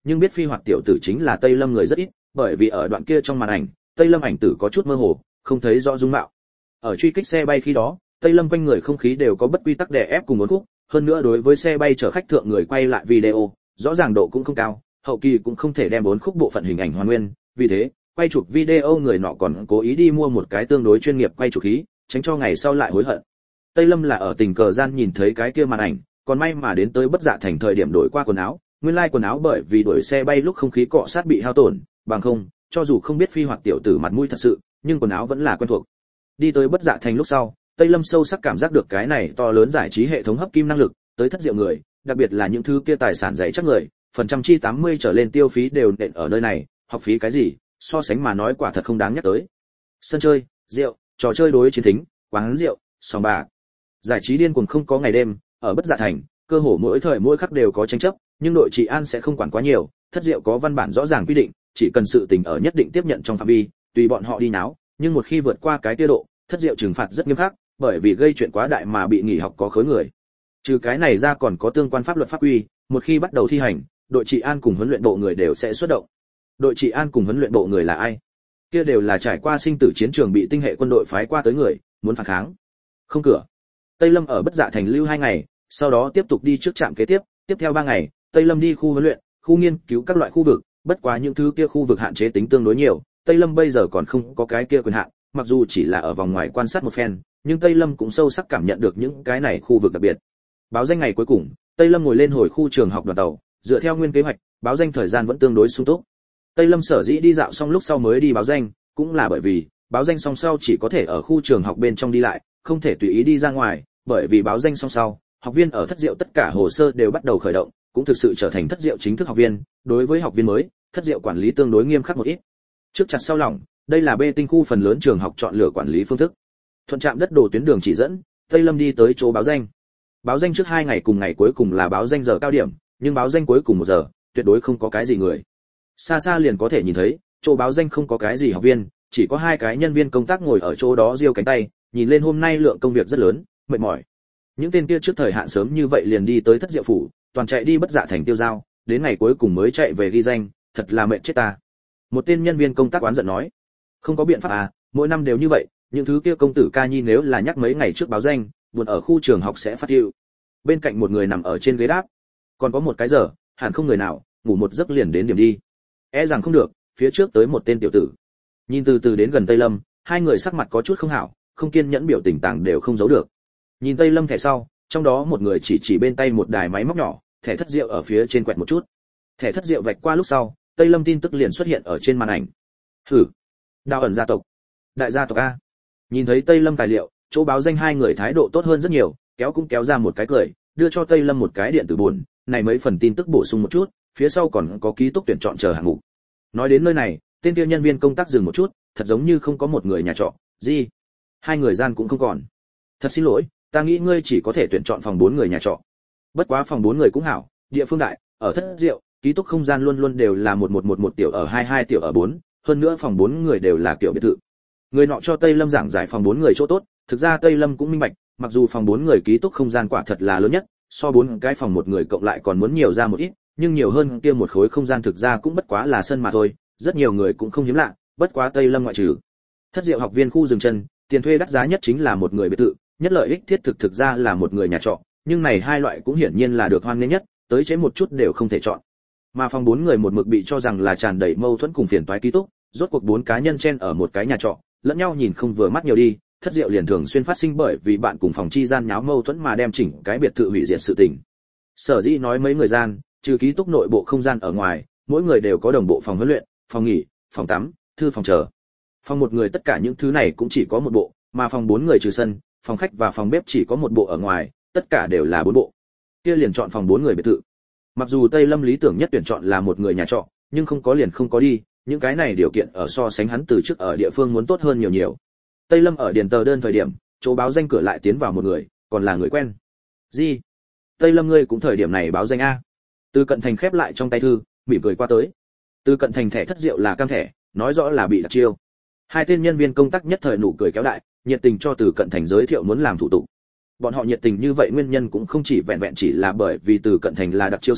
nhưng biết phi hoạt tiểu tử chính là Tây Lâm người rất ít, bởi vì ở đoạn kia trong màn ảnh, Tây Lâm ảnh tử có chút mơ hồ, không thấy rõ dung mạo. Ở truy kích xe bay khi đó, Tây Lâm quanh người không khí đều có bất quy tắc đè ép cùng uốn khúc, hơn nữa đối với xe bay chở khách thượng người quay lại video, rõ ràng độ cũng không cao, hậu kỳ cũng không thể đem bốn khúc bộ phận hình ảnh hoàn nguyên, vì thế, quay chụp video người nọ còn cố ý đi mua một cái tương đối chuyên nghiệp quay chụp khí, tránh cho ngày sau lại hối hận. Tây Lâm là ở tình cờ gian nhìn thấy cái kia màn ảnh, còn may mà đến tới Bất Dạ Thành thời điểm đổi qua quần áo, nguyên lai like quần áo bởi vì đổi xe bay lúc không khí cọ sát bị hao tổn, bằng không, cho dù không biết phi hoạt tiểu tử mặt mũi thật sự, nhưng quần áo vẫn là quen thuộc. Đi tới Bất Dạ Thành lúc sau, Tây Lâm sâu sắc cảm giác được cái này to lớn giải trí hệ thống hấp kim năng lực, tới thất diệu người, đặc biệt là những thứ kia tài sản dày chắc người, phần trăm chi tám mươi trở lên tiêu phí đều nện ở nơi này, học phí cái gì, so sánh mà nói quả thật không đáng nhắc tới. Sân chơi, rượu, trò chơi đối chiến thính, quán rượu, sòng bạc. Giải trí điên cuồng không có ngày đêm, ở Bất Dạ Thành, cơ hồ mỗi thời mỗi khắc đều có tranh chấp, nhưng đội trị an sẽ không quản quá nhiều, thất diệu có văn bản rõ ràng quy định, chỉ cần sự tình ở nhất định tiếp nhận trong phạm vi, tùy bọn họ đi náo, nhưng một khi vượt qua cái tiêu độ, thất diệu trừng phạt rất nghiêm khắc, bởi vì gây chuyện quá đại mà bị nghỉ học có khối người. Trừ cái này ra còn có tương quan pháp luật pháp quy, một khi bắt đầu thi hành, đội trị an cùng huấn luyện bộ người đều sẽ xuất động. Đội trị an cùng huấn luyện bộ người là ai? Kia đều là trải qua sinh tử chiến trường bị tinh hệ quân đội phái qua tới người, muốn phản kháng. Không cửa. Tây Lâm ở Bất Dạ Thành lưu hai ngày, sau đó tiếp tục đi trước trạm kế tiếp, tiếp theo ba ngày, Tây Lâm đi khu huấn luyện, khu nghiên cứu các loại khu vực, bất quá những thứ kia khu vực hạn chế tính tương đối nhiều, Tây Lâm bây giờ còn không có cái kia quyền hạn, mặc dù chỉ là ở vòng ngoài quan sát một phen, nhưng Tây Lâm cũng sâu sắc cảm nhận được những cái này khu vực đặc biệt. Báo danh ngày cuối cùng, Tây Lâm ngồi lên hồi khu trường học đoàn tàu, dựa theo nguyên kế hoạch, báo danh thời gian vẫn tương đối sung túc. Tây Lâm sở dĩ đi dạo xong lúc sau mới đi báo danh, cũng là bởi vì báo danh xong sau chỉ có thể ở khu trường học bên trong đi lại, không thể tùy ý đi ra ngoài, bởi vì báo danh xong sau, học viên ở thất diệu tất cả hồ sơ đều bắt đầu khởi động, cũng thực sự trở thành thất diệu chính thức học viên, đối với học viên mới, thất diệu quản lý tương đối nghiêm khắc một ít. Trước chặt sau lỏng, đây là bê tinh khu phần lớn trường học chọn lựa quản lý phương thức. Thuận trạm đất đồ tuyến đường chỉ dẫn, Tây Lâm đi tới chỗ báo danh. Báo danh trước hai ngày cùng ngày cuối cùng là báo danh giờ cao điểm, nhưng báo danh cuối cùng một giờ, tuyệt đối không có cái gì người. Xa xa liền có thể nhìn thấy, chỗ báo danh không có cái gì học viên, chỉ có hai cái nhân viên công tác ngồi ở chỗ đó giơ cánh tay, nhìn lên hôm nay lượng công việc rất lớn, mệt mỏi. Những tên kia trước thời hạn sớm như vậy liền đi tới thất diệu phủ, toàn chạy đi Bất Dạ Thành tiêu giao, đến ngày cuối cùng mới chạy về ghi danh, thật là mệt chết ta. Một tên nhân viên công tác oán giận nói, không có biện pháp à, mỗi năm đều như vậy, những thứ kia công tử ca nhi nếu là nhắc mấy ngày trước báo danh, buồn ở khu trường học sẽ phát tiêu. Bên cạnh một người nằm ở trên ghế đáp, còn có một cái giờ, hẳn không người nào, ngủ một giấc liền đến điểm đi. E rằng không được, phía trước tới một tên tiểu tử. Nhìn từ từ đến gần Tây Lâm, hai người sắc mặt có chút không hảo, không kiên nhẫn biểu tình tàng đều không giấu được. Nhìn Tây Lâm thẻ sau, trong đó một người chỉ chỉ bên tay một đài máy móc nhỏ, thẻ thất diệu ở phía trên quẹt một chút. Thẻ thất diệu vạch qua lúc sau, Tây Lâm tin tức liền xuất hiện ở trên màn ảnh. Hử, Đào ẩn gia tộc, đại gia tộc a. Nhìn thấy Tây Lâm tài liệu, chỗ báo danh hai người thái độ tốt hơn rất nhiều, kéo cũng kéo ra một cái cười, đưa cho Tây Lâm một cái điện tử buồn, này mấy phần tin tức bổ sung một chút, phía sau còn có ký túc tuyển chọn chờ hạng mục. Nói đến nơi này, tên kia nhân viên công tác dừng một chút, thật giống như không có một người nhà trọ, gì? Hai người gian cũng không còn. Thật xin lỗi, ta nghĩ ngươi chỉ có thể tuyển chọn phòng bốn người nhà trọ. Bất quá phòng bốn người cũng hảo, địa phương đại, ở thất diệu, ký túc không gian luôn luôn đều là một một một một tiểu ở hai hai tiểu ở bốn, hơn nữa phòng bốn người đều là kiểu biệt thự. Người nọ cho Tây Lâm giảng giải phòng bốn người chỗ tốt, thực ra Tây Lâm cũng minh bạch, mặc dù phòng bốn người ký túc không gian quả thật là lớn nhất, so bốn cái phòng một người cộng lại còn muốn nhiều ra một ít, nhưng nhiều hơn kia một khối không gian thực ra cũng bất quá là sân mà thôi, rất nhiều người cũng không hiếm lạ, bất quá Tây Lâm ngoại trừ. Thất diệu học viên khu dừng chân, tiền thuê đắt giá nhất chính là một người biệt thự, nhất lợi ích thiết thực thực ra là một người nhà trọ, nhưng này hai loại cũng hiển nhiên là được hoan nghênh nhất, tới chế một chút đều không thể chọn. Mà phòng bốn người một mực bị cho rằng là tràn đầy mâu thuẫn cùng phiền toái ký túc, rốt cuộc bốn cá nhân chen ở một cái nhà trọ, lẫn nhau nhìn không vừa mắt nhiều đi, thất diệu liền thường xuyên phát sinh bởi vì bạn cùng phòng chi gian nháo mâu thuẫn mà đem chỉnh cái biệt thự hủy diệt sự tình. Sở dĩ nói mấy người gian, trừ ký túc nội bộ không gian ở ngoài, mỗi người đều có đồng bộ phòng huấn luyện, phòng nghỉ, phòng tắm, thư phòng chờ. Phòng một người tất cả những thứ này cũng chỉ có một bộ, mà phòng bốn người trừ sân, phòng khách và phòng bếp chỉ có một bộ ở ngoài, tất cả đều là bốn bộ. Kia liền chọn phòng bốn người biệt thự. Mặc dù Tây Lâm lý tưởng nhất tuyển chọn là một người nhà trọ, nhưng không có liền không có đi, những cái này điều kiện ở so sánh hắn từ trước ở địa phương muốn tốt hơn nhiều nhiều. Tây Lâm ở điền tờ đơn thời điểm, chỗ báo danh cửa lại tiến vào một người, còn là người quen. Gì? Tây Lâm ngươi cũng thời điểm này báo danh a? Từ Cận Thành khép lại trong tay thư, mỉm cười qua tới. Từ Cận Thành thẻ thất diệu là cam thẻ, nói rõ là bị đặc chiêu. Hai tên nhân viên công tác nhất thời nụ cười kéo đại, nhiệt tình cho Từ Cận Thành giới thiệu muốn làm thủ tục. Bọn họ nhiệt tình như vậy nguyên nhân cũng không chỉ vẹn vẹn chỉ là bởi vì Từ Cận Thành là đặc chiêu sinh,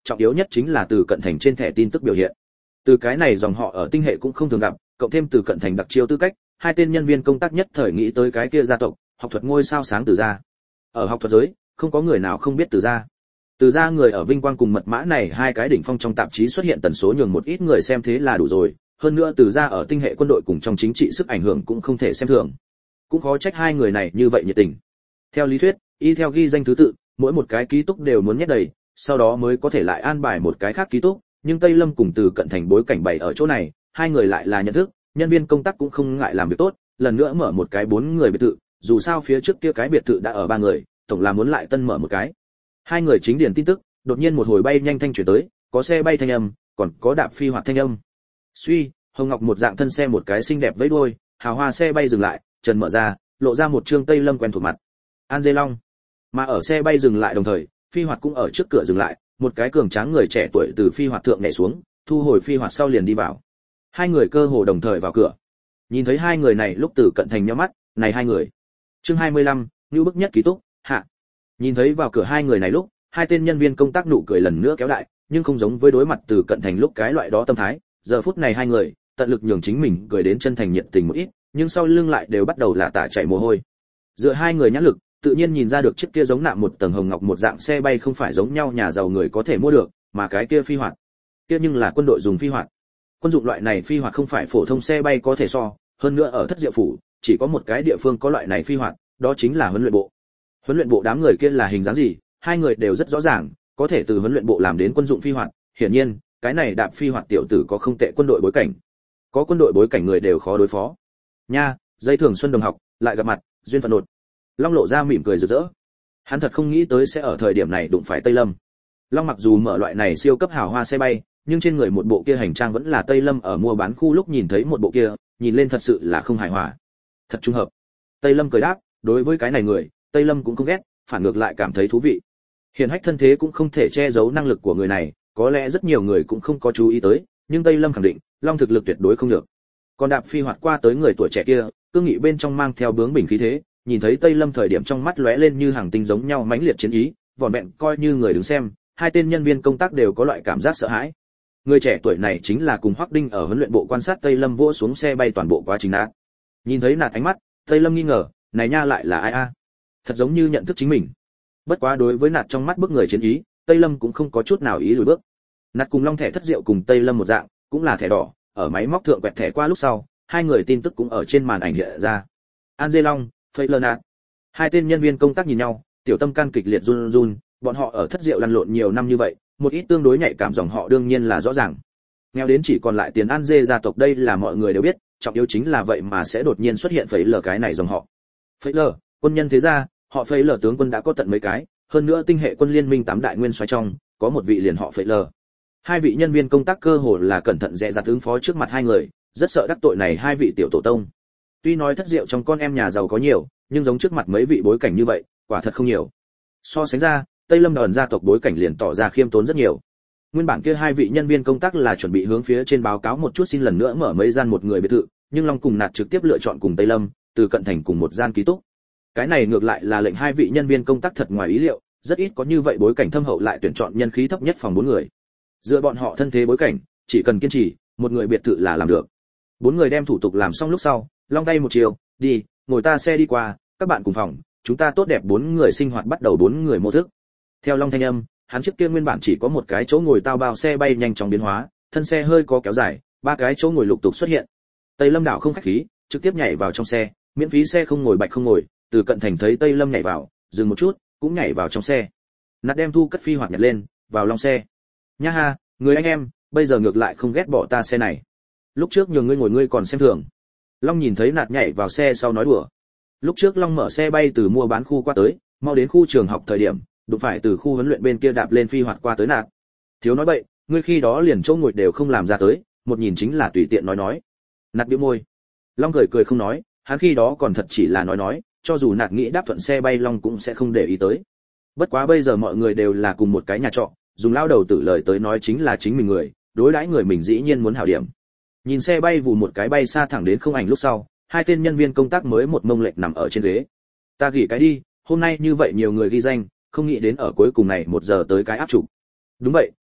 trọng yếu nhất chính là Từ Cận Thành trên thẻ tin tức biểu hiện. Từ cái này dòng họ ở tinh hệ cũng không thường gặp, cộng thêm Từ Cận Thành đặc chiêu tư cách, hai tên nhân viên công tác nhất thời nghĩ tới cái kia gia tộc, học thuật ngôi sao sáng Từ gia. Ở học thuật giới, không có người nào không biết Từ gia. Từ gia người ở vinh quang cùng mật mã này hai cái đỉnh phong trong tạp chí xuất hiện tần số nhường một ít người xem thế là đủ rồi, hơn nữa Từ gia ở tinh hệ quân đội cùng trong chính trị sức ảnh hưởng cũng không thể xem thường. Cũng khó trách hai người này như vậy nhiệt tình. Theo lý thuyết, y theo ghi danh thứ tự, mỗi một cái ký túc đều muốn nhét đầy, sau đó mới có thể lại an bài một cái khác ký túc, nhưng Tây Lâm cùng Từ Cận Thành bối cảnh bày ở chỗ này, hai người lại là nhận thức, nhân viên công tác cũng không ngại làm việc tốt, lần nữa mở một cái bốn người biệt thự, dù sao phía trước kia cái biệt thự đã ở ba người, tổng là muốn lại tân mở một cái. Hai người chính điền tin tức, đột nhiên một hồi bay nhanh thanh chuyển tới, có xe bay thanh âm, còn có đạp phi hoạt thanh âm. Suy, Hồng Ngọc một dạng thân xe một cái xinh đẹp vẫy đuôi, hào hoa xe bay dừng lại, trần mở ra, lộ ra một trương Tây Lâm quen thuộc mặt. An Dê Long. Mà ở xe bay dừng lại đồng thời, phi hoạt cũng ở trước cửa dừng lại, một cái cường tráng người trẻ tuổi từ phi hoạt thượng nhảy xuống, thu hồi phi hoạt sau liền đi vào. Hai người cơ hồ đồng thời vào cửa. Nhìn thấy hai người này lúc Từ Cận Thành nhíu mắt, này hai người. Chương hai mươi lăm, Nưu bức nhất ký túc, hạ. Nhìn thấy vào cửa hai người này lúc, hai tên nhân viên công tác nụ cười lần nữa kéo đại, nhưng không giống với đối mặt Từ Cận Thành lúc cái loại đó tâm thái, giờ phút này hai người, tận lực nhường chính mình cười đến chân thành nhiệt tình một ít, nhưng sau lưng lại đều bắt đầu là tả chảy mồ hôi. Dựa hai người nhãn lực, tự nhiên nhìn ra được chiếc kia giống nạm một tầng hồng ngọc một dạng xe bay không phải giống nhau nhà giàu người có thể mua được, mà cái kia phi hoạt, kia nhưng là quân đội dùng phi hoạt. Quân dụng loại này phi hoạt không phải phổ thông xe bay có thể so, hơn nữa ở Thất Diệu phủ, chỉ có một cái địa phương có loại này phi hoạt, đó chính là huấn luyện bộ. Huấn luyện bộ đám người kia là hình dáng gì, hai người đều rất rõ ràng, có thể từ huấn luyện bộ làm đến quân dụng phi hoạt, hiển nhiên, cái này đạp phi hoạt tiểu tử có không tệ quân đội bối cảnh. Có quân đội bối cảnh người đều khó đối phó. Nha, Dây Thường Xuân đồng học, lại gặp mặt, duyên phận đột. Long lộ ra mỉm cười rực rỡ. Hắn thật không nghĩ tới sẽ ở thời điểm này đụng phải Tây Lâm. Long mặc dù mở loại này siêu cấp hào hoa xe bay, nhưng trên người một bộ kia hành trang vẫn là Tây Lâm ở mua bán khu lúc nhìn thấy một bộ kia, nhìn lên thật sự là không hài hòa. Thật trùng hợp. Tây Lâm cười đáp, đối với cái này người, Tây Lâm cũng không ghét, phản ngược lại cảm thấy thú vị. Hiển hách thân thế cũng không thể che giấu năng lực của người này, có lẽ rất nhiều người cũng không có chú ý tới, nhưng Tây Lâm khẳng định, Long thực lực tuyệt đối không được. Còn đạp phi hoạt qua tới người tuổi trẻ kia, cương nghị bên trong mang theo bướng bỉnh khí thế, nhìn thấy Tây Lâm thời điểm trong mắt lóe lên như hàng tinh giống nhau mãnh liệt chiến ý, vỏn vẹn coi như người đứng xem, hai tên nhân viên công tác đều có loại cảm giác sợ hãi. Người trẻ tuổi này chính là cùng Hoắc Đinh ở huấn luyện bộ quan sát Tây Lâm vỗ xuống xe bay toàn bộ quá trình nát. Nhìn thấy nạt ánh mắt, Tây Lâm nghi ngờ, này nha lại là ai a? Thật giống như nhận thức chính mình. Bất quá đối với nạt trong mắt bức người chiến ý, Tây Lâm cũng không có chút nào ý lùi bước. Nạt cùng Long thẻ Thất Diệu cùng Tây Lâm một dạng, cũng là thẻ đỏ, ở máy móc thượng quẹt thẻ qua lúc sau, hai người tin tức cũng ở trên màn ảnh hiện ra. An Dê Long, Phây Lơ Nạt. Hai tên nhân viên công tác nhìn nhau, tiểu tâm can kịch liệt run run, bọn họ ở Thất Diệu lăn lộn nhiều năm như vậy, một ít tương đối nhạy cảm dòng họ đương nhiên là rõ ràng. Nghèo đến chỉ còn lại tiền An Dê gia tộc đây là mọi người đều biết, trọng yếu chính là vậy mà sẽ đột nhiên xuất hiện Phây Lơ cái này dòng họ. Phây Lơ, quân nhân thế gia, họ Phây Lơ tướng quân đã có tận mấy cái, hơn nữa tinh hệ quân liên minh tám đại nguyên soái trong, có một vị liền họ Phây Lơ. Hai vị nhân viên công tác cơ hồ là cẩn thận dè dặt ứng phó trước mặt hai người, rất sợ đắc tội này hai vị tiểu tổ tông. Tuy nói Thất Diệu trong con em nhà giàu có nhiều, nhưng giống trước mặt mấy vị bối cảnh như vậy, quả thật không nhiều. So sánh ra, Tây Lâm đòn gia tộc bối cảnh liền tỏ ra khiêm tốn rất nhiều. Nguyên bản kia hai vị nhân viên công tác là chuẩn bị hướng phía trên báo cáo một chút xin lần nữa mở mấy gian một người biệt thự, nhưng Long cùng Nạt trực tiếp lựa chọn cùng Tây Lâm, Từ Cận Thành cùng một gian ký túc. Cái này ngược lại là lệnh hai vị nhân viên công tác thật ngoài ý liệu, rất ít có như vậy bối cảnh thâm hậu lại tuyển chọn nhân khí thấp nhất phòng bốn người. Dựa bọn họ thân thế bối cảnh, chỉ cần kiên trì, một người biệt thự là làm được. Bốn người đem thủ tục làm xong lúc sau, Long tay một chiều, đi, ngồi ta xe đi qua, các bạn cùng phòng, chúng ta tốt đẹp bốn người sinh hoạt bắt đầu bốn người mô thức. Theo Long thanh âm, hắn trước kia nguyên bản chỉ có một cái chỗ ngồi tao bao xe bay nhanh chóng biến hóa, thân xe hơi có kéo dài, ba cái chỗ ngồi lục tục xuất hiện. Tây Lâm đảo không khách khí, trực tiếp nhảy vào trong xe, miễn phí xe không ngồi bạch không ngồi, Từ Cận Thành thấy Tây Lâm nhảy vào, dừng một chút, cũng nhảy vào trong xe. Nạt đem thu cất phi hoạt nhặt lên, vào Long xe. Nha ha, người anh em, bây giờ ngược lại không ghét bỏ ta xe này. Lúc trước nhường ngươi ngồi ngươi còn xem thường. Long nhìn thấy Nạt nhảy vào xe sau nói đùa. Lúc trước Long mở xe bay từ mua bán khu qua tới, mau đến khu trường học thời điểm, đụng phải từ khu huấn luyện bên kia đạp lên phi hoạt qua tới Nạt. Thiếu nói bậy, ngươi khi đó liền chỗ ngồi đều không làm ra tới, một nhìn chính là tùy tiện nói nói. Nạt bĩu môi. Long cười cười không nói, hắn khi đó còn thật chỉ là nói nói, cho dù Nạt nghĩ đáp thuận xe bay Long cũng sẽ không để ý tới. Bất quá bây giờ mọi người đều là cùng một cái nhà trọ, dùng lao đầu tử lời tới nói chính là chính mình người, đối đãi người mình dĩ nhiên muốn hảo điểm. Nhìn xe bay vù một cái bay xa thẳng đến không ảnh lúc sau, hai tên nhân viên công tác mới một mông lệch nằm ở trên ghế. Ta gỉ cái đi, hôm nay như vậy nhiều người ghi danh, không nghĩ đến ở cuối cùng này một giờ tới cái áp trục. Đúng vậy,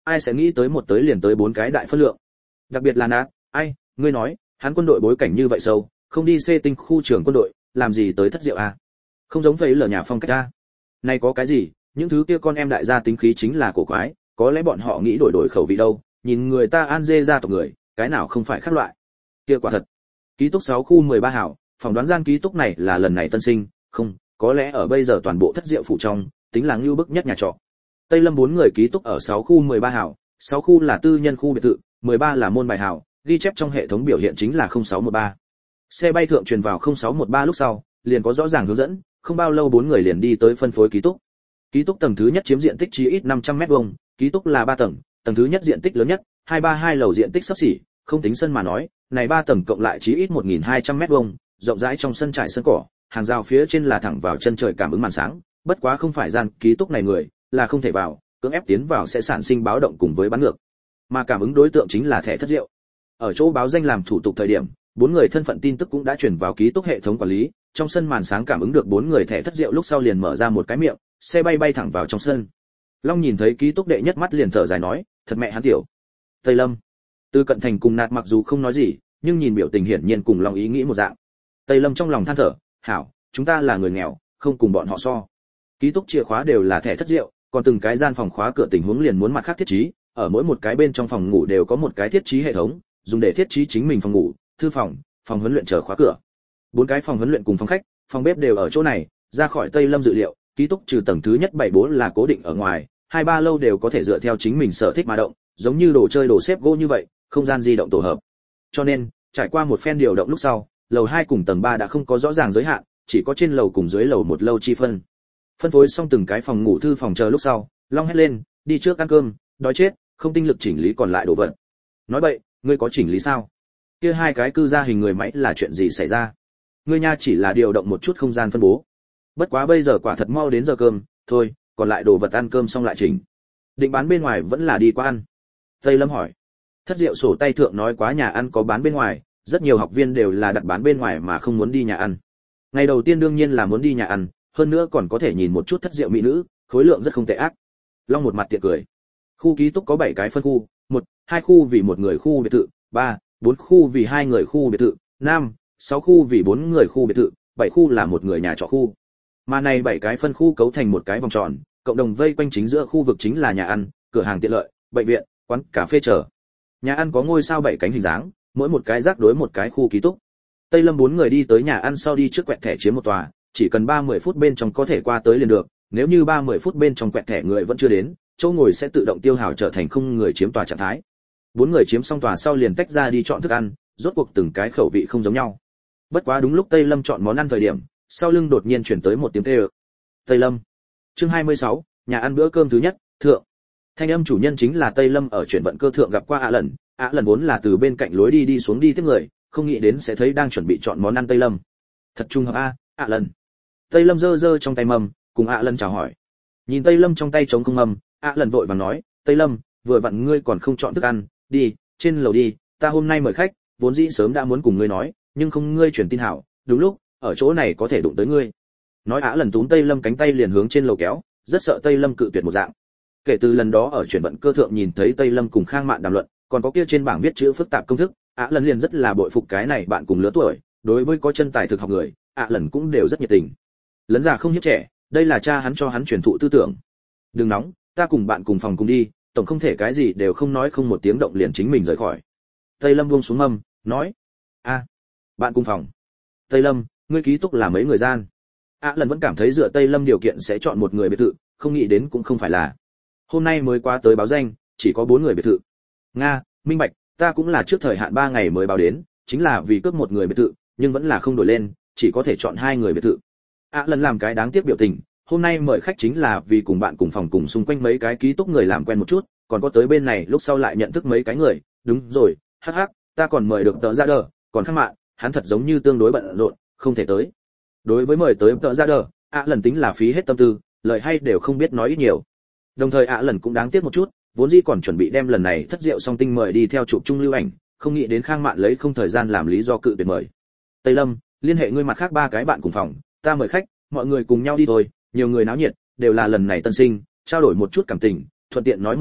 ai sẽ nghĩ tới một tới liền tới bốn cái đại phân lượng. Đặc biệt là nát, ai, ngươi nói, hắn quân đội bối cảnh như vậy sâu, không đi xê tinh khu trưởng quân đội, làm gì tới thất diệu à? Không giống vậy lở nhà phong cách a. Này có cái gì, những thứ kia con em đại gia tính khí chính là cổ quái, có lẽ bọn họ nghĩ đổi đổi khẩu vị đâu, nhìn người ta An Dê gia tộc người, cái nào không phải khác loại. Kia quả thật. Ký túc sáu khu mười ba hảo, phỏng đoán gian ký túc này là lần này tân sinh, không, có lẽ ở bây giờ toàn bộ thất diệu phụ trong, tính là ưu bức nhất nhà trọ. Tây Lâm bốn người ký túc ở sáu khu mười ba hảo, sáu khu là tư nhân khu biệt thự, mười ba là môn bài hảo, ghi chép trong hệ thống biểu hiện chính là không sáu một ba. Xe bay thượng truyền vào không sáu một ba lúc sau, liền có rõ ràng hướng dẫn, không bao lâu bốn người liền đi tới phân phối ký túc. Ký túc tầng thứ nhất chiếm diện tích chí ít năm trăm mét vuông, ký túc là ba tầng, tầng thứ nhất diện tích lớn nhất, hai ba hai lầu diện tích sắp xỉ, không tính sân mà nói, này ba tầng cộng lại chí ít một nghìn hai trăm mét vuông, rộng rãi trong sân trải sân cỏ, hàng rào phía trên là thẳng vào chân trời cảm ứng màn sáng, bất quá không phải gian ký túc này người, là không thể vào, cưỡng ép tiến vào sẽ sản sinh báo động cùng với bắn ngược. Mà cảm ứng đối tượng chính là thẻ thất diệu. Ở chỗ báo danh làm thủ tục thời điểm, bốn người thân phận tin tức cũng đã chuyển vào ký túc hệ thống quản lý, trong sân màn sáng cảm ứng được bốn người thẻ thất diệu lúc sau liền mở ra một cái miệng, xe bay bay thẳng vào trong sân. Long nhìn thấy ký túc đệ nhất mắt liền thở dài nói, thật mẹ hắn tiểu. Tây Lâm. Từ Cận Thành cùng Nạt mặc dù không nói gì, nhưng nhìn biểu tình hiển nhiên cùng Long ý nghĩ một dạng. Tây Lâm trong lòng than thở, hảo, chúng ta là người nghèo, không cùng bọn họ so. Ký túc chìa khóa đều là thẻ thất diệu, còn từng cái gian phòng khóa cửa tình huống liền muốn mặt khác thiết trí, ở mỗi một cái bên trong phòng ngủ đều có một cái thiết trí hệ thống, dùng để thiết trí chính mình phòng ngủ, thư phòng, phòng huấn luyện chờ khóa cửa. Bốn cái phòng huấn luyện cùng phòng khách, phòng bếp đều ở chỗ này, ra khỏi Tây Lâm dự liệu, ký túc trừ tầng thứ nhất bảy bốn là cố định ở ngoài, hai ba lâu đều có thể dựa theo chính mình sở thích mà động, giống như đồ chơi đồ xếp gỗ như vậy, không gian di động tổ hợp. Cho nên, trải qua một phen điều động lúc sau, lầu hai cùng tầng ba đã không có rõ ràng giới hạn, chỉ có trên lầu cùng dưới lầu một lâu chi phân. Phân phối xong từng cái phòng ngủ thư phòng chờ lúc sau, Long hét lên, đi trước ăn cơm, đói chết, không tinh lực chỉnh lý còn lại đồ vật. Nói vậy, ngươi có chỉnh lý sao? Kia hai cái cư gia hình người máy là chuyện gì xảy ra? Ngươi nha chỉ là điều động một chút không gian phân bố. Bất quá bây giờ quả thật mau đến giờ cơm, thôi, còn lại đồ vật ăn cơm xong lại chỉnh. Định bán bên ngoài vẫn là đi qua ăn. Tây Lâm hỏi. Thất Diệu sổ tay thượng nói quá nhà ăn có bán bên ngoài, rất nhiều học viên đều là đặt bán bên ngoài mà không muốn đi nhà ăn. Ngày đầu tiên đương nhiên là muốn đi nhà ăn, hơn nữa còn có thể nhìn một chút Thất Diệu mỹ nữ, khối lượng rất không tệ ác. Long một mặt tiện cười. Khu ký túc có bảy cái phân khu, một, hai khu vì một người khu biệt thự, ba, bốn khu vì hai người khu biệt thự, năm, sáu khu vì bốn người khu biệt thự, bảy khu là một người nhà trọ khu. Mà này bảy cái phân khu cấu thành một cái vòng tròn, cộng đồng vây quanh chính giữa khu vực chính là nhà ăn, cửa hàng tiện lợi, bệnh viện, quán cà phê chờ. Nhà ăn có ngôi sao bảy cánh hình dáng, mỗi một cái rác đối một cái khu ký túc. Tây Lâm bốn người đi tới nhà ăn sau đi trước quẹt thẻ chiếm một tòa, chỉ cần ba mươi phút bên trong có thể qua tới liền được, nếu như ba mươi phút bên trong quẹt thẻ người vẫn chưa đến, chỗ ngồi sẽ tự động tiêu hao trở thành không người chiếm tòa trạng thái. Bốn người chiếm xong tòa sau liền tách ra đi chọn thức ăn, rốt cuộc từng cái khẩu vị không giống nhau. Bất quá đúng lúc Tây Lâm chọn món ăn thời điểm, sau lưng đột nhiên chuyển tới một tiếng kêu. Tây Lâm. Chương hai mươi sáu, nhà ăn bữa cơm thứ nhất, thượng. Thanh âm chủ nhân chính là Tây Lâm ở chuyển vận cơ thượng gặp qua ạ lần, ạ lần vốn là từ bên cạnh lối đi đi xuống đi tiếp người, không nghĩ đến sẽ thấy đang chuẩn bị chọn món ăn Tây Lâm. Thật trùng hợp a, ạ lần. Tây Lâm giơ giơ trong tay mâm, cùng ạ lần chào hỏi. Nhìn Tây Lâm trong tay trống không mâm, ạ lần vội vàng nói, Tây Lâm, vừa vặn ngươi còn không chọn thức ăn, đi, trên lầu đi, ta hôm nay mời khách, vốn dĩ sớm đã muốn cùng ngươi nói, nhưng không ngươi chuyển tin hảo, đúng lúc, ở chỗ này có thể đụng tới ngươi. Nói ạ lần túm Tây Lâm cánh tay liền hướng trên lầu kéo, rất sợ Tây Lâm cự tuyệt một dạng. Kể từ lần đó ở chuyển vận cơ thượng nhìn thấy Tây Lâm cùng Khang Mạn đàm luận, còn có kia trên bảng viết chữ phức tạp công thức, ạ lần liền rất là bội phục cái này bạn cùng lứa tuổi, đối với có chân tài thực học người, ạ lần cũng đều rất nhiệt tình. Lấn già không hiếp trẻ, đây là cha hắn cho hắn truyền thụ tư tưởng. Đừng nóng, ta cùng bạn cùng phòng cùng đi, tổng không thể cái gì đều không nói không một tiếng động liền chính mình rời khỏi. Tây Lâm buông xuống mâm, nói, a, bạn cùng phòng. Tây Lâm, ngươi ký túc là mấy người gian? ạ lần vẫn cảm thấy dựa Tây Lâm điều kiện sẽ chọn một người biệt thự, không nghĩ đến cũng không phải là. Hôm nay mới qua tới báo danh, chỉ có bốn người biệt thự. Nga, minh bạch, ta cũng là trước thời hạn ba ngày mới báo đến, chính là vì cướp một người biệt thự, nhưng vẫn là không đổi lên, chỉ có thể chọn hai người biệt thự. ạ lần làm cái đáng tiếc biểu tình, hôm nay mời khách chính là vì cùng bạn cùng phòng cùng xung quanh mấy cái ký túc người làm quen một chút, còn có tới bên này lúc sau lại nhận thức mấy cái người, đúng rồi, hắc hắc, ta còn mời được tợ ra đờ, còn Khang Mạn, hắn thật giống như tương đối bận rộn, không thể tới. Đối với mời tới tợ ra đờ, ạ lần tính là phí hết tâm tư, lời hay đều không biết nói ít nhiều. Đồng thời ạ lần cũng đáng tiếc một chút, vốn dĩ còn chuẩn bị đem lần này thất diệu song tinh mời đi theo chụp chung lưu ảnh, không nghĩ đến Khang Mạn lấy không thời gian làm lý do cự tuyệt mời. Tây Lâm, liên hệ ngươi mặt khác ba cái bạn cùng phòng, ta mời khách, mọi người cùng nhau đi thôi, nhiều người náo nhiệt, đều là lần này tân sinh, trao đổi một chút cảm tình, thuận tiện nói một chút,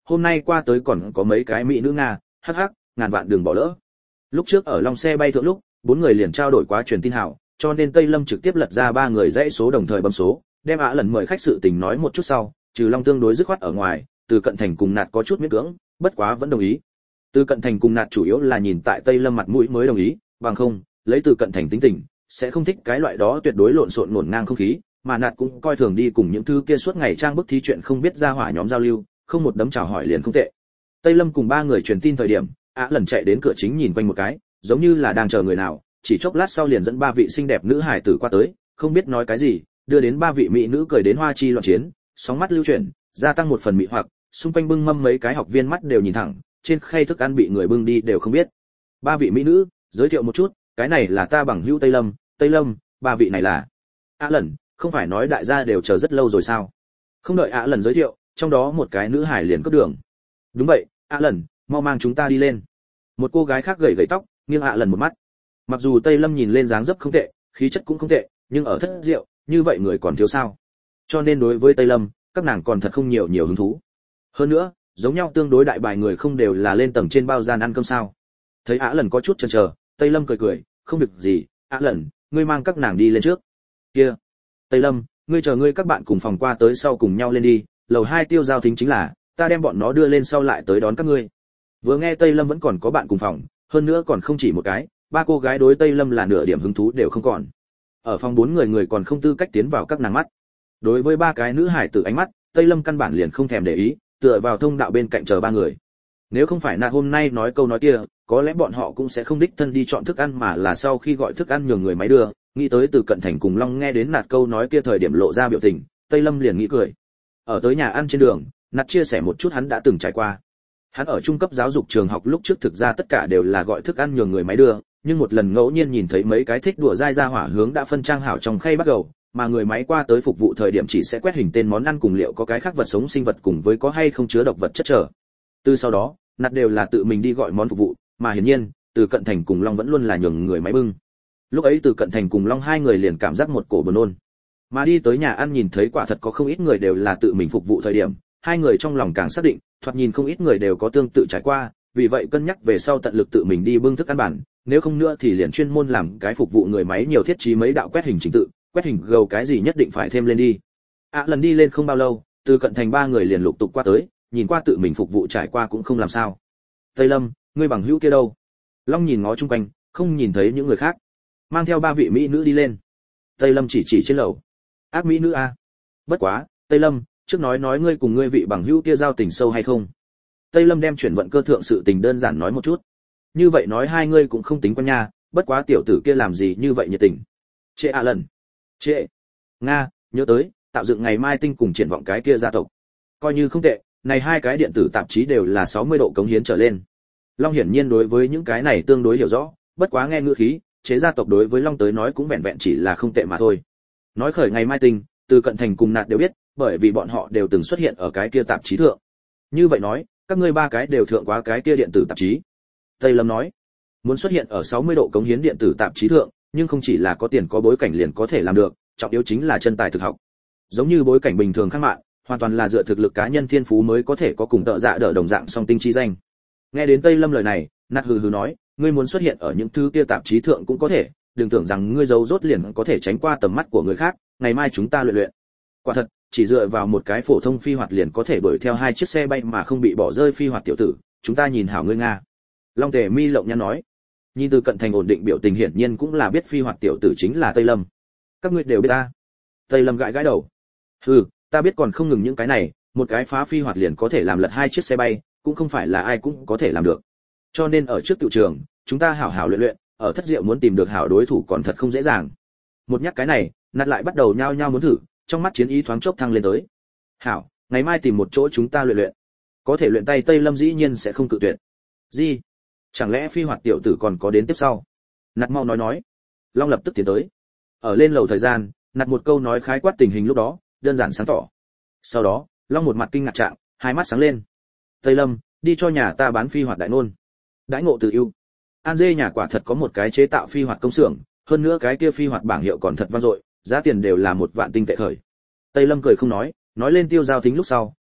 hôm nay qua tới còn có mấy cái mỹ nữ nga, hắc hắc, ngàn vạn đừng bỏ lỡ. Lúc trước ở Long xe bay thượng lúc, bốn người liền trao đổi quá truyền tin hảo, cho nên Tây Lâm trực tiếp lật ra ba người dãy số đồng thời bấm số, đem ạ lần mời khách sự tình nói một chút sau, trừ Long tương đối dứt khoát ở ngoài, Từ Cận Thành cùng Nạt có chút miễn cưỡng, bất quá vẫn đồng ý. Từ Cận Thành cùng Nạt chủ yếu là nhìn tại Tây Lâm mặt mũi mới đồng ý, bằng không, lấy Từ Cận Thành tính tình, sẽ không thích cái loại đó tuyệt đối lộn xộn nổn ngang không khí, mà Nạt cũng coi thường đi cùng những thứ kia suốt ngày trang bức thí chuyện không biết ra hỏa nhóm giao lưu, không một đấm chào hỏi liền không tệ. Tây Lâm cùng ba người truyền tin thời điểm, ạ lần chạy đến cửa chính nhìn quanh một cái, giống như là đang chờ người nào, chỉ chốc lát sau liền dẫn ba vị xinh đẹp nữ hải tử qua tới, không biết nói cái gì, đưa đến ba vị mỹ nữ cười đến hoa chi loạn chiến, sóng mắt lưu chuyển, gia tăng một phần mị hoặc, xung quanh bưng mâm mấy cái học viên mắt đều nhìn thẳng, trên khay thức ăn bị người bưng đi đều không biết. Ba vị mỹ nữ, giới thiệu một chút, cái này là ta bằng hữu Tây Lâm, Tây Lâm, ba vị này là. ạ lần, không phải nói đại gia đều chờ rất lâu rồi sao? Không đợi ạ lần giới thiệu, trong đó một cái nữ hải liền cướp đường. Đúng vậy, ạ lần, mau mang chúng ta đi lên. Một cô gái khác gầy gầy tóc, nghiêng ạ lần một mắt. Mặc dù Tây Lâm nhìn lên dáng dấp không tệ, khí chất cũng không tệ, nhưng ở thất rượu, như vậy người còn thiếu sao? Cho nên đối với Tây Lâm, các nàng còn thật không nhiều nhiều hứng thú. Hơn nữa, giống nhau tương đối đại bài người không đều là lên tầng trên bao gian ăn cơm sao? Thấy ạ lần có chút chần chờ, Tây Lâm cười cười, không việc gì, ạ lần, ngươi mang các nàng đi lên trước. Kia, Tây Lâm, ngươi chờ ngươi các bạn cùng phòng qua tới sau cùng nhau lên đi, lầu hai tiêu giao thính chính là, ta đem bọn nó đưa lên sau lại tới đón các ngươi. Vừa nghe Tây Lâm vẫn còn có bạn cùng phòng, hơn nữa còn không chỉ một cái, ba cô gái đối Tây Lâm là nửa điểm hứng thú đều không còn. Ở phòng bốn người người còn không tư cách tiến vào các nàng mắt. Đối với ba cái nữ hải tử ánh mắt, Tây Lâm căn bản liền không thèm để ý, tựa vào thông đạo bên cạnh chờ ba người. Nếu không phải Nạt hôm nay nói câu nói kia, có lẽ bọn họ cũng sẽ không đích thân đi chọn thức ăn mà là sau khi gọi thức ăn nhường người máy đưa, nghĩ tới Từ Cận Thành cùng Long nghe đến Nạt câu nói kia thời điểm lộ ra biểu tình, Tây Lâm liền nghĩ cười. Ở tới nhà ăn trên đường, Nạt chia sẻ một chút hắn đã từng trải qua. Hắn ở trung cấp giáo dục trường học lúc trước thực ra tất cả đều là gọi thức ăn nhường người máy đưa, nhưng một lần ngẫu nhiên nhìn thấy mấy cái thích đùa dai ra hỏa hướng đã phân trang hảo trong khay bắt đầu, mà người máy qua tới phục vụ thời điểm chỉ sẽ quét hình tên món ăn cùng liệu có cái khác vật sống sinh vật cùng với có hay không chứa độc vật chất trở. Từ sau đó, Nạt đều là tự mình đi gọi món phục vụ, mà hiển nhiên, Từ Cận Thành cùng Long vẫn luôn là nhường người máy bưng. Lúc ấy Từ Cận Thành cùng Long hai người liền cảm giác một cổ buồn nôn. Mà đi tới nhà ăn nhìn thấy quả thật có không ít người đều là tự mình phục vụ thời điểm, hai người trong lòng càng xác định, thoạt nhìn không ít người đều có tương tự trải qua, vì vậy cân nhắc về sau tận lực tự mình đi bưng thức ăn bản, nếu không nữa thì liền chuyên môn làm cái phục vụ người máy nhiều thiết trí mấy đạo quét hình trình tự, quét hình gầu cái gì nhất định phải thêm lên đi. À lần đi lên không bao lâu, Từ Cận Thành ba người liền lục tục qua tới, nhìn qua tự mình phục vụ trải qua cũng không làm sao. Tây Lâm, ngươi bằng hữu kia đâu? Long nhìn ngó chung quanh, không nhìn thấy những người khác, mang theo ba vị mỹ nữ đi lên. Tây Lâm chỉ chỉ trên lầu. Ác mỹ nữ a. Bất quá, Tây Lâm, trước nói nói ngươi cùng ngươi vị bằng hữu kia giao tình sâu hay không? Tây Lâm đem chuyển vận cơ thượng sự tình đơn giản nói một chút. Như vậy nói hai ngươi cũng không tính quen nha, bất quá tiểu tử kia làm gì như vậy nhiệt tình. Trệ ạ lần. Trệ. Nga, nhớ tới, tạo dựng ngày mai tinh cùng triển vọng cái kia gia tộc. Coi như không tệ, này hai cái điện tử tạp chí đều là sáu mươi độ cống hiến trở lên. Long hiển nhiên đối với những cái này tương đối hiểu rõ, bất quá nghe ngữ khí, chế gia tộc đối với Long tới nói cũng vẹn vẹn chỉ là không tệ mà thôi. Nói khởi ngày mai tinh, Từ Cận Thành cùng Nạt đều biết, bởi vì bọn họ đều từng xuất hiện ở cái kia tạp chí thượng. Như vậy nói, các ngươi ba cái đều thượng quá cái kia điện tử tạp chí. Tây Lâm nói, muốn xuất hiện ở sáu mươi độ cống hiến điện tử tạp chí thượng, nhưng không chỉ là có tiền có bối cảnh liền có thể làm được, trọng yếu chính là chân tài thực học. Giống như bối cảnh bình thường khác mạng, hoàn toàn là dựa thực lực cá nhân thiên phú mới có thể có cùng tợ dạ đỡ đồng dạng song tinh chi danh. Nghe đến Tây Lâm lời này, Nạt hừ hừ nói, ngươi muốn xuất hiện ở những thứ kia tạp chí thượng cũng có thể, đừng tưởng rằng ngươi giấu rốt liền có thể tránh qua tầm mắt của người khác, ngày mai chúng ta luyện luyện. Quả thật, chỉ dựa vào một cái phổ thông phi hoạt liền có thể đuổi theo hai chiếc xe bay mà không bị bỏ rơi phi hoạt tiểu tử, chúng ta nhìn hảo ngươi nga. Long Tề Mi lộng nhăn nói. Nhìn Từ Cận Thành ổn định biểu tình hiển nhiên cũng là biết phi hoạt tiểu tử chính là Tây Lâm. Các ngươi đều biết ta. Tây Lâm gãi gãi đầu. Hừ, ta biết còn không ngừng những cái này, một cái phá phi hoạt liền có thể làm lật hai chiếc xe bay, cũng không phải là ai cũng có thể làm được. Cho nên ở trước tiểu trường, chúng ta hảo hảo luyện luyện, ở thất diệu muốn tìm được hảo đối thủ còn thật không dễ dàng. Một nhắc cái này, Nạt lại bắt đầu nhao nhao muốn thử, trong mắt chiến ý thoáng chốc thăng lên tới. Hảo, ngày mai tìm một chỗ chúng ta luyện luyện. Có thể luyện tay Tây Lâm dĩ nhiên sẽ không cự tuyệt. Gì? Chẳng lẽ phi hoạt tiểu tử còn có đến tiếp sau? Nạt mau nói nói. Long lập tức tiến tới. Ở lên lầu thời gian, Nạt một câu nói khái quát tình hình lúc đó, đơn giản sáng tỏ. Sau đó, Long một mặt kinh ngạc trạng, hai mắt sáng lên. Tây Lâm, đi cho nhà ta bán phi hoạt đại nôn. Đãi ngộ từ ưu. An dê nhà quả thật có một cái chế tạo phi hoạt công xưởng, hơn nữa cái kia phi hoạt bảng hiệu còn thật vang dội, giá tiền đều là một vạn tinh tệ khởi. Tây Lâm cười không nói, nói lên tiêu giao thính lúc sau,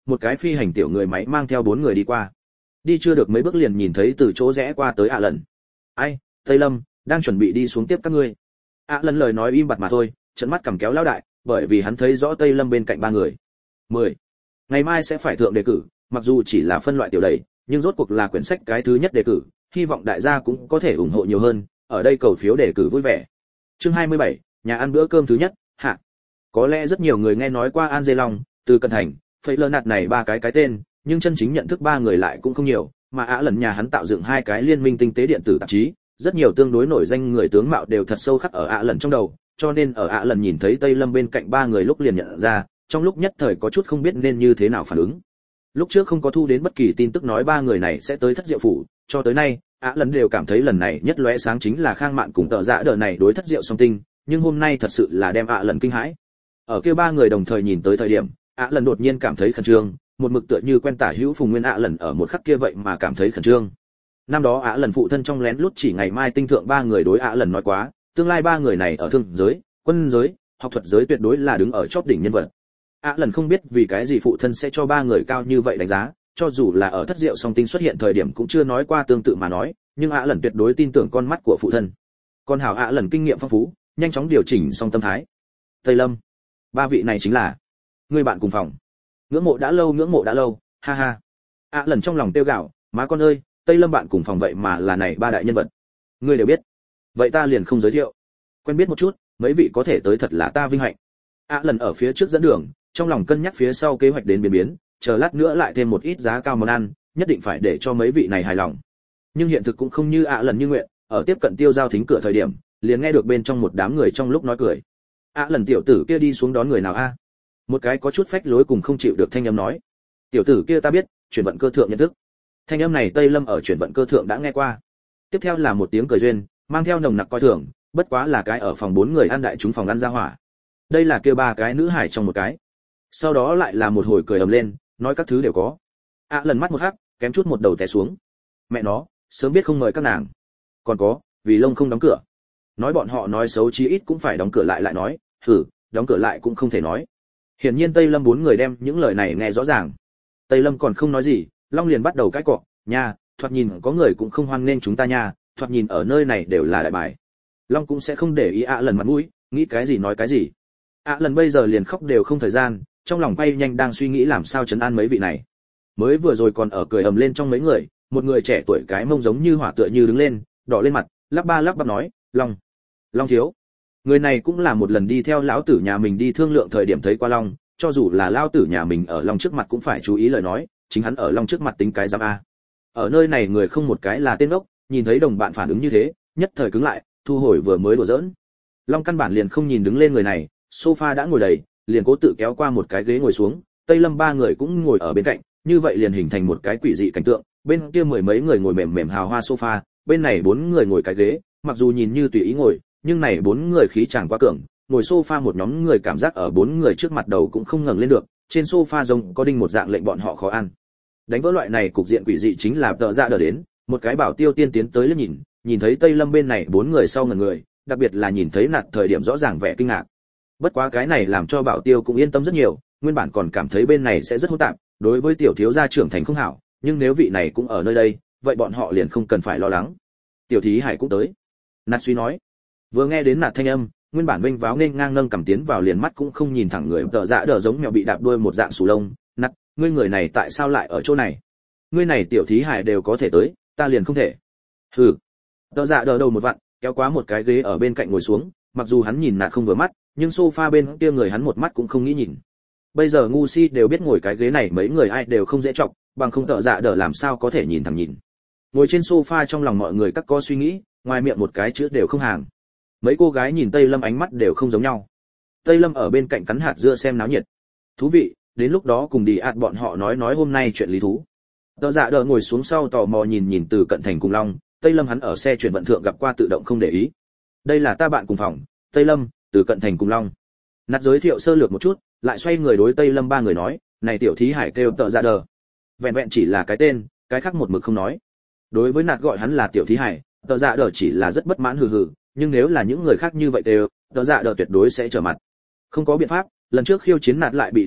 một cái phi hành tiểu người máy mang theo bốn người đi qua. Đi chưa được mấy bước liền nhìn thấy từ chỗ rẽ qua tới ạ lần. Ai, Tây Lâm, đang chuẩn bị đi xuống tiếp các ngươi. ạ lần lời nói im bặt mà thôi, trận mắt cầm kéo lão đại, bởi vì hắn thấy rõ Tây Lâm bên cạnh ba người. mười. Ngày mai sẽ phải thượng đề cử, mặc dù chỉ là phân loại tiểu đầy, nhưng rốt cuộc là quyển sách cái thứ nhất đề cử, hy vọng đại gia cũng có thể ủng hộ nhiều hơn, ở đây cầu phiếu đề cử vui vẻ. Chương hai mươi bảy, nhà ăn bữa cơm thứ nhất, hạ. Có lẽ rất nhiều người nghe nói qua An Dê Long, từ Cận Thành, Phây Lơ Nạt này ba cái cái tên, nhưng chân chính nhận thức ba người lại cũng không nhiều, mà ạ lần nhà hắn tạo dựng hai cái liên minh tinh tế điện tử tạp chí, rất nhiều tương đối nổi danh người tướng mạo đều thật sâu khắc ở ạ lần trong đầu, cho nên ở ạ lần nhìn thấy Tây Lâm bên cạnh ba người lúc liền nhận ra, trong lúc nhất thời có chút không biết nên như thế nào phản ứng. Lúc trước không có thu đến bất kỳ tin tức nói ba người này sẽ tới Thất Diệu phủ, cho tới nay, ạ lần đều cảm thấy lần này nhất lóe sáng chính là Khang Mạn cùng Tợ Dạ đợt này đối Thất Diệu song tinh, nhưng hôm nay thật sự là đem ạ lần kinh hãi. Ở kia ba người đồng thời nhìn tới thời điểm, ạ lần đột nhiên cảm thấy khẩn trương, một mực tựa như quen tả hữu Phùng Nguyên ạ lần ở một khắc kia vậy mà cảm thấy khẩn trương. Năm đó ạ lần phụ thân trong lén lút chỉ ngày mai tinh thượng ba người đối ạ lần nói quá, tương lai ba người này ở thương giới, quân giới, học thuật giới tuyệt đối là đứng ở chóp đỉnh nhân vật. ạ lần không biết vì cái gì phụ thân sẽ cho ba người cao như vậy đánh giá, cho dù là ở Thất Diệu song tinh xuất hiện thời điểm cũng chưa nói qua tương tự mà nói, nhưng ạ lần tuyệt đối tin tưởng con mắt của phụ thân. Con hảo ạ lần kinh nghiệm phong phú, nhanh chóng điều chỉnh xong tâm thái. Tây Lâm, ba vị này chính là người bạn cùng phòng. Ngưỡng mộ đã lâu, ngưỡng mộ đã lâu, ha ha. ạ lần trong lòng tiêu gạo, má con ơi, Tây Lâm bạn cùng phòng vậy mà là này ba đại nhân vật. Ngươi đều biết, vậy ta liền không giới thiệu. Quen biết một chút, mấy vị có thể tới thật là ta vinh hạnh. ạ lần ở phía trước dẫn đường, trong lòng cân nhắc phía sau kế hoạch đến biến biến, chờ lát nữa lại thêm một ít giá cao món ăn, nhất định phải để cho mấy vị này hài lòng. Nhưng hiện thực cũng không như ạ lần như nguyện, ở tiếp cận tiêu giao thính cửa thời điểm, liền nghe được bên trong một đám người trong lúc nói cười. ạ lần tiểu tử kia đi xuống đón người nào a? Một cái có chút phách lối cùng không chịu được thanh âm nói. Tiểu tử kia ta biết, chuyển vận cơ thượng nhận thức. Thanh âm này Tây Lâm ở chuyển vận cơ thượng đã nghe qua. Tiếp theo là một tiếng cười duyên, mang theo nồng nặc coi thường, bất quá là cái ở phòng bốn người ăn đại chúng phòng ăn ra hỏa. Đây là kêu ba cái nữ hải trong một cái. Sau đó lại là một hồi cười ầm lên, nói các thứ đều có. ạ lần mắt một hắc, kém chút một đầu té xuống. Mẹ nó, sớm biết không mời các nàng. Còn có, vì lông không đóng cửa. Nói bọn họ nói xấu chí ít cũng phải đóng cửa lại lại nói, hử, đóng cửa lại cũng không thể nói. Hiển nhiên Tây Lâm bốn người đem những lời này nghe rõ ràng. Tây Lâm còn không nói gì, Long liền bắt đầu cãi cọ, nha, thoạt nhìn có người cũng không hoan nên chúng ta nha, thoạt nhìn ở nơi này đều là đại bài. Long cũng sẽ không để ý ạ lần mặt mũi, nghĩ cái gì nói cái gì. ạ lần bây giờ liền khóc đều không thời gian, trong lòng bay nhanh đang suy nghĩ làm sao trấn an mấy vị này. Mới vừa rồi còn ở cười ầm lên trong mấy người, một người trẻ tuổi cái mông giống như hỏa tựa như đứng lên, đỏ lên mặt, lắp ba lắp bắp nói, Long, Long thiếu. Người này cũng là một lần đi theo lão tử nhà mình đi thương lượng thời điểm thấy qua Long, cho dù là lão tử nhà mình ở Long trước mặt cũng phải chú ý lời nói, chính hắn ở Long trước mặt tính cái giám a. Ở nơi này người không một cái là tên ốc, nhìn thấy đồng bạn phản ứng như thế, nhất thời cứng lại, thu hồi vừa mới đùa giỡn. Long căn bản liền không nhìn đứng lên người này, sofa đã ngồi đầy, liền cố tự kéo qua một cái ghế ngồi xuống, Tây Lâm ba người cũng ngồi ở bên cạnh, như vậy liền hình thành một cái quỷ dị cảnh tượng, bên kia mười mấy người ngồi mềm mềm hào hoa sofa, bên này bốn người ngồi cái ghế, mặc dù nhìn như tùy ý ngồi, nhưng này bốn người khí chàng quá cường, ngồi sofa một nhóm người cảm giác ở bốn người trước mặt đầu cũng không ngẩng lên được, trên sofa giống có đinh một dạng lệnh bọn họ khó ăn. Đánh vỡ loại này cục diện quỷ dị chính là Tợ Dạ đỡ đến, một cái bảo tiêu tiên tiến tới liếc nhìn, nhìn thấy Tây Lâm bên này bốn người sau ngẩn người, đặc biệt là nhìn thấy nạt thời điểm rõ ràng vẻ kinh ngạc. Bất quá cái này làm cho bảo tiêu cũng yên tâm rất nhiều, nguyên bản còn cảm thấy bên này sẽ rất hỗn tạp, đối với tiểu thiếu gia trưởng thành không hảo, nhưng nếu vị này cũng ở nơi đây, vậy bọn họ liền không cần phải lo lắng. Tiểu thí hải cũng tới. Nạt suy nói. Vừa nghe đến nạt thanh âm, nguyên bản vênh váo nên ngang nâng cầm tiến vào liền mắt cũng không nhìn thẳng người Tợ Dạ đỡ giống mèo bị đạp đuôi một dạng sù lông. Nạt, ngươi người này tại sao lại ở chỗ này? Ngươi này tiểu thí hải đều có thể tới, ta liền không thể. Hừ. Tợ Dạ đỡ đầu một vặn, kéo quá một cái ghế ở bên cạnh ngồi xuống, mặc dù hắn nhìn nạt không vừa mắt, nhưng sofa bên kia người hắn một mắt cũng không nghĩ nhìn. Bây giờ ngu si đều biết ngồi cái ghế này mấy người ai đều không dễ chọc, bằng không Tợ Dạ đỡ làm sao có thể nhìn thẳng nhìn. Ngồi trên sofa trong lòng mọi người các có suy nghĩ, ngoài miệng một cái chữ đều không hàng. Mấy cô gái nhìn Tây Lâm ánh mắt đều không giống nhau. Tây Lâm ở bên cạnh cắn hạt dưa xem náo nhiệt. Thú vị, đến lúc đó cùng đi ạt bọn họ nói nói hôm nay chuyện lý thú. Tợ Dạ đỡ ngồi xuống sau tò mò nhìn nhìn từ cận thành cùng Long, Tây Lâm hắn ở xe chuyển vận thượng gặp qua tự động không để ý. Đây là ta bạn cùng phòng, Tây Lâm, từ cận thành cùng Long. Nát giới thiệu sơ lược một chút, lại xoay người đối Tây Lâm ba người nói, này tiểu thí hải kêu Tợ Dạ đỡ. Vẹn vẹn chỉ là cái tên, cái khác một mực không nói. Đối với nạt gọi hắn là tiểu thí hải, Tợ Dạ đỡ chỉ là rất bất mãn hừ hừ, nhưng nếu là những người khác như vậy đều, Tợ Dạ đỡ tuyệt đối sẽ trở mặt. Không có biện pháp, lần trước khiêu chiến nạt lại bị đánh bại,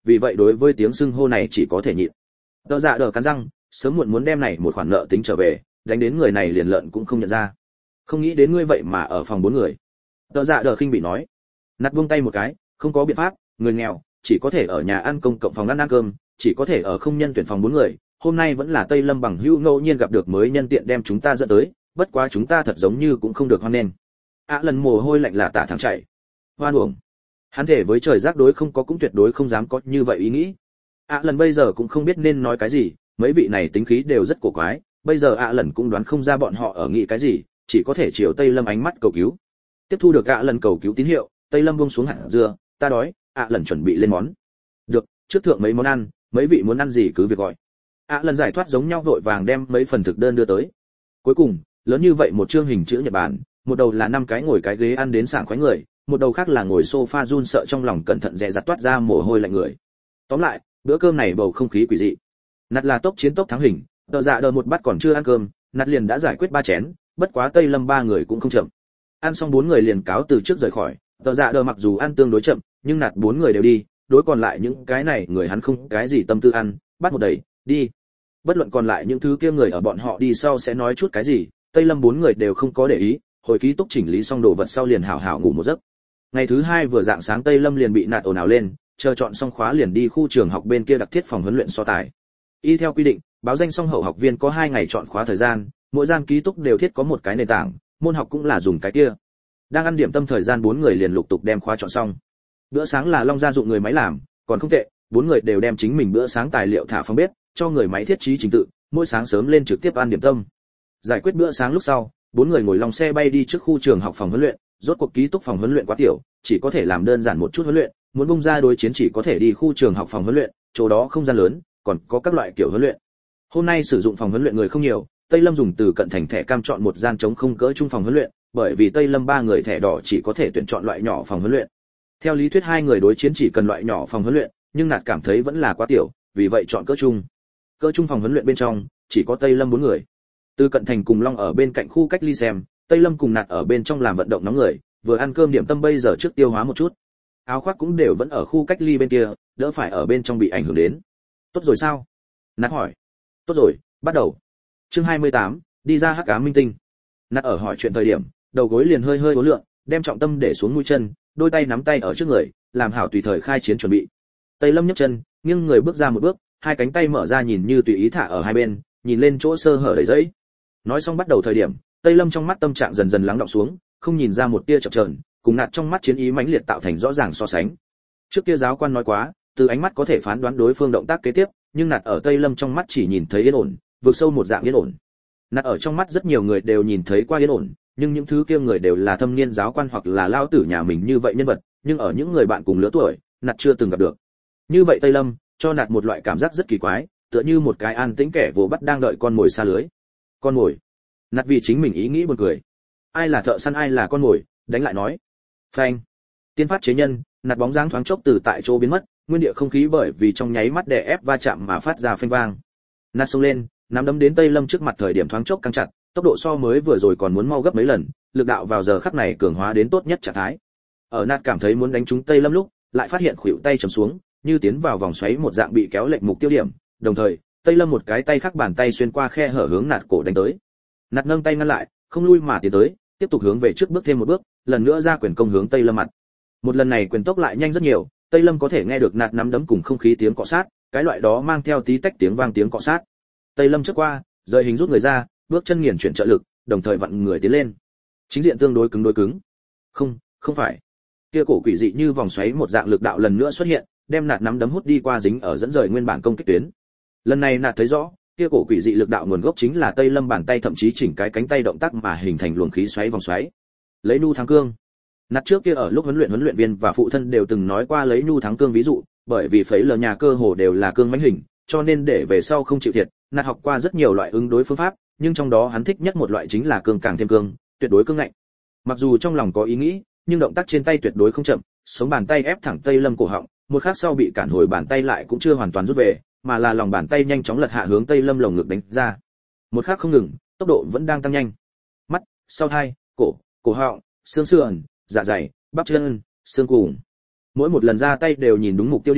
vì vậy đối với tiếng xưng hô này chỉ có thể nhịn. Tờ Dạ đờ cắn răng, sớm muộn muốn đem này một khoản nợ tính trở về, đánh đến người này liền lợn cũng không nhận ra. Không nghĩ đến ngươi vậy mà ở phòng bốn người. Tờ Dạ đờ khinh bị nói. Nạt buông tay một cái, không có biện pháp, người nghèo chỉ có thể ở nhà ăn công cộng phòng ăn ăn cơm, chỉ có thể ở không nhân tuyển phòng bốn người. Hôm nay vẫn là Tây Lâm bằng hữu ngẫu nhiên gặp được mới nhân tiện đem chúng ta dẫn tới, bất quá chúng ta thật giống như cũng không được hoan nên. Ạ lần mồ hôi lạnh là tả thẳng chảy. Hoan uổng. Hắn thể với trời giác đối không có cũng tuyệt đối không dám có như vậy ý nghĩ. ạ lần bây giờ cũng không biết nên nói cái gì, mấy vị này tính khí đều rất cổ quái, bây giờ ạ lần cũng đoán không ra bọn họ ở nghĩ cái gì, chỉ có thể chiều Tây Lâm ánh mắt cầu cứu. Tiếp thu được ạ lần cầu cứu tín hiệu, Tây Lâm buông xuống hạt dưa, ta đói, ạ lần chuẩn bị lên món. Được, trước thượng mấy món ăn, mấy vị muốn ăn gì cứ việc gọi. ạ lần giải thoát giống nhau vội vàng đem mấy phần thực đơn đưa tới. Cuối cùng, lớn như vậy một chương hình chữ Nhật Bản, một đầu là năm cái ngồi cái ghế ăn đến sảng khoái người, một đầu khác là ngồi sofa run sợ trong lòng cẩn thận dè dặt toát ra mồ hôi lạnh người. Tóm lại, bữa cơm này bầu không khí quỷ dị. Nạt là tốc chiến tốc thắng hình, Tờ Dạ đờ một bát còn chưa ăn cơm, Nạt liền đã giải quyết ba chén, bất quá Tây Lâm ba người cũng không chậm. Ăn xong bốn người liền cáo từ trước rời khỏi, Tờ Dạ đờ mặc dù ăn tương đối chậm, nhưng Nạt bốn người đều đi, đối còn lại những cái này người hắn không cái gì tâm tư ăn, bắt một đầy, đi. Bất luận còn lại những thứ kia người ở bọn họ đi sau sẽ nói chút cái gì, Tây Lâm bốn người đều không có để ý, hồi ký túc chỉnh lý xong đồ vật sau liền hảo hảo ngủ một giấc. Ngày thứ hai vừa dạng sáng Tây Lâm liền bị Nạt ồn ào lên, chờ chọn xong khóa liền đi khu trường học bên kia đặc thiết phòng huấn luyện so tài. Y theo quy định, báo danh xong hậu học viên có hai ngày chọn khóa thời gian, mỗi gian ký túc đều thiết có một cái nền tảng, môn học cũng là dùng cái kia. Đang ăn điểm tâm thời gian bốn người liền lục tục đem khóa chọn xong. Bữa sáng là Long gia dụng người máy làm, còn không tệ, bốn người đều đem chính mình bữa sáng tài liệu thả phòng bếp, cho người máy thiết trí trình tự, mỗi sáng sớm lên trực tiếp ăn điểm tâm. Giải quyết bữa sáng lúc sau, bốn người ngồi lòng xe bay đi trước khu trường học phòng huấn luyện, rốt cuộc ký túc phòng huấn luyện quá tiểu, chỉ có thể làm đơn giản một chút huấn luyện, muốn bung ra đối chiến chỉ có thể đi khu trường học phòng huấn luyện, chỗ đó không gian lớn, còn có các loại kiểu huấn luyện. Hôm nay sử dụng phòng huấn luyện người không nhiều, Tây Lâm dùng từ cận thành thẻ cam chọn một gian trống không cỡ trung phòng huấn luyện, bởi vì Tây Lâm ba người thẻ đỏ chỉ có thể tuyển chọn loại nhỏ phòng huấn luyện. Theo lý thuyết hai người đối chiến chỉ cần loại nhỏ phòng huấn luyện, nhưng Nạt cảm thấy vẫn là quá tiểu, vì vậy chọn cỡ trung. Cỡ trung phòng huấn luyện bên trong chỉ có Tây Lâm bốn người. Từ cận thành cùng Long ở bên cạnh khu cách ly xem, Tây Lâm cùng Nạt ở bên trong làm vận động nóng người, vừa ăn cơm điểm tâm bây giờ trước tiêu hóa một chút. Áo khoác cũng đều vẫn ở khu cách ly bên kia, đỡ phải ở bên trong bị ảnh hưởng đến. Tốt rồi sao? Nạt hỏi. Tốt rồi, bắt đầu. Chương hai mươi tám, đi ra hắc ám minh tinh. Nạt ở hỏi chuyện thời điểm, đầu gối liền hơi hơi uốn lượn, đem trọng tâm để xuống mũi chân, đôi tay nắm tay ở trước người, làm hảo tùy thời khai chiến chuẩn bị. Tây Lâm nhấc chân, nghiêng người bước ra một bước, hai cánh tay mở ra nhìn như tùy ý thả ở hai bên, nhìn lên chỗ sơ hở đầy giấy. Nói xong bắt đầu thời điểm, Tây Lâm trong mắt tâm trạng dần dần lắng đọng xuống, không nhìn ra một tia chập chờn, cùng Nạt trong mắt chiến ý mãnh liệt tạo thành rõ ràng so sánh. Trước kia giáo quan nói quá, từ ánh mắt có thể phán đoán đối phương động tác kế tiếp, nhưng Nạt ở Tây Lâm trong mắt chỉ nhìn thấy yên ổn, vượt sâu một dạng yên ổn. Nạt ở trong mắt rất nhiều người đều nhìn thấy qua yên ổn, nhưng những thứ kia người đều là thâm niên giáo quan hoặc là lao tử nhà mình như vậy nhân vật, nhưng ở những người bạn cùng lứa tuổi, Nạt chưa từng gặp được. Như vậy Tây Lâm cho Nạt một loại cảm giác rất kỳ quái, tựa như một cái an tĩnh kẻ vồ bắt đang đợi con mồi xa lưới. Con mồi? Nạt vì chính mình ý nghĩ buồn cười. Ai là thợ săn ai là con mồi, đánh lại nói. Phanh. Tiên phát chế nhân, Nạt bóng dáng thoáng chốc từ tại chỗ biến mất, nguyên địa không khí bởi vì trong nháy mắt đè ép va chạm mà phát ra phanh vang. Nạt xông lên, nắm đấm đến Tây Lâm trước mặt thời điểm thoáng chốc căng chặt, tốc độ so mới vừa rồi còn muốn mau gấp mấy lần, lực đạo vào giờ khắc này cường hóa đến tốt nhất trạng thái. Ở Nạt cảm thấy muốn đánh trúng Tây Lâm lúc, lại phát hiện khuỷu tay trầm xuống, như tiến vào vòng xoáy một dạng bị kéo lệch mục tiêu điểm, đồng thời, Tây Lâm một cái tay khác bàn tay xuyên qua khe hở hướng Nạt cổ đánh tới. Nạt nâng tay ngăn lại, không lui mà tiến tới, tiếp tục hướng về trước bước thêm một bước, lần nữa ra quyền công hướng Tây Lâm mặt. Một lần này quyền tốc lại nhanh rất nhiều, Tây Lâm có thể nghe được Nạt nắm đấm cùng không khí tiếng cọ sát, cái loại đó mang theo tí tách tiếng vang tiếng cọ sát. Tây Lâm trước qua, rời hình rút người ra, bước chân nghiền chuyển trợ lực, đồng thời vặn người tiến lên. Chính diện tương đối cứng đối cứng. Không, không phải. Kia cổ quỷ dị như vòng xoáy một dạng lực đạo lần nữa xuất hiện, đem Nạt nắm đấm hút đi qua dính ở dẫn rời nguyên bản công kích tuyến. Lần này Nạt thấy rõ, kia cổ quỷ dị lực đạo nguồn gốc chính là Tây Lâm bàn tay thậm chí chỉnh cái cánh tay động tác mà hình thành luồng khí xoáy vòng xoáy. Lấy nhu thắng cương. Nạt trước kia ở lúc huấn luyện huấn luyện viên và phụ thân đều từng nói qua lấy nhu thắng cương ví dụ, bởi vì phấy lờ nhà cơ hồ đều là cương mãnh hình, cho nên để về sau không chịu thiệt, Nạt học qua rất nhiều loại ứng đối phương pháp, nhưng trong đó hắn thích nhất một loại chính là cương càng thêm cương, tuyệt đối cương ngạnh. Mặc dù trong lòng có ý nghĩ, nhưng động tác trên tay tuyệt đối không chậm, sống bàn tay ép thẳng Tây Lâm cổ họng, một khắc sau bị cản hồi bàn tay lại cũng chưa hoàn toàn rút về, mà là lòng bàn tay nhanh chóng lật hạ hướng Tây Lâm lồng ngực đánh ra. Một khắc không ngừng, tốc độ vẫn đang tăng nhanh. Mắt, sau tai, cổ, cổ họng, xương sườn, dạ dày, bắp chân, xương cùng. Mỗi một lần ra tay đều nhìn đúng mục tiêu điểm,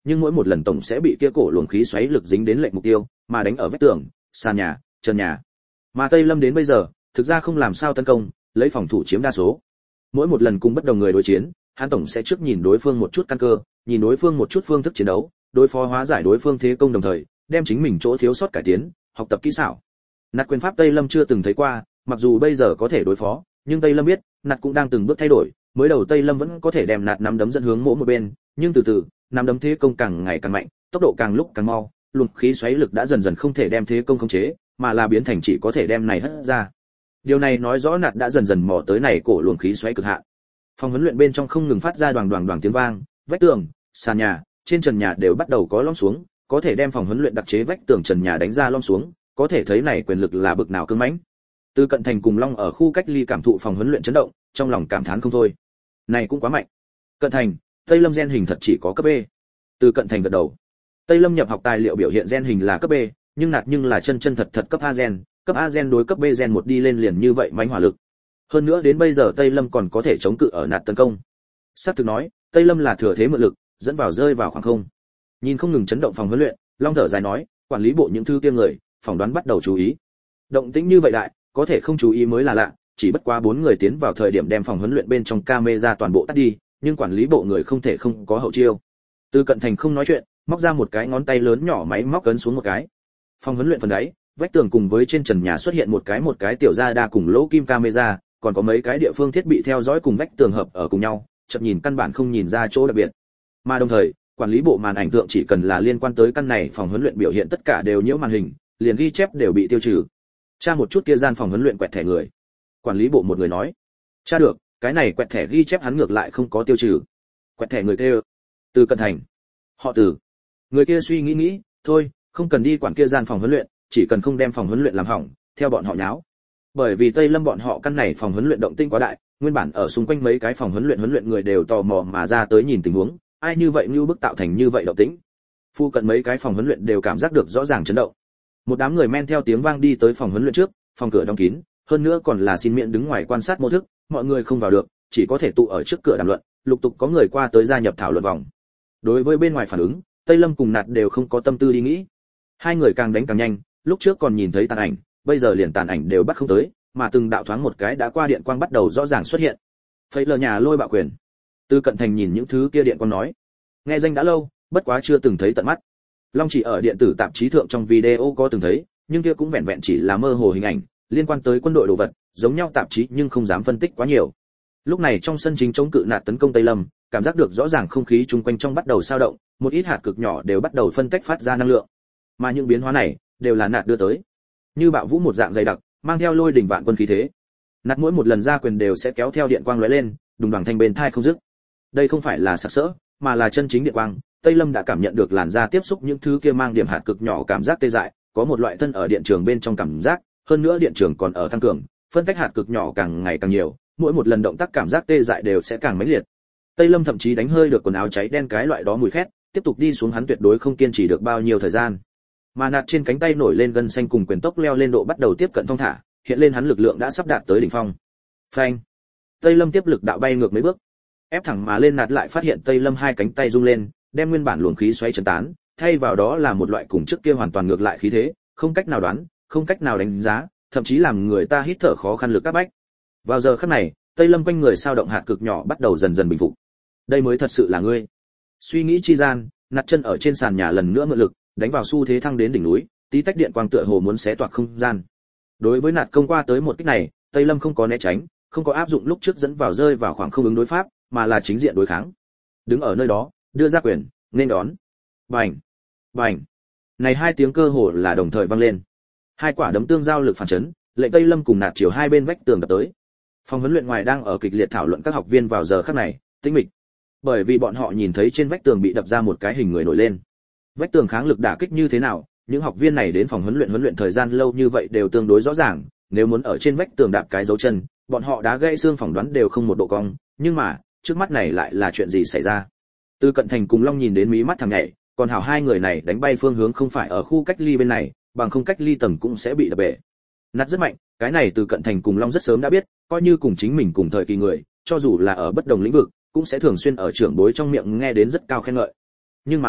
nhưng mỗi một lần tổng sẽ bị kia cổ luồng khí xoáy lực dính đến lệnh mục tiêu, mà đánh ở vách tường, sàn nhà, trần nhà. Mà Tây Lâm đến bây giờ, thực ra không làm sao tấn công, lấy phòng thủ chiếm đa số. Mỗi một lần cùng bất đồng người đối chiến, hắn tổng sẽ trước nhìn đối phương một chút căn cơ, nhìn đối phương một chút phương thức chiến đấu, đối phó hóa giải đối phương thế công đồng thời, đem chính mình chỗ thiếu sót cải tiến, học tập kỹ xảo. Nạt quyền pháp Tây Lâm chưa từng thấy qua, mặc dù bây giờ có thể đối phó, nhưng Tây Lâm biết, Nạt cũng đang từng bước thay đổi, mới đầu Tây Lâm vẫn có thể đem Nạt nắm đấm dẫn hướng mỗi một bên, nhưng từ từ, nắm đấm thế công càng ngày càng mạnh, tốc độ càng lúc càng mau, luồng khí xoáy lực đã dần dần không thể đem thế công khống chế, mà là biến thành chỉ có thể đem này hất ra. Điều này nói rõ Nạt đã dần dần mò tới này cổ luồng khí xoáy cực hạn. Phòng huấn luyện bên trong không ngừng phát ra đoàng đoàng đoàng tiếng vang, vách tường, sàn nhà, trên trần nhà đều bắt đầu có lõm xuống, có thể đem phòng huấn luyện đặc chế vách tường trần nhà đánh ra lõm xuống, có thể thấy này quyền lực là bực nào cứng mãnh. Từ Cận Thành cùng Long ở khu cách ly cảm thụ phòng huấn luyện chấn động, trong lòng cảm thán không thôi. Này cũng quá mạnh. Cận Thành, Tây Lâm gen hình thật chỉ có cấp B. Từ Cận Thành gật đầu. Tây Lâm nhập học tài liệu biểu hiện gen hình là cấp B, nhưng Nạt nhưng là chân chân thật thật cấp A gen, cấp A gen đối cấp B gen một đi lên liền như vậy mãnh hỏa lực. Hơn nữa đến bây giờ Tây Lâm còn có thể chống cự ở Nạt tấn công. Sắp thực nói, Tây Lâm là thừa thế mượn lực, dẫn vào rơi vào khoảng không. Nhìn không ngừng chấn động phòng huấn luyện, Long thở dài nói, quản lý bộ những thứ kia người, phỏng đoán bắt đầu chú ý. Động tĩnh như vậy đại, có thể không chú ý mới là lạ, chỉ bất quá bốn người tiến vào thời điểm đem phòng huấn luyện bên trong camera toàn bộ tắt đi, nhưng quản lý bộ người không thể không có hậu chiêu. Từ Cận Thành không nói chuyện, móc ra một cái ngón tay lớn nhỏ máy móc cấn xuống một cái. Phòng huấn luyện phần đáy, vách tường cùng với trên trần nhà xuất hiện một cái một cái tiểu radar cùng lỗ kim camera, còn có mấy cái địa phương thiết bị theo dõi cùng vách tường hợp ở cùng nhau, chợt nhìn căn bản không nhìn ra chỗ đặc biệt. Mà đồng thời, quản lý bộ màn ảnh tượng chỉ cần là liên quan tới căn này phòng huấn luyện biểu hiện tất cả đều nhiễu màn hình, liền ghi chép đều bị tiêu trừ. Tra một chút kia gian phòng huấn luyện quẹt thẻ người. Quản lý bộ một người nói. Tra được, cái này quẹt thẻ ghi chép hắn ngược lại không có tiêu trừ. Quẹt thẻ người kia, Từ Cận Thành. Họ Từ. Người kia suy nghĩ nghĩ, thôi, không cần đi quản kia gian phòng huấn luyện, chỉ cần không đem phòng huấn luyện làm hỏng, theo bọn họ nháo. Bởi vì Tây Lâm bọn họ căn này phòng huấn luyện động tinh quá đại, nguyên bản ở xung quanh mấy cái phòng huấn luyện huấn luyện người đều tò mò mà ra tới nhìn tình huống, ai như vậy như bức tạo thành như vậy động tĩnh. Phu cận mấy cái phòng huấn luyện đều cảm giác được rõ ràng chấn động. Một đám người men theo tiếng vang đi tới phòng huấn luyện trước, phòng cửa đóng kín, hơn nữa còn là xin miễn đứng ngoài quan sát mô thức, mọi người không vào được, chỉ có thể tụ ở trước cửa đàm luận, lục tục có người qua tới gia nhập thảo luận vòng. Đối với bên ngoài phản ứng, Tây Lâm cùng Nạt đều không có tâm tư đi nghĩ. Hai người càng đánh càng nhanh, lúc trước còn nhìn thấy tàn ảnh, bây giờ liền tàn ảnh đều bắt không tới, mà từng đạo thoáng một cái đã qua điện quang bắt đầu rõ ràng xuất hiện. Phây lờ nhà lôi bạo quyền. Từ Cận Thành nhìn những thứ kia điện quang nói, nghe danh đã lâu, bất quá chưa từng thấy tận mắt. Long chỉ ở điện tử tạp chí thượng trong video có từng thấy, nhưng kia cũng vẹn vẹn chỉ là mơ hồ hình ảnh, liên quan tới quân đội đồ vật, giống nhau tạp chí nhưng không dám phân tích quá nhiều. Lúc này trong sân chính chống cự Nạt tấn công Tây Lâm, cảm giác được rõ ràng không khí chung quanh trong bắt đầu dao động, một ít hạt cực nhỏ đều bắt đầu phân tách phát ra năng lượng. Mà những biến hóa này đều là Nạt đưa tới. Như bạo vũ một dạng dày đặc, mang theo lôi đỉnh vạn quân khí thế. Nạt mỗi một lần ra quyền đều sẽ kéo theo điện quang lóe lên, đùng đoàng thanh bên tai không dứt. Đây không phải là sặc sỡ, mà là chân chính điện quang. Tây Lâm đã cảm nhận được làn da tiếp xúc những thứ kia mang điểm hạt cực nhỏ cảm giác tê dại, có một loại thân ở điện trường bên trong cảm giác, hơn nữa điện trường còn ở tăng cường, phân cách hạt cực nhỏ càng ngày càng nhiều, mỗi một lần động tác cảm giác tê dại đều sẽ càng mãnh liệt. Tây Lâm thậm chí đánh hơi được quần áo cháy đen cái loại đó mùi khét, tiếp tục đi xuống hắn tuyệt đối không kiên trì được bao nhiêu thời gian. Mà Nạt trên cánh tay nổi lên gân xanh cùng quyền tốc leo lên độ bắt đầu tiếp cận thong thả, hiện lên hắn lực lượng đã sắp đạt tới đỉnh phong. Phanh! Tây Lâm tiếp lực đạo bay ngược mấy bước, ép thẳng mà lên. Nạt lại phát hiện Tây Lâm hai cánh tay rung lên, đem nguyên bản luồng khí xoáy chấn tán, thay vào đó là một loại cùng trước kia hoàn toàn ngược lại khí thế, không cách nào đoán, không cách nào đánh giá, thậm chí làm người ta hít thở khó khăn lực áp bách. Vào giờ khắc này, Tây Lâm quanh người sao động hạt cực nhỏ bắt đầu dần dần bình phục. Đây mới thật sự là ngươi. Suy nghĩ chi gian, Nạt chân ở trên sàn nhà lần nữa mượn lực, đánh vào xu thế thăng đến đỉnh núi, tí tách điện quang tựa hồ muốn xé toạc không gian. Đối với Nạt công qua tới một kích này, Tây Lâm không có né tránh, không có áp dụng lúc trước dẫn vào rơi vào khoảng không ứng đối pháp, mà là chính diện đối kháng. Đứng ở nơi đó, đưa ra quyền, nên đón. Bành, bành. Này hai tiếng cơ hồ là đồng thời vang lên. Hai quả đấm tương giao lực phản chấn, lệnh Tây Lâm cùng Nạt chiều hai bên vách tường đập tới. Phòng huấn luyện ngoài đang ở kịch liệt thảo luận các học viên vào giờ khắc này, tĩnh mịch. Bởi vì bọn họ nhìn thấy trên vách tường bị đập ra một cái hình người nổi lên. Vách tường kháng lực đả kích như thế nào, những học viên này đến phòng huấn luyện huấn luyện thời gian lâu như vậy đều tương đối rõ ràng, nếu muốn ở trên vách tường đạp cái dấu chân, bọn họ đá gãy xương phỏng đoán đều không một độ cong, nhưng mà, trước mắt này lại là chuyện gì xảy ra? Từ Cận Thành cùng Long nhìn đến mí mắt thằng nhảy, còn hảo hai người này đánh bay phương hướng không phải ở khu cách ly bên này, bằng không cách ly tầng cũng sẽ bị đập bể. Nát rất mạnh, cái này Từ Cận Thành cùng Long rất sớm đã biết, coi như cùng chính mình cùng thời kỳ người, cho dù là ở bất đồng lĩnh vực, cũng sẽ thường xuyên ở trưởng bối trong miệng nghe đến rất cao khen ngợi. Nhưng mà,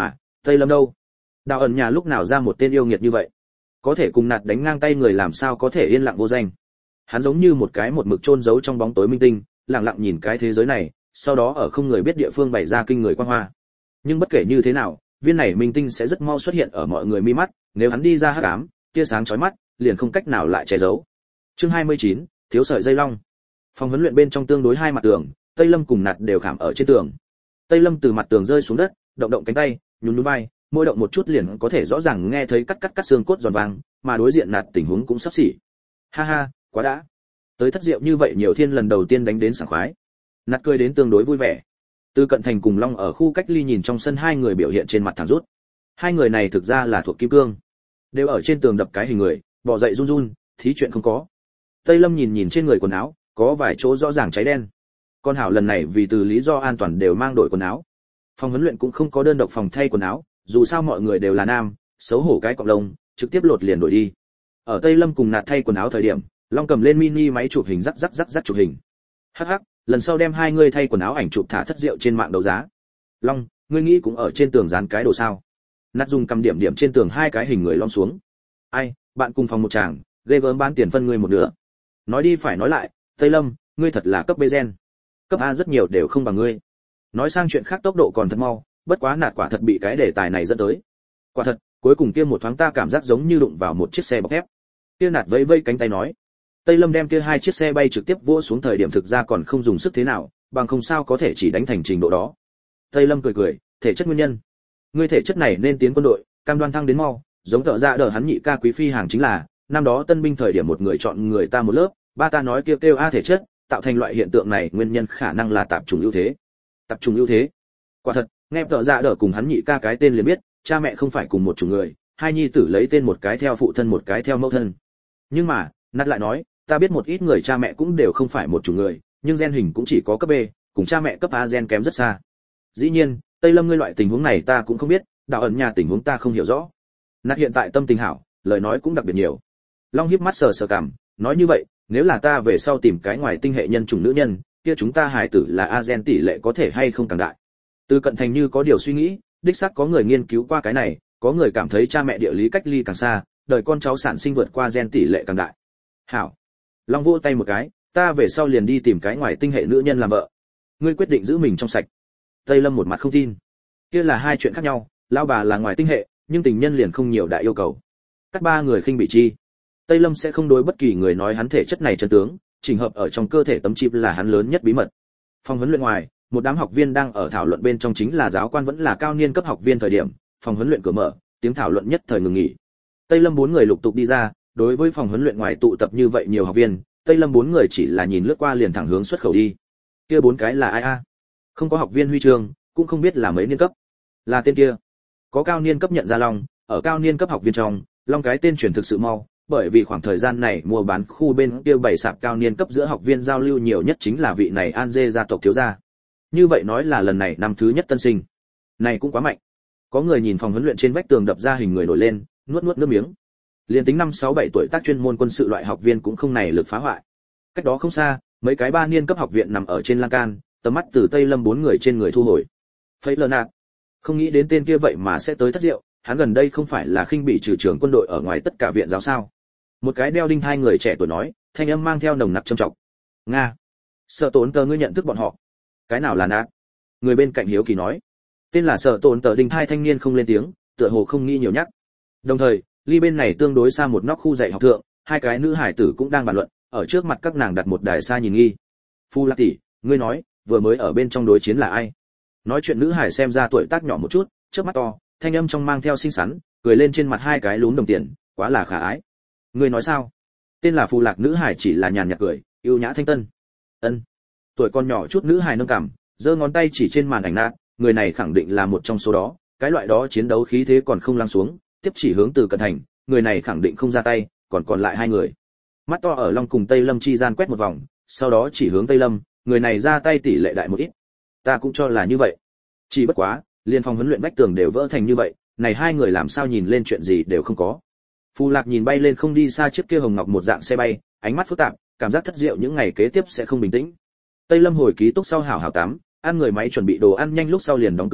Tây Lâm đâu? Đào ẩn nhà lúc nào ra một tên yêu nghiệt như vậy? Có thể cùng nạt đánh ngang tay người làm sao có thể yên lặng vô danh? Hắn giống như một cái một mực chôn giấu trong bóng tối minh tinh, lặng lặng nhìn cái thế giới này, sau đó ở không người biết địa phương bày ra kinh người quang hoa. Nhưng bất kể như thế nào, viên này minh tinh sẽ rất mau xuất hiện ở mọi người mi mắt, nếu hắn đi ra hắc ám, tia sáng chói mắt, liền không cách nào lại che giấu. Chương hai mươi chín, thiếu sợi dây long. Phòng huấn luyện bên trong tương đối hai mặt tường, Tây Lâm cùng Nạt đều khảm ở trên tường. Tây Lâm từ mặt tường rơi xuống đất, động động cánh tay, nhún nhún vai, mỗi động một chút liền có thể rõ ràng nghe thấy cắt cắt cắt xương cốt giòn vang, mà đối diện Nạt tình huống cũng sắp xỉ. Ha ha, quá đã. Tới thất diệu như vậy nhiều thiên lần đầu tiên đánh đến sảng khoái. Nạt cười đến tương đối vui vẻ. Từ Cận Thành cùng Long ở khu cách ly nhìn trong sân hai người biểu hiện trên mặt thẳng rút. Hai người này thực ra là thuộc kim cương, đều ở trên tường đập cái hình người, bò dậy run run, thí chuyện không có. Tây Lâm nhìn nhìn trên người quần áo, có vài chỗ rõ ràng cháy đen. Con hảo lần này vì từ lý do an toàn đều mang đổi quần áo. Phòng huấn luyện cũng không có đơn độc phòng thay quần áo, dù sao mọi người đều là nam, xấu hổ cái cọng lông, trực tiếp lột liền đổi đi. Ở Tây Lâm cùng Nạt thay quần áo thời điểm, Long cầm lên mini máy chụp hình rắc rắc rắc rắc chụp hình. Hắc hắc, lần sau đem hai người thay quần áo ảnh chụp thả thất diệu trên mạng đấu giá. Long, ngươi nghĩ cũng ở trên tường dán cái đồ sao? Nạt dùng cầm điểm điểm trên tường hai cái hình người lom xuống. Ai, bạn cùng phòng một chàng, ghê gớm bán tiền phân ngươi một nửa. Nói đi phải nói lại, Tây Lâm, ngươi thật là cấp B gen. Cấp A rất nhiều đều không bằng ngươi. Nói sang chuyện khác tốc độ còn thật mau, bất quá Nạt quả thật bị cái đề tài này dẫn tới. Quả thật, cuối cùng kia một thoáng ta cảm giác giống như đụng vào một chiếc xe bọc thép. Kia Nạt vẫy vẫy cánh tay nói. Tây Lâm đem kia hai chiếc xe bay trực tiếp vỗ xuống thời điểm thực ra còn không dùng sức thế nào, bằng không sao có thể chỉ đánh thành trình độ đó. Tây Lâm cười cười, thể chất nguyên nhân. Ngươi thể chất này nên tiến quân đội, cam đoan thăng đến mau, giống tợ ra đỡ hắn nhị ca quý phi hàng chính là, năm đó tân binh thời điểm một người chọn người ta một lớp, ba ta nói kêu kêu a thể chất, tạo thành loại hiện tượng này nguyên nhân khả năng là tạp trùng ưu thế. Tạp trùng ưu thế? Quả thật, nghe tợ ra đỡ cùng hắn nhị ca cái tên liền biết, cha mẹ không phải cùng một chủng người, hai nhi tử lấy tên một cái theo phụ thân một cái theo mẫu thân. Nhưng mà, Nát lại nói, ta biết một ít người cha mẹ cũng đều không phải một chủng người, nhưng gen hình cũng chỉ có cấp B, cùng cha mẹ cấp A gen kém rất xa. Dĩ nhiên, Tây Lâm ngươi loại tình huống này ta cũng không biết, đạo ẩn nhà tình huống ta không hiểu rõ. Nát hiện tại tâm tình hảo, lời nói cũng đặc biệt nhiều. Long híp mắt sờ sờ cằm, nói như vậy, nếu là ta về sau tìm cái ngoài tinh hệ nhân chủng nữ nhân, kia chúng ta hài tử là A gen tỷ lệ có thể hay không càng đại. Từ Cận Thành như có điều suy nghĩ, đích xác có người nghiên cứu qua cái này, có người cảm thấy cha mẹ địa lý cách ly càng xa, đời con cháu sản sinh vượt qua gen tỷ lệ càng đại. Hảo. Long vỗ tay một cái, ta về sau liền đi tìm cái ngoài tinh hệ nữ nhân làm vợ. Ngươi quyết định giữ mình trong sạch. Tây Lâm một mặt không tin. Kia là hai chuyện khác nhau, lão bà là ngoài tinh hệ, nhưng tình nhân liền không nhiều đại yêu cầu. Các ba người khinh bị chi. Tây Lâm sẽ không đối bất kỳ người nói hắn thể chất này chân tướng, chỉnh hợp ở trong cơ thể tấm chip là hắn lớn nhất bí mật. Phòng huấn luyện ngoài, một đám học viên đang ở thảo luận bên trong chính là giáo quan vẫn là cao niên cấp học viên thời điểm, phòng huấn luyện cửa mở, tiếng thảo luận nhất thời ngừng nghỉ. Tây Lâm bốn người lục tục đi ra, đối với phòng huấn luyện ngoài tụ tập như vậy nhiều học viên, Tây Lâm bốn người chỉ là nhìn lướt qua liền thẳng hướng xuất khẩu đi. Kia bốn cái là ai a? Không có học viên huy chương, cũng không biết là mấy niên cấp. Là tên kia. Có cao niên cấp nhận ra Long, ở cao niên cấp học viên trong, Long cái tên truyền thực sự mau, bởi vì khoảng thời gian này mua bán khu bên kia bảy sạp cao niên cấp giữa học viên giao lưu nhiều nhất chính là vị này An Dê gia tộc thiếu gia. Như vậy nói là lần này năm thứ nhất tân sinh. Này cũng quá mạnh. Có người nhìn phòng huấn luyện trên vách tường đập ra hình người nổi lên, nuốt nuốt nước miếng. Liên tính năm sáu bảy tuổi tác chuyên môn quân sự loại học viên cũng không này lực phá hoại. Cách đó không xa, mấy cái ba niên cấp học viện nằm ở trên lan can, tầm mắt từ Tây Lâm bốn người trên người thu hồi. Phấy lờ nạt. Không nghĩ đến tên kia vậy mà sẽ tới thất diệu, hắn gần đây không phải là khinh bị trừ trưởng quân đội ở ngoài tất cả viện giáo sao? Một cái đeo đinh hai người trẻ tuổi nói, thanh âm mang theo nồng nặc trầm trọng. Nga. Sợ Tốn Tờ ngươi nhận thức bọn họ? Cái nào là nạt? Người bên cạnh hiếu kỳ nói. Tên là Sợ Tốn Tờ đinh hai thanh niên không lên tiếng, tựa hồ không nghĩ nhiều nhắc. Đồng thời, ly bên này tương đối xa một nóc khu dạy học thượng, hai cái nữ hải tử cũng đang bàn luận, ở trước mặt các nàng đặt một đài xa nhìn nghi. Phu Lạc tỷ, ngươi nói, vừa mới ở bên trong đối chiến là ai? Nói chuyện nữ hải xem ra tuổi tác nhỏ một chút, chớp mắt to, thanh âm trong mang theo xinh xắn, cười lên trên mặt hai cái lúm đồng tiền, quá là khả ái. Ngươi nói sao? Tên là Phù Lạc nữ hải chỉ là nhàn nhạt cười, yêu nhã thanh tân. Ân. Tuổi con nhỏ chút nữ hải nâng cằm, giơ ngón tay chỉ trên màn ảnh nát, người này khẳng định là một trong số đó, cái loại đó chiến đấu khí thế còn không lắng xuống, tiếp chỉ hướng từ Cận Thành, người này khẳng định không ra tay, còn còn lại hai người. Mắt to ở Long cùng Tây Lâm chi gian quét một vòng, sau đó chỉ hướng Tây Lâm, người này ra tay tỷ lệ đại một ít. Ta cũng cho là như vậy. Chỉ bất quá, liên phòng huấn luyện vách tường đều vỡ thành như vậy, này hai người làm sao nhìn lên chuyện gì đều không có. Phù Lạc nhìn bay lên không đi xa chiếc kia hồng ngọc một dạng xe bay, ánh mắt phức tạp, cảm giác thất diệu những ngày kế tiếp sẽ không bình tĩnh. Tây Lâm hồi ký túc sau hảo hảo tắm, ăn người máy chuẩn bị đồ ăn nhanh lúc sau liền đóng cửa ngủ,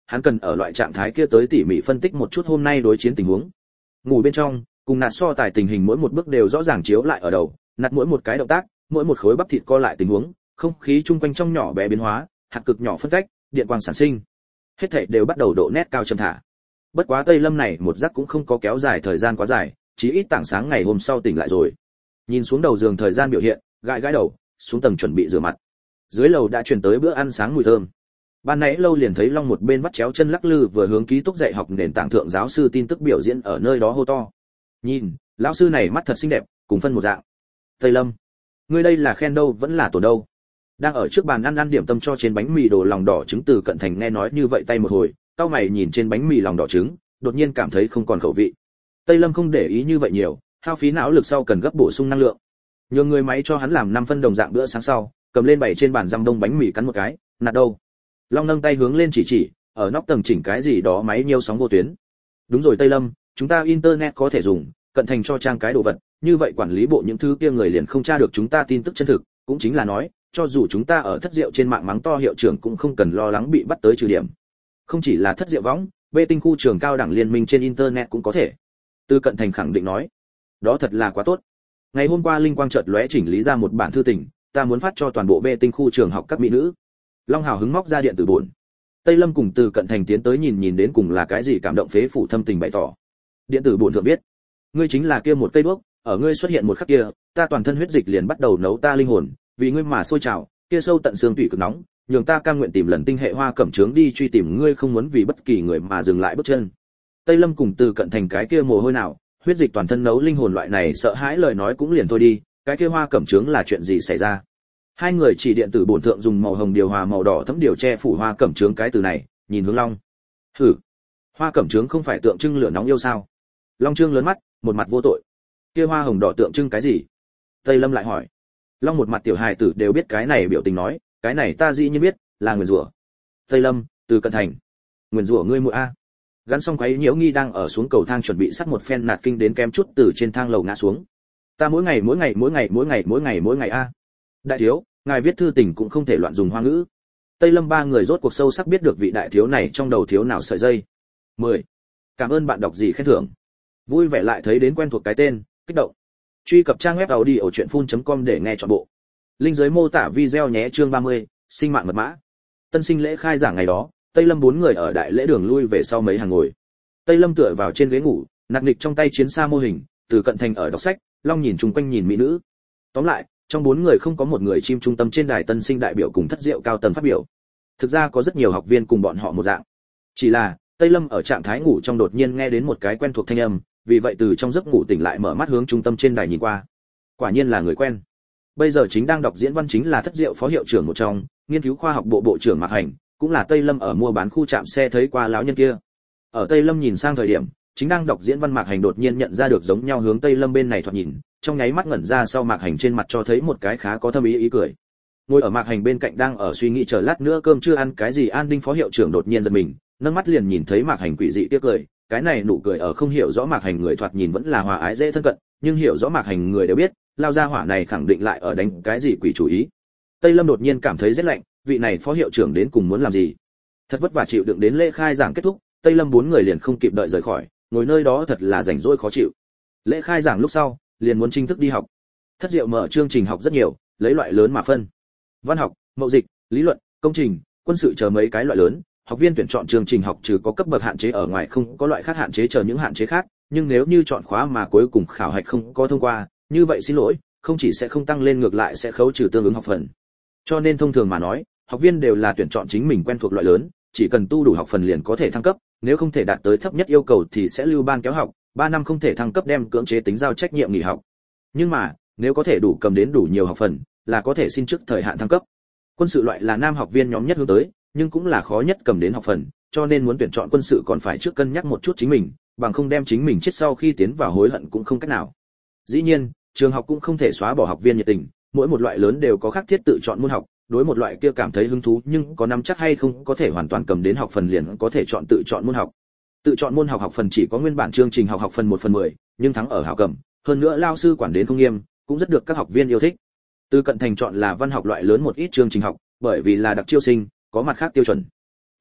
hắn cần ở loại trạng thái kia tới tỉ mỉ phân tích một chút hôm nay đối chiến tình huống. Ngủ bên trong, cùng nạt so tài tình hình mỗi một bước đều rõ ràng chiếu lại ở đầu, nạt mỗi một cái động tác, mỗi một khối bắp thịt co lại tình huống, không khí chung quanh trong nhỏ bé biến hóa, hạt cực nhỏ phân cách, điện quang sản sinh, hết thảy đều bắt đầu độ nét cao trầm thả. Bất quá Tây Lâm này một giấc cũng không có kéo dài thời gian quá dài, chỉ ít tảng sáng ngày hôm sau tỉnh lại rồi. Nhìn xuống đầu giường thời gian biểu hiện, gãi gãi đầu, xuống tầng chuẩn bị rửa mặt. Dưới lầu đã truyền tới bữa ăn sáng mùi thơm. Ban nãy lâu liền thấy Long một bên vắt chéo chân lắc lư vừa hướng ký túc dạy học nền tảng thượng giáo sư tin tức biểu diễn ở nơi đó hô to. Nhìn, lão sư này mắt thật xinh đẹp, cùng phân một dạng. Tây Lâm, ngươi đây là khen đâu vẫn là tổn đâu? Đang ở trước bàn ăn ăn điểm tâm cho trên bánh mì đồ lòng đỏ trứng Từ Cận Thành nghe nói như vậy tay một hồi, cau mày nhìn trên bánh mì lòng đỏ trứng, đột nhiên cảm thấy không còn khẩu vị. Tây Lâm không để ý như vậy nhiều, hao phí não lực sau cần gấp bổ sung năng lượng. Nhường người máy cho hắn làm năm phân đồng dạng bữa sáng sau, cầm lên bày trên bàn răm đông bánh mì cắn một cái, nạt đâu. Long nâng tay hướng lên chỉ chỉ, ở nóc tầng chỉnh cái gì đó máy nhiều sóng vô tuyến. Đúng rồi Tây Lâm, chúng ta internet có thể dùng, Cận Thành cho trang cái đồ vật, như vậy quản lý bộ những thứ kia người liền không tra được chúng ta tin tức chân thực, cũng chính là nói, cho dù chúng ta ở thất diệu trên mạng mắng to hiệu trưởng cũng không cần lo lắng bị bắt tới trừ điểm. Không chỉ là thất diệu võng, bê tinh khu trường cao đẳng liên minh trên internet cũng có thể. Từ Cận Thành khẳng định nói, đó thật là quá tốt. Ngày hôm qua linh quang chợt lóe chỉnh lý ra một bản thư tình, ta muốn phát cho toàn bộ bê tinh khu trường học các mỹ nữ. Long hào hứng móc ra điện tử buồn. Tây Lâm cùng Từ Cận Thành tiến tới nhìn nhìn đến cùng là cái gì cảm động phế phủ thâm tình bày tỏ. Điện tử buồn thượng viết, ngươi chính là kia một cây đuốc, ở ngươi xuất hiện một khắc kia, ta toàn thân huyết dịch liền bắt đầu nấu ta linh hồn, vì ngươi mà sôi trào, kia sâu tận xương tủy cực nóng, nhường ta cam nguyện tìm lần tinh hệ hoa cẩm trướng đi truy tìm ngươi, không muốn vì bất kỳ người mà dừng lại bước chân. Tây Lâm cùng Từ Cận Thành cái kia mồ hôi nào, huyết dịch toàn thân nấu linh hồn loại này sợ hãi lời nói cũng liền thôi đi, cái kia hoa cẩm trướng là chuyện gì xảy ra? Hai người chỉ điện tử bổn thượng dùng màu hồng điều hòa màu đỏ thấm điều che phủ hoa cẩm trướng cái từ này, nhìn hướng Long. Hử, hoa cẩm trướng không phải tượng trưng lửa nóng yêu sao? Long trương lớn mắt, một mặt vô tội. Kia hoa hồng đỏ tượng trưng cái gì? Tây Lâm lại hỏi. Long một mặt tiểu hài tử đều biết cái này biểu tình nói, cái này ta dĩ nhiên biết, là nguyền rủa. Tây Lâm, Từ Cận Thành, nguyền rủa ngươi muội a. Gắn xong quấy nhiễu nghi đang ở xuống cầu thang chuẩn bị sắt một phen nạt kinh đến kém chút từ trên thang lầu ngã xuống. Ta mỗi ngày mỗi ngày mỗi ngày mỗi ngày mỗi ngày mỗi ngày a. Đại thiếu, ngài viết thư tình cũng không thể loạn dùng hoa ngữ. Tây Lâm ba người rốt cuộc sâu sắc biết được vị đại thiếu này trong đầu thiếu nào sợi dây. mười. Cảm ơn bạn đọc gì khen thưởng. Vui vẻ lại thấy đến quen thuộc cái tên, kích động. Truy cập trang web audiochuyenphun.com để nghe trọn bộ. Link dưới mô tả video nhé. Chương ba mươi, sinh mạng mật mã. Tân sinh lễ khai giảng ngày đó, Tây Lâm bốn người ở đại lễ đường lui về sau mấy hàng ngồi. Tây Lâm tựa vào trên ghế ngủ, nạt nghịch trong tay chiến xa mô hình, Từ Cận Thành ở đọc sách, Long nhìn chung quanh nhìn mỹ nữ. Tóm lại, trong bốn người không có một người chim trung tâm trên đài tân sinh đại biểu cùng thất diệu cao tầng phát biểu. Thực ra có rất nhiều học viên cùng bọn họ một dạng. Chỉ là, Tây Lâm ở trạng thái ngủ trong đột nhiên nghe đến một cái quen thuộc thanh âm, vì vậy từ trong giấc ngủ tỉnh lại mở mắt hướng trung tâm trên đài nhìn qua. Quả nhiên là người quen. Bây giờ chính đang đọc diễn văn chính là thất diệu phó hiệu trưởng một trong, nghiên cứu khoa học bộ bộ trưởng Mạc Hành, cũng là Tây Lâm ở mua bán khu trạm xe thấy qua lão nhân kia. Ở Tây Lâm nhìn sang thời điểm, chính đang đọc diễn văn Mạc Hành đột nhiên nhận ra được giống nhau hướng Tây Lâm bên này thoạt nhìn, trong nháy mắt ngẩn ra sau Mạc Hành trên mặt cho thấy một cái khá có thâm ý ý cười. Ngồi ở Mạc Hành bên cạnh đang ở suy nghĩ chờ lát nữa cơm chưa ăn cái gì An Đinh phó hiệu trưởng đột nhiên giật mình, nâng mắt liền nhìn thấy Mạc Hành quỷ dị tiếc cười, cái này nụ cười ở không hiểu rõ Mạc Hành người thoạt nhìn vẫn là hòa ái dễ thân cận, nhưng hiểu rõ Mạc Hành người đều biết, lao ra hỏa này khẳng định lại ở đánh cái gì quỷ chủ ý. Tây Lâm đột nhiên cảm thấy rất lạnh, vị này phó hiệu trưởng đến cùng muốn làm gì? Thật vất vả chịu đựng đến lễ khai giảng kết thúc, Tây Lâm bốn người liền không kịp đợi rời khỏi, ngồi nơi đó thật là rảnh rỗi khó chịu. Lễ khai giảng lúc sau, liền muốn chính thức đi học. Thất diệu mở chương trình học rất nhiều, lấy loại lớn mà phân. Văn học, mậu dịch, lý luận, công trình, quân sự chờ mấy cái loại lớn, học viên tuyển chọn chương trình học trừ có cấp bậc hạn chế ở ngoài không có loại khác hạn chế chờ những hạn chế khác, nhưng nếu như chọn khóa mà cuối cùng khảo hạch không có thông qua, như vậy xin lỗi, không chỉ sẽ không tăng lên ngược lại sẽ khấu trừ tương ứng học phần. Cho nên thông thường mà nói, học viên đều là tuyển chọn chính mình quen thuộc loại lớn, chỉ cần tu đủ học phần liền có thể thăng cấp, nếu không thể đạt tới thấp nhất yêu cầu thì sẽ lưu ban kéo học, ba năm không thể thăng cấp đem cưỡng chế tính giao trách nhiệm nghỉ học. Nhưng mà, nếu có thể đủ cầm đến đủ nhiều học phần, là có thể xin trước thời hạn thăng cấp. Quân sự loại là nam học viên nhóm nhất hướng tới, nhưng cũng là khó nhất cầm đến học phần, cho nên muốn tuyển chọn quân sự còn phải trước cân nhắc một chút chính mình, bằng không đem chính mình chết sau khi tiến vào hối hận cũng không cách nào. Dĩ nhiên, trường học cũng không thể xóa bỏ học viên nhiệt tình, mỗi một loại lớn đều có khác thiết tự chọn môn học, đối một loại kia cảm thấy hứng thú nhưng có nắm chắc hay không có thể hoàn toàn cầm đến học phần liền có thể chọn tự chọn môn học. Tự chọn môn học học phần chỉ có nguyên bản chương trình học học phần một phần mười, nhưng thắng ở hảo cầm, hơn nữa lao sư quản đến không nghiêm, cũng rất được các học viên yêu thích. Từ Cận Thành chọn là văn học loại lớn một ít chương trình học, bởi vì là đặc chiêu sinh, có mặt khác tiêu chuẩn.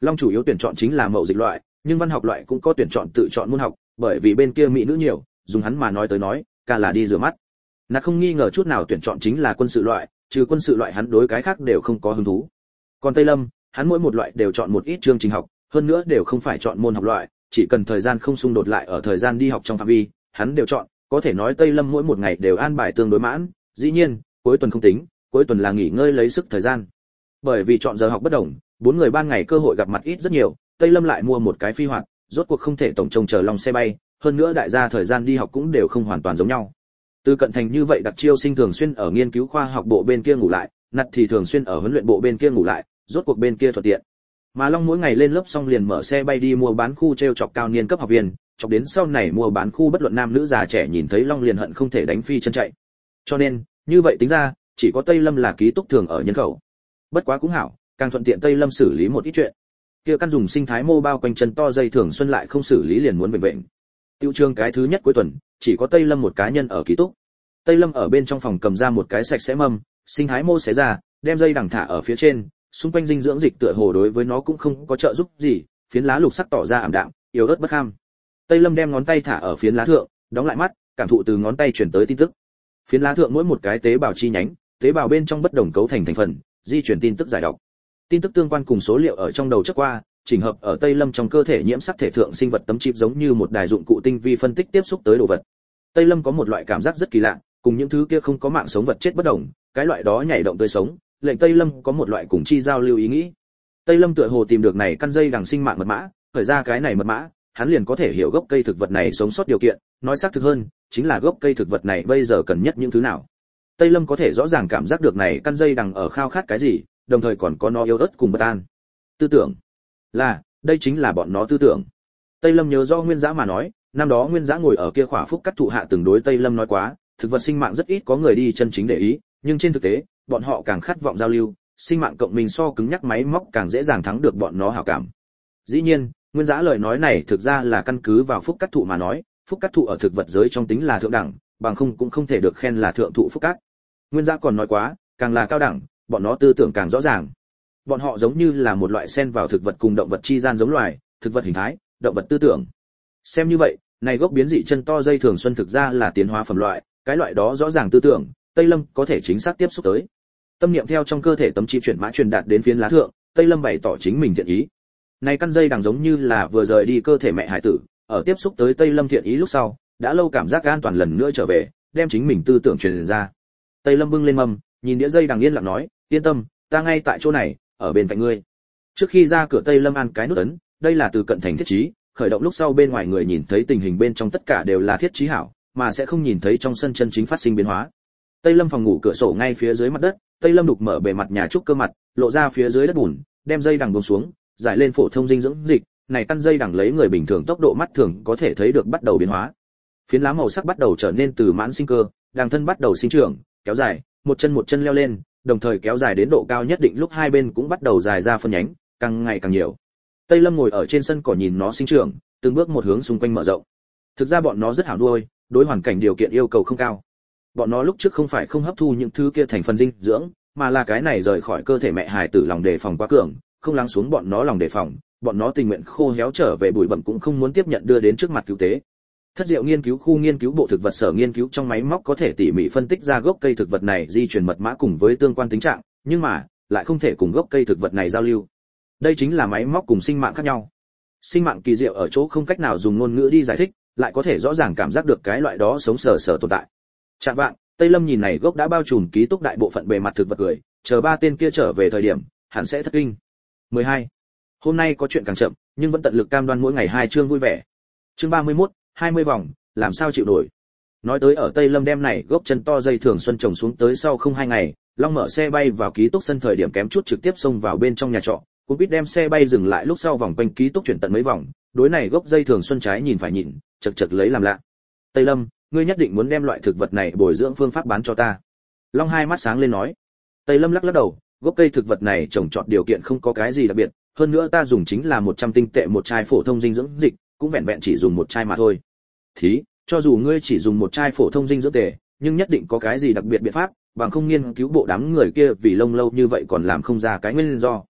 Long chủ yếu tuyển chọn chính là mậu dịch loại, nhưng văn học loại cũng có tuyển chọn tự chọn môn học, bởi vì bên kia mỹ nữ nhiều, dùng hắn mà nói tới nói, ca là đi rửa mắt. Nạt không nghi ngờ chút nào tuyển chọn chính là quân sự loại, trừ quân sự loại hắn đối cái khác đều không có hứng thú. Còn Tây Lâm, hắn mỗi một loại đều chọn một ít chương trình học, hơn nữa đều không phải chọn môn học loại, chỉ cần thời gian không xung đột lại ở thời gian đi học trong phạm vi, hắn đều chọn, có thể nói Tây Lâm mỗi một ngày đều an bài tương đối mãn, dĩ nhiên, cuối tuần không tính, cuối tuần là nghỉ ngơi lấy sức thời gian. Bởi vì chọn giờ học bất đồng, bốn người ban ngày cơ hội gặp mặt ít rất nhiều, Tây Lâm lại mua một cái phi hoạt, rốt cuộc không thể tổng trông chờ lòng xe bay, hơn nữa đại gia thời gian đi học cũng đều không hoàn toàn giống nhau. Từ cận thành như vậy đặc chiêu sinh thường xuyên ở nghiên cứu khoa học bộ bên kia ngủ lại, nặt thì thường xuyên ở huấn luyện bộ bên kia ngủ lại, rốt cuộc bên kia thuận tiện. Mà Long mỗi ngày lên lớp xong liền mở xe bay đi mua bán khu treo chọc cao niên cấp học viên, chọc đến sau này mua bán khu bất luận nam nữ già trẻ nhìn thấy Long liền hận không thể đánh phi chân chạy. Cho nên, như vậy tính ra, chỉ có Tây Lâm là ký túc thường ở nhân khẩu. Bất quá cũng hảo, càng thuận tiện Tây Lâm xử lý một ít chuyện. Kia căn dùng sinh thái mô bao quanh chân to dây thường xuân lại không xử lý liền muốn bệnh bệnh. Tiêu trường cái thứ nhất cuối tuần, chỉ có Tây Lâm một cá nhân ở ký túc. Tây Lâm ở bên trong phòng cầm ra một cái sạch sẽ mâm, sinh thái mô xé ra, đem dây đằng thả ở phía trên, xung quanh dinh dưỡng dịch tựa hồ đối với nó cũng không có trợ giúp gì, phiến lá lục sắc tỏ ra ảm đạm, yếu ớt bất ham. Tây Lâm đem ngón tay thả ở phiến lá thượng, đóng lại mắt, cảm thụ từ ngón tay truyền tới tin tức. Phiến lá thượng mỗi một cái tế bào chi nhánh, tế bào bên trong bất đồng cấu thành thành phần, di chuyển tin tức giải đọc. Tin tức tương quan cùng số liệu ở trong đầu chất qua, chỉnh hợp ở Tây Lâm trong cơ thể nhiễm sắc thể thượng sinh vật tấm chip giống như một đài dụng cụ tinh vi phân tích tiếp xúc tới đồ vật. Tây Lâm có một loại cảm giác rất kỳ lạ, cùng những thứ kia không có mạng sống vật chết bất đồng, cái loại đó nhảy động tươi sống, lệnh Tây Lâm có một loại cùng chi giao lưu ý nghĩ. Tây Lâm tựa hồ tìm được này căn dây đằng sinh mạng mật mã, khởi ra cái này mật mã, hắn liền có thể hiểu gốc cây thực vật này sống sót điều kiện, nói xác thực hơn, chính là gốc cây thực vật này bây giờ cần nhất những thứ nào. Tây Lâm có thể rõ ràng cảm giác được này căn dây đằng ở khao khát cái gì, đồng thời còn có nó yếu ớt cùng bất an. Tư tưởng, là, đây chính là bọn nó tư tưởng. Tây Lâm nhớ do Nguyên Dã mà nói, năm đó Nguyên Dã ngồi ở kia khỏa phúc cắt thụ hạ từng đối Tây Lâm nói quá, thực vật sinh mạng rất ít có người đi chân chính để ý, nhưng trên thực tế, bọn họ càng khát vọng giao lưu, sinh mạng cộng mình so cứng nhắc máy móc càng dễ dàng thắng được bọn nó hảo cảm. Dĩ nhiên, Nguyên Dã lời nói này thực ra là căn cứ vào phúc cắt thụ mà nói, phúc cắt thụ ở thực vật giới trong tính là thượng đẳng, bằng không cũng không thể được khen là thượng thụ phúc cắt. Nguyên Dã còn nói quá, càng là cao đẳng, bọn nó tư tưởng càng rõ ràng. Bọn họ giống như là một loại xen vào thực vật cùng động vật chi gian giống loài, thực vật hình thái, động vật tư tưởng. Xem như vậy, này gốc biến dị chân to dây thường xuân thực ra là tiến hóa phẩm loại, cái loại đó rõ ràng tư tưởng, Tây Lâm có thể chính xác tiếp xúc tới. Tâm niệm theo trong cơ thể tấm chip chuyển mã truyền đạt đến phiến lá thượng, Tây Lâm bày tỏ chính mình thiện ý. Này căn dây đằng giống như là vừa rời đi cơ thể mẹ hải tử, ở tiếp xúc tới Tây Lâm thiện ý lúc sau, đã lâu cảm giác an toàn lần nữa trở về, đem chính mình tư tưởng truyền ra. Tây Lâm bưng lên mâm, nhìn đĩa dây đằng yên lặng nói, yên tâm, ta ngay tại chỗ này, ở bên cạnh ngươi. Trước khi ra cửa Tây Lâm ăn cái nút ấn, đây là từ cận thành thiết trí, khởi động lúc sau bên ngoài người nhìn thấy tình hình bên trong tất cả đều là thiết trí hảo, mà sẽ không nhìn thấy trong sân chân chính phát sinh biến hóa. Tây Lâm phòng ngủ cửa sổ ngay phía dưới mặt đất, Tây Lâm đục mở bề mặt nhà trúc cơ mặt, lộ ra phía dưới đất bùn, đem dây đằng buông xuống, giải lên phổ thông dinh dưỡng dịch, này căn dây đằng lấy người bình thường tốc độ mắt thường có thể thấy được bắt đầu biến hóa. Phiến lá màu sắc bắt đầu trở nên từ mãn sinh cơ, đằng thân bắt đầu sinh trưởng, kéo dài, một chân một chân leo lên, đồng thời kéo dài đến độ cao nhất định lúc hai bên cũng bắt đầu dài ra phân nhánh, càng ngày càng nhiều. Tây Lâm ngồi ở trên sân cỏ nhìn nó sinh trưởng, từng bước một hướng xung quanh mở rộng. Thực ra bọn nó rất hảo nuôi, đối hoàn cảnh điều kiện yêu cầu không cao. Bọn nó lúc trước không phải không hấp thu những thứ kia thành phần dinh dưỡng, mà là cái này rời khỏi cơ thể mẹ hài tử lòng đề phòng quá cường, không lắng xuống bọn nó lòng đề phòng, bọn nó tình nguyện khô héo trở về bụi bặm cũng không muốn tiếp nhận đưa đến trước mặt cứu tế. Thất Diệu nghiên cứu khu nghiên cứu bộ thực vật sở nghiên cứu trong máy móc có thể tỉ mỉ phân tích ra gốc cây thực vật này di truyền mật mã cùng với tương quan tính trạng, nhưng mà lại không thể cùng gốc cây thực vật này giao lưu. Đây chính là máy móc cùng sinh mạng khác nhau. Sinh mạng kỳ diệu ở chỗ không cách nào dùng ngôn ngữ đi giải thích, lại có thể rõ ràng cảm giác được cái loại đó sống sờ sờ tồn tại. Chạm vạng, Tây Lâm nhìn này gốc đã bao trùm ký túc đại bộ phận bề mặt thực vật cười, chờ ba tên kia trở về thời điểm, hẳn sẽ thất kinh. mười hai. Hôm nay có chuyện càng chậm, nhưng vẫn tận lực cam đoan mỗi ngày hai chương vui vẻ. Chương ba mươi mốt, hai mươi vòng, làm sao chịu nổi. Nói tới ở Tây Lâm đem này gốc chân to dây thường xuân trồng xuống tới sau không hai ngày, Long mở xe bay vào ký túc sân thời điểm kém chút trực tiếp xông vào bên trong nhà trọ, cũng biết đem xe bay dừng lại lúc sau vòng quanh ký túc chuyển tận mấy vòng, đối này gốc dây thường xuân trái nhìn phải nhìn, chật chật lấy làm lạ. Tây Lâm, ngươi nhất định muốn đem loại thực vật này bồi dưỡng phương pháp bán cho ta. Long hai mắt sáng lên nói. Tây Lâm lắc lắc đầu, gốc cây thực vật này trồng trọt điều kiện không có cái gì đặc biệt, hơn nữa ta dùng chính là một trăm tinh tệ một chai phổ thông dinh dưỡng dịch, cũng vẹn vẹn chỉ dùng một chai mà thôi. Thí, cho dù ngươi chỉ dùng một chai phổ thông dinh dưỡng tệ, nhưng nhất định có cái gì đặc biệt biện pháp, bằng không nghiên cứu bộ đám người kia vì lông lâu như vậy còn làm không ra cái nguyên do.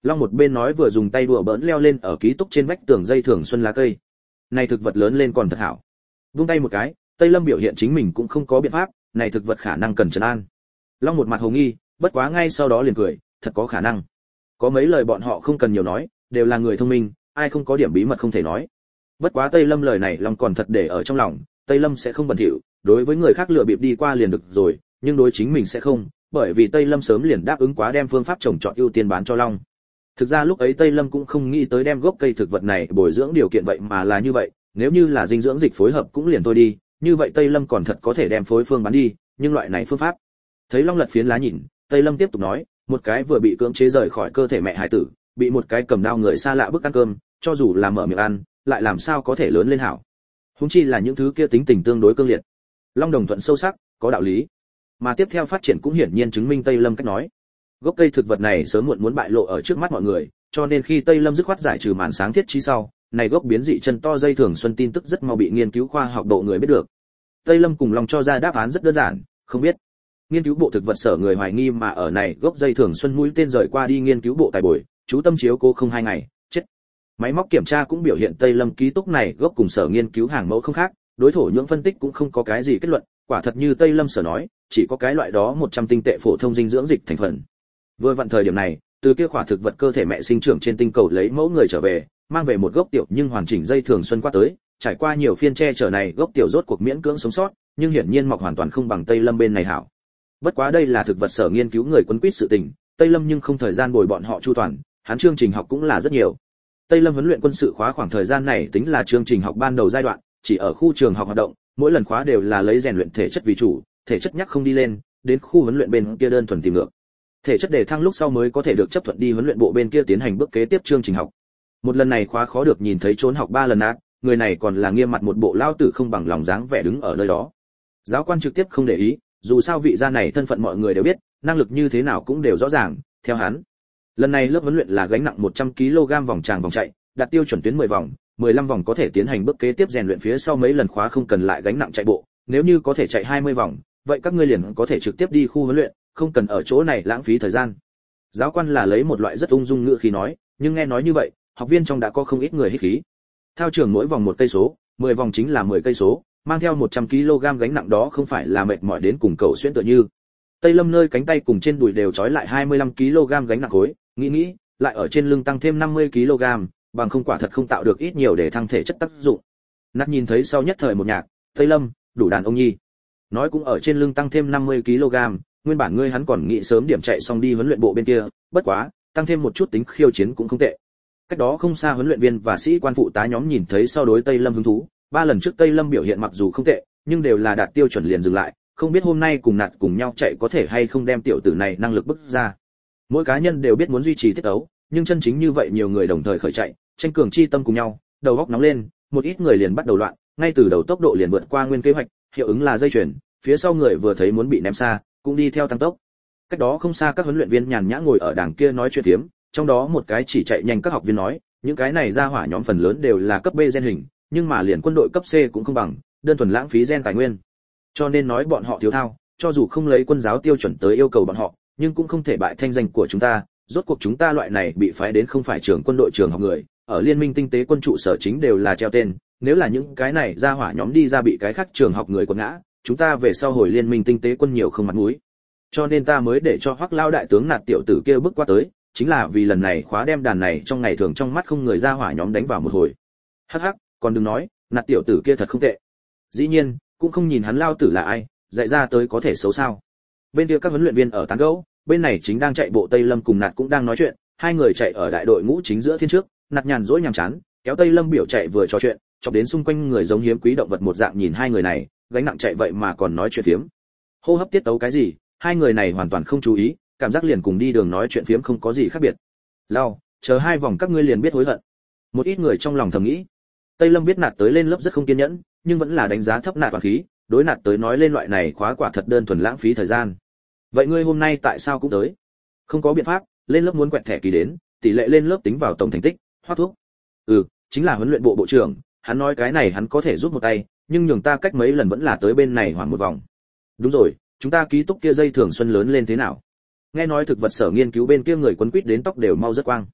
Long một bên nói vừa dùng tay đùa bỡn leo lên ở ký túc trên vách tường dây thường xuân lá cây. Này thực vật lớn lên còn thật hảo. Vung tay một cái, Tây Lâm biểu hiện chính mình cũng không có biện pháp, này thực vật khả năng cần trấn an. Long một mặt hồ nghi, bất quá ngay sau đó liền cười, thật có khả năng. Có mấy lời bọn họ không cần nhiều nói, đều là người thông minh, ai không có điểm bí mật không thể nói. Bất quá Tây Lâm lời này Long còn thật để ở trong lòng, Tây Lâm sẽ không bẩn thỉu, đối với người khác lừa bịp đi qua liền được rồi, nhưng đối chính mình sẽ không, bởi vì Tây Lâm sớm liền đáp ứng quá đem phương pháp trồng trọt ưu tiên bán cho Long. Thực ra lúc ấy Tây Lâm cũng không nghĩ tới đem gốc cây thực vật này bồi dưỡng điều kiện vậy mà là như vậy, nếu như là dinh dưỡng dịch phối hợp cũng liền thôi đi, như vậy Tây Lâm còn thật có thể đem phối phương bán đi, nhưng loại này phương pháp. Thấy Long lật phiến lá nhìn, Tây Lâm tiếp tục nói, một cái vừa bị cưỡng chế rời khỏi cơ thể mẹ hải tử, bị một cái cầm đao người xa lạ bức ăn cơm, cho dù là mở miệng ăn, lại làm sao có thể lớn lên hảo. Huống chi là những thứ kia tính tình tương đối cương liệt. Long đồng thuận sâu sắc, có đạo lý. Mà tiếp theo phát triển cũng hiển nhiên chứng minh Tây Lâm cách nói. Gốc cây thực vật này sớm muộn muốn bại lộ ở trước mắt mọi người, cho nên khi Tây Lâm dứt khoát giải trừ màn sáng thiết trí sau, này gốc biến dị chân to dây thường xuân tin tức rất mau bị nghiên cứu khoa học độ người biết được. Tây Lâm cùng Long cho ra đáp án rất đơn giản, không biết. Nghiên cứu bộ thực vật sở người hoài nghi mà ở này gốc dây thường xuân mũi tên rời qua đi nghiên cứu bộ tài bồi, chú tâm chiếu cố không hai ngày, chết. Máy móc kiểm tra cũng biểu hiện Tây Lâm ký túc này gốc cùng sở nghiên cứu hàng mẫu không khác, đối thổ nhưỡng phân tích cũng không có cái gì kết luận, quả thật như Tây Lâm sở nói, chỉ có cái loại đó một trăm tinh tệ phổ thông dinh dưỡng dịch thành phần. Vừa vặn thời điểm này, từ kia khỏa thực vật cơ thể mẹ sinh trưởng trên tinh cầu lấy mẫu người trở về, mang về một gốc tiểu nhưng hoàn chỉnh dây thường xuân qua tới, trải qua nhiều phiên che chở này gốc tiểu rốt cuộc miễn cưỡng sống sót, nhưng hiển nhiên mọc hoàn toàn không bằng Tây Lâm bên này hảo. Bất quá đây là thực vật sở nghiên cứu người quấn quýt sự tình, Tây Lâm nhưng không thời gian bồi bọn họ chu toàn, hắn chương trình học cũng là rất nhiều. Tây Lâm huấn luyện quân sự khóa khoảng thời gian này tính là chương trình học ban đầu giai đoạn, chỉ ở khu trường học hoạt động, mỗi lần khóa đều là lấy rèn luyện thể chất vì chủ, thể chất nhắc không đi lên, đến khu huấn luyện bên kia đơn thuần tìm ngược. Thể chất đề thăng lúc sau mới có thể được chấp thuận đi huấn luyện bộ bên kia tiến hành bước kế tiếp chương trình học. Một lần này khóa khó được nhìn thấy trốn học ba lần nát, người này còn là nghiêm mặt một bộ lao tử không bằng lòng dáng vẻ đứng ở nơi đó. Giáo quan trực tiếp không để ý, dù sao vị gia này thân phận mọi người đều biết, năng lực như thế nào cũng đều rõ ràng, theo hắn. Lần này lớp huấn luyện là gánh nặng một trăm ki lô gam vòng tràng vòng chạy, đạt tiêu chuẩn tuyến mười vòng, mười lăm vòng có thể tiến hành bước kế tiếp rèn luyện phía sau mấy lần khóa không cần lại gánh nặng chạy bộ, nếu như có thể chạy hai mươi vòng, vậy các ngươi liền có thể trực tiếp đi khu huấn luyện, không cần ở chỗ này lãng phí thời gian. Giáo quan là lấy một loại rất ung dung ngữ khí nói, nhưng nghe nói như vậy, học viên trong đã có không ít người hít khí. Thao trường mỗi vòng một cây số, mười vòng chính là mười cây số, mang theo một trăm ki lô gam gánh nặng đó không phải là mệt mỏi đến cùng cầu xuyên tựa như. Tây Lâm nơi cánh tay cùng trên đùi đều trói lại hai mươi lăm ki lô gam gánh nặng khối, nghĩ nghĩ, lại ở trên lưng tăng thêm năm mươi ki lô gam, bằng không quả thật không tạo được ít nhiều để thăng thể chất tác dụng. Nát nhìn thấy sau nhất thời một nhạc, Tây Lâm, đủ đàn ông nhi. Nói cũng ở trên lưng tăng thêm năm mươi ki lô gam, nguyên bản ngươi hắn còn nghĩ sớm điểm chạy xong đi huấn luyện bộ bên kia, bất quá, tăng thêm một chút tính khiêu chiến cũng không tệ. Cách đó không xa huấn luyện viên và sĩ quan phụ tá nhóm nhìn thấy sau đối Tây Lâm hứng thú, ba lần trước Tây Lâm biểu hiện mặc dù không tệ, nhưng đều là đạt tiêu chuẩn liền dừng lại, không biết hôm nay cùng nạt cùng nhau chạy có thể hay không đem tiểu tử này năng lực bứt ra. Mỗi cá nhân đều biết muốn duy trì tiết tấu, nhưng chân chính như vậy nhiều người đồng thời khởi chạy, tranh cường chi tâm cùng nhau, đầu óc nóng lên, một ít người liền bắt đầu loạn, ngay từ đầu tốc độ liền vượt qua nguyên kế hoạch, hiệu ứng là dây chuyền, phía sau người vừa thấy muốn bị ném xa, cũng đi theo tăng tốc. Cách đó không xa các huấn luyện viên nhàn nhã ngồi ở đằng kia nói chuyện phiếm, trong đó một cái chỉ chạy nhanh các học viên nói, những cái này ra hỏa nhóm phần lớn đều là cấp B gen hình, nhưng mà liền quân đội cấp C cũng không bằng, đơn thuần lãng phí gen tài nguyên. Cho nên nói bọn họ thiếu thao, cho dù không lấy quân giáo tiêu chuẩn tới yêu cầu bọn họ, nhưng cũng không thể bại thanh danh của chúng ta, rốt cuộc chúng ta loại này bị phái đến không phải trường quân đội trường học người, ở liên minh tinh tế quân trụ sở chính đều là treo tên, nếu là những cái này ra hỏa nhóm đi ra bị cái khác trường học người quật ngã, chúng ta về sau hồi liên minh tinh tế quân nhiều không mặt mũi. Cho nên ta mới để cho Hoắc lao đại tướng nạt tiểu tử kia bước qua tới, chính là vì lần này khóa đem đàn này trong ngày thường trong mắt không người ra hỏa nhóm đánh vào một hồi. Hắc hắc, còn đừng nói, nạt tiểu tử kia thật không tệ. Dĩ nhiên, cũng không nhìn hắn lao tử là ai, dạy ra tới có thể xấu sao. Bên kia các huấn luyện viên ở tán gẫu, bên này chính đang chạy bộ Tây Lâm cùng nạt cũng đang nói chuyện, hai người chạy ở đại đội ngũ chính giữa thiên trước, nạt nhàn rỗi nhàm chán, kéo Tây Lâm biểu chạy vừa trò chuyện, chọc đến xung quanh người giống hiếm quý động vật một dạng nhìn hai người này, gánh nặng chạy vậy mà còn nói chuyện phiếm. Hô hấp tiết tấu cái gì, hai người này hoàn toàn không chú ý, cảm giác liền cùng đi đường nói chuyện phiếm không có gì khác biệt. Lao, chờ hai vòng các ngươi liền biết hối hận. Một ít người trong lòng thầm nghĩ. Tây Lâm biết nạt tới lên lớp rất không kiên nhẫn, nhưng vẫn là đánh giá thấp nạt toàn khí, đối nạt tới nói lên loại này khóa quả thật đơn thuần lãng phí thời gian. Vậy ngươi hôm nay tại sao cũng tới? Không có biện pháp, lên lớp muốn quẹt thẻ kỳ đến, tỷ lệ lên lớp tính vào tổng thành tích, Hoắc thuốc. Ừ, chính là huấn luyện bộ bộ trưởng, hắn nói cái này hắn có thể giúp một tay, nhưng nhường ta cách mấy lần vẫn là tới bên này hoàn một vòng. Đúng rồi, chúng ta ký túc kia dây thường xuân lớn lên thế nào? Nghe nói thực vật sở nghiên cứu bên kia người quấn quýt đến tóc đều mau rất quang.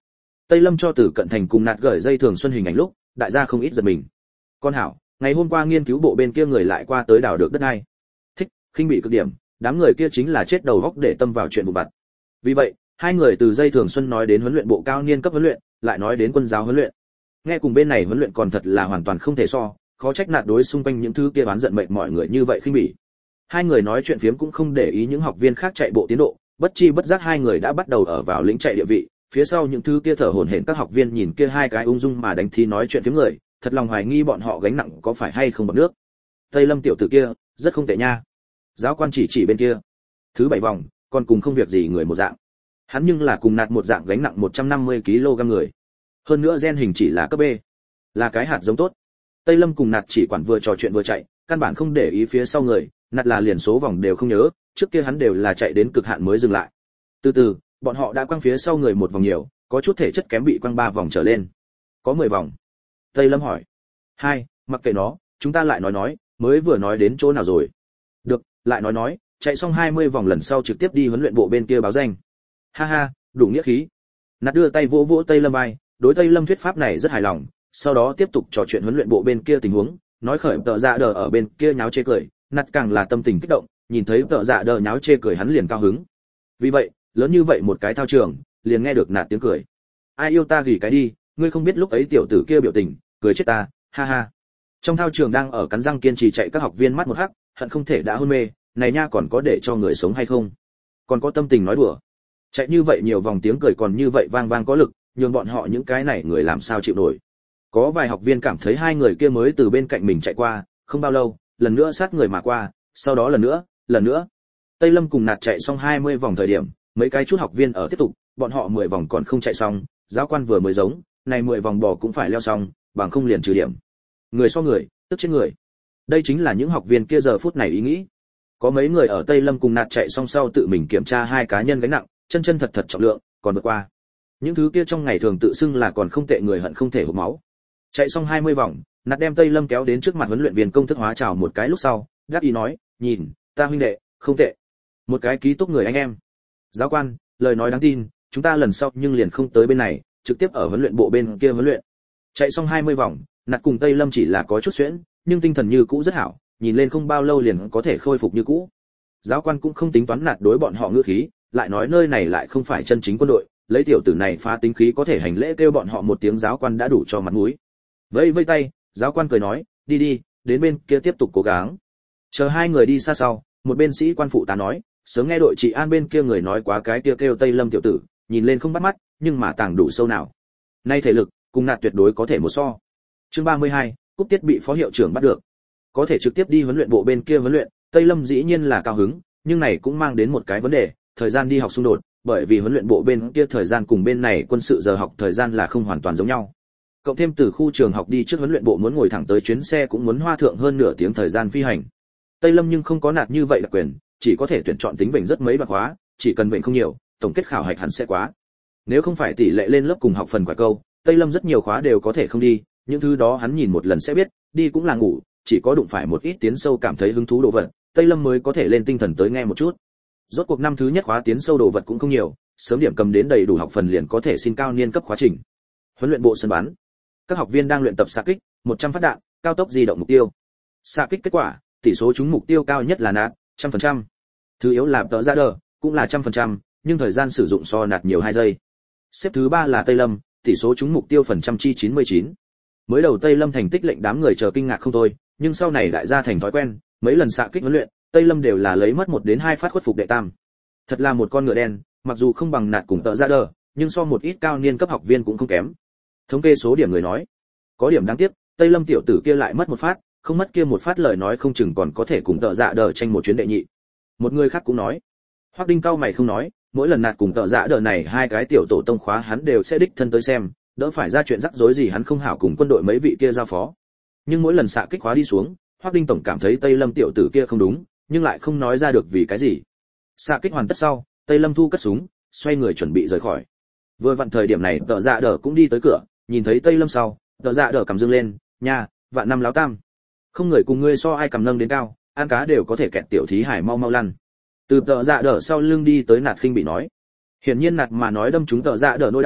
Tây Lâm cho Từ Cận Thành cùng nạt gửi dây thường xuân hình ảnh lúc, đại gia không ít giật mình. Con hảo, ngày hôm qua nghiên cứu bộ bên kia người lại qua tới đào được đất này. Thích, khinh bị cực điểm, đám người kia chính là chết đầu góc để tâm vào chuyện vụ vặt. Vì vậy, hai người từ dây thường xuân nói đến huấn luyện bộ cao niên cấp huấn luyện, lại nói đến quân giáo huấn luyện. Nghe cùng bên này huấn luyện còn thật là hoàn toàn không thể so, khó trách nạt đối xung quanh những thứ kia oán giận mệt mọi người như vậy khinh bỉ. Hai người nói chuyện phiếm cũng không để ý những học viên khác chạy bộ tiến độ, bất chi bất giác hai người đã bắt đầu ở vào lĩnh chạy địa vị, phía sau những thứ kia thở hổn hển các học viên nhìn kia hai cái ung dung mà đánh thi nói chuyện phiếm người, thật lòng hoài nghi bọn họ gánh nặng có phải hay không bằng nước. Tây Lâm tiểu tử kia, rất không tệ nha. Giáo quan chỉ chỉ bên kia. Thứ bảy vòng, còn cùng không việc gì người một dạng. Hắn nhưng là cùng nạt một dạng gánh nặng một trăm năm mươi ki lô gam người. Hơn nữa gen hình chỉ là cấp B, là cái hạt giống tốt. Tây Lâm cùng nạt chỉ quản vừa trò chuyện vừa chạy, căn bản không để ý phía sau người, nạt là liền số vòng đều không nhớ, trước kia hắn đều là chạy đến cực hạn mới dừng lại. Từ từ, bọn họ đã quăng phía sau người một vòng nhiều, có chút thể chất kém bị quăng ba vòng trở lên. Có mười vòng. Tây Lâm hỏi. Hai, mặc kệ nó, chúng ta lại nói nói, mới vừa nói đến chỗ nào rồi? Được, lại nói nói, chạy xong hai mươi vòng lần sau trực tiếp đi huấn luyện bộ bên kia báo danh. Ha ha, đủ nghĩa khí. Nạt đưa tay vỗ vỗ Tây Lâm vai, đối Tây Lâm thuyết pháp này rất hài lòng, sau đó tiếp tục trò chuyện huấn luyện bộ bên kia tình huống, nói khởi tợ dạ đờ ở bên kia nháo chê cười, nạt càng là tâm tình kích động, nhìn thấy tợ dạ đờ nháo chê cười hắn liền cao hứng. Vì vậy, lớn như vậy một cái thao trường, liền nghe được nạt tiếng cười. Ai yêu ta gỉ cái đi, ngươi không biết lúc ấy tiểu tử kia biểu tình, cười chết ta, ha ha. Trong thao trường đang ở cắn răng kiên trì chạy các học viên mắt một hắc, hận không thể đã hôn mê, này nha còn có để cho người sống hay không? Còn có tâm tình nói đùa. Chạy như vậy nhiều vòng tiếng cười còn như vậy vang vang có lực, nhường bọn họ những cái này người làm sao chịu nổi. Có vài học viên cảm thấy hai người kia mới từ bên cạnh mình chạy qua, không bao lâu, lần nữa sát người mà qua, sau đó lần nữa, lần nữa. Tây Lâm cùng nạt chạy xong hai mươi vòng thời điểm, mấy cái chút học viên ở tiếp tục, bọn họ mười vòng còn không chạy xong, giáo quan vừa mới giống, này mười vòng bò cũng phải leo xong, bằng không liền trừ điểm. Người so người, tức chết người. Đây chính là những học viên kia giờ phút này ý nghĩ. Có mấy người ở Tây Lâm cùng nạt chạy xong sau tự mình kiểm tra hai cá nhân gánh nặng, chân chân thật thật trọng lượng, còn vượt qua. Những thứ kia trong ngày thường tự xưng là còn không tệ người hận không thể hộc máu. Chạy xong hai mươi vòng, nạt đem Tây Lâm kéo đến trước mặt huấn luyện viên công thức hóa chào một cái lúc sau, gác ý nói, nhìn, ta huynh đệ, không tệ. Một cái ký túc người anh em. Giáo quan, lời nói đáng tin, chúng ta lần sau nhưng liền không tới bên này, trực tiếp ở huấn luyện bộ bên kia huấn luyện. Chạy xong hai mươi vòng, nạt cùng Tây Lâm chỉ là có chút xuyễn, nhưng tinh thần như cũ rất hảo, nhìn lên không bao lâu liền có thể khôi phục như cũ. Giáo quan cũng không tính toán nạt đối bọn họ ngữ khí, lại nói nơi này lại không phải chân chính quân đội, lấy tiểu tử này phá tính khí có thể hành lễ kêu bọn họ một tiếng giáo quan đã đủ cho mặt mũi. Vẫy vẫy tay, giáo quan cười nói, đi đi, đến bên kia tiếp tục cố gắng. Chờ hai người đi xa sau, một bên sĩ quan phụ tá nói, sớm nghe đội trị an bên kia người nói quá cái kia kêu, kêu Tây Lâm tiểu tử, nhìn lên không bắt mắt, nhưng mà tàng đủ sâu nào. Nay thể lực, cùng nạt tuyệt đối có thể một so. Chương ba mươi hai, cúp tiết bị phó hiệu trưởng bắt được. Có thể trực tiếp đi huấn luyện bộ bên kia huấn luyện, Tây Lâm dĩ nhiên là cao hứng, nhưng này cũng mang đến một cái vấn đề, thời gian đi học xung đột, bởi vì huấn luyện bộ bên kia thời gian cùng bên này quân sự giờ học thời gian là không hoàn toàn giống nhau. Cộng thêm từ khu trường học đi trước huấn luyện bộ muốn ngồi thẳng tới chuyến xe cũng muốn hoa thượng hơn nửa tiếng thời gian phi hành. Tây Lâm nhưng không có nạt như vậy đặc quyền, chỉ có thể tuyển chọn tính vệnh rất mấy bậc khóa, chỉ cần vệnh không nhiều, tổng kết khảo hạch hẳn sẽ quá. Nếu không phải tỷ lệ lên lớp cùng học phần quả câu, Tây Lâm rất nhiều khóa đều có thể không đi, những thứ đó hắn nhìn một lần sẽ biết, đi cũng là ngủ, chỉ có đụng phải một ít tiến sâu cảm thấy hứng thú đồ vật, Tây Lâm mới có thể lên tinh thần tới nghe một chút. Rốt cuộc năm thứ nhất khóa tiến sâu đồ vật cũng không nhiều, sớm điểm cầm đến đầy đủ học phần liền có thể xin cao niên cấp khóa trình. Huấn luyện bộ sân bắn. Các học viên đang luyện tập xạ kích, một trăm phát đạn, cao tốc di động mục tiêu. Xạ kích kết quả, tỷ số trúng mục tiêu cao nhất là nạt, một trăm phần trăm. Thứ yếu là tợ ra đờ, cũng là một trăm phần trăm, nhưng thời gian sử dụng so nạt nhiều hai giây. Xếp thứ ba là Tây Lâm, tỷ số trúng mục tiêu phần trăm chi chín mươi chín. Mới đầu Tây Lâm thành tích lệnh đám người chờ kinh ngạc không thôi, nhưng sau này đại gia thành thói quen, mấy lần xạ kích huấn luyện, Tây Lâm đều là lấy mất một đến hai phát khuất phục đệ tam. Thật là một con ngựa đen, mặc dù không bằng nạt cùng tợ ra đờ, nhưng so một ít cao niên cấp học viên cũng không kém. Thống kê số điểm người nói, có điểm đáng tiếc, Tây Lâm tiểu tử kia lại mất một phát, không mất kia một phát lời nói không chừng còn có thể cùng tợ dạ đờ tranh một chuyến đệ nhị. Một người khác cũng nói, Hoắc Đinh cao mày không nói, mỗi lần nạt cùng tợ dạ đờ này hai cái tiểu tổ tông khóa hắn đều sẽ đích thân tới xem, đỡ phải ra chuyện rắc rối gì hắn không hảo cùng quân đội mấy vị kia giao phó. Nhưng mỗi lần xạ kích khóa đi xuống, Hoắc Đinh tổng cảm thấy Tây Lâm tiểu tử kia không đúng, nhưng lại không nói ra được vì cái gì. Xạ kích hoàn tất sau, Tây Lâm thu cất súng, xoay người chuẩn bị rời khỏi. Vừa vặn thời điểm này, tợ dạ đờ cũng đi tới cửa, nhìn thấy Tây Lâm sau, tợ dạ đờ cầm dương lên, nha, vạn năm láo tam. Không người cùng ngươi so ai cầm nâng đến cao, ăn cá đều có thể kẹt tiểu thí hải mau mau lăn. Từ tợ dạ đờ sau lưng đi tới nạt khinh bị nói. Hiển nhiên nạt mà nói đâm chúng tợ dạ đờ nỗi đau,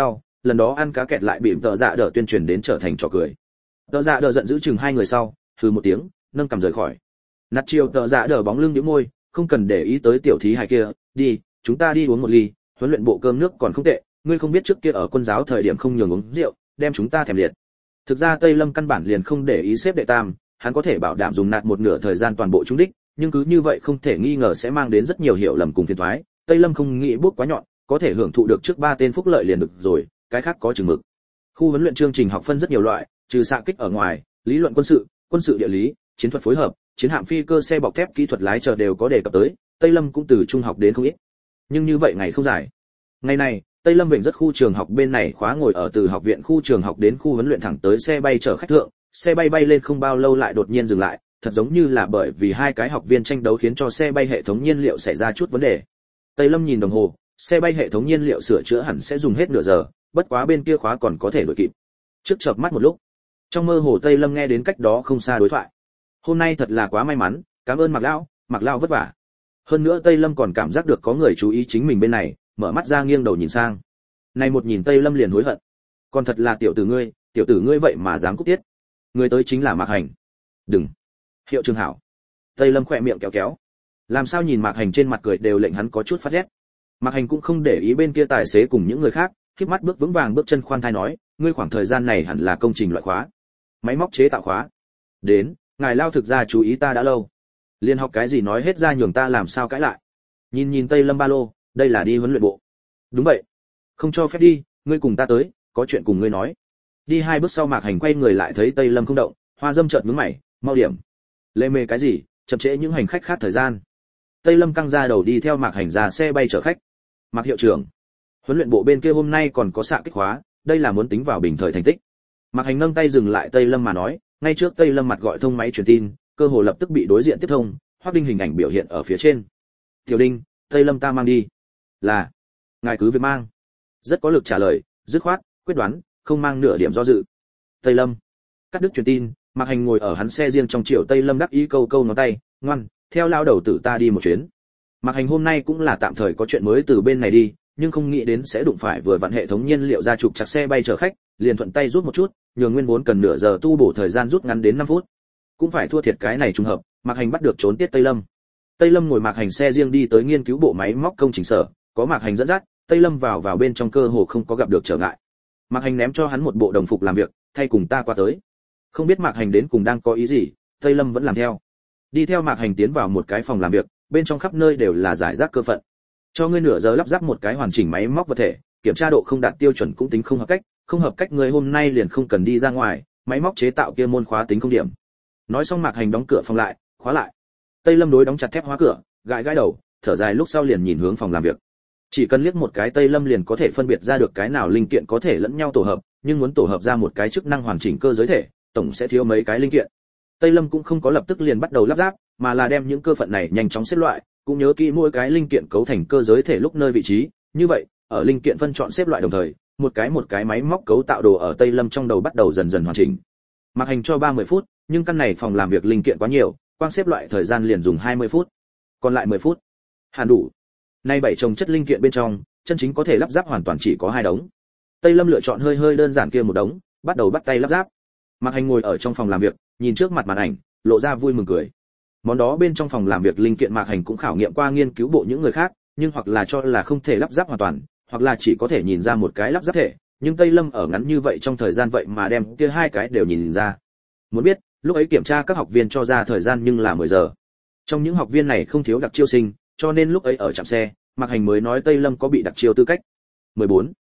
lần đó ăn cá kẹt lại bị tợ dạ đỡ tuyên truyền đến trở thành trò cười. Tợ dạ đỡ giận giữ chừng hai người sau, hừ một tiếng, nâng cằm rời khỏi. Nát chiều tợ dạ đỡ bóng lưng nhíu môi, không cần để ý tới tiểu thí hài kia, đi, chúng ta đi uống một ly, huấn luyện bộ cơm nước còn không tệ, ngươi không biết trước kia ở quân giáo thời điểm không nhường uống rượu, đem chúng ta thèm liệt. Thực ra Tây Lâm căn bản liền không để ý xếp đệ tam, hắn có thể bảo đảm dùng nạt một nửa thời gian toàn bộ trúng đích, nhưng cứ như vậy không thể nghi ngờ sẽ mang đến rất nhiều hiểu lầm cùng phiền toái. Tây Lâm không nghĩ bước quá nhọn, có thể hưởng thụ được trước ba tên phúc lợi liền được rồi, cái khác có chừng mực. Khu huấn luyện chương trình học phân rất nhiều loại, trừ xạ kích ở ngoài, lý luận quân sự, quân sự địa lý, chiến thuật phối hợp, chiến hạm phi cơ xe bọc thép kỹ thuật lái chờ đều có đề cập tới, Tây Lâm cũng từ trung học đến không ít. Nhưng như vậy ngày không dài. Ngày này, Tây Lâm vịnh rất khu trường học bên này khóa ngồi ở từ học viện khu trường học đến khu huấn luyện thẳng tới xe bay chở khách thượng, xe bay bay lên không bao lâu lại đột nhiên dừng lại, thật giống như là bởi vì hai cái học viên tranh đấu khiến cho xe bay hệ thống nhiên liệu xảy ra chút vấn đề. Tây Lâm nhìn đồng hồ, xe bay hệ thống nhiên liệu sửa chữa hẳn sẽ dùng hết nửa giờ, bất quá bên kia khóa còn có thể đuổi kịp. Trước chợp mắt một lúc, trong mơ hồ Tây Lâm nghe đến cách đó không xa đối thoại. Hôm nay thật là quá may mắn, cảm ơn Mạc lão, Mạc lão vất vả. Hơn nữa Tây Lâm còn cảm giác được có người chú ý chính mình bên này, mở mắt ra nghiêng đầu nhìn sang. Này một nhìn Tây Lâm liền hối hận. Còn thật là tiểu tử ngươi, tiểu tử ngươi vậy mà dám cúp tiết. Người tới chính là Mạc Hành. Đừng. Hiệu trường hảo. Tây Lâm khỏe miệng kéo kéo. Làm sao nhìn Mạc Hành trên mặt cười đều lệnh hắn có chút phát rét. Mạc Hành cũng không để ý bên kia tài xế cùng những người khác, khép mắt bước vững vàng bước chân khoan thai nói, ngươi khoảng thời gian này hẳn là công trình loại khóa, máy móc chế tạo khóa. Đến, ngài lao thực ra chú ý ta đã lâu. Liên học cái gì nói hết ra nhường ta làm sao cãi lại. Nhìn nhìn Tây Lâm ba lô, đây là đi huấn luyện bộ. Đúng vậy. Không cho phép đi, ngươi cùng ta tới, có chuyện cùng ngươi nói. Đi hai bước sau Mạc Hành quay người lại thấy Tây Lâm không động, Hoa Dâm chợt nhướng mày, mau điểm. Lê mê cái gì, chậm trễ những hành khách khác thời gian. Tây Lâm căng ra đầu đi theo Mạc Hành ra xe bay chở khách. Mạc hiệu trưởng, huấn luyện bộ bên kia hôm nay còn có xạ kích hóa, đây là muốn tính vào bình thời thành tích. Mạc Hành nâng tay dừng lại Tây Lâm mà nói, ngay trước Tây Lâm mặt gọi thông máy truyền tin, cơ hồ lập tức bị đối diện tiếp thông, Hoắc Đinh hình ảnh biểu hiện ở phía trên. Tiểu Đinh, Tây Lâm ta mang đi. Là, ngài cứ việc mang. Rất có lực trả lời, dứt khoát, quyết đoán, không mang nửa điểm do dự. Tây Lâm, cắt đứt truyền tin, Mạc Hành ngồi ở hắn xe riêng trong chiều Tây Lâm đắc ý câu câu ngón tay, ngoan, theo lao đầu tử ta đi một chuyến. Mạc Hành hôm nay cũng là tạm thời có chuyện mới từ bên này đi, nhưng không nghĩ đến sẽ đụng phải vừa vặn hệ thống nhiên liệu ra trục chặt xe bay chở khách, liền thuận tay rút một chút, nhường nguyên vốn cần nửa giờ tu bổ thời gian rút ngắn đến năm phút. Cũng phải thua thiệt cái này trùng hợp, Mạc Hành bắt được trốn tiết Tây Lâm. Tây Lâm ngồi Mạc Hành xe riêng đi tới nghiên cứu bộ máy móc công trình sở, có Mạc Hành dẫn dắt, Tây Lâm vào vào bên trong cơ hồ không có gặp được trở ngại. Mạc Hành ném cho hắn một bộ đồng phục làm việc, thay cùng ta qua tới. Không biết Mạc Hành đến cùng đang có ý gì, Tây Lâm vẫn làm theo. Đi theo Mạc Hành tiến vào một cái phòng làm việc, bên trong khắp nơi đều là giải rác cơ phận. Cho ngươi nửa giờ lắp ráp một cái hoàn chỉnh máy móc vật thể, kiểm tra độ không đạt tiêu chuẩn cũng tính không hợp cách, không hợp cách ngươi hôm nay liền không cần đi ra ngoài, máy móc chế tạo kia môn khóa tính không điểm. Nói xong Mạc Hành đóng cửa phòng lại, khóa lại. Tây Lâm đối đóng chặt thép hóa cửa, gãi gãi đầu, thở dài lúc sau liền nhìn hướng phòng làm việc. Chỉ cần liếc một cái Tây Lâm liền có thể phân biệt ra được cái nào linh kiện có thể lẫn nhau tổ hợp, nhưng muốn tổ hợp ra một cái chức năng hoàn chỉnh cơ giới thể, tổng sẽ thiếu mấy cái linh kiện. Tây Lâm cũng không có lập tức liền bắt đầu lắp ráp, mà là đem những cơ phận này nhanh chóng xếp loại, cũng nhớ kỹ mỗi cái linh kiện cấu thành cơ giới thể lúc nơi vị trí, như vậy, ở linh kiện phân chọn xếp loại đồng thời, một cái một cái máy móc cấu tạo đồ ở Tây Lâm trong đầu bắt đầu dần dần hoàn chỉnh. Mạc Hành cho ba mươi phút, nhưng căn này phòng làm việc linh kiện quá nhiều, quang xếp loại thời gian liền dùng hai mươi phút. Còn lại mười phút. Hẳn đủ. Nay bảy chồng chất linh kiện bên trong, chân chính có thể lắp ráp hoàn toàn chỉ có hai đống. Tây Lâm lựa chọn hơi hơi đơn giản kia một đống, bắt đầu bắt tay lắp ráp. Mạc Hành ngồi ở trong phòng làm việc, nhìn trước mặt màn ảnh, lộ ra vui mừng cười. Món đó bên trong phòng làm việc linh kiện Mạc Hành cũng khảo nghiệm qua nghiên cứu bộ những người khác, nhưng hoặc là cho là không thể lắp ráp hoàn toàn, hoặc là chỉ có thể nhìn ra một cái lắp ráp thể, nhưng Tây Lâm ở ngắn như vậy trong thời gian vậy mà đem kia hai cái đều nhìn ra. Muốn biết, lúc ấy kiểm tra các học viên cho ra thời gian nhưng là mười giờ. Trong những học viên này không thiếu đặc chiêu sinh, cho nên lúc ấy ở trạm xe, Mạc Hành mới nói Tây Lâm có bị đặc chiêu tư cách. mười bốn.